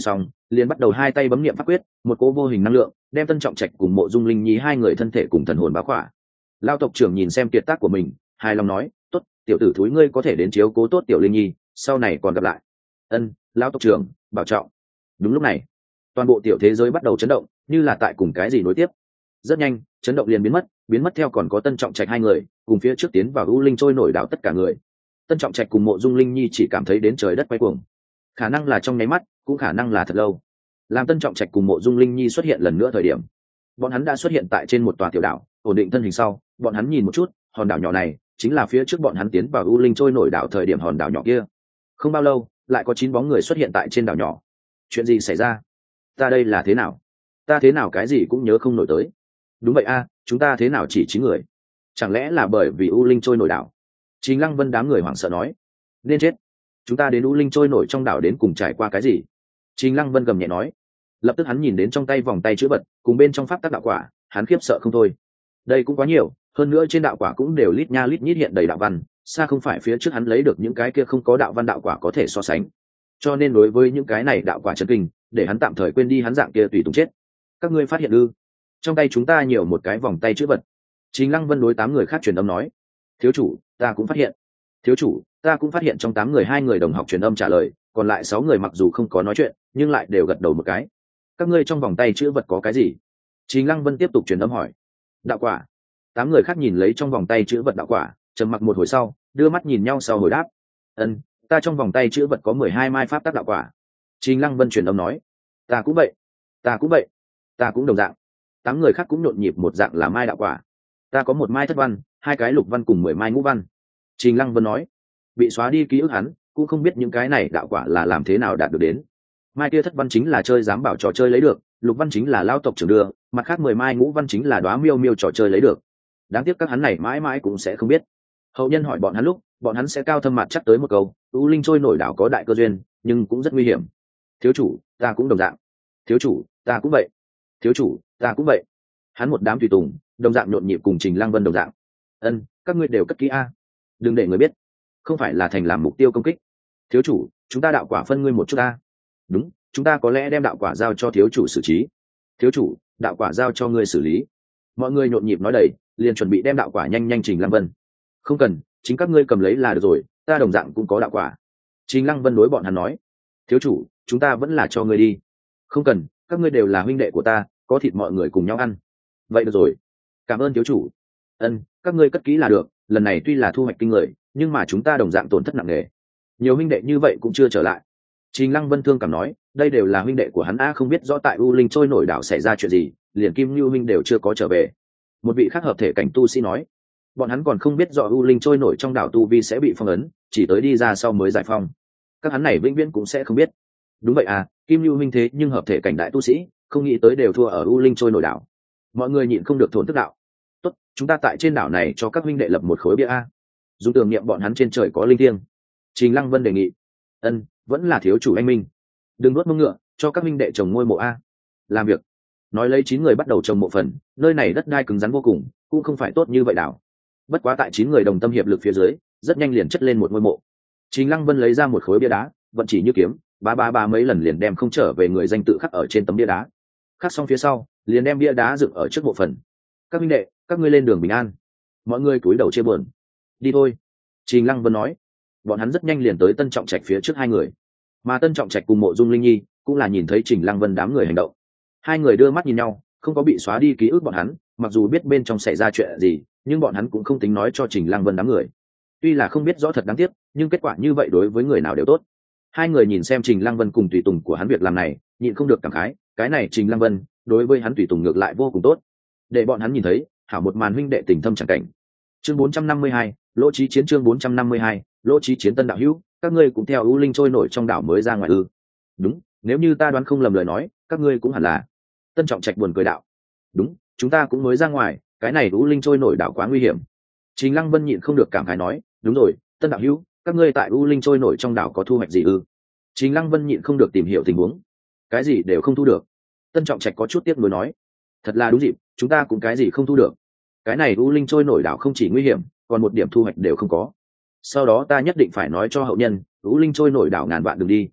liền bắt đầu hai tay bấm niệm pháp quyết, một cỗ vô hình năng lượng đem Tân Trọng Trạch cùng Mộ Dung Linh Nhi hai người thân thể cùng thần hồn bao khỏa. Lao tộc trưởng nhìn xem kiệt tác của mình, hài lòng nói, tốt, tiểu tử thúi ngươi có thể đến chiếu cố tốt tiểu Linh Nhi, sau này còn gặp lại. Ân, Lao tộc trưởng bảo trọng. Đúng lúc này, toàn bộ tiểu thế giới bắt đầu chấn động, như là tại cùng cái gì nối tiếp. Rất nhanh, chấn động liền biến mất theo còn có Tân Trọng Trạch hai người cùng phía trước tiến vào U Linh trôi nổi đảo tất cả người. Tân Trọng Trạch cùng Mộ Dung Linh Nhi chỉ cảm thấy đến trời đất quay cuồng, khả năng là trong nháy mắt, cũng khả năng là thật lâu. Làm Tân Trọng Trạch cùng Mộ Dung Linh Nhi xuất hiện lần nữa thời điểm, bọn hắn đã xuất hiện tại trên một tòa tiểu đảo, ổn định thân hình sau, bọn hắn nhìn một chút, hòn đảo nhỏ này chính là phía trước bọn hắn tiến vào U Linh trôi nổi đảo thời điểm hòn đảo nhỏ kia. Không bao lâu, lại có 9 bóng người xuất hiện tại trên đảo nhỏ. Chuyện gì xảy ra? Ta đây là thế nào? Ta thế nào cái gì cũng nhớ không nổi tới. Đúng vậy a, chúng ta thế nào chỉ 9 người? Chẳng lẽ là bởi vì U Linh trôi nổi đảo? Trình Lăng Vân đám người hoảng sợ nói. Nên chết. Chúng ta đến U Linh trôi nổi trong đảo đến cùng trải qua cái gì? Trình Lăng Vân gầm nhẹ nói. Lập tức hắn nhìn đến trong tay vòng tay chữ vật cùng bên trong pháp tắc đạo quả, hắn khiếp sợ không thôi. Đây cũng quá nhiều, hơn nữa trên đạo quả cũng đều lít nha lít nhít hiện đầy đạo văn, xa không phải phía trước hắn lấy được những cái kia không có đạo văn đạo quả có thể so sánh. Cho nên đối với những cái này đạo quả chân kinh, để hắn tạm thời quên đi hắn dạng kia tùy tùng chết. Các ngươi phát hiện ư? Trong tay chúng ta nhiều một cái vòng tay chữ vật. Trình Lăng Vân đối 8 người khác truyền âm nói. Thiếu chủ, ta cũng phát hiện. Thiếu chủ, ta cũng phát hiện. Trong 8 người 2 người đồng học truyền âm trả lời, còn lại 6 người mặc dù không có nói chuyện, nhưng lại đều gật đầu một cái. Các ngươi trong vòng tay chữ vật có cái gì? Trình Lăng Vân tiếp tục truyền âm hỏi. Đạo quả. 8 người khác nhìn lấy trong vòng tay chữ vật đạo quả, trầm mặc một hồi sau, đưa mắt nhìn nhau sau hồi đáp. Ân, ta trong vòng tay chữ vật có 12 mai pháp tắc đạo quả. Trình Lăng Vân truyền âm nói. Ta cũng vậy. Ta cũng vậy. Ta cũng đồng dạng. 8 người khác cũng nhộn nhịp một dạng là mai đạo quả. Ta có 1 mai thất văn, 2 cái lục văn cùng 10 mai ngũ văn. Trình Lăng Vân nói. Bị xóa đi ký ức hắn, cũng không biết những cái này đạo quả là làm thế nào đạt được đến. Mai kia thất văn chính là chơi giám bảo trò chơi lấy được, lục văn chính là lao tộc trưởng đưa, mặt khác 10 mai ngũ văn chính là đóa miêu miêu trò chơi lấy được. Đáng tiếc các hắn này mãi mãi cũng sẽ không biết. Hậu nhân hỏi bọn hắn lúc, bọn hắn sẽ cao thâm mặt chắc tới một câu, U Linh trôi nổi đảo có đại cơ duyên, nhưng cũng rất nguy hiểm. Thiếu chủ, ta cũng đồng dạng. Thiếu chủ, ta cũng vậy. Thiếu chủ, ta cũng vậy. Hắn một đám tùy tùng, đồng dạng nhộn nhịp cùng Trình Lăng Vân đồng dạng. Ân, các ngươi đều cất kỹ a, đừng để người biết, không phải là thành làm mục tiêu công kích. Thiếu chủ, chúng ta đạo quả phân ngươi một chút a. Đúng, chúng ta có lẽ đem đạo quả giao cho thiếu chủ xử trí. Thiếu chủ, đạo quả giao cho ngươi xử lý. Mọi người nhộn nhịp nói đầy, liền chuẩn bị đem đạo quả nhanh nhanh Trình Lăng Vân. Không cần, chính các ngươi cầm lấy là được rồi, ta đồng dạng cũng có đạo quả. Trình Lăng Vân đối bọn hắn nói. Thiếu chủ, chúng ta vẫn là cho ngươi đi. Không cần, các ngươi đều là huynh đệ của ta, có thịt mọi người cùng nhau ăn. Vậy được rồi, cảm ơn thiếu chủ. Ân, các ngươi cất kỹ là được, lần này tuy là thu hoạch kinh người, nhưng mà chúng ta đồng dạng tổn thất nặng nề. Nhiều huynh đệ như vậy cũng chưa trở lại. Trình Lăng Vân thương cảm nói, đây đều là huynh đệ của hắn a, không biết rõ tại U Linh trôi nổi đảo xảy ra chuyện gì, liền Kim Nưu huynh đều chưa có trở về. Một vị khác hợp thể cảnh tu sĩ nói, bọn hắn còn không biết rõ U Linh trôi nổi trong đảo tu vi sẽ bị phong ấn, chỉ tới đi ra sau mới giải phong. Các hắn này vĩnh viễn cũng sẽ không biết. Đúng vậy à, Kim Nưu huynh thế nhưng hợp thể cảnh đại tu sĩ, không nghĩ tới đều thua ở U Linh trôi nổi đảo. Mọi người nhịn không được thổn thức đạo. Tốt, chúng ta tại trên đảo này cho các huynh đệ lập một khối bia a, dùng tưởng niệm bọn hắn trên trời có linh thiêng. Trình Lăng Vân đề nghị. Ân, vẫn là thiếu chủ anh minh. Đừng nuốt mông ngựa, cho các huynh đệ trồng ngôi mộ a. Làm việc. Nói lấy 9 người bắt đầu trồng mộ phần, nơi này đất đai cứng rắn vô cùng, cũng không phải tốt như vậy đảo. Bất quá tại 9 người đồng tâm hiệp lực phía dưới, rất nhanh liền chất lên một ngôi mộ. Trình Lăng Vân lấy ra một khối bia đá, vận chỉ như kiếm, ba mấy lần liền đem không trở về người danh tự khắc ở trên tấm bia đá. Khắc xong phía sau, liền đem bia đá dựng ở trước mộ phần. Các huynh đệ, các ngươi lên đường bình an. Mọi người cúi đầu chia buồn. Đi thôi. Trình Lăng Vân nói. Bọn hắn rất nhanh liền tới Tân Trọng Trạch phía trước 2 người. Mà Tân Trọng Trạch cùng Mộ Dung Linh Nhi cũng là nhìn thấy Trình Lăng Vân đám người hành động. 2 người đưa mắt nhìn nhau, không có bị xóa đi ký ức bọn hắn, mặc dù biết bên trong xảy ra chuyện gì, nhưng bọn hắn cũng không tính nói cho Trình Lăng Vân đám người. Tuy là không biết rõ thật đáng tiếc, nhưng kết quả như vậy đối với người nào đều tốt. 2 người nhìn xem Trình Lăng Vân cùng tùy tùng của hắn việc làm này, nhịn không được cảm khái, cái này Trình Lăng Vân, đối với hắn tùy tùng ngược lại vô cùng tốt. Để bọn hắn nhìn thấy, hảo một màn huynh đệ tình thâm chẳng cảnh. Chương 452, Lỗ Chí Chiến. Chương 452, Lỗ Chí Chiến. Tân đạo hữu, các ngươi cũng theo U Linh trôi nổi trong đảo mới ra ngoài ư? Đúng, nếu như ta đoán không lầm lời nói, các ngươi cũng hẳn là. Tân Trọng Trạch buồn cười đạo. Đúng, chúng ta cũng mới ra ngoài, cái này U Linh trôi nổi đảo quá nguy hiểm. Trình Lăng Vân nhịn không được cảm khái nói, đúng rồi, Tân đạo hữu, các ngươi tại U Linh trôi nổi trong đảo có thu hoạch gì ư? Trình Lăng Vân nhịn không được tìm hiểu tình huống. Cái gì đều không thu được. Tân Trọng Trạch có chút tiếc nuối nói, thật là đúng dịp, chúng ta cũng cái gì không thu được. Cái này U Linh trôi nổi đảo không chỉ nguy hiểm, còn một điểm thu hoạch đều không có. Sau đó ta nhất định phải nói cho hậu nhân, U Linh trôi nổi đảo ngàn vạn đừng đi.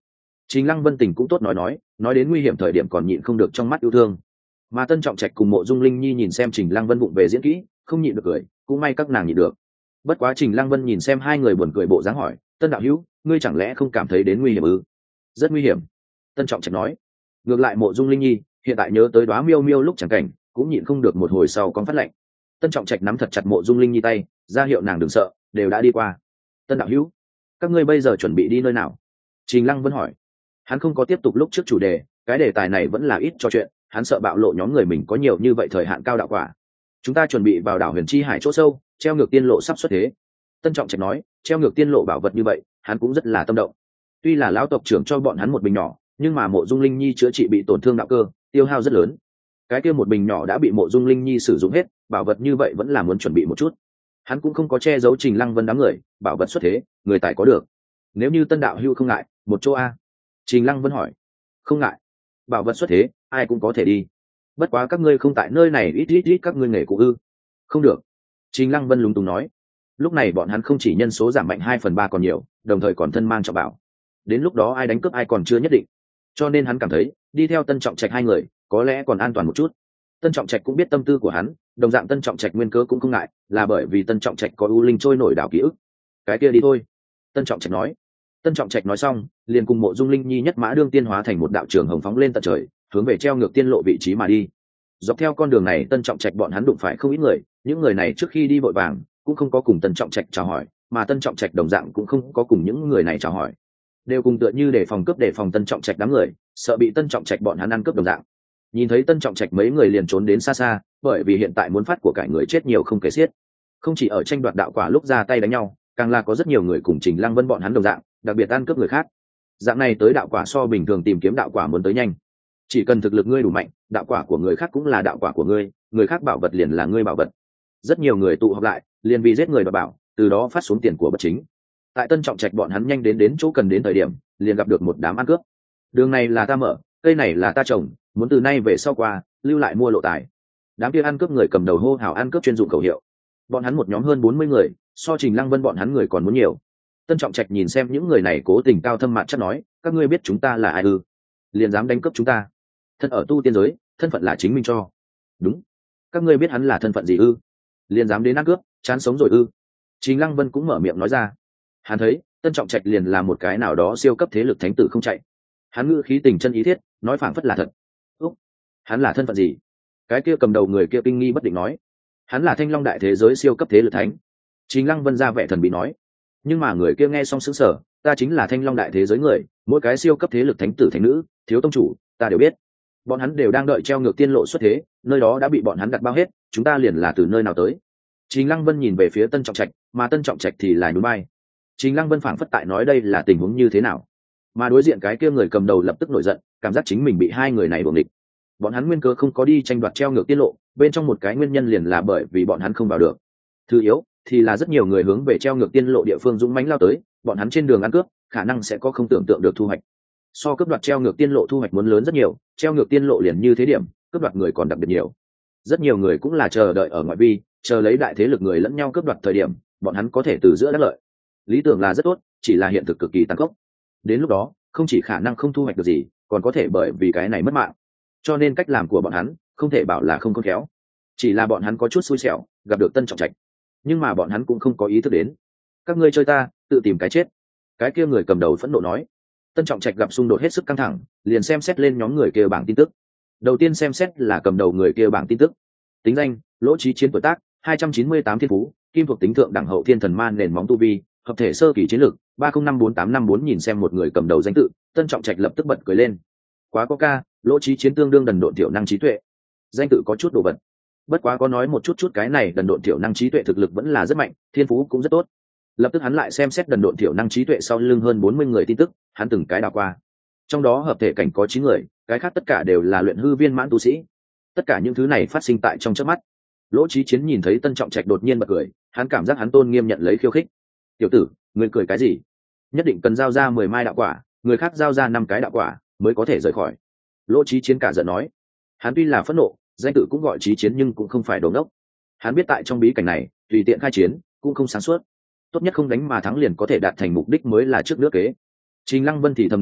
Trình Lăng Vân tình cũng tốt nói đến nguy hiểm thời điểm còn nhịn không được trong mắt yêu thương. Mà Tân Trọng Trạch cùng Mộ Dung Linh Nhi nhìn xem Trình Lăng Vân vụng về diễn kỹ, không nhịn được cười, cũng may các nàng nhịn được. Bất quá Trình Lăng Vân nhìn xem hai người buồn cười bộ dáng hỏi, Tân đạo hữu, ngươi chẳng lẽ không cảm thấy đến nguy hiểm ư? Rất nguy hiểm. Tân Trọng Trạch nói. Ngược lại Mộ Dung Linh Nhi hiện tại nhớ tới Đóa Miêu Miêu lúc chẳng cảnh, cũng nhịn không được một hồi sau con phát lạnh. Tân Trọng Trạch nắm thật chặt Mộ Dung Linh Nhi tay, ra hiệu nàng đừng sợ, đều đã đi qua. Tân đạo hữu, các ngươi bây giờ chuẩn bị đi nơi nào? Trình Lăng Vân hỏi. Hắn không có tiếp tục lúc trước chủ đề, cái đề tài này vẫn là ít cho chuyện, hắn sợ bạo lộ nhóm người mình có nhiều như vậy thời hạn cao đạo quả. Chúng ta chuẩn bị vào đảo Huyền Chi Hải chỗ sâu, treo ngược tiên lộ sắp xuất thế. Tân Trọng Trạch nói, treo ngược tiên lộ bảo vật như vậy, hắn cũng rất là tâm động. Tuy là lão tộc trưởng cho bọn hắn một bình nhỏ, nhưng mà Mộ Dung Linh Nhi chữa trị bị tổn thương đạo cơ, tiêu hao rất lớn. Cái kia một bình nhỏ đã bị Mộ Dung Linh Nhi sử dụng hết, bảo vật như vậy vẫn là muốn chuẩn bị một chút. Hắn cũng không có che giấu Trình Lăng Vân đám người, bảo vật xuất thế, người tài có được. Nếu như Tân đạo hưu không ngại, một chỗ a. Trình Lăng Vân hỏi. Không ngại, bảo vật xuất thế, ai cũng có thể đi. Bất quá các ngươi không tại nơi này, ít các ngươi nghề cụ ư? Không được. Trình Lăng Vân lúng túng nói. Lúc này bọn hắn không chỉ nhân số giảm mạnh 2/3 còn nhiều, đồng thời còn thân mang trọng bảo. Đến lúc đó ai đánh cướp ai còn chưa nhất định. Cho nên hắn cảm thấy, đi theo Tân Trọng Trạch hai người, có lẽ còn an toàn một chút. Tân Trọng Trạch cũng biết tâm tư của hắn, đồng dạng Tân Trọng Trạch nguyên cớ cũng không ngại, là bởi vì Tân Trọng Trạch có u linh trôi nổi đảo ký ức. Cái kia đi thôi. Tân Trọng Trạch nói. Tân Trọng Trạch nói xong, liền cùng Mộ Dung Linh Nhi nhất mã đương tiên hóa thành một đạo trường hồng phóng lên tận trời, hướng về treo ngược tiên lộ vị trí mà đi. Dọc theo con đường này Tân Trọng Trạch bọn hắn đụng phải không ít người, những người này trước khi đi vội vàng cũng không có cùng Tân Trọng Trạch chào hỏi, mà Tân Trọng Trạch đồng dạng cũng không có cùng những người này chào hỏi, đều cùng tựa như để phòng Tân Trọng Trạch đám người, sợ bị Tân Trọng Trạch bọn hắn ăn cướp đồng dạng. Nhìn thấy Tân Trọng Trạch mấy người liền trốn đến xa xa, bởi vì hiện tại muốn phát của cải người chết nhiều không kể xiết. Không chỉ ở tranh đoạt đạo quả lúc ra tay đánh nhau, càng là có rất nhiều người cùng Trình Lăng Vân bọn hắn đồng dạng, đặc biệt ăn cướp người khác. Dạng này tới đạo quả so bình thường tìm kiếm đạo quả muốn tới nhanh. Chỉ cần thực lực ngươi đủ mạnh, đạo quả của người khác cũng là đạo quả của ngươi, người khác bảo vật liền là ngươi bảo vật. Rất nhiều người tụ họp lại, liền vì giết người đoạt bảo, từ đó phát xuống tiền của bất chính. Tại Tân Trọng Trạch bọn hắn nhanh đến chỗ cần đến thời điểm, liền gặp được một đám ăn cướp. Đường này là ta mở, cây này là ta trồng, muốn từ nay về sau qua, lưu lại mua lộ tài. Đám kia ăn cướp người cầm đầu hô hào ăn cướp chuyên dụng khẩu hiệu. Bọn hắn một nhóm hơn 40 người, so Trình Lăng Vân bọn hắn người còn muốn nhiều. Tân Trọng Trạch nhìn xem những người này cố tình cao thâm mạn chắc nói, các ngươi biết chúng ta là ai ư? Liền dám đánh cướp chúng ta. Thân ở tu tiên giới, thân phận là chính mình cho. Đúng. Các ngươi biết hắn là thân phận gì ư? Liền dám đến ăn cướp, chán sống rồi ư? Trình Lăng Vân cũng mở miệng nói ra. Hắn thấy Tân Trọng Trạch liền là một cái nào đó siêu cấp thế lực thánh tử không chạy. Hắn ngữ khí tình chân ý thiết, nói phảng phất là thật. Úc, hắn là thân phận gì? Cái kia cầm đầu người kia kinh nghi bất định nói. Hắn là Thanh Long đại thế giới siêu cấp thế lực thánh. Trình Lăng Vân ra vẻ thần bí nói. Nhưng mà người kia nghe xong sững sờ, ta chính là Thanh Long đại thế giới người, mỗi cái siêu cấp thế lực thánh tử thánh nữ, thiếu tông chủ, ta đều biết. Bọn hắn đều đang đợi treo ngược tiên lộ xuất thế, nơi đó đã bị bọn hắn đặt bao hết, chúng ta liền là từ nơi nào tới? Trình Lăng Vân nhìn về phía Tân Trọng Trạch, mà Tân Trọng Trạch thì là nhún vai. Trình Lăng Vân phảng phất tại nói đây là tình huống như thế nào, mà đối diện cái kia người cầm đầu lập tức nổi giận, cảm giác chính mình bị hai người này đuổi địch. Bọn hắn nguyên cớ không có đi tranh đoạt treo ngược tiên lộ, bên trong một cái nguyên nhân liền là bởi vì bọn hắn không vào được. Thứ yếu thì là rất nhiều người hướng về treo ngược tiên lộ địa phương dũng mãnh lao tới, bọn hắn trên đường ăn cướp, khả năng sẽ có không tưởng tượng được thu hoạch. So cướp đoạt treo ngược tiên lộ thu hoạch muốn lớn rất nhiều, treo ngược tiên lộ liền như thế điểm, cướp đoạt người còn đặc biệt nhiều. Rất nhiều người cũng là chờ đợi ở ngoại vi, chờ lấy đại thế lực người lẫn nhau cướp đoạt thời điểm, bọn hắn có thể từ giữa đắc lợi. Lý tưởng là rất tốt, chỉ là hiện thực cực kỳ tàn khốc. Đến lúc đó, không chỉ khả năng không thu hoạch được gì, còn có thể bởi vì cái này mất mạng. Cho nên cách làm của bọn hắn không thể bảo là không khôn khéo, chỉ là bọn hắn có chút xui xẻo, gặp được Tân Trọng Trạch. Nhưng mà bọn hắn cũng không có ý thức đến, các ngươi chơi ta, tự tìm cái chết. Cái kia người cầm đầu phẫn nộ nói. Tân Trọng Trạch gặp xung đột hết sức căng thẳng, liền xem xét lên nhóm người kia bảng tin tức. Đầu tiên xem xét là cầm đầu người kia bảng tin tức. Tính danh: Lỗ Chí Chiến, tuổi tác 298, thiên phú kim thuộc tính thượng đẳng hậu thiên thần man, nền móng tu vi hợp thể sơ kỳ, chiến lược 305484. Nhìn xem một người cầm đầu danh tự, Tân Trọng Trạch lập tức bật cười lên. Quá có ca, Lỗ Chí Chiến tương đương đần độn tiểu năng trí tuệ. Danh tự có chút đồ vật, bất quá có nói một chút cái này đần độn tiểu năng trí tuệ thực lực vẫn là rất mạnh, thiên phú cũng rất tốt. Lập tức hắn lại xem xét đần độn tiểu năng trí tuệ sau lưng hơn 40 người tin tức, hắn từng cái đào qua. Trong đó hợp thể cảnh có 9 người, cái khác tất cả đều là luyện hư viên mãn tu sĩ. Tất cả những thứ này phát sinh tại trong chớp mắt. Lỗ Chí Chiến nhìn thấy Tân Trọng Trạch đột nhiên bật cười, hắn cảm giác hắn tôn nghiêm nhận lấy khiêu khích. Tiểu tử, ngươi cười cái gì? Nhất định cần giao ra 10 mai đạo quả, người khác giao ra 5 cái đạo quả mới có thể rời khỏi. Lỗ Chí Chiến cả giận nói. Hắn tuy là phẫn nộ, danh tự cũng gọi Chí Chiến nhưng cũng không phải đồ ngốc. Hắn biết tại trong bí cảnh này, tùy tiện khai chiến cũng không sáng suốt, tốt nhất không đánh mà thắng liền có thể đạt thành mục đích mới là trước nước kế. Trình Lăng Vân thì thầm nghĩ,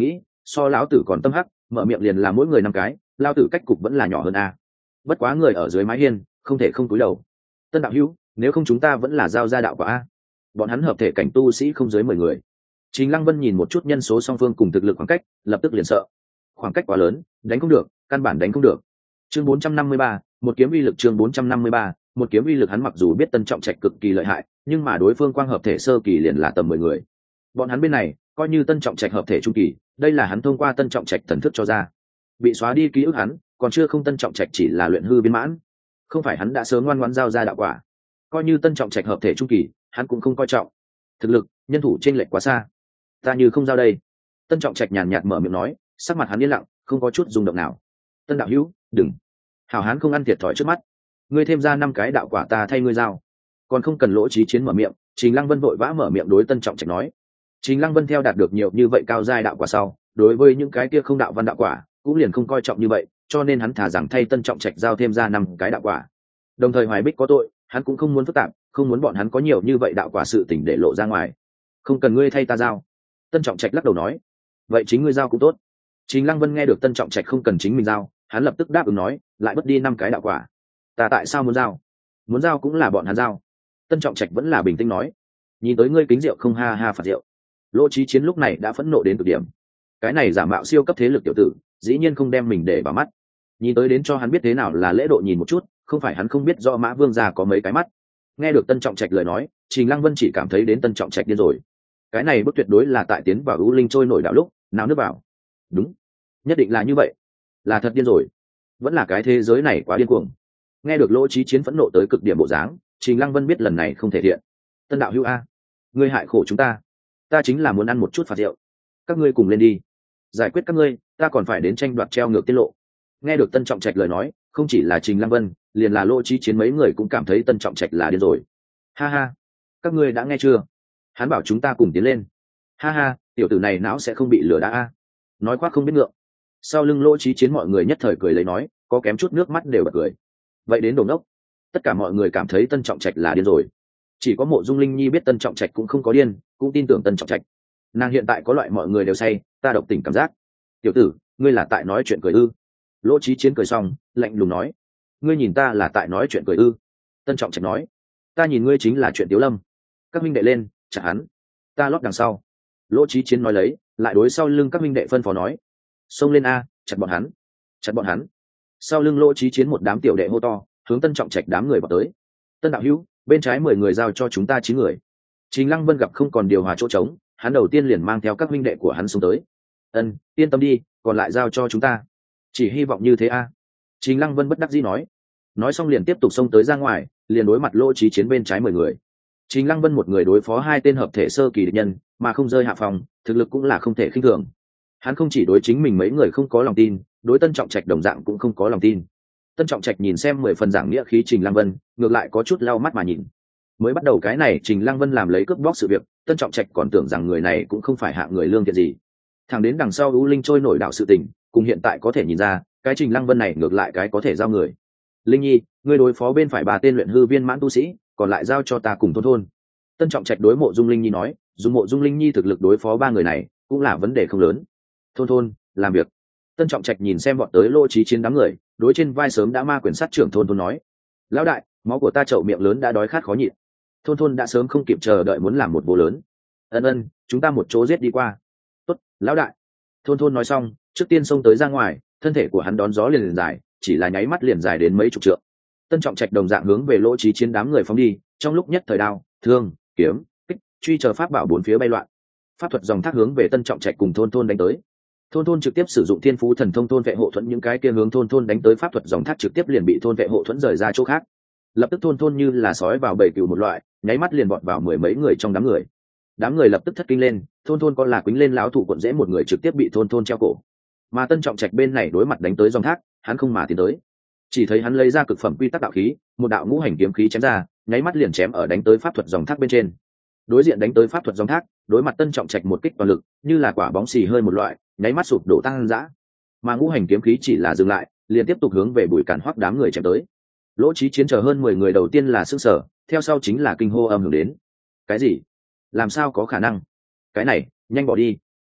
so lão tử còn tâm hắc, mở miệng liền là mỗi người 5 cái, lao tử cách cục vẫn là nhỏ hơn a. Bất quá người ở dưới mái hiên không thể không cúi đầu. Tân đạo hữu, nếu không chúng ta vẫn là giao ra đạo quả a. Bọn hắn hợp thể cảnh tu sĩ không dưới 10 người. Trình Lăng Vân nhìn một chút nhân số song phương cùng thực lực khoảng cách, lập tức liền sợ. Khoảng cách quá lớn, đánh không được, căn bản đánh không được. Chương 453, một kiếm uy lực. Chương 453, một kiếm uy lực. Hắn mặc dù biết Tân Trọng Trạch cực kỳ lợi hại, nhưng mà đối phương quang hợp thể sơ kỳ liền là tầm 10 người. Bọn hắn bên này, coi như Tân Trọng Trạch hợp thể trung kỳ, đây là hắn thông qua Tân Trọng Trạch thần thức cho ra. Bị xóa đi ký ức hắn, còn chưa không Tân Trọng Trạch chỉ là luyện hư viên mãn. Không phải hắn đã sớm ngoan ngoãn giao ra đạo quả. Coi như Tân Trọng Trạch hợp thể trung kỳ, hắn cũng không coi trọng. Thực lực, nhân thủ chênh lệch quá xa. Ta như không giao đây. Tân Trọng Trạch nhàn nhạt mở miệng nói, sắc mặt hắn yên lặng, không có chút rung động nào. Tân đạo hữu, đừng. Hảo hán không ăn thiệt thòi trước mắt. Ngươi thêm ra 5 cái đạo quả ta thay ngươi giao. Còn không cần Lỗ Chí Chiến mở miệng, Trình Lăng Vân vội vã mở miệng đối Tân Trọng Trạch nói. Trình Lăng Vân theo đạt được nhiều như vậy cao giai đạo quả sau, đối với những cái kia không đạo văn đạo quả, cũng liền không coi trọng như vậy, cho nên hắn thả rằng thay Tân Trọng Trạch giao thêm ra 5 cái đạo quả. Đồng thời Hoài Bích có tội, hắn cũng không muốn phức tạp, không muốn bọn hắn có nhiều như vậy đạo quả sự tình để lộ ra ngoài. Không cần ngươi thay ta giao. Tân Trọng Trạch lắc đầu nói. Vậy chính ngươi giao cũng tốt. Trình Lăng Vân nghe được Tân Trọng Trạch không cần chính mình giao, hắn lập tức đáp ứng nói, lại mất đi 5 cái đạo quả. Ta tại sao muốn giao? Muốn giao cũng là bọn hắn giao. Tân Trọng Trạch vẫn là bình tĩnh nói. Nhìn tới ngươi kính rượu không ha ha phạt rượu. Lỗ Chí Chiến lúc này đã phẫn nộ đến cực điểm. Cái này giả mạo siêu cấp thế lực tiểu tử, dĩ nhiên không đem mình để vào mắt. Nhìn tới đến cho hắn biết thế nào là lễ độ nhìn một chút, không phải hắn không biết do Mã Vương gia có mấy cái mắt. Nghe được Tân Trọng Trạch lời nói, Trình Lăng Vân chỉ cảm thấy đến Tân Trọng Trạch điên rồi. Cái này bước tuyệt đối là tại tiến vào U Linh trôi nổi đạo lúc, nào nước vào. Đúng, nhất định là như vậy. Là thật điên rồi. Vẫn là cái thế giới này quá điên cuồng. Nghe được Lỗ Chí Chiến phẫn nộ tới cực điểm bộ dáng, Trình Lăng Vân biết lần này không thể thiện. Tân đạo hữu a, ngươi hại khổ chúng ta. Ta chính là muốn ăn một chút phạt rượu. Các ngươi cùng lên đi. Giải quyết các ngươi, ta còn phải đến tranh đoạt treo ngược tiết lộ. Nghe được Tân Trọng Trạch lời nói, không chỉ là Trình Lăng Vân, liền là Lỗ Chí Chiến mấy người cũng cảm thấy Tân Trọng Trạch là điên rồi. Ha ha, các ngươi đã nghe chưa? Hắn bảo chúng ta cùng tiến lên. Ha ha, tiểu tử này não sẽ không bị lừa đã a. Nói khoác không biết ngượng. Sau lưng Lỗ Chí Chiến mọi người nhất thời cười lấy nói, có kém chút nước mắt đều bật cười. Vậy đến đồ ngốc. Tất cả mọi người cảm thấy Tân Trọng Trạch là điên rồi. Chỉ có Mộ Dung Linh Nhi biết Tân Trọng Trạch cũng không có điên, cũng tin tưởng Tân Trọng Trạch. Nàng hiện tại có loại mọi người đều say, ta độc tình cảm giác. Tiểu tử, ngươi là tại nói chuyện cười ư? Lỗ Chí Chiến cười xong, lạnh lùng nói, ngươi nhìn ta là tại nói chuyện cười ư? Tân Trọng Trạch nói, ta nhìn ngươi chính là chuyện Tiếu Lâm. Các minh đệ lên, chặt hắn. Ta lót đằng sau. Lỗ Chí Chiến nói lấy, lại đối sau lưng các minh đệ phân phó nói, xông lên a, chặt bọn hắn, chặt bọn hắn. Sau lưng Lỗ Chí Chiến một đám tiểu đệ hô to, hướng Tân Trọng Trạch đám người vào tới. Tân đạo hữu, bên trái 10 người giao cho chúng ta 9 người. Trình Lăng Vân gặp không còn điều hòa chỗ trống, hắn đầu tiên liền mang theo các minh đệ của hắn xuống tới. Ân, yên tâm đi, còn lại giao cho chúng ta. Chỉ hy vọng như thế a. Trình Lăng Vân bất đắc dĩ nói. Nói xong liền tiếp tục xông tới ra ngoài, liền đối mặt Lỗ Chí Chiến bên trái 10 người. Trình Lăng Vân một người đối phó 2 tên hợp thể sơ kỳ địch nhân, mà không rơi hạ phòng, thực lực cũng là không thể khinh thường. Hắn không chỉ đối chính mình mấy người không có lòng tin, đối Tân Trọng Trạch đồng dạng cũng không có lòng tin. Tân Trọng Trạch nhìn xem 10 phần giảng nghĩa khí Trình Lăng Vân, ngược lại có chút lau mắt mà nhìn. Mới bắt đầu cái này Trình Lăng Vân làm lấy cướp bóc sự việc, Tân Trọng Trạch còn tưởng rằng người này cũng không phải hạng người lương thiện gì. Thẳng đến đằng sau U Linh trôi nổi đạo sự tình, cùng hiện tại có thể nhìn ra, cái Trình Lăng Vân này ngược lại cái có thể giao người. Linh Nhi, ngươi đối phó bên phải 3 tên luyện hư viên mãn tu sĩ, còn lại giao cho ta cùng thôn thôn. Tân Trọng Trạch đối Mộ Dung Linh Nhi nói, dùng Mộ Dung Linh Nhi thực lực đối phó 3 người này, cũng là vấn đề không lớn. Thôn thôn, làm việc. Tân Trọng Trạch nhìn xem bọn tới Lỗ Chí Chiến đám người, đối trên vai sớm đã ma quyền sát trưởng thôn thôn nói, lão đại, máu của ta chậu miệng lớn đã đói khát khó nhịn. Thôn thôn đã sớm không kịp chờ đợi muốn làm một vô lớn. Ân, chúng ta một chỗ giết đi qua. Tốt, lão đại. Thôn thôn nói xong, trước tiên xông tới ra ngoài, thân thể của hắn đón gió liền dài, chỉ là nháy mắt liền dài đến mấy chục trượng. Tân Trọng Trạch đồng dạng hướng về Lỗ Chí Chiến đám người phóng đi, trong lúc nhất thời đao, thương, kiếm, kích, truy chờ pháp bảo bốn phía bay loạn. Pháp thuật dòng thác hướng về Tân Trọng Trạch cùng thôn thôn đánh tới. Thôn thôn trực tiếp sử dụng thiên phú thần thông thôn vệ hộ thuẫn, những cái kia hướng thôn thôn đánh tới pháp thuật dòng thác trực tiếp liền bị thôn vệ hộ thuẫn rời ra chỗ khác. Lập tức thôn thôn như là sói vào bầy cừu một loại, nháy mắt liền vọt vào 10 mấy người trong đám người. Đám người lập tức thất kinh lên, thôn thôn có là quýnh lên láo thủ cuộn dễ một người trực tiếp bị thôn thôn treo cổ. Mà Tân Trọng Trạch bên này đối mặt đánh tới dòng thác, hắn không mà tiến tới, chỉ thấy hắn lấy ra cực phẩm quy tắc đạo khí, một đạo ngũ hành kiếm khí chém ra, nháy mắt liền chém ở đánh tới pháp thuật dòng thác bên trên. Đối diện đánh tới pháp thuật dòng thác, đối mặt Tân Trọng Trạch một kích toàn lực, như là quả bóng xì hơi một loại, nháy mắt sụp đổ tăng dã. Mà ngũ hành kiếm khí chỉ là dừng lại, liền tiếp tục hướng về Bùi Cản Hoắc đám người chém tới. Lỗ Chí Chiến chờ hơn 10 người đầu tiên là sửng sở, theo sau chính là kinh hô âm hưởng đến. Cái gì? Làm sao có khả năng? Cái này, nhanh bỏ đi.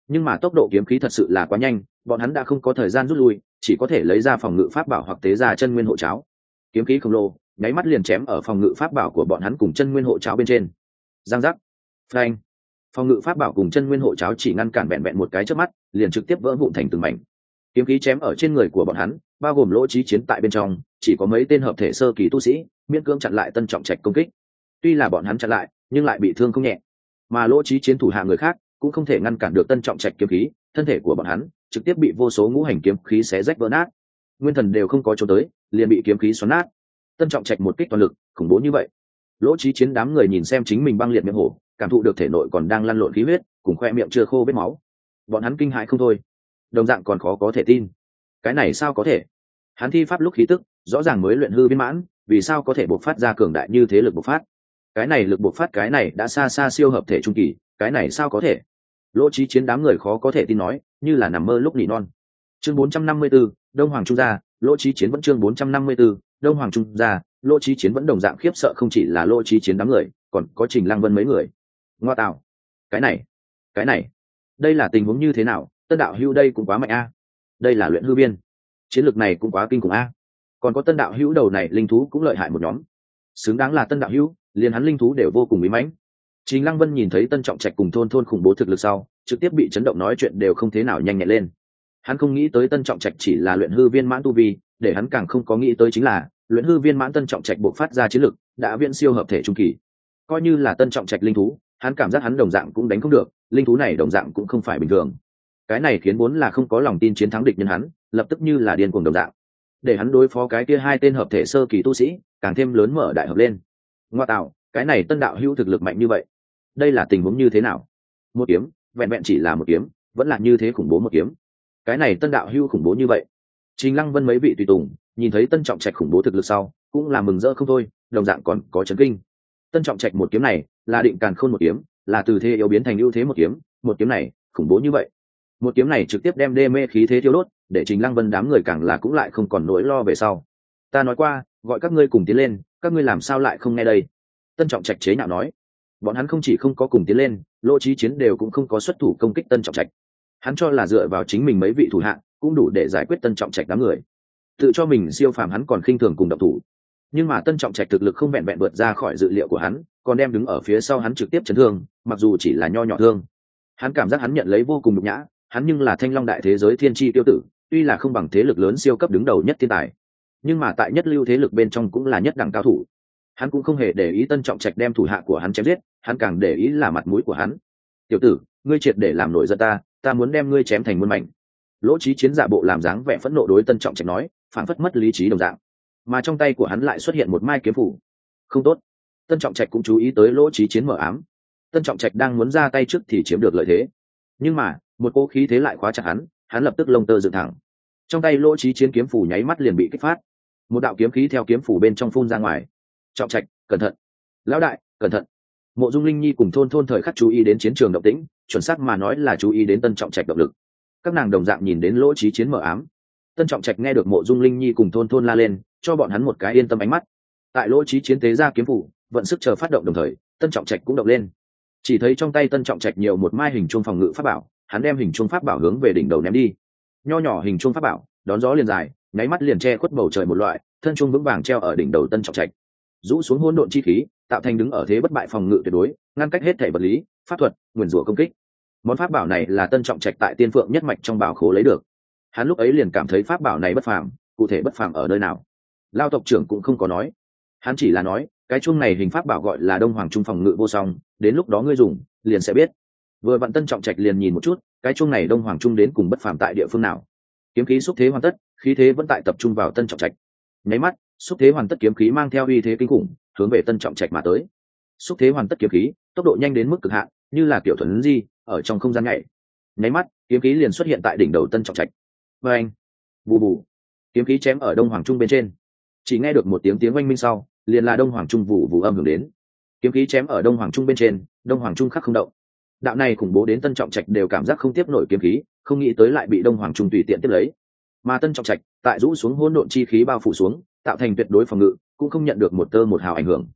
nhưng mà tốc độ kiếm khí thật sự là quá nhanh, bọn hắn đã không có thời gian rút lui, chỉ có thể lấy ra phòng ngự pháp bảo hoặc tế ra chân nguyên hộ cháo. Kiếm khí khổng lồ nháy mắt liền chém ở phòng ngự pháp bảo của bọn hắn cùng chân nguyên hộ cháo bên trên. Giang giác, phanh. Phòng ngự pháp bảo cùng chân nguyên hộ cháo chỉ ngăn cản vẹn vẹn một cái chớp mắt, liền trực tiếp vỡ vụn thành từng mảnh. Kiếm khí chém ở trên người của bọn hắn, bao gồm Lỗ Chí Chiến tại bên trong, chỉ có mấy tên hợp thể sơ kỳ tu sĩ miễn cưỡng chặn lại Tân Trọng Trạch công kích. Tuy là bọn hắn chặn lại, nhưng lại bị thương không nhẹ. Mà Lỗ Chí Chiến thủ hạ người khác cũng không thể ngăn cản được Tân Trọng Trạch kiếm khí, thân thể của bọn hắn trực tiếp bị vô số ngũ hành kiếm khí xé rách vỡ nát. Nguyên thần đều không có chỗ tới, liền bị kiếm khí xoắn nát. Tân Trọng Trạch một kích toàn lực, khủng bố như vậy. Lỗ Chí Chiến đám người nhìn xem chính mình băng liệt miệng hổ, cảm thụ được thể nội còn đang lăn lộn khí huyết, cùng khoe miệng chưa khô vết máu. Bọn hắn kinh hãi không thôi, đồng dạng còn khó có thể tin. Cái này sao có thể? Hắn thi pháp lúc khí tức rõ ràng mới luyện hư viên mãn, vì sao có thể bộc phát ra cường đại như thế lực bộc phát? Cái này lực bộc phát cái này đã xa xa siêu hợp thể trung kỳ, cái này sao có thể? Lỗ Chí Chiến đám người khó có thể tin nói, như là nằm mơ lúc nỉ non. Chương 454, Đông Hoàng Trung gia, Lỗ Chí Chiến vẫn chương 454, Đông Hoàng Trung gia, Lỗ Chí Chiến vẫn đồng dạng khiếp sợ, không chỉ là Lỗ Chí Chiến đám người, còn có Trình Lăng Vân mấy người. Ngoa tạo, cái này, đây là tình huống như thế nào? Tân đạo hữu đây cũng quá mạnh a. Đây là luyện hư viên, chiến lược này cũng quá kinh khủng a. Còn có Tân đạo hữu đầu này linh thú cũng lợi hại một nhóm. Xứng đáng là Tân đạo hữu, liền hắn linh thú đều vô cùng bí mãnh. Trình Lăng Vân nhìn thấy Tân Trọng Trạch cùng thôn khủng bố thực lực sau, trực tiếp bị chấn động, nói chuyện đều không thế nào nhanh nhẹn lên. Hắn không nghĩ tới Tân Trọng Trạch chỉ là luyện hư viên mãn tu vi, để hắn càng không có nghĩ tới chính là luyện hư viên mãn Tân Trọng Trạch bộc phát ra chiến lực đã viễn siêu hợp thể trung kỳ. Coi như là Tân Trọng Trạch linh thú, hắn cảm giác hắn đồng dạng cũng đánh không được, linh thú này đồng dạng cũng không phải bình thường. Cái này khiến vốn là không có lòng tin chiến thắng địch nhân hắn, lập tức như là điên cuồng đồng dạng. Để hắn đối phó cái kia hai tên hợp thể sơ kỳ tu sĩ, càng thêm lớn mở đại hợp lên. Ngoa tạo, cái này Tân đạo hữu thực lực mạnh như vậy. Đây là tình huống như thế nào? Một kiếm, vẹn vẹn chỉ là một kiếm, vẫn là như thế khủng bố một kiếm. Cái này Tân đạo hữu khủng bố như vậy. Trình Lăng Vân mấy vị tùy tùng nhìn thấy Tân Trọng Trạch khủng bố thực lực sau, cũng là mừng rỡ không thôi, đồng dạng còn có chấn kinh. Tân Trọng Trạch một kiếm này là định càn khôn một kiếm, là từ thế yếu biến thành ưu thế một kiếm này khủng bố như vậy. Một kiếm này trực tiếp đem đê mê khí thế tiêu đốt, để Trình Lăng Vân đám người càng là cũng lại không còn nỗi lo về sau. Ta nói qua, gọi các ngươi cùng tiến lên, các ngươi làm sao lại không nghe đây? Tân Trọng Trạch chế nhạo nói. Bọn hắn không chỉ không có cùng tiến lên, Lỗ Chí Chiến đều cũng không có xuất thủ công kích Tân Trọng Trạch. Hắn cho là dựa vào chính mình mấy vị thủ hạ cũng đủ để giải quyết Tân Trọng Trạch đám người. Tự cho mình siêu phàm hắn còn khinh thường cùng động thủ. Nhưng mà Tân Trọng Trạch thực lực không vẹn vẹn vượt ra khỏi dự liệu của hắn, còn đem đứng ở phía sau hắn trực tiếp chấn thương, mặc dù chỉ là nho nhỏ thương. Hắn cảm giác hắn nhận lấy vô cùng nhục nhã, hắn nhưng là Thanh Long đại thế giới thiên chi tiêu tử, tuy là không bằng thế lực lớn siêu cấp đứng đầu nhất thiên tài, nhưng mà tại nhất lưu thế lực bên trong cũng là nhất đẳng cao thủ. Hắn cũng không hề để ý Tân Trọng Trạch đem thủ hạ của hắn chém giết, hắn càng để ý là mặt mũi của hắn. Tiểu tử, ngươi triệt để làm nổi giận ta muốn đem ngươi chém thành muôn mảnh. Lỗ Chí Chiến giả bộ làm dáng vẻ phẫn nộ đối Tân Trọng Trạch nói, phản phất mất lý trí đồng dạng. Mà trong tay của hắn lại xuất hiện một mai kiếm phủ. Không tốt. Tân Trọng Trạch cũng chú ý tới Lỗ Chí Chiến mở ám. Tân Trọng Trạch đang muốn ra tay trước thì chiếm được lợi thế, nhưng mà một cỗ khí thế lại khóa chặt hắn lập tức lông tơ dựng thẳng. Trong tay Lỗ Chí Chiến kiếm phủ nháy mắt liền bị kích phát, một đạo kiếm khí theo kiếm phủ bên trong phun ra ngoài. Trọng Trạch, cẩn thận! Lão đại, cẩn thận! Mộ Dung Linh Nhi cùng thôn thời khắc chú ý đến chiến trường động tĩnh, chuẩn xác mà nói là chú ý đến Tân Trọng Trạch động lực. Các nàng đồng dạng nhìn đến Lỗ Chí Chiến mở ám. Tân Trọng Trạch nghe được Mộ Dung Linh Nhi cùng thôn la lên, cho bọn hắn một cái yên tâm ánh mắt. Tại Lỗ Chí Chiến tế ra kiếm phủ, vận sức chờ phát động đồng thời, Tân Trọng Trạch cũng động lên. Chỉ thấy trong tay Tân Trọng Trạch nhiều một mai hình chuông phòng ngự pháp bảo, hắn đem hình chuông pháp bảo hướng về đỉnh đầu ném đi. Nho nhỏ hình chuông pháp bảo, đón gió liền dài, nháy mắt liền che khuất bầu trời một loại, thân chuông vững vàng treo ở đỉnh đầu Tân Trọng Trạch, rũ xuống hỗn độn chi khí, tạo thành đứng ở thế bất bại phòng ngự tuyệt đối, ngăn cách hết thể vật lý, pháp thuật, nguyên rủa công kích. Món pháp bảo này là Tân Trọng Trạch tại Tiên Phượng nhất mạch trong bảo khố lấy được. Hắn lúc ấy liền cảm thấy pháp bảo này bất phàm, cụ thể bất phàm ở nơi nào, Lao tộc trưởng cũng không có nói. Hắn chỉ là nói, cái chuông này hình pháp bảo gọi là Đông Hoàng Trung phòng ngự vô song, đến lúc đó ngươi dùng, liền sẽ biết. Vừa vặn Tân Trọng Trạch liền nhìn một chút, cái chuông này Đông Hoàng Trung đến cùng bất phàm tại địa phương nào. Kiếm khí xúc thế hoàn tất, khí thế vẫn tại tập trung vào Tân Trọng Trạch. Nháy mắt, xúc thế hoàn tất kiếm khí mang theo uy thế kinh khủng, hướng về Tân Trọng Trạch mà tới. Xúc thế hoàn tất kiếm khí, tốc độ nhanh đến mức cực hạn, như là kiểu thuần di, ở trong không gian nhảy. Nháy mắt, kiếm khí liền xuất hiện tại đỉnh đầu Tân Trọng Trạch. Oeng, bù bù, kiếm khí chém ở Đông Hoàng Trung bên trên. Chỉ nghe được một tiếng oanh minh sau, liền là Đông Hoàng Trung vụ vụ âm hưởng đến. Kiếm khí chém ở Đông Hoàng Trung bên trên, Đông Hoàng Trung khắc không động. Đạo này khủng bố đến Tân Trọng Trạch đều cảm giác không tiếp nổi kiếm khí, không nghĩ tới lại bị Đông Hoàng Trung tùy tiện tiếp lấy. Mà Tân Trọng Trạch tại rũ xuống hỗn độn chi khí bao phủ xuống, tạo thành tuyệt đối phòng ngự, cũng không nhận được một tơ một hào ảnh hưởng.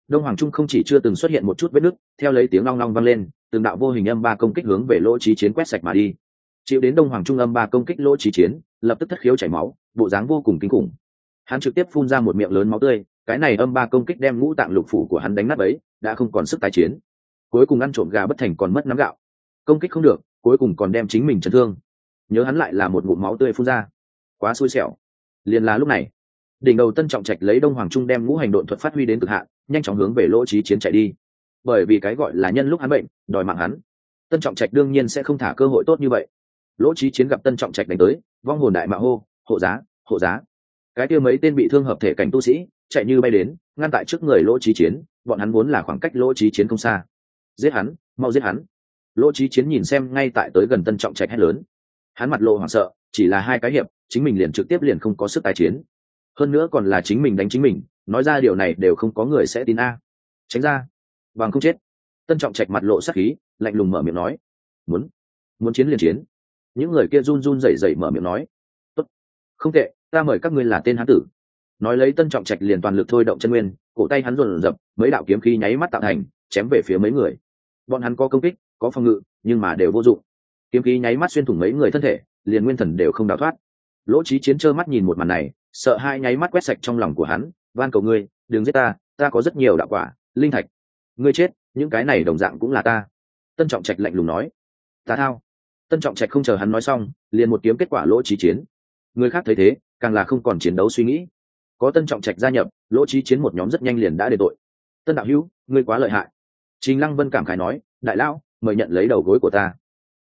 Đông Hoàng Trung không chỉ chưa từng xuất hiện một chút vết nứt, theo lấy tiếng long long vang lên, từng đạo vô hình âm ba công kích hướng về Lỗ Chí Chiến quét sạch mà đi. Chịu đến Đông Hoàng Trung âm ba công kích, Lỗ Chí Chiến lập tức thất khiếu chảy máu, bộ dáng vô cùng kinh khủng. Hắn trực tiếp phun ra một miệng lớn máu tươi, cái này âm ba công kích đem ngũ tạng lục phủ của hắn đánh nát bấy, đã không còn sức tái chiến. Cuối cùng ăn trộm gà bất thành còn mất nắm gạo, công kích không được, cuối cùng còn đem chính mình chấn thương. Nhớ hắn lại là một ngụm máu tươi phun ra, quá xui xẻo. Liền là lúc này, đỉnh đầu Tân Trọng Trạch lấy Đông Hoàng Trung đem ngũ hành độn thuật phát huy đến cực hạn, nhanh chóng hướng về Lỗ Chí Chiến chạy đi. Bởi vì cái gọi là nhân lúc hắn bệnh, đòi mạng hắn. Tân Trọng Trạch đương nhiên sẽ không thả cơ hội tốt như vậy. Lỗ Chí Chiến gặp Tân Trọng Trạch đánh tới, vong hồn đại mạo hô, hộ giá, hộ giá. Cái kia mấy tên bị thương hợp thể cảnh tu sĩ chạy như bay đến, ngăn tại trước người Lỗ Chí Chiến, bọn hắn vốn là khoảng cách Lỗ Chí Chiến không xa. Giết hắn, mau giết hắn. Lỗ Chí Chiến nhìn xem ngay tại tới gần Tân Trọng Trạch hét lớn. Hắn mặt lộ hoảng sợ, chỉ là hai cái hiệp, chính mình liền trực tiếp liền không có sức tái chiến. Hơn nữa còn là chính mình đánh chính mình, nói ra điều này đều không có người sẽ tin a. Tránh ra, bằng không chết. Tân Trọng Trạch mặt lộ sát khí, lạnh lùng mở miệng nói, muốn chiến liền chiến. Những người kia run run rẩy rẩy mở miệng nói, tốt, không tệ, ta mời các ngươi là tên hán tử. Nói lấy Tân Trọng Trạch liền toàn lực thôi động chân nguyên, cổ tay hắn run rập, mấy đạo kiếm khí nháy mắt tạo thành, chém về phía mấy người. Bọn hắn có công kích, có phòng ngự, nhưng mà đều vô dụng. Kiếm khí nháy mắt xuyên thủng mấy người thân thể, liền nguyên thần đều không đào thoát. Lỗ Chí Chiến trơ mắt nhìn một màn này, sợ hai nháy mắt quét sạch trong lòng của hắn, van cầu ngươi, đừng giết ta, ta có rất nhiều đạo quả, linh thạch. Ngươi chết, những cái này đồng dạng cũng là ta. Tân Trọng Trạch lạnh lùng nói. Ta thao. Tân Trọng Trạch không chờ hắn nói xong, liền một kiếm kết quả Lỗ Chí Chiến. Người khác thấy thế, càng là không còn chiến đấu suy nghĩ. Có Tân Trọng Trạch gia nhập, Lỗ Chí Chiến một nhóm rất nhanh liền đã đền tội. Tân đạo hữu, ngươi quá lợi hại. Trình Lăng Vân cảm khái nói, đại lão, mời nhận lấy đầu gối của ta.